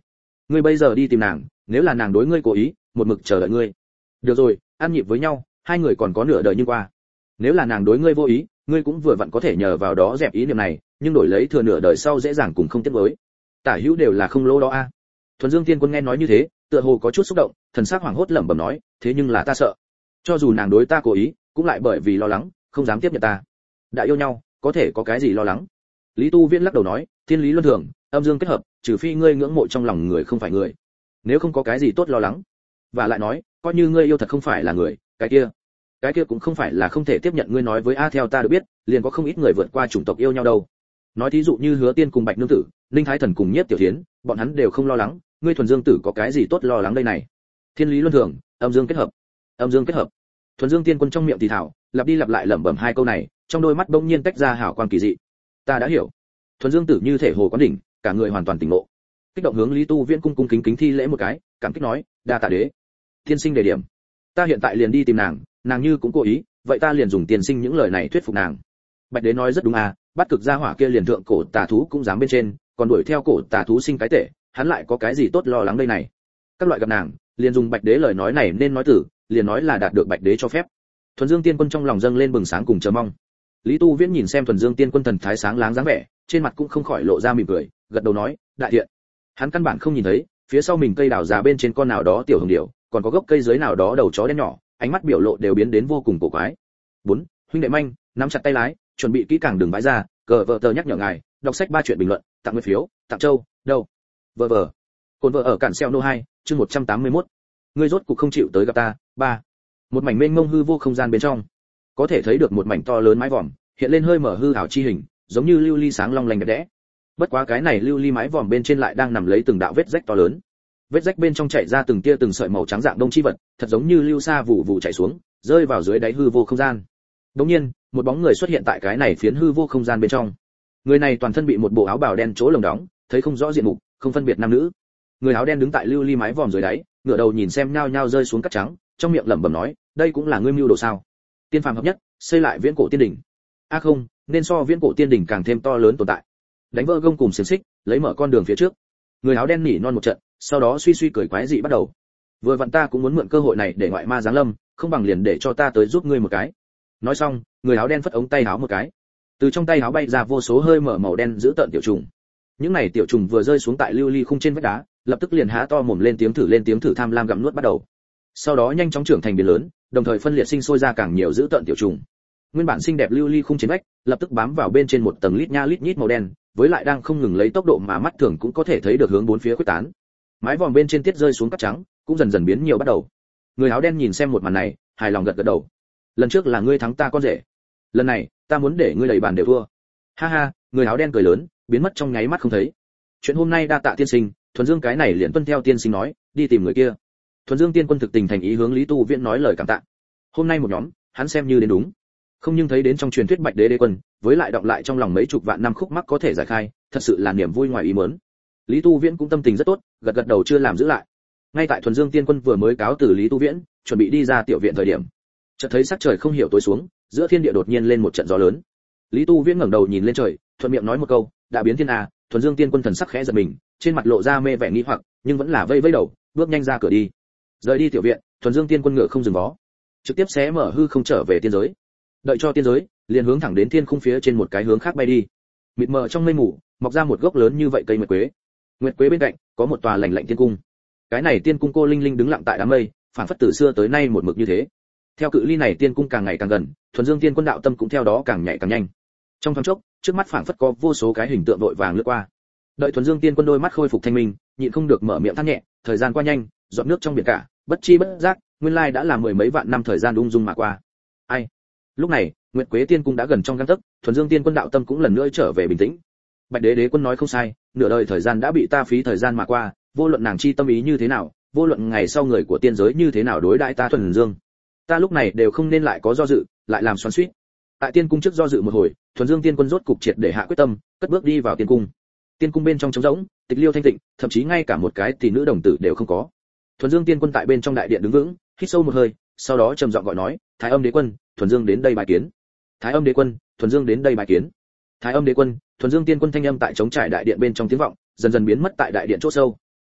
ngươi bây giờ đi tìm nàng, nếu là nàng đối ngươi cố ý, một mực chờ đợi ngươi. Được rồi, ăn nhịp với nhau, hai người còn có nửa đời như qua. Nếu là nàng đối ngươi vô ý, ngươi cũng vừa vặn có thể nhờ vào đó dẹp ý niệm này, nhưng đổi lấy thừa nửa đời sau dễ dàng cùng không tiếc với. Tả hữu đều là không lỗ đó a. Thuần Dương Tiên Quân nghe nói như thế, tựa hồ có chút xúc động, thần sắc hoảng hốt lẩm bẩm nói, thế nhưng là ta sợ, cho dù nàng đối ta cố ý, cũng lại bởi vì lo lắng, không dám tiếp nhận ta. Đã yêu nhau, có thể có cái gì lo lắng? Lý Tu Viễn lắc đầu nói, thiên lý luân thường, âm dương kết hợp, trừ phi ngươi ngưỡng mộ trong lòng người không phải người, nếu không có cái gì tốt lo lắng. Và lại nói, coi như ngươi yêu thật không phải là người, cái kia, cái kia cũng không phải là không thể tiếp nhận. Ngươi nói với a, theo ta được biết, liền có không ít người vượt qua chủng tộc yêu nhau đâu. Nói thí dụ như Hứa Tiên cùng Bạch Nương tử, Linh Thái Thần cùng Nhiếp Tiểu Thiến, bọn hắn đều không lo lắng, ngươi Thuần Dương tử có cái gì tốt lo lắng đây này? Thiên lý luân thường, âm dương kết hợp, âm dương kết hợp. Thuần Dương Tiên Quân trong miệng thì thảo, lặp đi lặp lại lẩm bẩm hai câu này, trong đôi mắt bỗng nhiên tách ra hào quang kỳ dị. Ta đã hiểu. Thuần Dương tử như thể hồ quán đỉnh, cả người hoàn toàn tỉnh ngộ, kích động hướng Lý Tu Viễn cung cung kính kính thi lễ một cái, cảm kích nói, đa tạ đế tiên sinh đề điểm, ta hiện tại liền đi tìm nàng, nàng như cũng cố ý, vậy ta liền dùng tiên sinh những lời này thuyết phục nàng. Bạch đế nói rất đúng à, bắt cực gia hỏa kia liền thượng cổ tà thú cũng dám bên trên, còn đuổi theo cổ tà thú sinh cái tệ, hắn lại có cái gì tốt lo lắng đây này? Các loại gặp nàng, liền dùng Bạch đế lời nói này nên nói tử, liền nói là đạt được Bạch đế cho phép. Thuần Dương Tiên Quân trong lòng dâng lên bừng sáng cùng chờ mong. Lý Tu Viễn nhìn xem Thuần Dương Tiên Quân thần thái sáng láng dáng vẻ, trên mặt cũng không khỏi lộ ra mỉm cười, gật đầu nói, đại thiện. Hắn căn bản không nhìn thấy, phía sau mình cây đào già bên trên con nào đó tiểu hồng điểu, còn có gốc cây dưới nào đó đầu chó đen nhỏ, ánh mắt biểu lộ đều biến đến vô cùng cổ quái. Bốn, huynh đệ manh, nắm chặt tay lái, chuẩn bị kỹ càng đường vãi ra, cờ vợ tờ nhắc nhở ngài, đọc sách ba chuyện bình luận, tặng nguyên phiếu, tặng châu, đâu. Vợ vợ. Cồn vợ ở cản xeo nô hai, chương một trăm tám mươi mốt. Ngươi rốt cuộc không chịu tới gặp ta. Ba. Một mảnh mênh mông hư vô không gian bên trong, có thể thấy được một mảnh to lớn mái vòm, hiện lên hơi mở hư ảo chi hình, giống như lưu ly sáng long lanh đẹp đẽ. Bất quá cái này lưu ly mái vòm bên trên lại đang nằm lấy từng đạo vết rách to lớn. Vết rách bên trong chảy ra từng tia từng sợi màu trắng dạng đông chi vật, thật giống như lưu sa vụ vụ chảy xuống, rơi vào dưới đáy hư vô không gian. Đống nhiên, một bóng người xuất hiện tại cái này phiến hư vô không gian bên trong. Người này toàn thân bị một bộ áo bào đen chỗ lồng đóng, thấy không rõ diện mục, không phân biệt nam nữ. Người áo đen đứng tại lưu ly mái vòm dưới đáy, ngửa đầu nhìn xem nhao nhao rơi xuống cát trắng, trong miệng lẩm bẩm nói, đây cũng là ngươi mưu đồ sao? Tiên phàm hợp nhất, xây lại viễn cổ tiên đỉnh. A à không, nên so viễn cổ tiên đỉnh càng thêm to lớn tồn tại. Đánh vỡ gông cùng xiềng xích, lấy mở con đường phía trước. Người áo đen nỉ non một trận, sau đó suy suy cười quái dị bắt đầu. Vừa vặn ta cũng muốn mượn cơ hội này để ngoại ma giáng lâm, không bằng liền để cho ta tới giúp ngươi một cái. Nói xong, người áo đen phất ống tay áo một cái. Từ trong tay áo bay ra vô số hơi mở màu đen giữ tợn tiểu trùng. Những này tiểu trùng vừa rơi xuống tại lưu ly khung trên vách đá, lập tức liền há to mồm lên tiếng thử lên tiếng thử tham lam gặm nuốt bắt đầu. Sau đó nhanh chóng trưởng thành biến lớn, đồng thời phân liệt sinh sôi ra càng nhiều giữ tợn tiểu trùng. Nguyên bản xinh đẹp lưu ly khung trên vách, lập tức bám vào bên trên một tầng lít nha lít nhít màu đen, với lại đang không ngừng lấy tốc độ mà mắt thường cũng có thể thấy được hướng bốn phía khuếch tán. Mái vòm bên trên tiết rơi xuống cát trắng, cũng dần dần biến nhiều bắt đầu. Người áo đen nhìn xem một màn này, hài lòng gật gật đầu. Lần trước là ngươi thắng ta con rể, lần này ta muốn để ngươi đầy bàn đều thua. Ha ha, người áo đen cười lớn, biến mất trong nháy mắt không thấy. Chuyện hôm nay đa tạ tiên sinh, Thuần Dương cái này liền tuân theo tiên sinh nói, đi tìm người kia. Thuần Dương Tiên Quân thực tình thành ý hướng Lý Tu Viễn nói lời cảm tạ. Hôm nay một nhóm, hắn xem như đến đúng. Không nhưng thấy đến trong truyền thuyết Bạch Đế Đế Quân, với lại đọc lại trong lòng mấy chục vạn năm khúc mắc có thể giải khai, thật sự là niềm vui ngoài ý muốn. Lý Tu Viễn cũng tâm tình rất tốt, gật gật đầu chưa làm giữ lại. Ngay tại Thuần Dương Tiên Quân vừa mới cáo từ Lý Tu Viễn, chuẩn bị đi ra tiểu viện thời điểm, chợt thấy sắc trời không hiểu tối xuống, giữa thiên địa đột nhiên lên một trận gió lớn. Lý Tu Viễn ngẩng đầu nhìn lên trời, thuận miệng nói một câu, đã biến thiên à. Thuần Dương Tiên Quân thần sắc khẽ giật mình, trên mặt lộ ra mê vẻ nghi hoặc, nhưng vẫn là vây vây đầu, bước nhanh ra cửa đi. Rời đi tiểu viện, Thuần Dương Tiên Quân ngựa không dừng vó, trực tiếp xé mở hư không trở về tiên giới. Đợi cho tiên giới, liền hướng thẳng đến thiên khung phía trên một cái hướng khác bay đi. Mịt mờ trong mây mù, mọc ra một gốc lớn như vậy cây nguyệt quế. Nguyệt quế bên cạnh có một tòa lạnh lạnh tiên cung. Cái này tiên cung cô linh linh đứng lặng tại đám mây, phản phất từ xưa tới nay một mực như thế. Theo cự ly này tiên cung càng ngày càng gần, Thuần Dương Tiên Quân đạo tâm cũng theo đó càng nhạy càng nhanh. Trong thoáng chốc, trước mắt phản phất có vô số cái hình tượng vội vàng lướt qua. Đợi Thuần Dương Tiên Quân đôi mắt khôi phục thanh minh, nhịn không được mở miệng than nhẹ, thời gian qua nhanh, giọt nước trong biển cả, bất chi bất giác, nguyên lai đã là mười mấy vạn năm thời gian ung dung mà qua. Ai? Lúc này, Nguyệt Quế Tiên Cung đã gần trong gang tấc, Thuần Dương Tiên Quân đạo tâm cũng lần nữa trở về bình tĩnh. Bạch Đế Đế Quân nói không sai, nửa đời thời gian đã bị ta phí thời gian mà qua, vô luận nàng chi tâm ý như thế nào, vô luận ngày sau người của tiên giới như thế nào đối đãi ta Thuần Dương, ta lúc này đều không nên lại có do dự, lại làm xoắn xuýt. Tại Tiên Cung trước do dự một hồi, Thuần Dương Tiên Quân rốt cục triệt để hạ quyết tâm, cất bước đi vào Tiên Cung. Tiên Cung bên trong trống rỗng, tịch liêu thanh tịnh, thậm chí ngay cả một cái tỷ nữ đồng tử đều không có. Thuần Dương Tiên Quân tại bên trong đại điện đứng vững, hít sâu một hơi, sau đó trầm giọng gọi nói, Thái Âm Đế Quân, Thuần Dương đến đây bài kiến. Thái Âm Đế Quân, Thuần Dương đến đây bài kiến. Thái Âm Đế Quân, Thuần Dương Tiên Quân thanh âm tại trống trải đại điện bên trong tiếng vọng, dần dần biến mất tại đại điện chỗ sâu.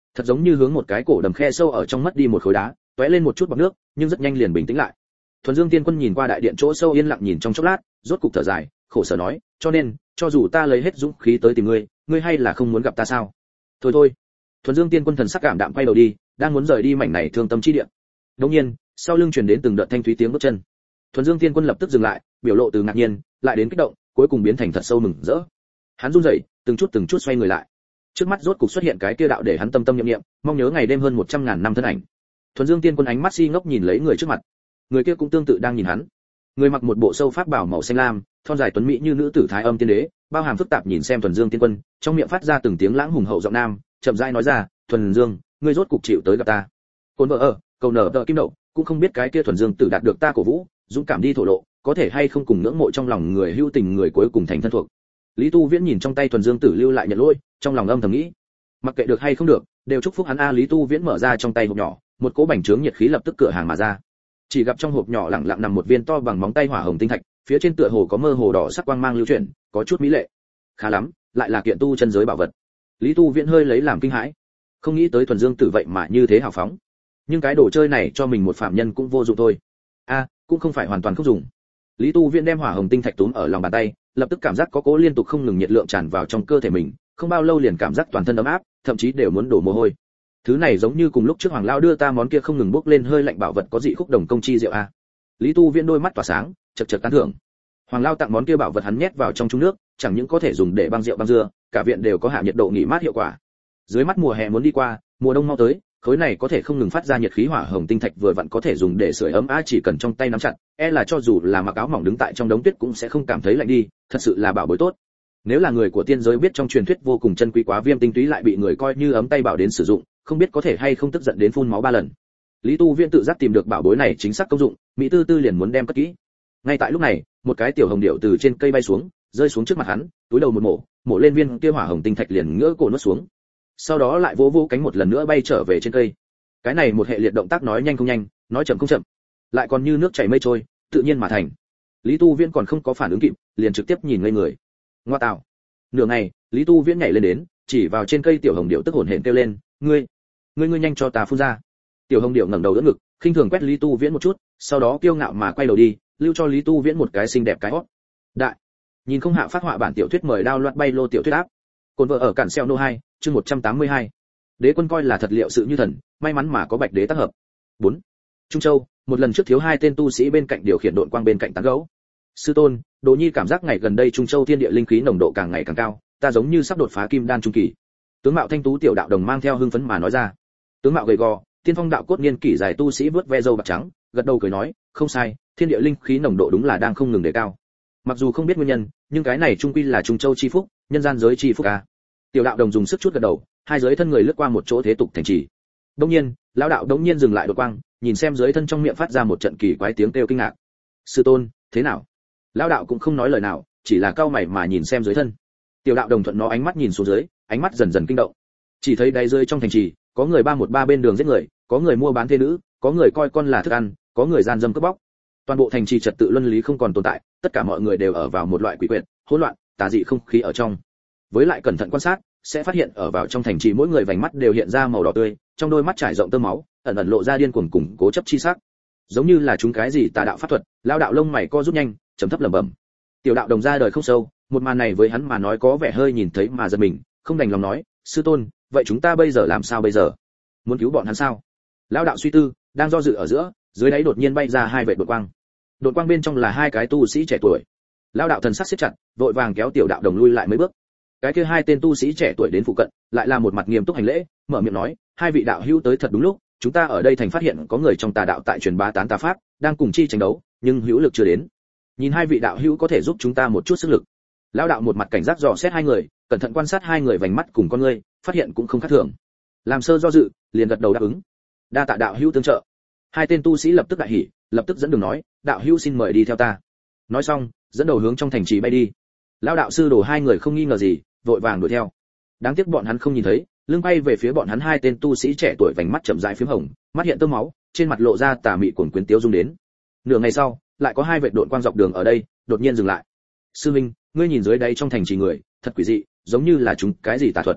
thật giống như hướng một cái cổ đầm khe sâu ở trong mất đi một khối đá, tóe lên một chút bọt nước, nhưng rất nhanh liền bình tĩnh lại. Thuần Dương Tiên Quân nhìn qua đại điện chỗ sâu yên lặng nhìn trong chốc lát, rốt cục thở dài, khổ sở nói, cho nên, cho dù ta lấy hết dũng khí tới tìm ngươi, ngươi hay là không muốn gặp ta sao? Thôi thôi. Thuần Dương Tiên Quân thần sắc cảm đạm quay đầu đi, đang muốn rời đi mảnh này thương tâm chi địa. Đột nhiên, sau lưng truyền đến từng đợt thanh thúy tiếng bước chân. Thuần Dương Tiên Quân lập tức dừng lại, biểu lộ từ ngạc nhiên, lại đến kích động, cuối cùng biến thành thật sâu mừng rỡ. Hắn run rẩy, từng chút từng chút xoay người lại. Trước mắt rốt cục xuất hiện cái kia đạo để hắn tâm tâm niệm niệm, mong nhớ ngày đêm hơn một trăm ngàn năm thân ảnh. Thuần Dương Tiên Quân ánh mắt si ngốc nhìn lấy người trước mặt. Người kia cũng tương tự đang nhìn hắn. Người mặc một bộ sâu pháp bảo màu xanh lam, thon dài tuấn mỹ như nữ tử Thái Âm tiên đế, bao hàm phức tạp nhìn xem Thuần Dương Tiên Quân, trong miệng phát ra từng tiếng lãng hùng hậu giọng nam, chậm rãi nói ra, "Thuần Dương, ngươi rốt cục chịu tới gặp ta." Côn vợ ở, cầu nở tợ kim đậu, cũng không biết cái kia Thuần Dương tử đạt được ta cổ vũ, dũng cảm đi thổ lộ, có thể hay không cùng ngưỡng mộ trong lòng người hữu tình người cuối cùng thành thân thuộc. Lý Tu Viễn nhìn trong tay Thuần Dương tử lưu lại nhận lỗi, trong lòng âm thầm nghĩ, mặc kệ được hay không được, đều chúc phúc hắn a. Lý Tu Viễn mở ra trong tay hộp nhỏ, một cỗ bành trướng nhiệt khí lập tức cửa hàng mà ra. Chỉ gặp trong hộp nhỏ lẳng lặng nằm một viên to bằng móng tay hỏa hồng tinh thạch, phía trên tựa hồ có mơ hồ đỏ sắc quang mang lưu chuyển, có chút mỹ lệ. Khá lắm, lại là kiện tu chân giới bảo vật. Lý Tu Viễn hơi lấy làm kinh hãi, không nghĩ tới Thuần Dương tử vậy mà như thế hào phóng. Nhưng cái đồ chơi này cho mình một phạm nhân cũng vô dụng thôi. A, cũng không phải hoàn toàn không dùng. Lý Tu Viễn đem hỏa hồng tinh thạch túm ở lòng bàn tay, lập tức cảm giác có cỗ liên tục không ngừng nhiệt lượng tràn vào trong cơ thể mình, không bao lâu liền cảm giác toàn thân ấm áp, thậm chí đều muốn đổ mồ hôi. Thứ này giống như cùng lúc trước Hoàng lão đưa ta món kia không ngừng bốc lên hơi lạnh bảo vật có dị khúc đồng công chi diệu a. Lý Tu Viễn đôi mắt tỏa sáng, chật chật tán thưởng. Hoàng lão tặng món kia bảo vật hắn nhét vào trong chung nước, chẳng những có thể dùng để băng rượu băng dưa, cả viện đều có hạ nhiệt độ nghỉ mát hiệu quả. Dưới mắt mùa hè muốn đi qua, mùa đông mau tới, khối này có thể không ngừng phát ra nhiệt khí hỏa hồng tinh thạch vừa vặn có thể dùng để sưởi ấm a, chỉ cần trong tay nắm chặt, e là cho dù là mặc áo mỏng đứng tại trong đống tuyết cũng sẽ không cảm thấy lạnh đi, thật sự là bảo bối tốt. Nếu là người của tiên giới biết trong truyền thuyết vô cùng chân quý quá viêm tinh túy lại bị người coi như ấm tay bảo đến sử dụng, không biết có thể hay không tức giận đến phun máu ba lần. Lý Tu Viễn tự giác tìm được bảo bối này chính xác công dụng, mỹ tư tư liền muốn đem cất kỹ. Ngay tại lúc này, một cái tiểu hồng điểu từ trên cây bay xuống, rơi xuống trước mặt hắn, túi đầu một mổ, mổ lên viên kia hỏa hồng tinh thạch liền ngỡ cổ nuốt xuống. Sau đó lại vỗ vỗ cánh một lần nữa bay trở về trên cây. Cái này một hệ liệt động tác nói nhanh không nhanh, nói chậm không chậm, lại còn như nước chảy mây trôi, tự nhiên mà thành. Lý Tu Viễn còn không có phản ứng kịp, liền trực tiếp nhìn ngây người. Ngoa tạo. Nửa ngày, Lý Tu Viễn nhảy lên đến, chỉ vào trên cây tiểu hồng điểu tức hổn hển kêu lên, "Ngươi, ngươi ngươi nhanh cho ta phun ra." Tiểu hồng điểu ngẩng đầu đỡ ngực, khinh thường quét Lý Tu Viễn một chút, sau đó kiêu ngạo mà quay đầu đi, lưu cho Lý Tu Viễn một cái xinh đẹp cái hót. Đại. Nhìn không hạ phát họa bản tiểu thuyết mời đao loạt bay lô tiểu thuyết áp. Cồn vợ ở cản xeo nô hai, chương một trăm tám mươi hai. Đế quân coi là thật liệu sự như thần, may mắn mà có Bạch Đế tác hợp. bốn. Trung Châu, một lần trước thiếu hai tên tu sĩ bên cạnh điều khiển độn quang bên cạnh tán gấu. Sư tôn, Đỗ Nhi cảm giác ngày gần đây Trung Châu thiên địa linh khí nồng độ càng ngày càng cao, ta giống như sắp đột phá kim đan trung kỳ. Tướng mạo thanh tú tiểu đạo đồng mang theo hưng phấn mà nói ra. Tướng mạo gầy gò, tiên phong đạo cốt niên kỷ dài tu sĩ vớt ve râu bạc trắng, gật đầu cười nói, không sai, thiên địa linh khí nồng độ đúng là đang không ngừng đề cao. Mặc dù không biết nguyên nhân, nhưng cái này trung quy là Trung Châu chi phúc, nhân gian giới chi phúc a. Tiểu đạo đồng dùng sức chút gật đầu, hai giới thân người lướt qua một chỗ thế tục thành trì. Đông nhiên, lão đạo đống nhiên dừng lại đột quang, nhìn xem dưới thân trong miệng phát ra một trận kỳ quái tiếng kêu kinh ngạc. Sư tôn, thế nào? Lão đạo cũng không nói lời nào, chỉ là cau mày mà nhìn xem dưới thân. Tiểu đạo đồng thuận nó ánh mắt nhìn xuống dưới, ánh mắt dần dần kinh động. Chỉ thấy đáy rơi trong thành trì, có người ba một ba bên đường giết người, có người mua bán thê nữ, có người coi con là thức ăn, có người gian dâm cướp bóc. Toàn bộ thành trì trật tự luân lý không còn tồn tại, tất cả mọi người đều ở vào một loại quỷ quyệt, hỗn loạn, tà dị không khí ở trong. Với lại cẩn thận quan sát, sẽ phát hiện ở vào trong thành trì mỗi người vành mắt đều hiện ra màu đỏ tươi, trong đôi mắt trải rộng tơ máu, ẩn ẩn lộ ra điên cuồng cùng cố chấp chi sắc. Giống như là chúng cái gì tà đạo pháp thuật, lao đạo lông mày co rút nhanh, trầm thấp lẩm bẩm. Tiểu đạo đồng ra đời không sâu, một màn này với hắn mà nói có vẻ hơi nhìn thấy mà giật mình, không đành lòng nói, sư tôn, vậy chúng ta bây giờ làm sao bây giờ? Muốn cứu bọn hắn sao? Lao đạo suy tư, đang do dự ở giữa, dưới đáy đột nhiên bay ra hai vệt đột quang. Đột quang bên trong là hai cái tu sĩ trẻ tuổi. Lao đạo thần sắc siết chặt, vội vàng kéo tiểu đạo đồng lui lại mấy bước. Cái kia hai tên tu sĩ trẻ tuổi đến phụ cận, lại là một mặt nghiêm túc hành lễ, mở miệng nói, hai vị đạo hữu tới thật đúng lúc, chúng ta ở đây thành phát hiện có người trong tà đạo tại truyền bá tán tà pháp, đang cùng chi tranh đấu, nhưng hữu lực chưa đến. Nhìn hai vị đạo hữu có thể giúp chúng ta một chút sức lực. Lão đạo một mặt cảnh giác dò xét hai người, cẩn thận quan sát hai người vành mắt cùng con ngươi, phát hiện cũng không khác thường. Làm sơ do dự, liền gật đầu đáp ứng. Đa tạ đạo hữu tương trợ. Hai tên tu sĩ lập tức đại hỉ, lập tức dẫn đường nói, đạo hữu xin mời đi theo ta. Nói xong, dẫn đầu hướng trong thành trì bay đi. Lão đạo sư đồ hai người không nghi ngờ gì, vội vàng đuổi theo. Đáng tiếc bọn hắn không nhìn thấy, lưng bay về phía bọn hắn hai tên tu sĩ trẻ tuổi vành mắt chậm rãi phím hồng, mắt hiện tơ máu, trên mặt lộ ra tà mị cuồng quyến tiêu dung đến. Nửa ngày sau, lại có hai vệt độn quang dọc đường ở đây, đột nhiên dừng lại. Sư minh, ngươi nhìn dưới đây trong thành trì người, thật quỷ dị, giống như là chúng cái gì tà thuật.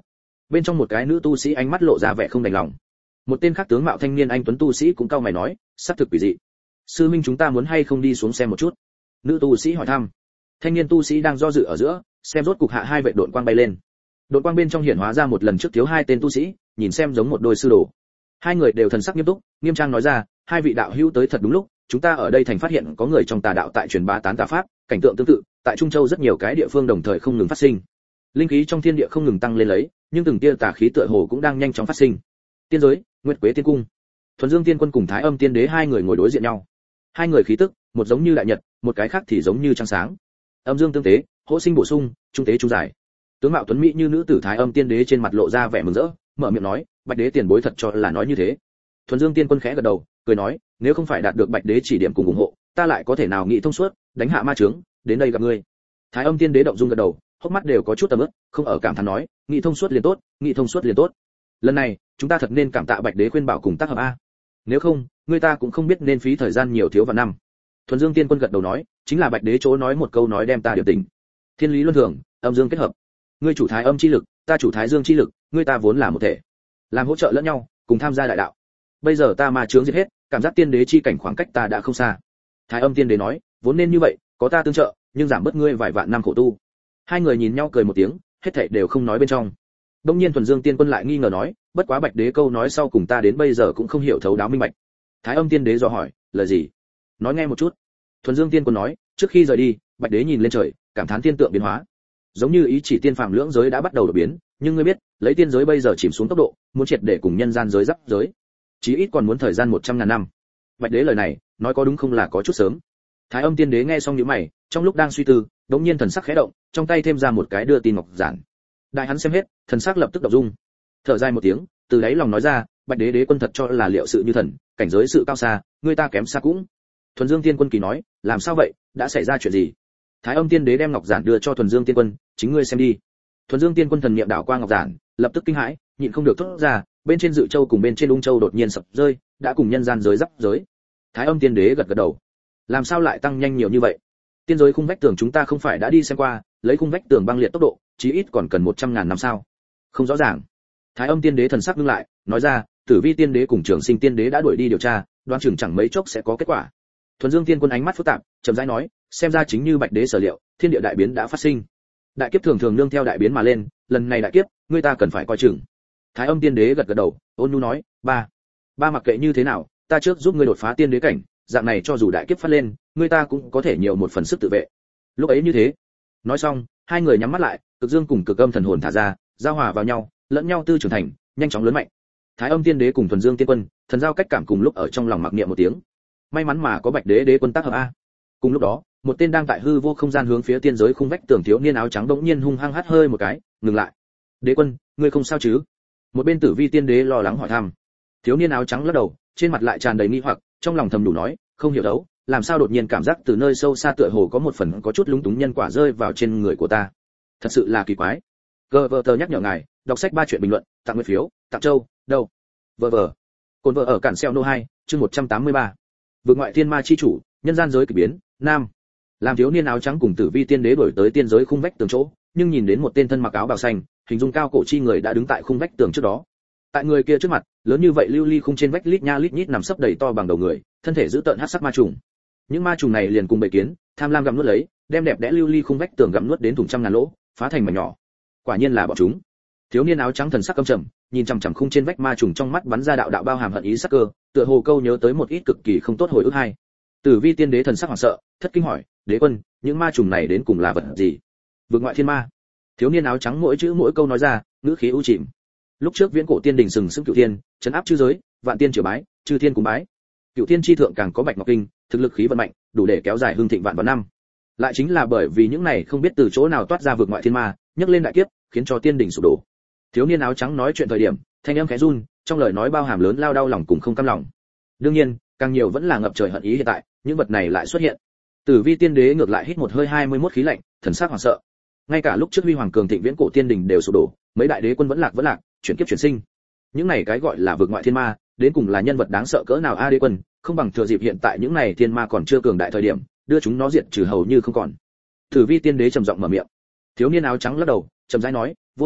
Bên trong một cái nữ tu sĩ ánh mắt lộ ra vẻ không đành lòng. Một tên khác tướng mạo thanh niên anh tuấn tu sĩ cũng cau mày nói, sắc thực quỷ dị. Sư minh chúng ta muốn hay không đi xuống xem một chút? Nữ tu sĩ hỏi thăm. Thanh niên tu sĩ đang do dự ở giữa, xem rốt cục hạ hai vệ độn quang bay lên. Độn quang bên trong hiển hóa ra một lần trước thiếu hai tên tu sĩ, nhìn xem giống một đôi sư đồ. Hai người đều thần sắc nghiêm túc, nghiêm trang nói ra, hai vị đạo hữu tới thật đúng lúc, chúng ta ở đây thành phát hiện có người trong tà đạo tại truyền bá tán tà pháp, cảnh tượng tương tự, tại Trung Châu rất nhiều cái địa phương đồng thời không ngừng phát sinh. Linh khí trong thiên địa không ngừng tăng lên lấy, nhưng từng tia tà khí tựa hồ cũng đang nhanh chóng phát sinh. Tiên giới, Nguyệt Quế tiên cung. Thuần Dương Tiên Quân cùng Thái Âm Tiên Đế hai người ngồi đối diện nhau. Hai người khí tức, một giống như đại nhật, một cái khác thì giống như trăng sáng. Âm dương tương tế, hỗ sinh bổ sung, trung tế trung giải. Tướng mạo tuấn mỹ như nữ tử Thái Âm Tiên Đế trên mặt lộ ra vẻ mừng rỡ, mở miệng nói, Bạch Đế tiền bối thật cho là nói như thế. Thuần Dương Tiên Quân khẽ gật đầu, cười nói, nếu không phải đạt được Bạch Đế chỉ điểm cùng ủng hộ, ta lại có thể nào nghĩ thông suốt, đánh hạ ma chướng, đến đây gặp ngươi. Thái Âm Tiên Đế động dung gật đầu, hốc mắt đều có chút tầm ướt, không ở cảm thán nói, nghĩ thông suốt liền tốt, nghĩ thông suốt liền tốt. Lần này, chúng ta thật nên cảm tạ Bạch Đế khuyên bảo cùng tác hợp a. Nếu không, người ta cũng không biết nên phí thời gian nhiều thiếu và năm. Thuần Dương Tiên Quân gật đầu nói, chính là Bạch Đế chỗ nói một câu nói đem ta điều tình. Thiên lý luân thường, âm dương kết hợp. Ngươi chủ thái âm chi lực, ta chủ thái dương chi lực, ngươi ta vốn là một thể, làm hỗ trợ lẫn nhau, cùng tham gia đại đạo. Bây giờ ta ma chướng diệt hết, cảm giác tiên đế chi cảnh khoảng cách ta đã không xa. Thái Âm Tiên Đế nói, vốn nên như vậy, có ta tương trợ, nhưng giảm bớt ngươi vài vạn năm khổ tu. Hai người nhìn nhau cười một tiếng, hết thảy đều không nói bên trong. Đông nhiên Thuần Dương Tiên Quân lại nghi ngờ nói, bất quá Bạch Đế câu nói sau cùng ta đến bây giờ cũng không hiểu thấu đáo minh bạch. Thái Âm Tiên Đế dò hỏi, lời gì? Nói nghe một chút. Thuần Dương Tiên Quân nói, trước khi rời đi, Bạch Đế nhìn lên trời, cảm thán tiên tượng biến hóa, giống như ý chỉ tiên phàm lưỡng giới đã bắt đầu đổi biến, nhưng ngươi biết, lấy tiên giới bây giờ chìm xuống tốc độ, muốn triệt để cùng nhân gian giới giáp giới, chí ít còn muốn thời gian một trăm ngàn năm. Bạch Đế lời này, nói có đúng không là có chút sớm. Thái Âm Tiên Đế nghe xong nhíu mày, trong lúc đang suy tư, đống nhiên thần sắc khẽ động, trong tay thêm ra một cái đưa tin ngọc giản. Đại hắn xem hết, thần sắc lập tức động dung. Thở dài một tiếng, từ đáy lòng nói ra, Bạch Đế Đế quân thật cho là liệu sự như thần, cảnh giới sự cao xa, người ta kém xa cũng. Thuần Dương Tiên Quân kỳ nói, làm sao vậy, đã xảy ra chuyện gì? Thái Âm Tiên Đế đem ngọc giản đưa cho Thuần Dương Tiên Quân, chính ngươi xem đi. Thuần Dương Tiên Quân thần niệm đảo qua ngọc giản, lập tức kinh hãi, nhịn không được thốt ra, bên trên Dự Châu cùng bên trên Ung Châu đột nhiên sập rơi, đã cùng nhân gian giới giáp giới. Thái Âm Tiên Đế gật gật đầu. Làm sao lại tăng nhanh nhiều như vậy? Tiên giới khung vách tường chúng ta không phải đã đi xem qua, lấy khung vách tường băng liệt tốc độ, chí ít còn cần một trăm ngàn năm sao? Không rõ ràng. Thái Âm Tiên Đế thần sắc ngưng lại, nói ra, Tử Vi Tiên Đế cùng Trường Sinh Tiên Đế đã đuổi đi điều tra, đoán chừng chẳng mấy chốc sẽ có kết quả. Thuần Dương Tiên Quân ánh mắt phức tạp, chậm rãi nói, xem ra chính như Bạch Đế sở liệu, thiên địa đại biến đã phát sinh. Đại kiếp thường thường nương theo đại biến mà lên, lần này đại kiếp, người ta cần phải coi chừng. Thái Âm Tiên Đế gật gật đầu, ôn nhu nói, ba, ba mặc kệ như thế nào, ta trước giúp ngươi đột phá tiên đế cảnh, dạng này cho dù đại kiếp phát lên, người ta cũng có thể nhiều một phần sức tự vệ. Lúc ấy như thế. Nói xong, hai người nhắm mắt lại, cực dương cùng cực âm thần hồn thả ra, giao hòa vào nhau, lẫn nhau tư trưởng thành, nhanh chóng lớn mạnh. Thái Âm Tiên Đế cùng Thuần Dương Tiên Quân, thần giao cách cảm cùng lúc ở trong lòng mặc niệm một tiếng. May mắn mà có Bạch Đế Đế quân tác hợp a. Cùng lúc đó, một tên đang tại hư vô không gian hướng phía tiên giới khung vách tường thiếu niên áo trắng bỗng nhiên hung hăng hắt hơi một cái, ngừng lại. Đế quân, ngươi không sao chứ? Một bên Tử Vi Tiên Đế lo lắng hỏi thăm. Thiếu niên áo trắng lắc đầu, trên mặt lại tràn đầy nghi hoặc, trong lòng thầm đủ nói, không hiểu đâu, làm sao đột nhiên cảm giác từ nơi sâu xa tựa hồ có một phần có chút lúng túng nhân quả rơi vào trên người của ta. Thật sự là kỳ quái. Gờ vờ tờ nhắc nhở ngài, đọc sách ba chuyện bình luận, tặng nguyên phiếu, tặng châu, đâu? Vờ vờ. Cồn vợ ở cản xeo nô hai, chương một trăm tám mươi ba. Vượt ngoại thiên ma chi chủ, nhân gian giới kỳ biến, nam. Làm thiếu niên áo trắng cùng Tử Vi Tiên Đế đổi tới tiên giới khung vách tường chỗ, nhưng nhìn đến một tên thân mặc áo bào xanh, hình dung cao cổ chi người đã đứng tại khung vách tường trước đó. Tại người kia trước mặt, lớn như vậy lưu ly khung trên vách lít nha lít nhít nằm sấp đầy to bằng đầu người, thân thể giữ tợn hắc sắc ma trùng. Những ma trùng này liền cùng bầy kiến, tham lam gặm nuốt lấy, đem đẹp đẽ lưu ly khung vách tường gặm nuốt đến thùng trăm ngàn lỗ, phá thành mảnh nhỏ. Quả nhiên là bọn chúng. Thiếu niên áo trắng thần sắc căm trầm, nhìn chằm chằm khung trên vách ma trùng trong mắt bắn ra đạo đạo bao hàm hận ý sắc cơ, tựa hồ câu nhớ tới một ít cực kỳ không tốt hồi ức hay. Tử Vi Tiên Đế thần sắc hoảng sợ, thất kinh hỏi, đế quân, những ma trùng này đến cùng là vật gì? Vượt ngoại thiên ma. Thiếu niên áo trắng mỗi chữ mỗi câu nói ra, ngữ khí u chìm. Lúc trước viễn cổ tiên đình sừng sững cửu thiên, trấn áp chư giới, vạn tiên triều bái, chư thiên cùng bái. Cửu thiên chi thượng càng có bạch ngọc kinh, thực lực khí vận mạnh, đủ để kéo dài hương thịnh vạn vạn năm. Lại chính là bởi vì những này không biết từ chỗ nào toát ra vượt ngoại thiên ma, nhấc lên đại kiếp, khiến cho tiên đình sụp đổ. Thiếu niên áo trắng nói chuyện thời điểm, thanh âm khẽ run, trong lời nói bao hàm lớn lao đau lòng cùng không cam lòng. Đương nhiên, càng nhiều vẫn là ngập trời hận ý hiện tại, những vật này lại xuất hiện. Tử Vi Tiên Đế ngược lại hít một hơi hai mươi mốt khí lạnh, thần sắc hoảng sợ. Ngay cả lúc trước huy hoàng cường thịnh viễn cổ tiên đình đều sụp đổ, mấy đại đế quân vẫn lạc vẫn lạc, chuyển kiếp chuyển sinh. Những này cái gọi là vượt ngoại thiên ma, đến cùng là nhân vật đáng sợ cỡ nào a đế quân, không bằng thừa dịp hiện tại những này thiên ma còn chưa cường đại thời điểm, đưa chúng nó diệt trừ hầu như không còn. Tử Vi Tiên Đế trầm giọng mở miệng. Thiếu niên áo trắng lắc đầu, trầm rãi nói, vô dụng,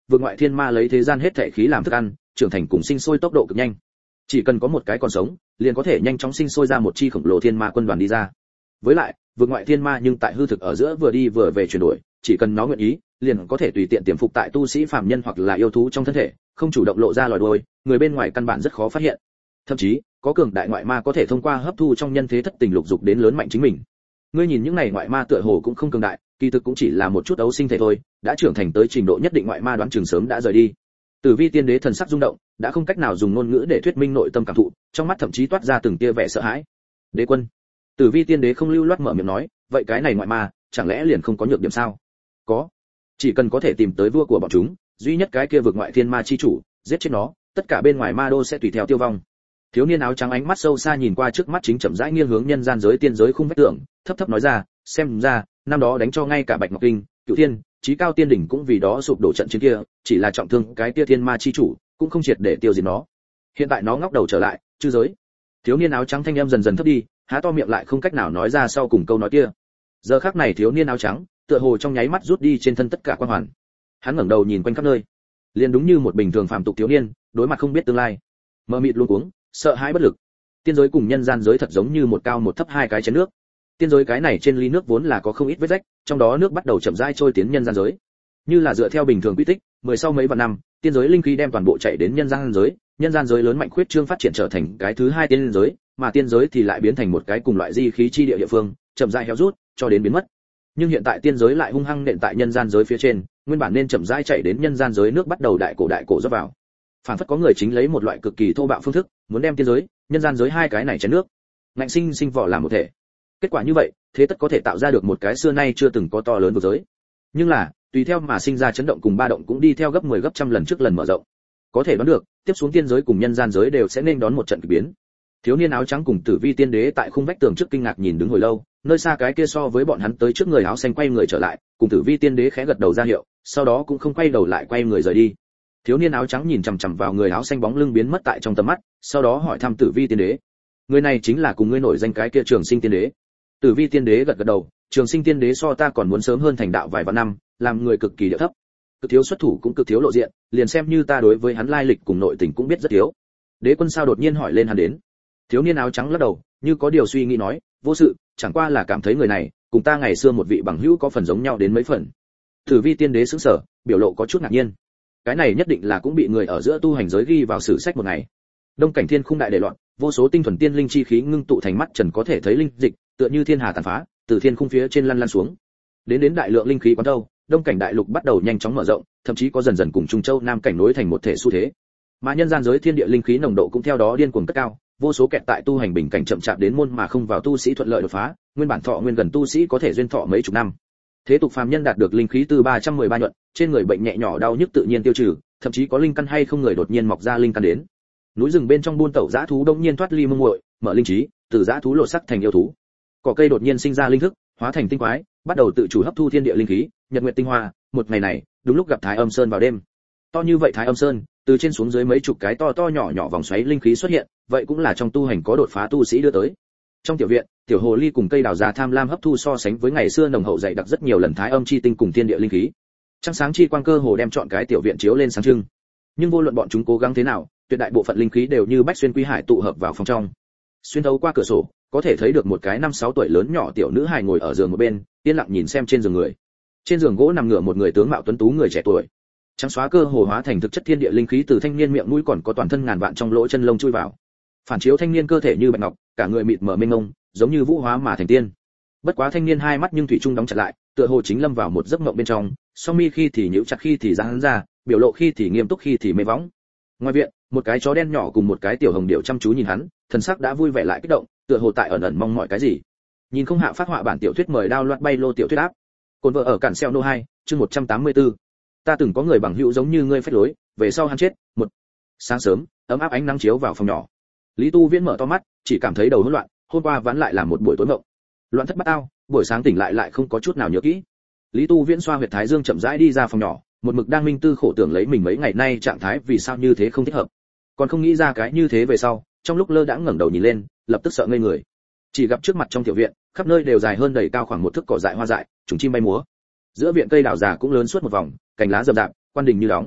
vượt ngoại thiên ma lấy thế gian hết thảy khí làm thức ăn, trưởng thành cùng sinh sôi tốc độ cực nhanh. Chỉ cần có một cái còn sống, liền có thể nhanh chóng sinh sôi ra một chi khổng lồ thiên ma quân đoàn đi ra. Với lại, vượt ngoại thiên ma nhưng tại hư thực ở giữa vừa đi vừa về chuyển đổi, chỉ cần nó nguyện ý, liền có thể tùy tiện tiềm phục tại tu sĩ phàm nhân hoặc là yêu thú trong thân thể, không chủ động lộ ra lòi đuôi, người bên ngoài căn bản rất khó phát hiện. Thậm chí, có cường đại ngoại ma có thể thông qua hấp thu trong nhân thế thất tình lục dục đến lớn mạnh chính mình. Ngươi nhìn những này ngoại ma tựa hồ cũng không cường đại, kỳ thực cũng chỉ là một chút ấu sinh thể thôi, đã trưởng thành tới trình độ nhất định ngoại ma đoán chừng sớm đã rời đi. Tử Vi tiên đế thần sắc rung động, đã không cách nào dùng ngôn ngữ để thuyết minh nội tâm cảm thụ, trong mắt thậm chí toát ra từng tia vẻ sợ hãi. Đế quân. Tử Vi tiên đế không lưu loát mở miệng nói, vậy cái này ngoại ma, chẳng lẽ liền không có nhược điểm sao? Có. Chỉ cần có thể tìm tới vua của bọn chúng, duy nhất cái kia vực ngoại thiên ma chi chủ, giết chết nó, tất cả bên ngoài ma đô sẽ tùy theo tiêu vong. Thiếu niên áo trắng ánh mắt sâu xa nhìn qua trước mắt chính chậm rãi nghiêng hướng nhân gian giới tiên giới khung vách tường, thấp thấp nói ra, xem ra, năm đó đánh cho ngay cả Bạch Ngọc Kinh, Cửu Thiên, Chí Cao Tiên đỉnh cũng vì đó sụp đổ trận chiến kia, chỉ là trọng thương cái kia thiên ma chi chủ, cũng không triệt để tiêu diệt nó. Hiện tại nó ngóc đầu trở lại, chư giới. Thiếu niên áo trắng thanh âm dần dần thấp đi, há to miệng lại không cách nào nói ra sau cùng câu nói kia. Giờ khắc này thiếu niên áo trắng, tựa hồ trong nháy mắt rút đi trên thân tất cả quan hoàn. Hắn ngẩng đầu nhìn quanh khắp nơi, liền đúng như một bình thường phàm tục thiếu niên, đối mặt không biết tương lai, mờ mịt luống cuống, sợ hãi bất lực. Tiên giới cùng nhân gian giới thật giống như một cao một thấp hai cái chén nước. Tiên giới cái này trên ly nước vốn là có không ít vết rách, trong đó nước bắt đầu chậm rãi trôi tiến nhân gian giới. Như là dựa theo bình thường quy tích, mười sau mấy vạn năm, tiên giới linh khí đem toàn bộ chạy đến nhân gian giới, nhân gian giới lớn mạnh khuyết trương phát triển trở thành cái thứ hai tiên giới, mà tiên giới thì lại biến thành một cái cùng loại di khí chi địa địa phương, chậm rãi héo rút, cho đến biến mất. Nhưng hiện tại tiên giới lại hung hăng nện tại nhân gian giới phía trên, nguyên bản nên chậm rãi chạy đến nhân gian giới nước bắt đầu đại cổ đại cổ rót vào. Phản phất có người chính lấy một loại cực kỳ thô bạo phương thức, muốn đem tiên giới, nhân gian giới hai cái này chén nước, ngạnh sinh sinh vỏ làm một thể. Kết quả như vậy, thế tất có thể tạo ra được một cái xưa nay chưa từng có to lớn vực giới. Nhưng là, tùy theo mà sinh ra chấn động cùng ba động cũng đi theo gấp mười gấp trăm lần trước lần mở rộng. Có thể đoán được, tiếp xuống tiên giới cùng nhân gian giới đều sẽ nên đón một trận kỳ biến. Thiếu niên áo trắng cùng Tử Vi tiên đế tại khung vách tường trước kinh ngạc nhìn đứng hồi lâu, nơi xa cái kia so với bọn hắn tới trước người áo xanh quay người trở lại, cùng Tử Vi tiên đế khẽ gật đầu ra hiệu, sau đó cũng không quay đầu lại quay người rời đi. Thiếu niên áo trắng nhìn chằm chằm vào người áo xanh bóng lưng biến mất tại trong tầm mắt, sau đó hỏi thăm Tử Vi tiên đế. Người này chính là cùng ngươi nổi danh cái kia Trường Sinh tiên đế. Tử Vi tiên đế gật gật đầu, Trường Sinh tiên đế so ta còn muốn sớm hơn thành đạo vài vạn năm, làm người cực kỳ địa thấp, cực thiếu xuất thủ cũng cực thiếu lộ diện, liền xem như ta đối với hắn lai lịch cùng nội tình cũng biết rất thiếu. Đế quân sao đột nhiên hỏi lên hắn đến? Thiếu niên áo trắng lắc đầu, như có điều suy nghĩ nói, vô sự, chẳng qua là cảm thấy người này cùng ta ngày xưa một vị bằng hữu có phần giống nhau đến mấy phần. Tử Vi tiên đế sững sờ, biểu lộ có chút ngạc nhiên. Cái này nhất định là cũng bị người ở giữa tu hành giới ghi vào sử sách một ngày. Đông cảnh thiên khung đại đề loạn, vô số tinh thuần tiên linh chi khí ngưng tụ thành mắt trần có thể thấy linh dịch, tựa như thiên hà tàn phá, từ thiên khung phía trên lăn lăn xuống. Đến đến đại lượng linh khí quán đâu, đông cảnh đại lục bắt đầu nhanh chóng mở rộng, thậm chí có dần dần cùng trung châu nam cảnh nối thành một thể xu thế. Mà nhân gian giới thiên địa linh khí nồng độ cũng theo đó điên cuồng cất cao, vô số kẹt tại tu hành bình cảnh chậm chạp đến môn mà không vào tu sĩ thuận lợi đột phá, nguyên bản thọ nguyên gần tu sĩ có thể duyên thọ mấy chục năm. Thế tục phàm nhân đạt được linh khí từ ba trăm mười ba nhuận, trên người bệnh nhẹ nhỏ đau nhức tự nhiên tiêu trừ, thậm chí có linh căn hay không người đột nhiên mọc ra linh căn đến. Núi rừng bên trong buôn tẩu dã thú đông nhiên thoát ly mông muội, mở linh trí, từ dã thú lột sắc thành yêu thú. Cỏ cây đột nhiên sinh ra linh thức, hóa thành tinh quái, bắt đầu tự chủ hấp thu thiên địa linh khí, nhật nguyệt tinh hoa. Một ngày này, đúng lúc gặp Thái Âm Sơn vào đêm. To như vậy Thái Âm Sơn, từ trên xuống dưới mấy chục cái to to nhỏ nhỏ vòng xoáy linh khí xuất hiện, vậy cũng là trong tu hành có đột phá tu sĩ đưa tới. Trong tiểu viện, tiểu hồ ly cùng cây đào già tham lam hấp thu so sánh với ngày xưa nồng hậu dày đặc rất nhiều lần Thái Âm chi tinh cùng thiên địa linh khí. Trăng sáng chi quang cơ hồ đem chọn cái tiểu viện chiếu lên sáng trưng. Nhưng vô luận bọn chúng cố gắng thế nào, tuyệt đại bộ phận linh khí đều như bách xuyên quý hải tụ hợp vào phòng trong. Xuyên thấu qua cửa sổ, có thể thấy được một cái năm sáu tuổi lớn nhỏ tiểu nữ hài ngồi ở giường một bên, yên lặng nhìn xem trên giường người. Trên giường gỗ nằm ngửa một người tướng mạo tuấn tú người trẻ tuổi. Trắng xóa cơ hồ hóa thành thực chất thiên địa linh khí từ thanh niên miệng mũi còn có toàn thân ngàn vạn trong lỗ chân lông chui vào. Phản chiếu thanh niên cơ thể như bạch ngọc, cả người mịt mờ mênh mông, giống như vũ hóa mà thành tiên. Bất quá thanh niên hai mắt nhưng thủy chung đóng chặt lại, tựa hồ chính lâm vào một giấc mộng bên trong, song mi khi thì nhíu chặt khi thì giãn ra, biểu lộ khi thì nghiêm túc khi thì mê võng. Ngoài viện, một cái chó đen nhỏ cùng một cái tiểu hồng điểu chăm chú nhìn hắn, thần sắc đã vui vẻ lại kích động, tựa hồ tại ẩn ẩn mong mỏi cái gì. Nhìn không hạ phát họa bản tiểu thuyết mời đao loạt bay lô tiểu thuyết áp. Cồn vợ ở cản xeo nô hai, chương một trăm tám mươi tư. Ta từng có người bằng hữu giống như ngươi phách lối, về sau hắn chết. Một. Sáng sớm, ấm áp ánh nắng chiếu vào phòng nhỏ. Lý Tu Viễn mở to mắt, chỉ cảm thấy đầu hỗn loạn, hôm qua ván lại là một buổi tối mộng. Loạn thất bát ao, buổi sáng tỉnh lại lại không có chút nào nhớ kỹ. Lý Tu Viễn xoa huyệt thái dương chậm rãi đi ra phòng nhỏ, một mực đang minh tư khổ tưởng lấy mình mấy ngày nay trạng thái vì sao như thế không thích hợp. Còn không nghĩ ra cái như thế về sau, trong lúc lơ đãng ngẩng đầu nhìn lên, lập tức sợ ngây người. Chỉ gặp trước mặt trong tiểu viện, khắp nơi đều dài hơn đầy cao khoảng một thước cỏ dại hoa dại, trùng chim bay múa. Giữa viện cây đào già cũng lớn suốt một vòng, cành lá rậm rạp, quan đình như đóng.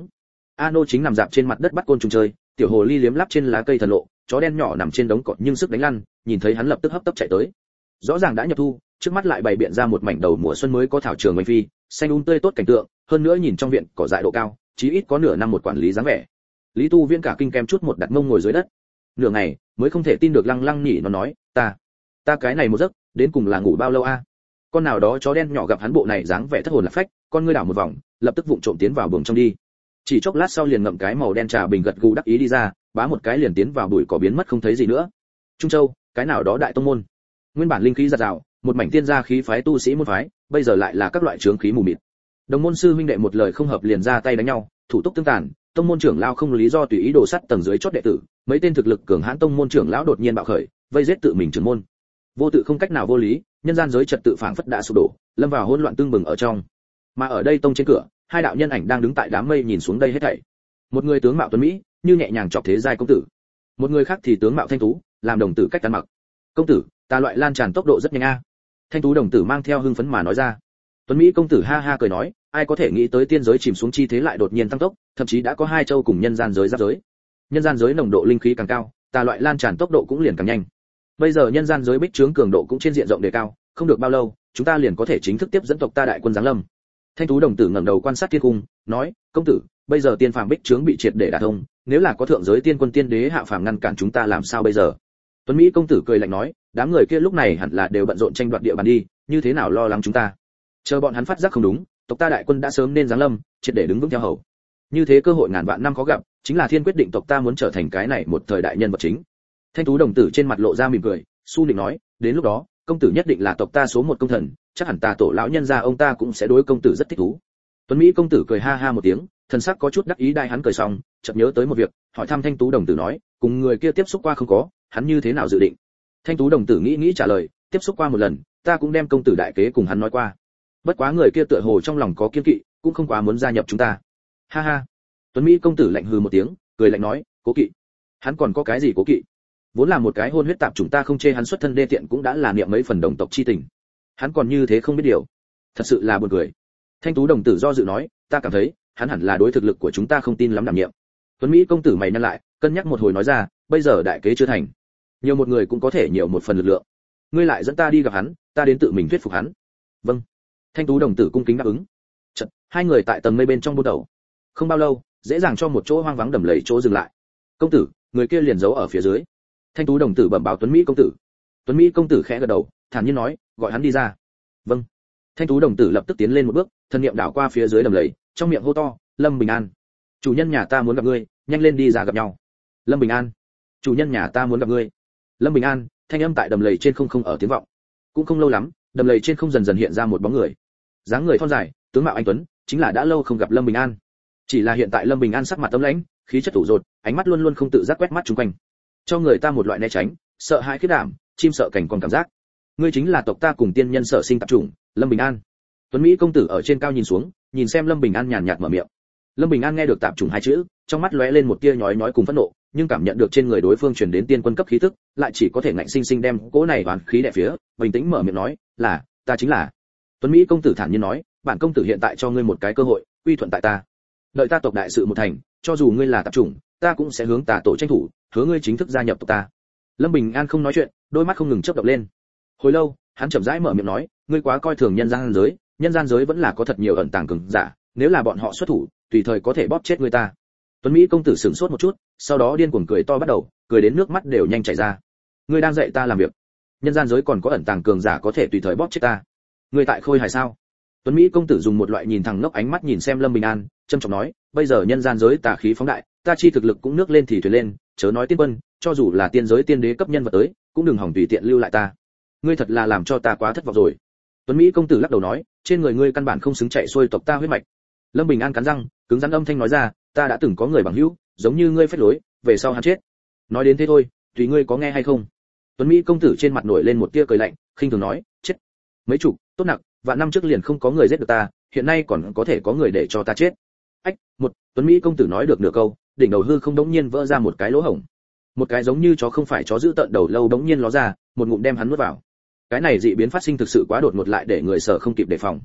Ano chính nằm dạp trên mặt đất bắt côn trùng chơi, tiểu hồ ly liếm lắp trên lá cây thần lộ, chó đen nhỏ nằm trên đống cỏ nhưng sức đánh lăn, nhìn thấy hắn lập tức hấp tấp chạy tới. Rõ ràng đã nhập thu, trước mắt lại bày biện ra một mảnh đầu mùa xuân mới có thảo trường oanh phi, xanh um tươi tốt cảnh tượng, hơn nữa nhìn trong viện cỏ dại độ cao, chí ít có nửa năm một quản lý dáng vẻ. Lý Tu Viễn cả kinh kem chút một đặt mông ngồi dưới đất. Nửa ngày, mới không thể tin được lăng lăng nhỉ nó nói, ta, ta cái này một giấc, đến cùng là ngủ bao lâu a? Con nào đó chó đen nhỏ gặp hắn bộ này dáng vẻ thất hồn lạc phách, con ngươi đảo một vòng, lập tức vụng trộm tiến vào buồng trong đi. Chỉ chốc lát sau liền ngậm cái màu đen trà bình gật gù đắc ý đi ra, bá một cái liền tiến vào bụi cỏ biến mất không thấy gì nữa. Trung Châu, cái nào đó đại tông môn. Nguyên bản linh khí giạt rào, một mảnh tiên gia khí phái tu sĩ môn phái, bây giờ lại là các loại chướng khí mù mịt. Đồng môn sư huynh đệ một lời không hợp liền ra tay đánh nhau, thủ túc tương tàn, tông môn trưởng lão không lý do tùy ý đổ sắt tầng dưới chót đệ tử, mấy tên thực lực cường hãn tông môn trưởng lão đột nhiên bạo khởi, vây giết tự mình trưởng môn. Vô tự không cách nào vô lý, nhân gian giới trật tự phảng phất đã sụp đổ, lâm vào hỗn loạn tương bừng ở trong. Mà ở đây tông trên cửa, hai đạo nhân ảnh đang đứng tại đám mây nhìn xuống đây hết thảy. Một người tướng mạo tuấn mỹ, như nhẹ nhàng chọc thế giai công tử. Một người khác thì tướng mạo thanh tú, làm đồng tử cách ăn mặc. Công tử, ta loại lan tràn tốc độ rất nhanh a. Thanh tú đồng tử mang theo hưng phấn mà nói ra. Tuấn mỹ công tử ha ha cười nói, ai có thể nghĩ tới tiên giới chìm xuống chi thế lại đột nhiên tăng tốc, thậm chí đã có hai châu cùng nhân gian giới giáp giới. Nhân gian giới nồng độ linh khí càng cao, ta loại lan tràn tốc độ cũng liền càng nhanh. Bây giờ nhân gian giới bích trướng cường độ cũng trên diện rộng đề cao, không được bao lâu, chúng ta liền có thể chính thức tiếp dẫn tộc ta đại quân giáng lâm. Thanh tú đồng tử ngẩng đầu quan sát thiên cung, nói, công tử, bây giờ tiên phàm bích trướng bị triệt để đả thông, nếu là có thượng giới tiên quân tiên đế hạ phàm ngăn cản chúng ta làm sao bây giờ? Tuấn Mỹ công tử cười lạnh nói, đám người kia lúc này hẳn là đều bận rộn tranh đoạt địa bàn đi, như thế nào lo lắng chúng ta? Chờ bọn hắn phát giác không đúng, tộc ta đại quân đã sớm nên giáng lâm, triệt để đứng vững theo hầu. Như thế cơ hội ngàn vạn năm khó gặp, chính là thiên quyết định tộc ta muốn trở thành cái này một thời đại nhân vật chính. Thanh tú đồng tử trên mặt lộ ra mỉm cười, su định nói, đến lúc đó, công tử nhất định là tộc ta số một công thần, chắc hẳn ta tổ lão nhân gia ông ta cũng sẽ đối công tử rất thích thú. Tuấn Mỹ công tử cười ha ha một tiếng, thần sắc có chút đắc ý đại hắn cười xong, chợt nhớ tới một việc, hỏi thăm Thanh tú đồng tử nói, cùng người kia tiếp xúc qua không có, hắn như thế nào dự định? Thanh tú đồng tử nghĩ nghĩ trả lời, tiếp xúc qua một lần, ta cũng đem công tử đại kế cùng hắn nói qua. Bất quá người kia tựa hồ trong lòng có kiên kỵ, cũng không quá muốn gia nhập chúng ta. Ha ha. Tuấn Mỹ công tử lạnh hừ một tiếng, cười lạnh nói, cố kỵ? Hắn còn có cái gì cố kỵ? Vốn là một cái hôn huyết tạp chúng ta không chê hắn xuất thân đê tiện cũng đã là niệm mấy phần đồng tộc chi tình. Hắn còn như thế không biết điều, thật sự là buồn cười. Thanh tú đồng tử do dự nói, ta cảm thấy, hắn hẳn là đối thực lực của chúng ta không tin lắm đảm nhiệm. Tuấn Mỹ công tử mày nhăn lại, cân nhắc một hồi nói ra, bây giờ đại kế chưa thành, nhiều một người cũng có thể nhiều một phần lực lượng. Ngươi lại dẫn ta đi gặp hắn, ta đến tự mình thuyết phục hắn. Vâng. Thanh tú đồng tử cung kính đáp ứng. Chợt, hai người tại tầng mây bên trong buôn đầu. Không bao lâu, dễ dàng cho một chỗ hoang vắng đầm lầy chỗ dừng lại. Công tử, người kia liền giấu ở phía dưới. Thanh tú đồng tử bẩm báo Tuấn Mỹ công tử. Tuấn Mỹ công tử khẽ gật đầu, thản nhiên nói, gọi hắn đi ra. Vâng. Thanh tú đồng tử lập tức tiến lên một bước, thân niệm đảo qua phía dưới đầm lầy, trong miệng hô to, Lâm Bình An, chủ nhân nhà ta muốn gặp ngươi, nhanh lên đi ra gặp nhau. Lâm Bình An, chủ nhân nhà ta muốn gặp ngươi. Lâm Bình An, thanh âm tại đầm lầy trên không không ở tiếng vọng. Cũng không lâu lắm, đầm lầy trên không dần dần hiện ra một bóng người. Dáng người thon dài, tướng mạo anh tuấn, chính là đã lâu không gặp Lâm Bình An. Chỉ là hiện tại Lâm Bình An sắc mặt tấm lãnh, khí chất tủ rột, ánh mắt luôn luôn không tự giác quét mắt xung quanh, cho người ta một loại né tránh, sợ hãi khiếp đảm, chim sợ cảnh còn cảm giác. Ngươi chính là tộc ta cùng tiên nhân sở sinh tạp chủng, Lâm Bình An. Tuấn Mỹ công tử ở trên cao nhìn xuống, nhìn xem Lâm Bình An nhàn nhạt mở miệng. Lâm Bình An nghe được tạp chủng hai chữ, trong mắt lóe lên một tia nhói nhói cùng phẫn nộ, nhưng cảm nhận được trên người đối phương truyền đến tiên quân cấp khí tức, lại chỉ có thể ngạnh sinh sinh đem cỗ này oán khí đè phía, bình tĩnh mở miệng nói, là, ta chính là. Tuấn Mỹ công tử thản nhiên nói, bản công tử hiện tại cho ngươi một cái cơ hội, quy thuận tại ta. Đợi ta tộc đại sự một thành, cho dù ngươi là tạp chủng, ta cũng sẽ hướng tà tổ tranh thủ, hứa ngươi chính thức gia nhập tộc ta. Lâm Bình An không nói chuyện, đôi mắt không ngừng chớp động lên. Hồi lâu, hắn chậm rãi mở miệng nói, ngươi quá coi thường nhân gian giới, nhân gian giới vẫn là có thật nhiều ẩn tàng cường giả, nếu là bọn họ xuất thủ, tùy thời có thể bóp chết ngươi ta. Tuấn Mỹ công tử sửng sốt một chút, sau đó điên cuồng cười to bắt đầu, cười đến nước mắt đều nhanh chảy ra. Ngươi đang dạy ta làm việc? Nhân gian giới còn có ẩn tàng cường giả có thể tùy thời bóp chết ta? Ngươi tại khôi hài sao? Tuấn Mỹ công tử dùng một loại nhìn thẳng ngốc ánh mắt nhìn xem Lâm Bình An, trầm trọng nói, bây giờ nhân gian giới tà khí phóng đại, ta chi thực lực cũng nước lên thì thuyền lên, chớ nói tiên quân, cho dù là tiên giới tiên đế cấp nhân vật tới, cũng đừng hỏng tùy tiện lưu lại ta. Ngươi thật là làm cho ta quá thất vọng rồi. Tuấn Mỹ công tử lắc đầu nói, trên người ngươi căn bản không xứng chạy xuôi tộc ta huyết mạch. Lâm Bình An cắn răng, cứng rắn âm thanh nói ra, ta đã từng có người bằng hữu, giống như ngươi phách lối, về sau hắn chết. Nói đến thế thôi, tùy ngươi có nghe hay không. Tuấn Mỹ công tử trên mặt nổi lên một tia cười lạnh, khinh thường nói, chết. Mấy chục, tốt nặng, vạn năm trước liền không có người giết được ta, hiện nay còn có thể có người để cho ta chết. Ách, một, Tuấn Mỹ công tử nói được nửa câu, đỉnh đầu hư không đống nhiên vỡ ra một cái lỗ hổng. Một cái giống như chó không phải chó giữ tận đầu lâu đống nhiên ló ra, một ngụm đem hắn nuốt vào. Cái này dị biến phát sinh thực sự quá đột ngột lại để người sợ không kịp đề phòng.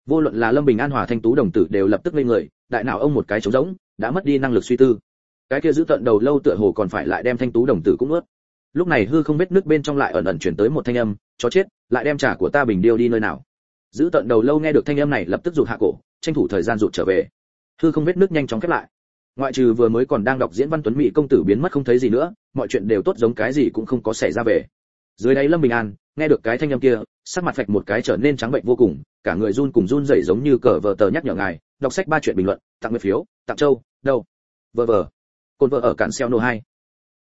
Vô luận là Lâm Bình An hòa Thanh Tú đồng tử đều lập tức ngây người, đại não ông một cái trống rỗng, đã mất đi năng lực suy tư. Cái kia giữ tận đầu lâu tựa hồ còn phải lại đem Thanh Tú đồng tử cũng nuốt. Lúc này hư không vết nước bên trong lại ẩn ẩn truyền tới một thanh âm, chó chết, lại đem trà của ta bình điêu đi nơi nào. Giữ tận đầu lâu nghe được thanh âm này lập tức rụt hạ cổ, tranh thủ thời gian rụt trở về. Hư không vết nước nhanh chóng khép lại. Ngoại trừ vừa mới còn đang đọc diễn văn tuấn mỹ công tử biến mất không thấy gì nữa, mọi chuyện đều tốt giống cái gì cũng không có xảy ra về. Dưới đáy Lâm Bình An nghe được cái thanh âm kia, sắc mặt phạch một cái trở nên trắng bệnh vô cùng, cả người run cùng run rẩy giống như cờ vờ tờ nhắc nhở ngài, đọc sách ba chuyện bình luận, tặng nguyệt phiếu, tặng châu, đâu. Vờ vờ. Côn vợ ở cản xeo nô hai.